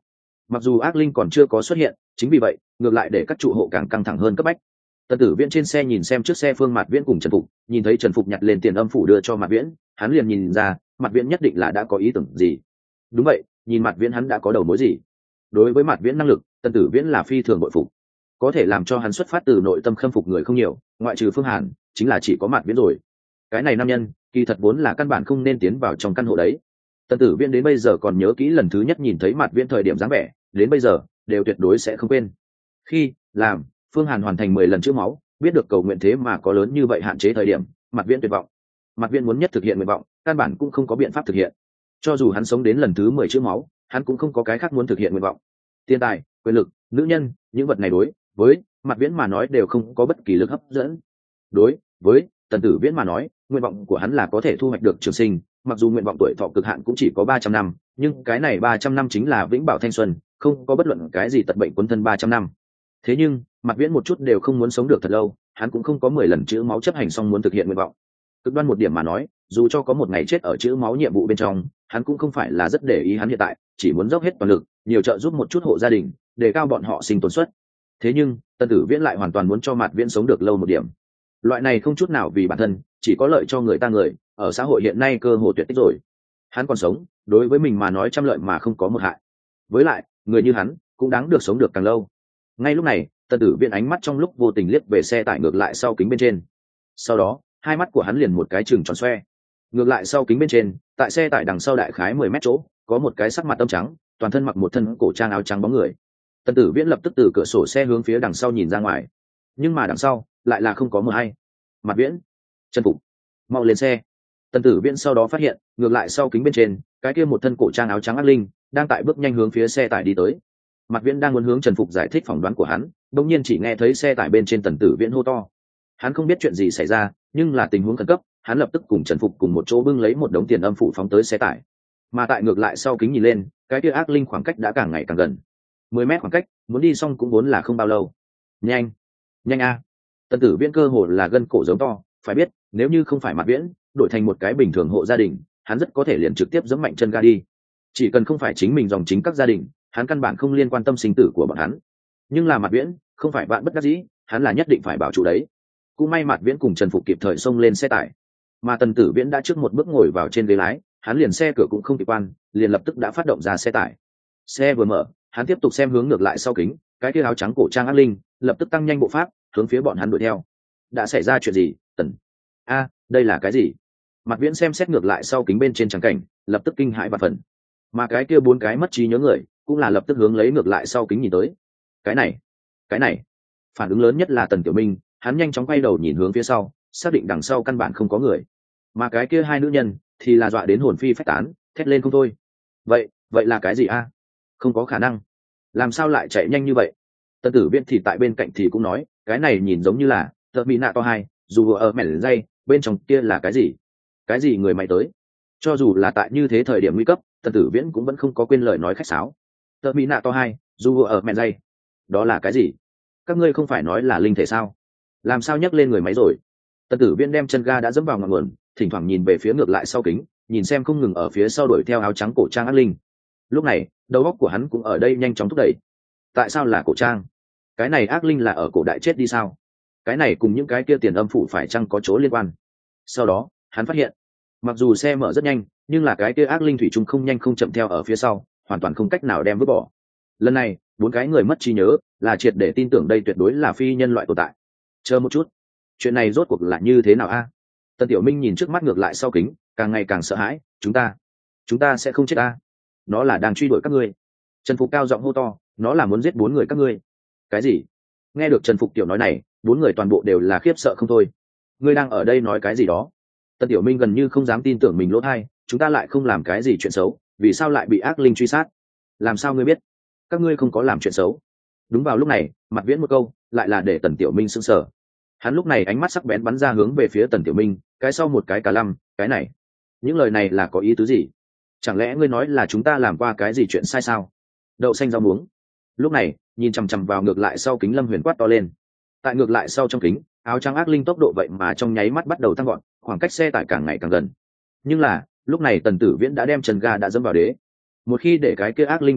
mặc dù ác linh còn chưa có xuất hiện, chính vì vậy ngược lại để các trụ hộ càng căng thẳng hơn cấp bách. Tần Tử Viễn trên xe nhìn xem trước xe Phương Mạt Viễn cùng Trần Phục, nhìn thấy Trần Phục nhặt lên tiền âm phủ đưa cho Mạt Viễn, hắn liền nhìn ra Mạt Viễn nhất định là đã có ý tưởng gì. Đúng vậy, nhìn Mạt Viễn hắn đã có đầu mối gì. Đối với Mạt Viễn năng lực, Tần Tử Viễn là phi thường bội phục. Có thể làm cho hắn xuất phát từ nội tâm khâm phục người không nhiều, ngoại trừ Phương Hàn, chính là chỉ có Mạt Viễn rồi. Cái này nam nhân, kỳ thật vốn là căn bản không nên tiến vào trong căn hộ đấy. Tần Tử Viễn đến bây giờ còn nhớ kỹ lần thứ nhất nhìn thấy Mạt Viễn thời điểm dáng vẻ, đến bây giờ đều tuyệt đối sẽ không quên. Khi làm Phương Hàn hoàn thành 10 lần chữa máu, biết được cầu nguyện thế mà có lớn như vậy hạn chế thời điểm, Mạt Viễn tuyệt vọng. Mạt Viễn muốn nhất thực hiện nguyện vọng, căn bản cũng không có biện pháp thực hiện. Cho dù hắn sống đến lần thứ 10 chữa máu, hắn cũng không có cái khác muốn thực hiện nguyện vọng. Tiền tài, quyền lực, nữ nhân, những vật này đối với Mạt Viễn mà nói đều không có bất kỳ lực hấp dẫn. Đối với Tần Tử Viễn mà nói, nguyện vọng của hắn là có thể thu hoạch được trường sinh, mặc dù nguyện vọng tuổi thọ cực hạn cũng chỉ có 300 năm, nhưng cái này 300 năm chính là vĩnh bảo thanh xuân, không có bất luận cái gì tật bệnh quấn thân 300 năm. Thế nhưng, Mạt Viễn một chút đều không muốn sống được thật lâu, hắn cũng không có 10 lần chữ máu chấp hành xong muốn thực hiện nguyện vọng. Cực đoan một điểm mà nói, dù cho có một ngày chết ở chữ máu nhiệm vụ bên trong, hắn cũng không phải là rất để ý, hắn hiện tại chỉ muốn dốc hết toàn lực, nhiều trợ giúp một chút hộ gia đình, để cao bọn họ sinh tồn suất. Thế nhưng, Tần Tử Viễn lại hoàn toàn muốn cho Mạt Viễn sống được lâu một điểm. Loại này không chút nào vì bản thân, chỉ có lợi cho người ta người, ở xã hội hiện nay cơ hồ tuyệt tích rồi. Hắn còn sống, đối với mình mà nói trăm lợi mà không có một hại. Với lại, người như hắn cũng đáng được sống được càng lâu. Ngay lúc này, Tần Tử Viễn ánh mắt trong lúc vô tình liếc về xe tải ngược lại sau kính bên trên. Sau đó, hai mắt của hắn liền một cái chừng tròn xoe. Ngược lại sau kính bên trên, tại xe tải đằng sau đại khái 10 mét chỗ, có một cái sắc mặt tông trắng, toàn thân mặc một thân cổ trang áo trắng bóng người. Tần Tử Viễn lập tức từ cửa sổ xe hướng phía đằng sau nhìn ra ngoài. Nhưng mà đằng sau lại là không có mờ hay. Mạt Viễn, Trần Phục, mau lên xe. Tần Tử Viễn sau đó phát hiện, ngược lại sau kính bên trên, cái kia một thân cổ trang áo trắng ác linh đang tại bước nhanh hướng phía xe tải đi tới. Mạt Viễn đang muốn hướng Trần Phục giải thích phỏng đoán của hắn, đột nhiên chỉ nghe thấy xe tải bên trên Tần Tử Viễn hô to. Hắn không biết chuyện gì xảy ra, nhưng là tình huống khẩn cấp, hắn lập tức cùng Trần Phục cùng một chỗ bưng lấy một đống tiền âm phủ phóng tới xe tải. Mà tại ngược lại sau kính nhìn lên, cái kia ác linh khoảng cách đã càng ngày càng gần. 10 mét khoảng cách, muốn đi xong cũng vốn là không bao lâu. Nhanh, nhanh a! Tần Tử Viễn cơ hồ là gân cổ giống to, phải biết, nếu như không phải Mạt Viễn, đổi thành một cái bình thường hộ gia đình, hắn rất có thể liền trực tiếp giẫm mạnh chân ga đi. Chỉ cần không phải chính mình dòng chính các gia đình, hắn căn bản không liên quan tâm sinh tử của bọn hắn. Nhưng là Mạt Viễn, không phải bạn bất đắc dĩ, hắn là nhất định phải bảo trụ đấy. Cũng may Mạt Viễn cùng Trần Phục kịp thời xông lên xe tải, mà Tần Tử Viễn đã trước một bước ngồi vào trên ghế lái, hắn liền xe cửa cũng không kịp quan, liền lập tức đã phát động ra xe tải. Xe vừa mở, hắn tiếp tục xem hướng ngược lại sau kính, cái kia áo trắng cổ trang ác linh lập tức tăng nhanh bộ pháp, hướng phía bọn hắn đuổi theo. Đã xảy ra chuyện gì, Tần? A, đây là cái gì? Mạt Viễn xem xét ngược lại sau kính bên trên trắng cảnh, lập tức kinh hãi và phần. Mà cái kia bốn cái mất trí nhớ người, cũng là lập tức hướng lấy ngược lại sau kính nhìn tới. Cái này, phản ứng lớn nhất là Tần Tiểu Minh, hắn nhanh chóng quay đầu nhìn hướng phía sau, xác định đằng sau căn bản không có người. Mà cái kia hai nữ nhân thì là dọa đến hồn phi phách tán, thét lên không thôi. Vậy là cái gì a? Không có khả năng, làm sao lại chạy nhanh như vậy? Tần Tử Viễn thì tại bên cạnh thì cũng nói, cái này nhìn giống như là Terminator 2, dù ở mẻn dây, bên trong kia là cái gì? Cái gì người mày tới? Cho dù là tại như thế thời điểm nguy cấp, Tần Tử Viễn cũng vẫn không có quên lời nói khách sáo. Terminator 2, dù ở mẻn dây, đó là cái gì? Các ngươi không phải nói là linh thể sao? Làm sao nhấc lên người máy rồi? Tần Tử Viễn đem chân ga đã dẫm vào ngọn nguồn, thỉnh thoảng nhìn về phía ngược lại sau kính, nhìn xem không ngừng ở phía sau đuổi theo áo trắng cổ trang ác linh. Lúc này, đầu óc của hắn cũng ở đây nhanh chóng thúc đẩy. Tại sao là cổ trang? Cái này ác linh là ở cổ đại chết đi sao? Cái này cùng những cái kia tiền âm phủ phải chăng có chỗ liên quan? Sau đó, hắn phát hiện, mặc dù xe mở rất nhanh, nhưng là cái kia ác linh thủy chung không nhanh không chậm theo ở phía sau, hoàn toàn không cách nào đem vứt bỏ. Lần này, bốn cái người mất trí nhớ, là triệt để tin tưởng đây tuyệt đối là phi nhân loại tồn tại. Chờ một chút, chuyện này rốt cuộc là như thế nào a? Tần Tiểu Minh nhìn trước mắt ngược lại sau kính, càng ngày càng sợ hãi. Chúng ta sẽ không chết a? Nó là đang truy đuổi các ngươi. Trần Phục cao giọng hô to, nó là muốn giết bốn người các ngươi. Cái gì? Nghe được Trần Phục tiểu nói này, bốn người toàn bộ đều là khiếp sợ không thôi. Ngươi đang ở đây nói cái gì đó? Tần Tiểu Minh gần như không dám tin tưởng mình lỗ tai, chúng ta lại không làm cái gì chuyện xấu, vì sao lại bị ác linh truy sát? Làm sao ngươi biết? Các ngươi không có làm chuyện xấu. Đúng vào lúc này, Mạt Viễn một câu, lại là để Tần Tiểu Minh sững sờ. Hắn lúc này ánh mắt sắc bén bắn ra hướng về phía Tần Tiểu Minh, cái sau một cái cả lăm, cái này, những lời này là có ý tứ gì? Chẳng lẽ ngươi nói là chúng ta làm qua cái gì chuyện sai sao? Đậu xanh rau muống. Lúc này, nhìn chằm chằm vào ngược lại sau kính Lâm Huyền quát to lên. Tại ngược lại sau trong kính, áo trắng ác linh tốc độ vậy mà trong nháy mắt bắt đầu tăng gọn, khoảng cách xe tải càng ngày càng gần. Nhưng là, lúc này Tần Tử Viễn đã đem chân ga đã dẫm vào đế. Một khi để cái kia ác linh đuổi kịp,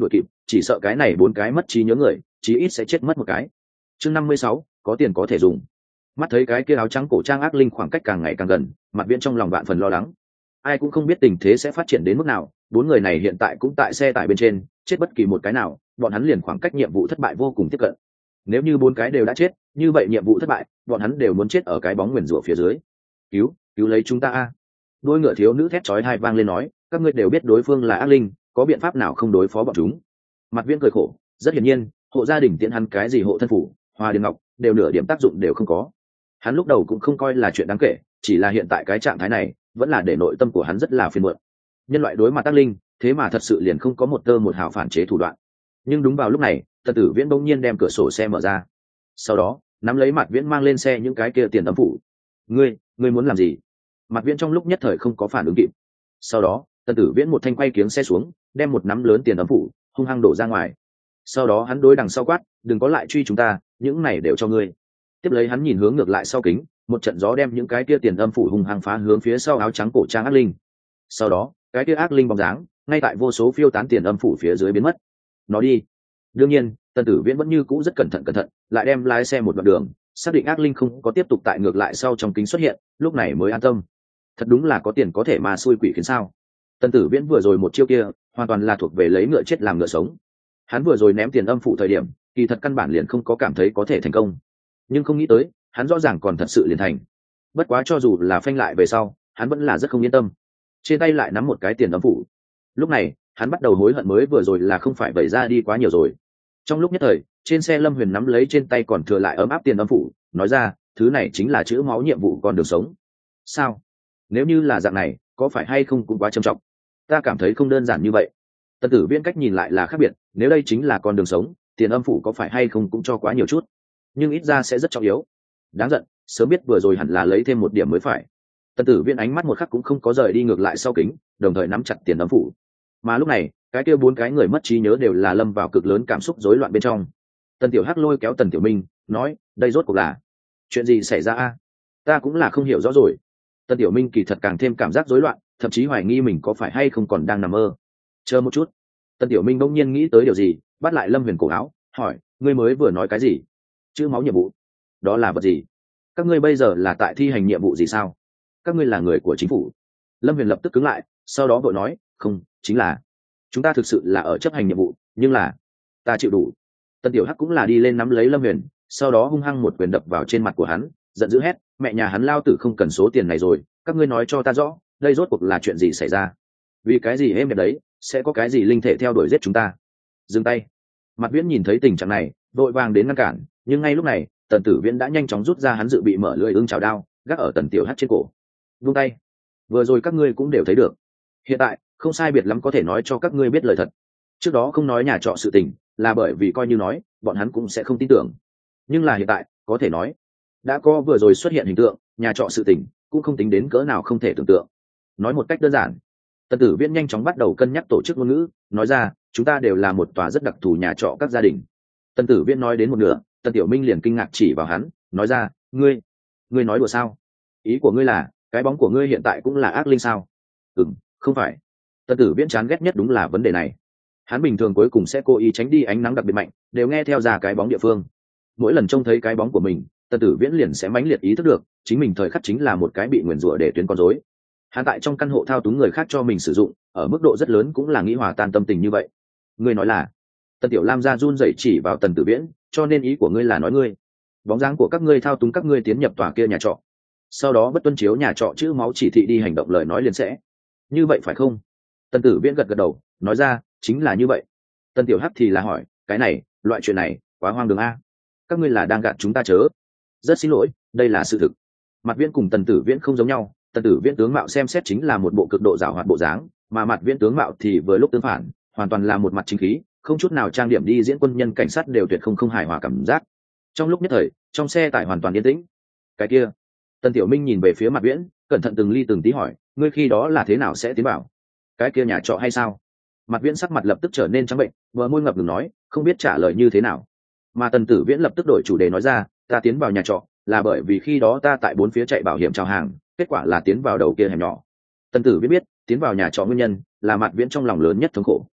chỉ sợ cái này 4 cái mất trí nhớ người chí ít sẽ chết mất một cái. Chương 56, có tiền có thể dùng. Mắt thấy cái kia áo trắng cổ trang ác linh khoảng cách càng ngày càng gần, Mạt Viễn trong lòng vạn phần lo lắng. Ai cũng không biết tình thế sẽ phát triển đến mức nào, 4 người này hiện tại cũng tại xe tải bên trên, chết bất kỳ một cái nào bọn hắn liền khoảng cách nhiệm vụ thất bại vô cùng tiếp cận. Nếu như 4 cái đều đã chết, như vậy nhiệm vụ thất bại, bọn hắn đều muốn chết ở cái bóng nguyền rủa phía dưới. Cứu lấy chúng ta a. Đôi ngựa thiếu nữ thét chói tai vang lên nói, các ngươi đều biết đối phương là ác linh, có biện pháp nào không đối phó bọn chúng? Mạt Viễn cười khổ, rất hiển nhiên, hộ gia đình tiện hắn cái gì hộ thân phủ, hoa điền ngọc, đều nửa điểm tác dụng đều không có. Hắn lúc đầu cũng không coi là chuyện đáng kể, chỉ là hiện tại cái trạng thái này, vẫn là để nội tâm của hắn rất là phiền muộn. Nhân loại đối mặt ác linh, thế mà thật sự liền không có một tơ một hào phản chế thủ đoạn. Nhưng đúng vào lúc này, Tần Tử Viễn bỗng nhiên đem cửa sổ xe mở ra. Sau đó, nắm lấy Mạt Viễn mang lên xe những cái kia tiền âm phủ. Ngươi muốn làm gì? Mạt Viễn trong lúc nhất thời không có phản ứng kịp. Sau đó, Tần Tử Viễn một thanh quay kiếng xe xuống, đem một nắm lớn tiền âm phủ hung hăng đổ ra ngoài. Sau đó hắn đối đằng sau quát, đừng có lại truy chúng ta, những này đều cho ngươi. Tiếp lấy hắn nhìn hướng ngược lại sau kính, một trận gió đem những cái kia tiền âm phủ hung hăng phá hướng phía sau áo trắng cổ trang ác linh. Sau đó, cái kia ác linh bóng dáng ngay tại vô số phiêu tán tiền âm phủ phía dưới biến mất. Nó đi. Đương nhiên, Tần Tử Viễn vẫn như cũ rất cẩn thận, lại đem lái xe một đoạn đường, xác định ác linh không có tiếp tục tại ngược lại sau trong kính xuất hiện, lúc này mới an tâm. Thật đúng là có tiền có thể mà xui quỷ khiến sao? Tần Tử Viễn vừa rồi một chiêu kia, hoàn toàn là thuộc về lấy ngựa chết làm ngựa sống. Hắn vừa rồi ném tiền âm phủ thời điểm, kỳ thật căn bản liền không có cảm thấy có thể thành công, nhưng không nghĩ tới, hắn rõ ràng còn thật sự liền thành. Bất quá cho dù là phanh lại về sau, hắn vẫn là rất không yên tâm. Trên tay lại nắm một cái tiền âm phủ. Lúc này, hắn bắt đầu hối hận mới vừa rồi là không phải vẩy ra đi quá nhiều rồi. Trong lúc nhất thời, trên xe Lâm Huyền nắm lấy trên tay còn thừa lại ấm áp tiền âm phủ, nói ra, thứ này chính là chữ máu nhiệm vụ con đường sống. Sao? Nếu như là dạng này, có phải hay không cũng quá trầm trọng? Ta cảm thấy không đơn giản như vậy. Tần Tử Viễn cách nhìn lại là khác biệt, nếu đây chính là con đường sống, tiền âm phủ có phải hay không cũng cho quá nhiều chút, nhưng ít ra sẽ rất trọng yếu. Đáng giận, sớm biết vừa rồi hẳn là lấy thêm một điểm mới phải. Tần Tử Viễn ánh mắt một khắc cũng không có rời đi ngược lại sau kính, đồng thời nắm chặt tiền âm phủ. Mà lúc này, cái kia 4 cái người mất trí nhớ đều là lâm vào cực lớn cảm xúc rối loạn bên trong. Tần Tiểu Hắc lôi kéo Tần Tiểu Minh, nói, đây rốt cuộc là chuyện gì xảy ra a? Ta cũng là không hiểu rõ rồi. Tần Tiểu Minh kỳ thật càng thêm cảm giác rối loạn, thậm chí hoài nghi mình có phải hay không còn đang nằm mơ. Chờ một chút. Tần Tiểu Minh bỗng nhiên nghĩ tới điều gì, bắt lại Lâm Huyền cổ áo, hỏi, ngươi mới vừa nói cái gì? Chữ máu nhiệm vụ? Đó là vật gì? Các ngươi bây giờ là tại thi hành nhiệm vụ gì sao? Các ngươi là người của chính phủ? Lâm Huyền lập tức cứng lại, sau đó vội nói, không, chính là chúng ta thực sự là ở chấp hành nhiệm vụ, nhưng là ta chịu đủ. Tần Tiểu Hắc cũng là đi lên nắm lấy Lâm Huyền, sau đó hung hăng một quyền đập vào trên mặt của hắn, giận dữ hét, mẹ nhà hắn lao tử không cần số tiền này rồi, các ngươi nói cho ta rõ, đây rốt cuộc là chuyện gì xảy ra? Vì cái gì em đẹp đấy, sẽ có cái gì linh thể theo đuổi giết chúng ta? Dừng tay. Mạt Viễn nhìn thấy tình trạng này, vội vàng đến ngăn cản, nhưng ngay lúc này, Tần Tử Viễn đã nhanh chóng rút ra hắn dự bị mở lưỡi ưng chảo đao, gác ở Tần Tiểu Hắc trên cổ. Vung tay. Vừa rồi các ngươi cũng đều thấy được. Hiện tại, không sai biệt lắm có thể nói cho các ngươi biết lời thật. Trước đó không nói nhà trọ sự tình, là bởi vì coi như nói, bọn hắn cũng sẽ không tin tưởng. Nhưng là hiện tại, có thể nói, đã có vừa rồi xuất hiện hình tượng, nhà trọ sự tình, cũng không tính đến cỡ nào không thể tưởng tượng. Nói một cách đơn giản, Tần Tử Viễn nhanh chóng bắt đầu cân nhắc tổ chức ngôn ngữ, nói ra, chúng ta đều là một tòa rất đặc thù nhà trọ các gia đình. Tần Tử Viễn nói đến một nửa, Tần Tiểu Minh liền kinh ngạc chỉ vào hắn, nói ra, ngươi nói đùa sao? Ý của ngươi là, cái bóng của ngươi hiện tại cũng là ác linh sao? Không phải. Tần Tử Viễn chán ghét nhất đúng là vấn đề này. Hắn bình thường cuối cùng sẽ cố ý tránh đi ánh nắng đặc biệt mạnh, đều nghe theo ra cái bóng địa phương. Mỗi lần trông thấy cái bóng của mình, Tần Tử Viễn liền sẽ mãnh liệt ý thức được, chính mình thời khắc chính là một cái bị nguyền rủa để tuyến con rối. Hắn tại trong căn hộ thao túng người khác cho mình sử dụng, ở mức độ rất lớn cũng là nghĩ hòa tan tâm tình như vậy. Ngươi nói là? Tần Tiểu Lam ra run rẩy chỉ vào Tần Tử Viễn, cho nên ý của ngươi là nói ngươi, bóng dáng của các ngươi thao túng các ngươi tiến nhập tòa kia nhà trọ, sau đó bất tuân chiếu nhà trọ chữ máu chỉ thị đi hành động lời nói liền sẽ. Như vậy phải không? Tần Tử Viễn gật gật đầu, nói ra, chính là như vậy. Tần Tiểu Hắc thì là hỏi, cái này, loại chuyện này, quá hoang đường a. Các ngươi là đang gạt chúng ta chớ? Rất xin lỗi, đây là sự thực. Mạt Viễn cùng Tần Tử Viễn không giống nhau, Tần Tử Viễn tướng mạo xem xét chính là một bộ cực độ giàu hoạt bộ dáng, mà Mạt Viễn tướng mạo thì vừa lúc tương phản, hoàn toàn là một mặt chính khí, không chút nào trang điểm đi diễn quân nhân cảnh sát đều tuyệt không hài hòa cảm giác. Trong lúc nhất thời, trong xe tải hoàn toàn yên tĩnh. Cái kia, Tần Tiểu Minh nhìn về phía Mạt Viễn, cẩn thận từng ly từng tí hỏi, ngươi khi đó là thế nào sẽ tiến vào cái kia nhà trọ hay sao? Mạt Viễn sắc mặt lập tức trở nên trắng bệnh, bờ môi ngập ngừng nói, không biết trả lời như thế nào. Mà Tần Tử Viễn lập tức đổi chủ đề nói ra, ta tiến vào nhà trọ là bởi vì khi đó ta tại 4 phía chạy bảo hiểm chào hàng, kết quả là tiến vào đầu kia hẻm nhỏ. Tần Tử Viễn biết tiến vào nhà trọ nguyên nhân là Mạt Viễn trong lòng lớn nhất thống khổ.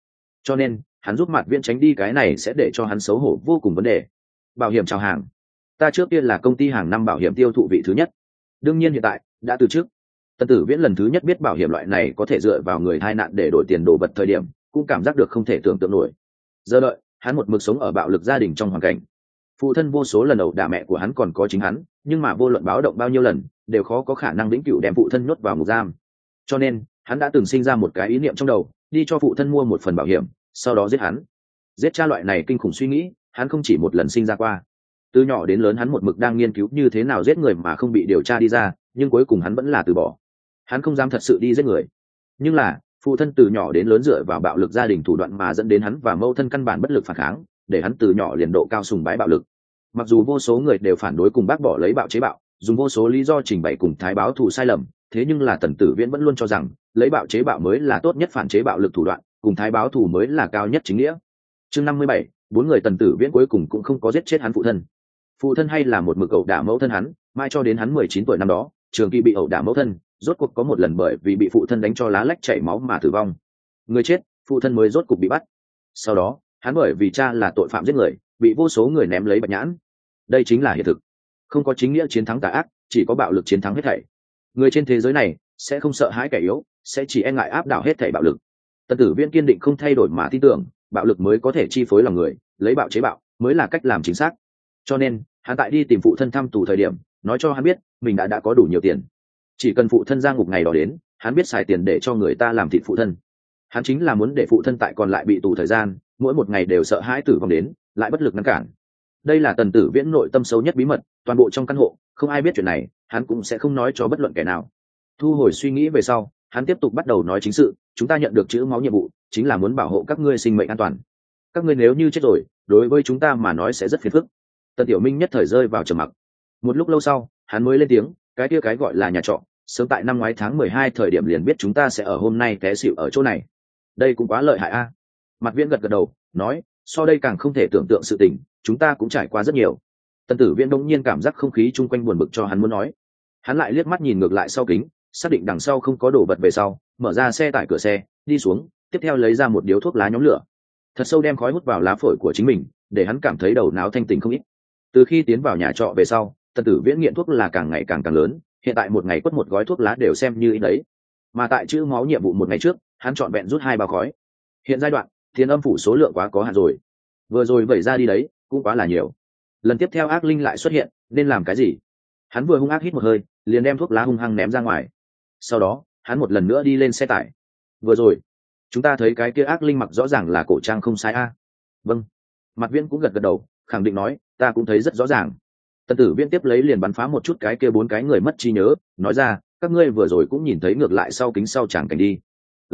cho nên hắn giúp Mạt Viễn tránh đi cái này sẽ để cho hắn xấu hổ vô cùng vấn đề. Bảo hiểm chào hàng, ta trước kia là công ty hàng năm bảo hiểm tiêu thụ vị thứ nhất, đương nhiên hiện tại đã từ chức. Tần Tử Viễn lần thứ nhất biết bảo hiểm loại này có thể dựa vào người tai nạn để đổi tiền đồ vật thời điểm, cũng cảm giác được không thể tưởng tượng nổi. Giờ đợi, hắn một mực sống ở bạo lực gia đình trong hoàn cảnh. Phụ thân vô số lần ẩu đả mẹ của hắn còn có chính hắn, nhưng mà vô luận báo động bao nhiêu lần, đều khó có khả năng vĩnh cửu đem phụ thân nhốt vào ngục giam. Cho nên, hắn đã từng sinh ra một cái ý niệm trong đầu, đi cho phụ thân mua một phần bảo hiểm, sau đó giết hắn. Giết cha loại này kinh khủng suy nghĩ, hắn không chỉ một lần sinh ra qua. Từ nhỏ đến lớn hắn một mực đang nghiên cứu như thế nào giết người mà không bị điều tra đi ra, nhưng cuối cùng hắn vẫn là từ bỏ. Hắn không dám thật sự đi giết người. Nhưng là, phụ thân từ nhỏ đến lớn dựa vào bạo lực gia đình thủ đoạn mà dẫn đến hắn và mâu thân căn bản bất lực phản kháng, để hắn từ nhỏ liền độ cao sùng bái bạo lực. Mặc dù vô số người đều phản đối cùng bác bỏ lấy bạo chế bạo, dùng vô số lý do trình bày cùng thái báo thù sai lầm, thế nhưng là Tần Tử Viễn vẫn luôn cho rằng lấy bạo chế bạo mới là tốt nhất phản chế bạo lực thủ đoạn, cùng thái báo thù mới là cao nhất chính nghĩa. Chương 57, bốn người Tần Tử Viễn cuối cùng cũng không có giết chết hắn phụ thân. Phụ thân hay là một mực ẩu đả mẫu thân hắn, mãi cho đến hắn 19 tuổi năm đó, Trường Kỳ bị ẩu đả mẫu thân, rốt cuộc có một lần bởi vì bị phụ thân đánh cho lá lách chảy máu mà tử vong. Người chết, phụ thân mới rốt cuộc bị bắt. Sau đó, hắn bởi vì cha là tội phạm giết người, bị vô số người ném lấy bạch nhãn. Đây chính là hiện thực. Không có chính nghĩa chiến thắng tà ác, chỉ có bạo lực chiến thắng hết thảy. Người trên thế giới này sẽ không sợ hãi kẻ yếu, sẽ chỉ e ngại áp đảo hết thảy bạo lực. Tần Tử Viễn kiên định không thay đổi mà tin tưởng, bạo lực mới có thể chi phối lòng người, lấy bạo chế bạo mới là cách làm chính xác. Cho nên, hắn tại đi tìm phụ thân thăm tù thời điểm, nói cho hắn biết, mình đã có đủ nhiều tiền. Chỉ cần phụ thân ra ngục ngày đó đến, hắn biết xài tiền để cho người ta làm thịt phụ thân. Hắn chính là muốn để phụ thân tại còn lại bị tù thời gian, mỗi một ngày đều sợ hãi tử vong đến, lại bất lực ngăn cản. Đây là Tần Tử Viễn nội tâm sâu nhất bí mật, toàn bộ trong căn hộ không ai biết chuyện này, hắn cũng sẽ không nói cho bất luận kẻ nào. Thu hồi suy nghĩ về sau, hắn tiếp tục bắt đầu nói chính sự. Chúng ta nhận được chữ máu nhiệm vụ, chính là muốn bảo hộ các ngươi sinh mệnh an toàn. Các ngươi nếu như chết rồi, đối với chúng ta mà nói sẽ rất phiền phức. Tần Tiểu Minh nhất thời rơi vào trầm mặc. Một lúc lâu sau, hắn mới lên tiếng, cái kia cái gọi là nhà trọ, sớm tại năm ngoái tháng 12 thời điểm liền biết chúng ta sẽ ở hôm nay té xỉu ở chỗ này. Đây cũng quá lợi hại a. Mặt Viễn gật gật đầu, nói, so đây càng không thể tưởng tượng sự tình, chúng ta cũng trải qua rất nhiều. Tần Tử Viễn đống nhiên cảm giác không khí chung quanh buồn bực cho hắn muốn nói. Hắn lại liếc mắt nhìn ngược lại sau kính, xác định đằng sau không có đồ vật về sau, mở ra xe tải cửa xe, đi xuống, tiếp theo lấy ra một điếu thuốc lá nhóm lửa. Thật sâu đem khói hút vào lá phổi của chính mình, để hắn cảm thấy đầu não thanh tỉnh không ít. Từ khi tiến vào nhà trọ về sau, Tần Tử Viễn nghiện thuốc là càng ngày càng lớn, hiện tại một ngày quất một gói thuốc lá đều xem như ít đấy. Mà tại chữ máu nhiệm vụ một ngày trước, hắn chọn vẹn rút 2 bao khói. Hiện giai đoạn, tiền âm phủ số lượng quá có hạn rồi. Vừa rồi vẩy ra đi đấy, cũng quá là nhiều. Lần tiếp theo ác linh lại xuất hiện, nên làm cái gì? Hắn vừa hung ác hít một hơi, liền đem thuốc lá hung hăng ném ra ngoài. Sau đó, hắn một lần nữa đi lên xe tải. Vừa rồi, chúng ta thấy cái kia ác linh mặc rõ ràng là cổ trang không sai a. Vâng. Mặt Viễn cũng gật gật đầu, khẳng định nói, ta cũng thấy rất rõ ràng. Tần Tử Viễn tiếp lấy liền bắn phá một chút cái kia 4 cái người mất trí nhớ, nói ra, các ngươi vừa rồi cũng nhìn thấy ngược lại sau kính sau tràng cảnh đi.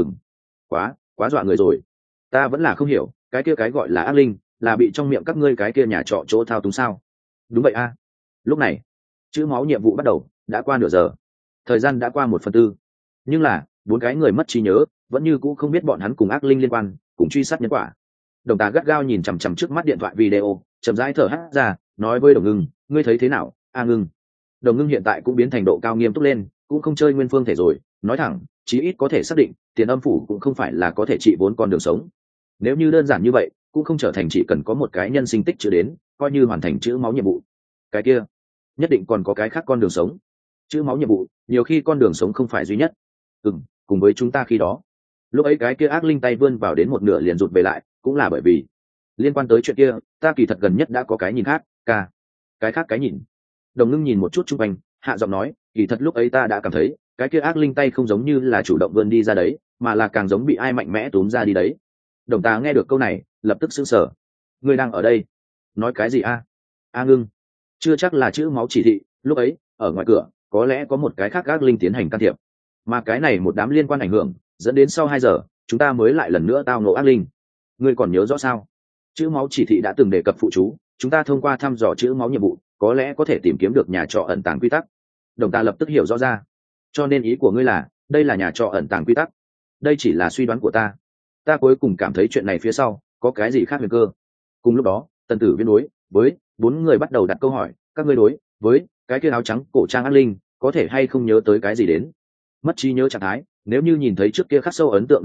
Quá dọa người rồi. Ta vẫn là không hiểu, cái kia cái gọi là ác linh, là bị trong miệng các ngươi cái kia nhà trọ chỗ thao túng sao? Đúng vậy a. Lúc này, chữ máu nhiệm vụ bắt đầu, đã qua nửa giờ. Thời gian đã qua 1/4. Nhưng là, 4 cái người mất trí nhớ, vẫn như cũ không biết bọn hắn cùng ác linh liên quan, cùng truy sát nhân quả. Đồng Tà gắt gao nhìn chằm chằm trước mắt điện thoại video, chậm rãi thở hắt ra, nói với Đồng Ngưng, ngươi thấy thế nào, A Ngưng? Đồng Ngưng hiện tại cũng biến thành độ cao nghiêm túc lên, cũng không chơi nguyên phương thể rồi, nói thẳng, chí ít có thể xác định, tiền âm phủ cũng không phải là có thể trị 4 con đường sống. Nếu như đơn giản như vậy, cũng không trở thành chỉ cần có một cái nhân sinh tích chữ đến, coi như hoàn thành chữ máu nhiệm vụ. Cái kia, nhất định còn có cái khác con đường sống. Chữ máu nhiệm vụ, nhiều khi con đường sống không phải duy nhất. Cùng với chúng ta khi đó. Lúc ấy cái kia ác linh tay vươn vào đến một nửa liền rụt về lại, cũng là bởi vì liên quan tới chuyện kia, ta kỳ thật gần nhất đã có cái nhìn khác, cái khác cái nhìn. Đồng Ngưng nhìn một chút chung quanh, hạ giọng nói, kỳ thật lúc ấy ta đã cảm thấy, cái kia ác linh tay không giống như là chủ động vươn đi ra đấy, mà là càng giống bị ai mạnh mẽ túm ra đi đấy. Đồng Tá nghe được câu này, lập tức sững sờ. Ngươi đang ở đây? Nói cái gì a? A Ngưng, chưa chắc là chữ máu chỉ thị, lúc ấy, ở ngoài cửa, có lẽ có một cái khác ác linh tiến hành can thiệp. Mà cái này một đám liên quan ảnh hưởng, dẫn đến sau 2 giờ, chúng ta mới lại lần nữa tao ngộ ác linh. Ngươi còn nhớ rõ sao? Chữ máu chỉ thị đã từng đề cập phụ chú, chúng ta thông qua thăm dò chữ máu nhiệm vụ, có lẽ có thể tìm kiếm được nhà trọ ẩn tàng quy tắc. Đồng Ta lập tức hiểu rõ ra. Cho nên ý của ngươi là, đây là nhà trọ ẩn tàng quy tắc. Đây chỉ là suy đoán của ta. Ta cuối cùng cảm thấy chuyện này phía sau có cái gì khác huyền cơ. Cùng lúc đó, Tần Tử Viễn đối với 4 người bắt đầu đặt câu hỏi, các ngươi đối với cái kia áo trắng cổ trang ác linh có thể hay không nhớ tới cái gì đến? Mất trí nhớ trạng thái, nếu như nhìn thấy trước kia khắc sâu ấn tượng đồ vật,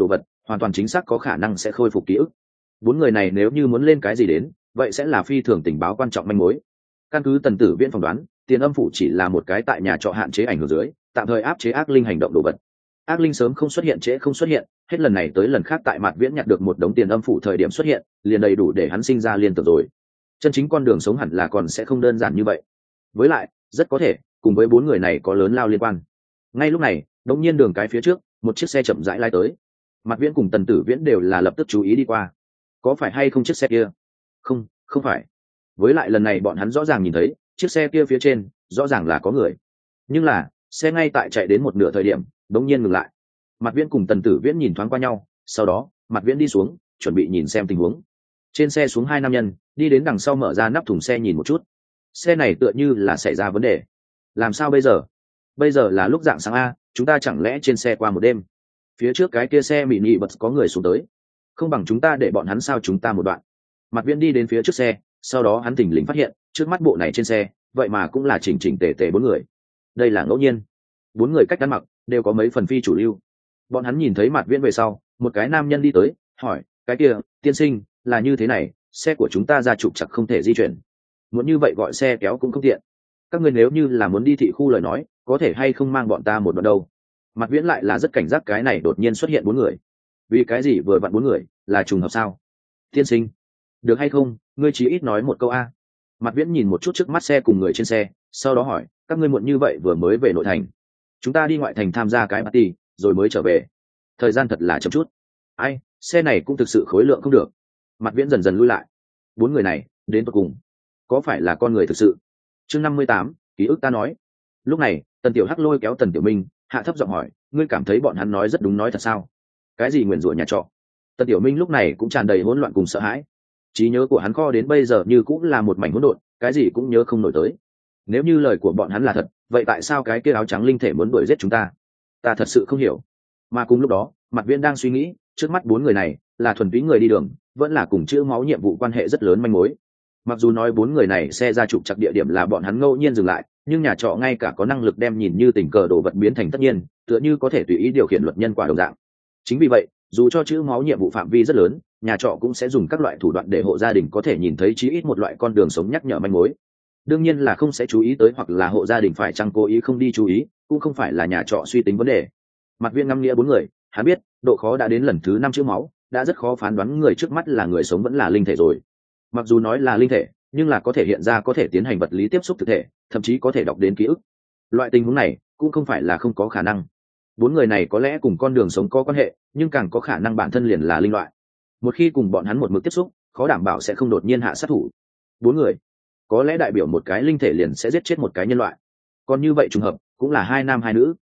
hoàn toàn chính xác có khả năng sẽ khôi phục ký ức. Bốn người này nếu như muốn lên cái gì đến, vậy sẽ là phi thường tình báo quan trọng manh mối. Căn cứ Tần Tử Viễn phỏng đoán, Tiền Âm phủ chỉ là một cái tại nhà trọ hạn chế ảnh hưởng dưới, tạm thời áp chế ác linh hành động đồ vật. Ác linh sớm không xuất hiện trễ không xuất hiện, hết lần này tới lần khác tại Mạt Viễn nhặt được một đống Tiền Âm phủ thời điểm xuất hiện, liền đầy đủ để hắn sinh ra liên tưởng rồi. Chân chính con đường sống hẳn là còn sẽ không đơn giản như vậy. Với lại, rất có thể cùng với bốn người này có lớn lao liên quan. Ngay lúc này, đột nhiên đường cái phía trước, một chiếc xe chậm rãi lai tới. Mạt Viễn cùng Tần Tử Viễn đều là lập tức chú ý đi qua. Có phải hay không chiếc xe kia? Không, không phải. Với lại lần này bọn hắn rõ ràng nhìn thấy chiếc xe kia phía trên rõ ràng là có người, nhưng là xe ngay tại chạy đến một nửa thời điểm đống nhiên ngừng lại. Mạt Viễn cùng Tần Tử Viễn nhìn thoáng qua nhau, sau đó Mạt Viễn đi xuống chuẩn bị nhìn xem tình huống. Trên xe xuống hai nam nhân đi đến đằng sau, mở ra nắp thùng xe nhìn một chút. Xe này tựa như là xảy ra vấn đề. Làm sao bây giờ? Bây giờ là lúc rạng sáng a, chúng ta chẳng lẽ trên xe qua một đêm? Phía trước cái kia xe mini bus có người xuống tới, không bằng chúng ta để bọn hắn sao chúng ta một đoạn. Mạt Viễn đi đến phía trước xe, sau đó hắn thình lình phát hiện trước mắt bộ này trên xe vậy mà cũng là chỉnh chỉnh tề tề bốn người. Đây là ngẫu nhiên? Bốn người cách ăn mặc đều có mấy phần phi chủ lưu. Bọn hắn nhìn thấy Mạt Viễn về sau, một cái nam nhân đi tới hỏi, cái kia tiên sinh là như thế này, xe của chúng ta ra trục trặc không thể di chuyển, muốn như vậy gọi xe kéo cũng không tiện. Các người nếu như là muốn đi thị khu lời nói, có thể hay không mang bọn ta một đoạn đâu? Mạt Viễn lại là rất cảnh giác cái này đột nhiên xuất hiện bốn người. Vì cái gì vừa vặn bốn người, là trùng hợp sao? Tiên sinh, được hay không, ngươi chỉ ít nói một câu a. Mạt Viễn nhìn một chút trước mắt xe cùng người trên xe, sau đó hỏi, các ngươi muộn như vậy vừa mới về nội thành? Chúng ta đi ngoại thành tham gia cái party rồi mới trở về, thời gian thật là chậm chút. Ai, xe này cũng thực sự khối lượng không được. Mạt Viễn dần dần lui lại. Bốn người này đến tận cùng có phải là con người thực sự? Chương 58, ký ức ta nói. Lúc này Tần Tiểu Hắc lôi kéo Tần Tiểu Minh hạ thấp giọng hỏi, ngươi cảm thấy bọn hắn nói rất đúng nói thật sao? Cái gì nguyền rủa nhà trọ? Tần Tiểu Minh lúc này cũng tràn đầy hỗn loạn cùng sợ hãi. Trí nhớ của hắn kho đến bây giờ như cũng là một mảnh hỗn độn, cái gì cũng nhớ không nổi tới. Nếu như lời của bọn hắn là thật, vậy tại sao cái kia áo trắng linh thể muốn đuổi giết chúng ta? Ta thật sự không hiểu. Mà cùng lúc đó, Mạt Viễn đang suy nghĩ, trước mắt bốn người này là thuần túy người đi đường, vẫn là cùng chữ máu nhiệm vụ quan hệ rất lớn manh mối. Mặc dù nói bốn người này xe ra trục trặc địa điểm là bọn hắn ngẫu nhiên dừng lại, nhưng nhà trọ ngay cả có năng lực đem nhìn như tình cờ đồ vật biến thành tất nhiên, tựa như có thể tùy ý điều khiển luật nhân quả đồng dạng. Chính vì vậy, dù cho chữ máu nhiệm vụ phạm vi rất lớn, nhà trọ cũng sẽ dùng các loại thủ đoạn để hộ gia đình có thể nhìn thấy chí ít một loại con đường sống nhắc nhở manh mối. Đương nhiên là không sẽ chú ý tới, hoặc là hộ gia đình phải chăng cố ý không đi chú ý, cũng không phải là nhà trọ suy tính vấn đề. Mạt Viễn ngắm nghĩa bốn người, hắn biết độ khó đã đến lần thứ 5 chữ máu, đã rất khó phán đoán người trước mắt là người sống vẫn là linh thể rồi. Mặc dù nói là linh thể, nhưng là có thể hiện ra, có thể tiến hành vật lý tiếp xúc thực thể, thậm chí có thể đọc đến ký ức. Loại tình huống này cũng không phải là không có khả năng. Bốn người này có lẽ cùng con đường sống có quan hệ, nhưng càng có khả năng bản thân liền là linh loại. Một khi cùng bọn hắn một mực tiếp xúc, khó đảm bảo sẽ không đột nhiên hạ sát thủ. Bốn người có lẽ đại biểu một cái linh thể liền sẽ giết chết một cái nhân loại. Còn như vậy trùng hợp cũng là hai nam hai nữ.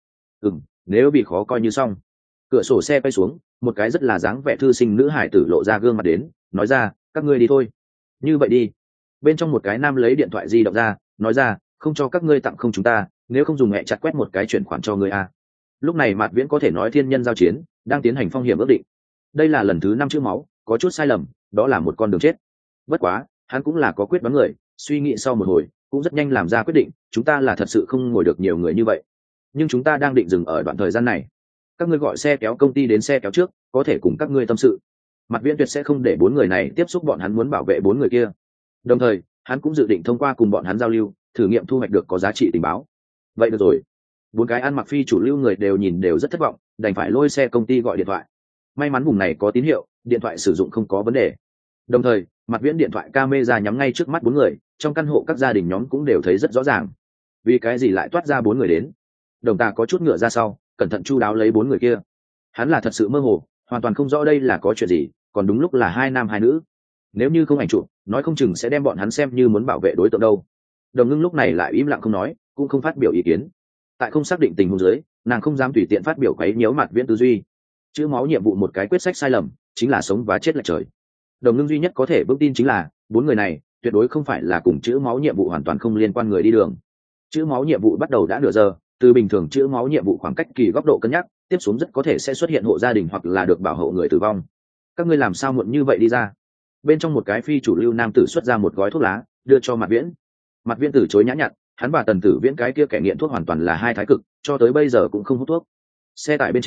Nếu bị khó coi như xong. Cửa sổ xe quay xuống, một cái rất là dáng vẻ thư sinh nữ hải tử lộ ra gương mặt đến, nói ra, các ngươi đi thôi. Như vậy đi. Bên trong một cái nam lấy điện thoại di động ra, nói ra, không cho các ngươi tặng không chúng ta, nếu không dùng mẹ chặt quét một cái chuyển khoản cho ngươi a. Lúc này Mạt Viễn có thể nói thiên nhân giao chiến, đang tiến hành phong hiểm ước định. Đây là lần thứ 5 chữ máu, có chút sai lầm, đó là một con đường chết. Bất quá, hắn cũng là có quyết đoán người, suy nghĩ sau một hồi, cũng rất nhanh làm ra quyết định, chúng ta là thật sự không ngồi được nhiều người như vậy. Nhưng chúng ta đang định dừng ở đoạn thời gian này. Các ngươi gọi xe kéo công ty đến xe kéo trước, có thể cùng các ngươi tâm sự. Mạt Viễn tuyệt sẽ không để bốn người này tiếp xúc bọn hắn muốn bảo vệ bốn người kia. Đồng thời, hắn cũng dự định thông qua cùng bọn hắn giao lưu, thử nghiệm thu hoạch được có giá trị tình báo. Vậy được rồi. Bốn cái ăn mặc phi chủ lưu người đều nhìn đều rất thất vọng, đành phải lôi xe công ty gọi điện thoại. May mắn vùng này có tín hiệu, điện thoại sử dụng không có vấn đề. Đồng thời, Mạt Viễn điện thoại camera nhắm ngay trước mắt bốn người, trong căn hộ các gia đình nhóm cũng đều thấy rất rõ ràng. Vì cái gì lại toát ra bốn người đến? Đồng Tà có chút ngựa ra sau, cẩn thận chu đáo lấy bốn người kia. Hắn là thật sự mơ hồ, hoàn toàn không rõ đây là có chuyện gì, còn đúng lúc là hai nam hai nữ. Nếu như không ảnh chụp, nói không chừng sẽ đem bọn hắn xem như muốn bảo vệ đối tượng đâu. Đồng Ngưng lúc này lại im lặng không nói, cũng không phát biểu ý kiến. Tại không xác định tình huống dưới, nàng không dám tùy tiện phát biểu quấy nhiễu Mạt Viễn tư duy. Chữ máu nhiệm vụ một cái quyết sách sai lầm, chính là sống và chết lệch trời. Đồng Ngưng duy nhất có thể vững tin chính là bốn người này tuyệt đối không phải là cùng chữ máu nhiệm vụ hoàn toàn không liên quan người đi đường. Chữ máu nhiệm vụ bắt đầu đã nửa giờ, từ bình thường chữ máu nhiệm vụ khoảng cách kỳ góc độ cân nhắc, tiếp xuống rất có thể sẽ xuất hiện hộ gia đình hoặc là được bảo hộ người tử vong. Các ngươi làm sao muộn như vậy đi ra? Bên trong một cái phi chủ lưu nam tử xuất ra một gói thuốc lá, đưa cho Mạt Viễn. Mạt Viễn từ chối nhã nhặn, hắn và Tần Tử Viễn cái kia kẻ nghiện thuốc hoàn toàn là hai thái cực, cho tới bây giờ cũng không hút thuốc. Xe tải bên trên,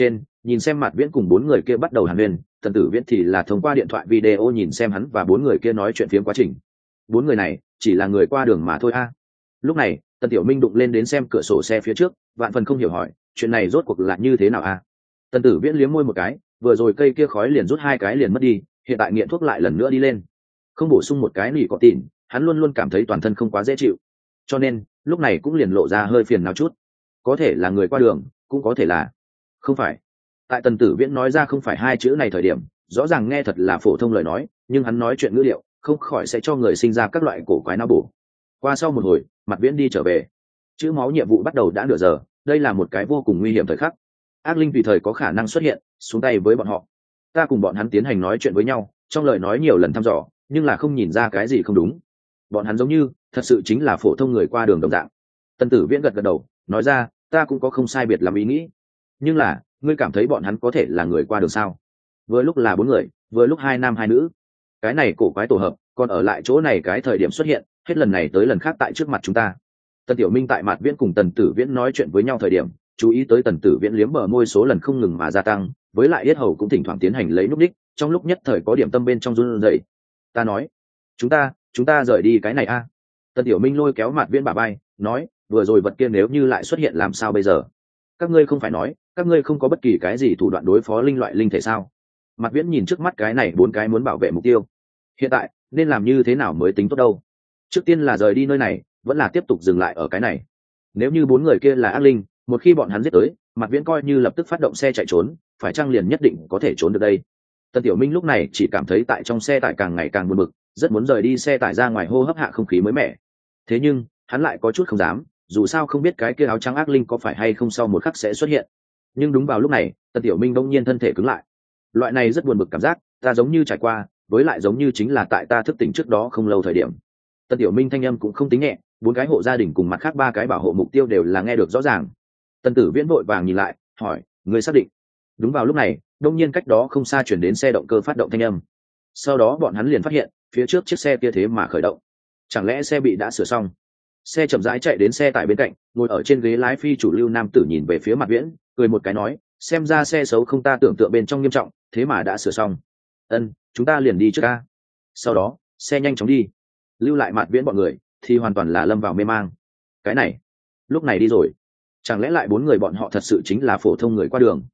Nhìn xem Mạt Viễn cùng bốn người kia bắt đầu hàn huyên, Tần Tử Viễn thì là thông qua điện thoại video nhìn xem hắn và bốn người kia nói chuyện phiếm quá trình. Bốn người này chỉ là người qua đường mà thôi a. Lúc này Tần Tiểu Minh đụng lên đến xem cửa sổ xe phía trước, vạn phần không hiểu hỏi, chuyện này rốt cuộc là như thế nào a? Tần Tử Viễn liếm môi một cái, vừa rồi cây kia khói liền rút hai cái liền mất đi, hiện tại nghiện thuốc lại lần nữa đi lên, không bổ sung một cái nỉ có tỉn, hắn luôn luôn cảm thấy toàn thân không quá dễ chịu, cho nên lúc này cũng liền lộ ra hơi phiền nào chút. Có thể là người qua đường, cũng có thể là không phải. Tại Tần Tử Viễn nói ra không phải hai chữ này thời điểm, rõ ràng nghe thật là phổ thông lời nói, nhưng hắn nói chuyện ngữ điệu không khỏi sẽ cho người sinh ra các loại cổ quái não bổ. Qua sau một hồi, Mặt Viễn đi trở về, chữ máu nhiệm vụ bắt đầu đã nửa giờ, đây là một cái vô cùng nguy hiểm thời khắc, ác linh tùy thời có khả năng xuất hiện xuống tay với bọn họ. Ta cùng bọn hắn tiến hành nói chuyện với nhau, trong lời nói nhiều lần thăm dò, nhưng là không nhìn ra cái gì không đúng. Bọn hắn giống như thật sự chính là phổ thông người qua đường đồng dạng. Tần Tử Viễn gật gật đầu, nói ra, ta cũng có không sai biệt làm ý nghĩ, nhưng là ngươi cảm thấy bọn hắn có thể là người qua đường sao? Vừa lúc là bốn người, vừa lúc hai nam hai nữ, cái này cổ quái tổ hợp còn ở lại chỗ này cái thời điểm xuất hiện, hết lần này tới lần khác tại trước mặt chúng ta. Tần Tiểu Minh tại Mạt Viễn cùng Tần Tử Viễn nói chuyện với nhau thời điểm, chú ý tới Tần Tử Viễn liếm bờ môi số lần không ngừng mà gia tăng, với lại yết hầu cũng thỉnh thoảng tiến hành lấy núp đích, trong lúc nhất thời có điểm tâm bên trong run rẩy. Ta nói, chúng ta rời đi cái này a. Tần Tiểu Minh lôi kéo Mạt Viễn bả vai, nói, vừa rồi vật kia nếu như lại xuất hiện làm sao bây giờ? Các ngươi không phải nói các ngươi không có bất kỳ cái gì thủ đoạn đối phó linh loại linh thể sao? Mạt Viễn nhìn trước mắt cái này bốn cái muốn bảo vệ mục tiêu, hiện tại nên làm như thế nào mới tính tốt đâu? Trước tiên là rời đi nơi này, vẫn là tiếp tục dừng lại ở cái này? Nếu như bốn người kia là ác linh, một khi bọn hắn giết tới, Mạt Viễn coi như lập tức phát động xe chạy trốn, phải chăng liền nhất định có thể trốn được đây? Tần Tiểu Minh lúc này chỉ cảm thấy tại trong xe tải càng ngày càng buồn bực, rất muốn rời đi xe tải ra ngoài hô hấp hạ không khí mới mẻ. Thế nhưng hắn lại có chút không dám, dù sao không biết cái kia áo trắng ác linh có phải hay không sau một khắc sẽ xuất hiện. Nhưng đúng vào lúc này, Tần Tiểu Minh bỗng nhiên thân thể cứng lại. Loại này rất buồn bực cảm giác, ta giống như trải qua, với lại giống như chính là tại ta thức tỉnh trước đó không lâu thời điểm. Tần Tiểu Minh thanh âm cũng không tính nhẹ, bốn cái hộ gia đình cùng mặt khác ba cái bảo hộ mục tiêu đều là nghe được rõ ràng. Tần Tử Viễn vội vàng nhìn lại, hỏi, người xác định? Đúng vào lúc này, đông nhiên cách đó không xa chuyển đến xe động cơ phát động thanh âm. Sau đó bọn hắn liền phát hiện, phía trước chiếc xe kia thế mà khởi động. Chẳng lẽ xe bị đã sửa xong? Xe chậm rãi chạy đến xe tải bên cạnh, ngồi ở trên ghế lái phi chủ lưu nam tử nhìn về phía Mạt Viễn, cười một cái nói, xem ra xe xấu không ta tưởng tượng bên trong nghiêm trọng, thế mà đã sửa xong. Ân, chúng ta liền đi trước ca. Sau đó xe nhanh chóng đi, lưu lại Mạt Viễn bọn người thì hoàn toàn là lâm vào mê mang. Cái này lúc này đi rồi, chẳng lẽ lại bốn người bọn họ thật sự chính là phổ thông người qua đường?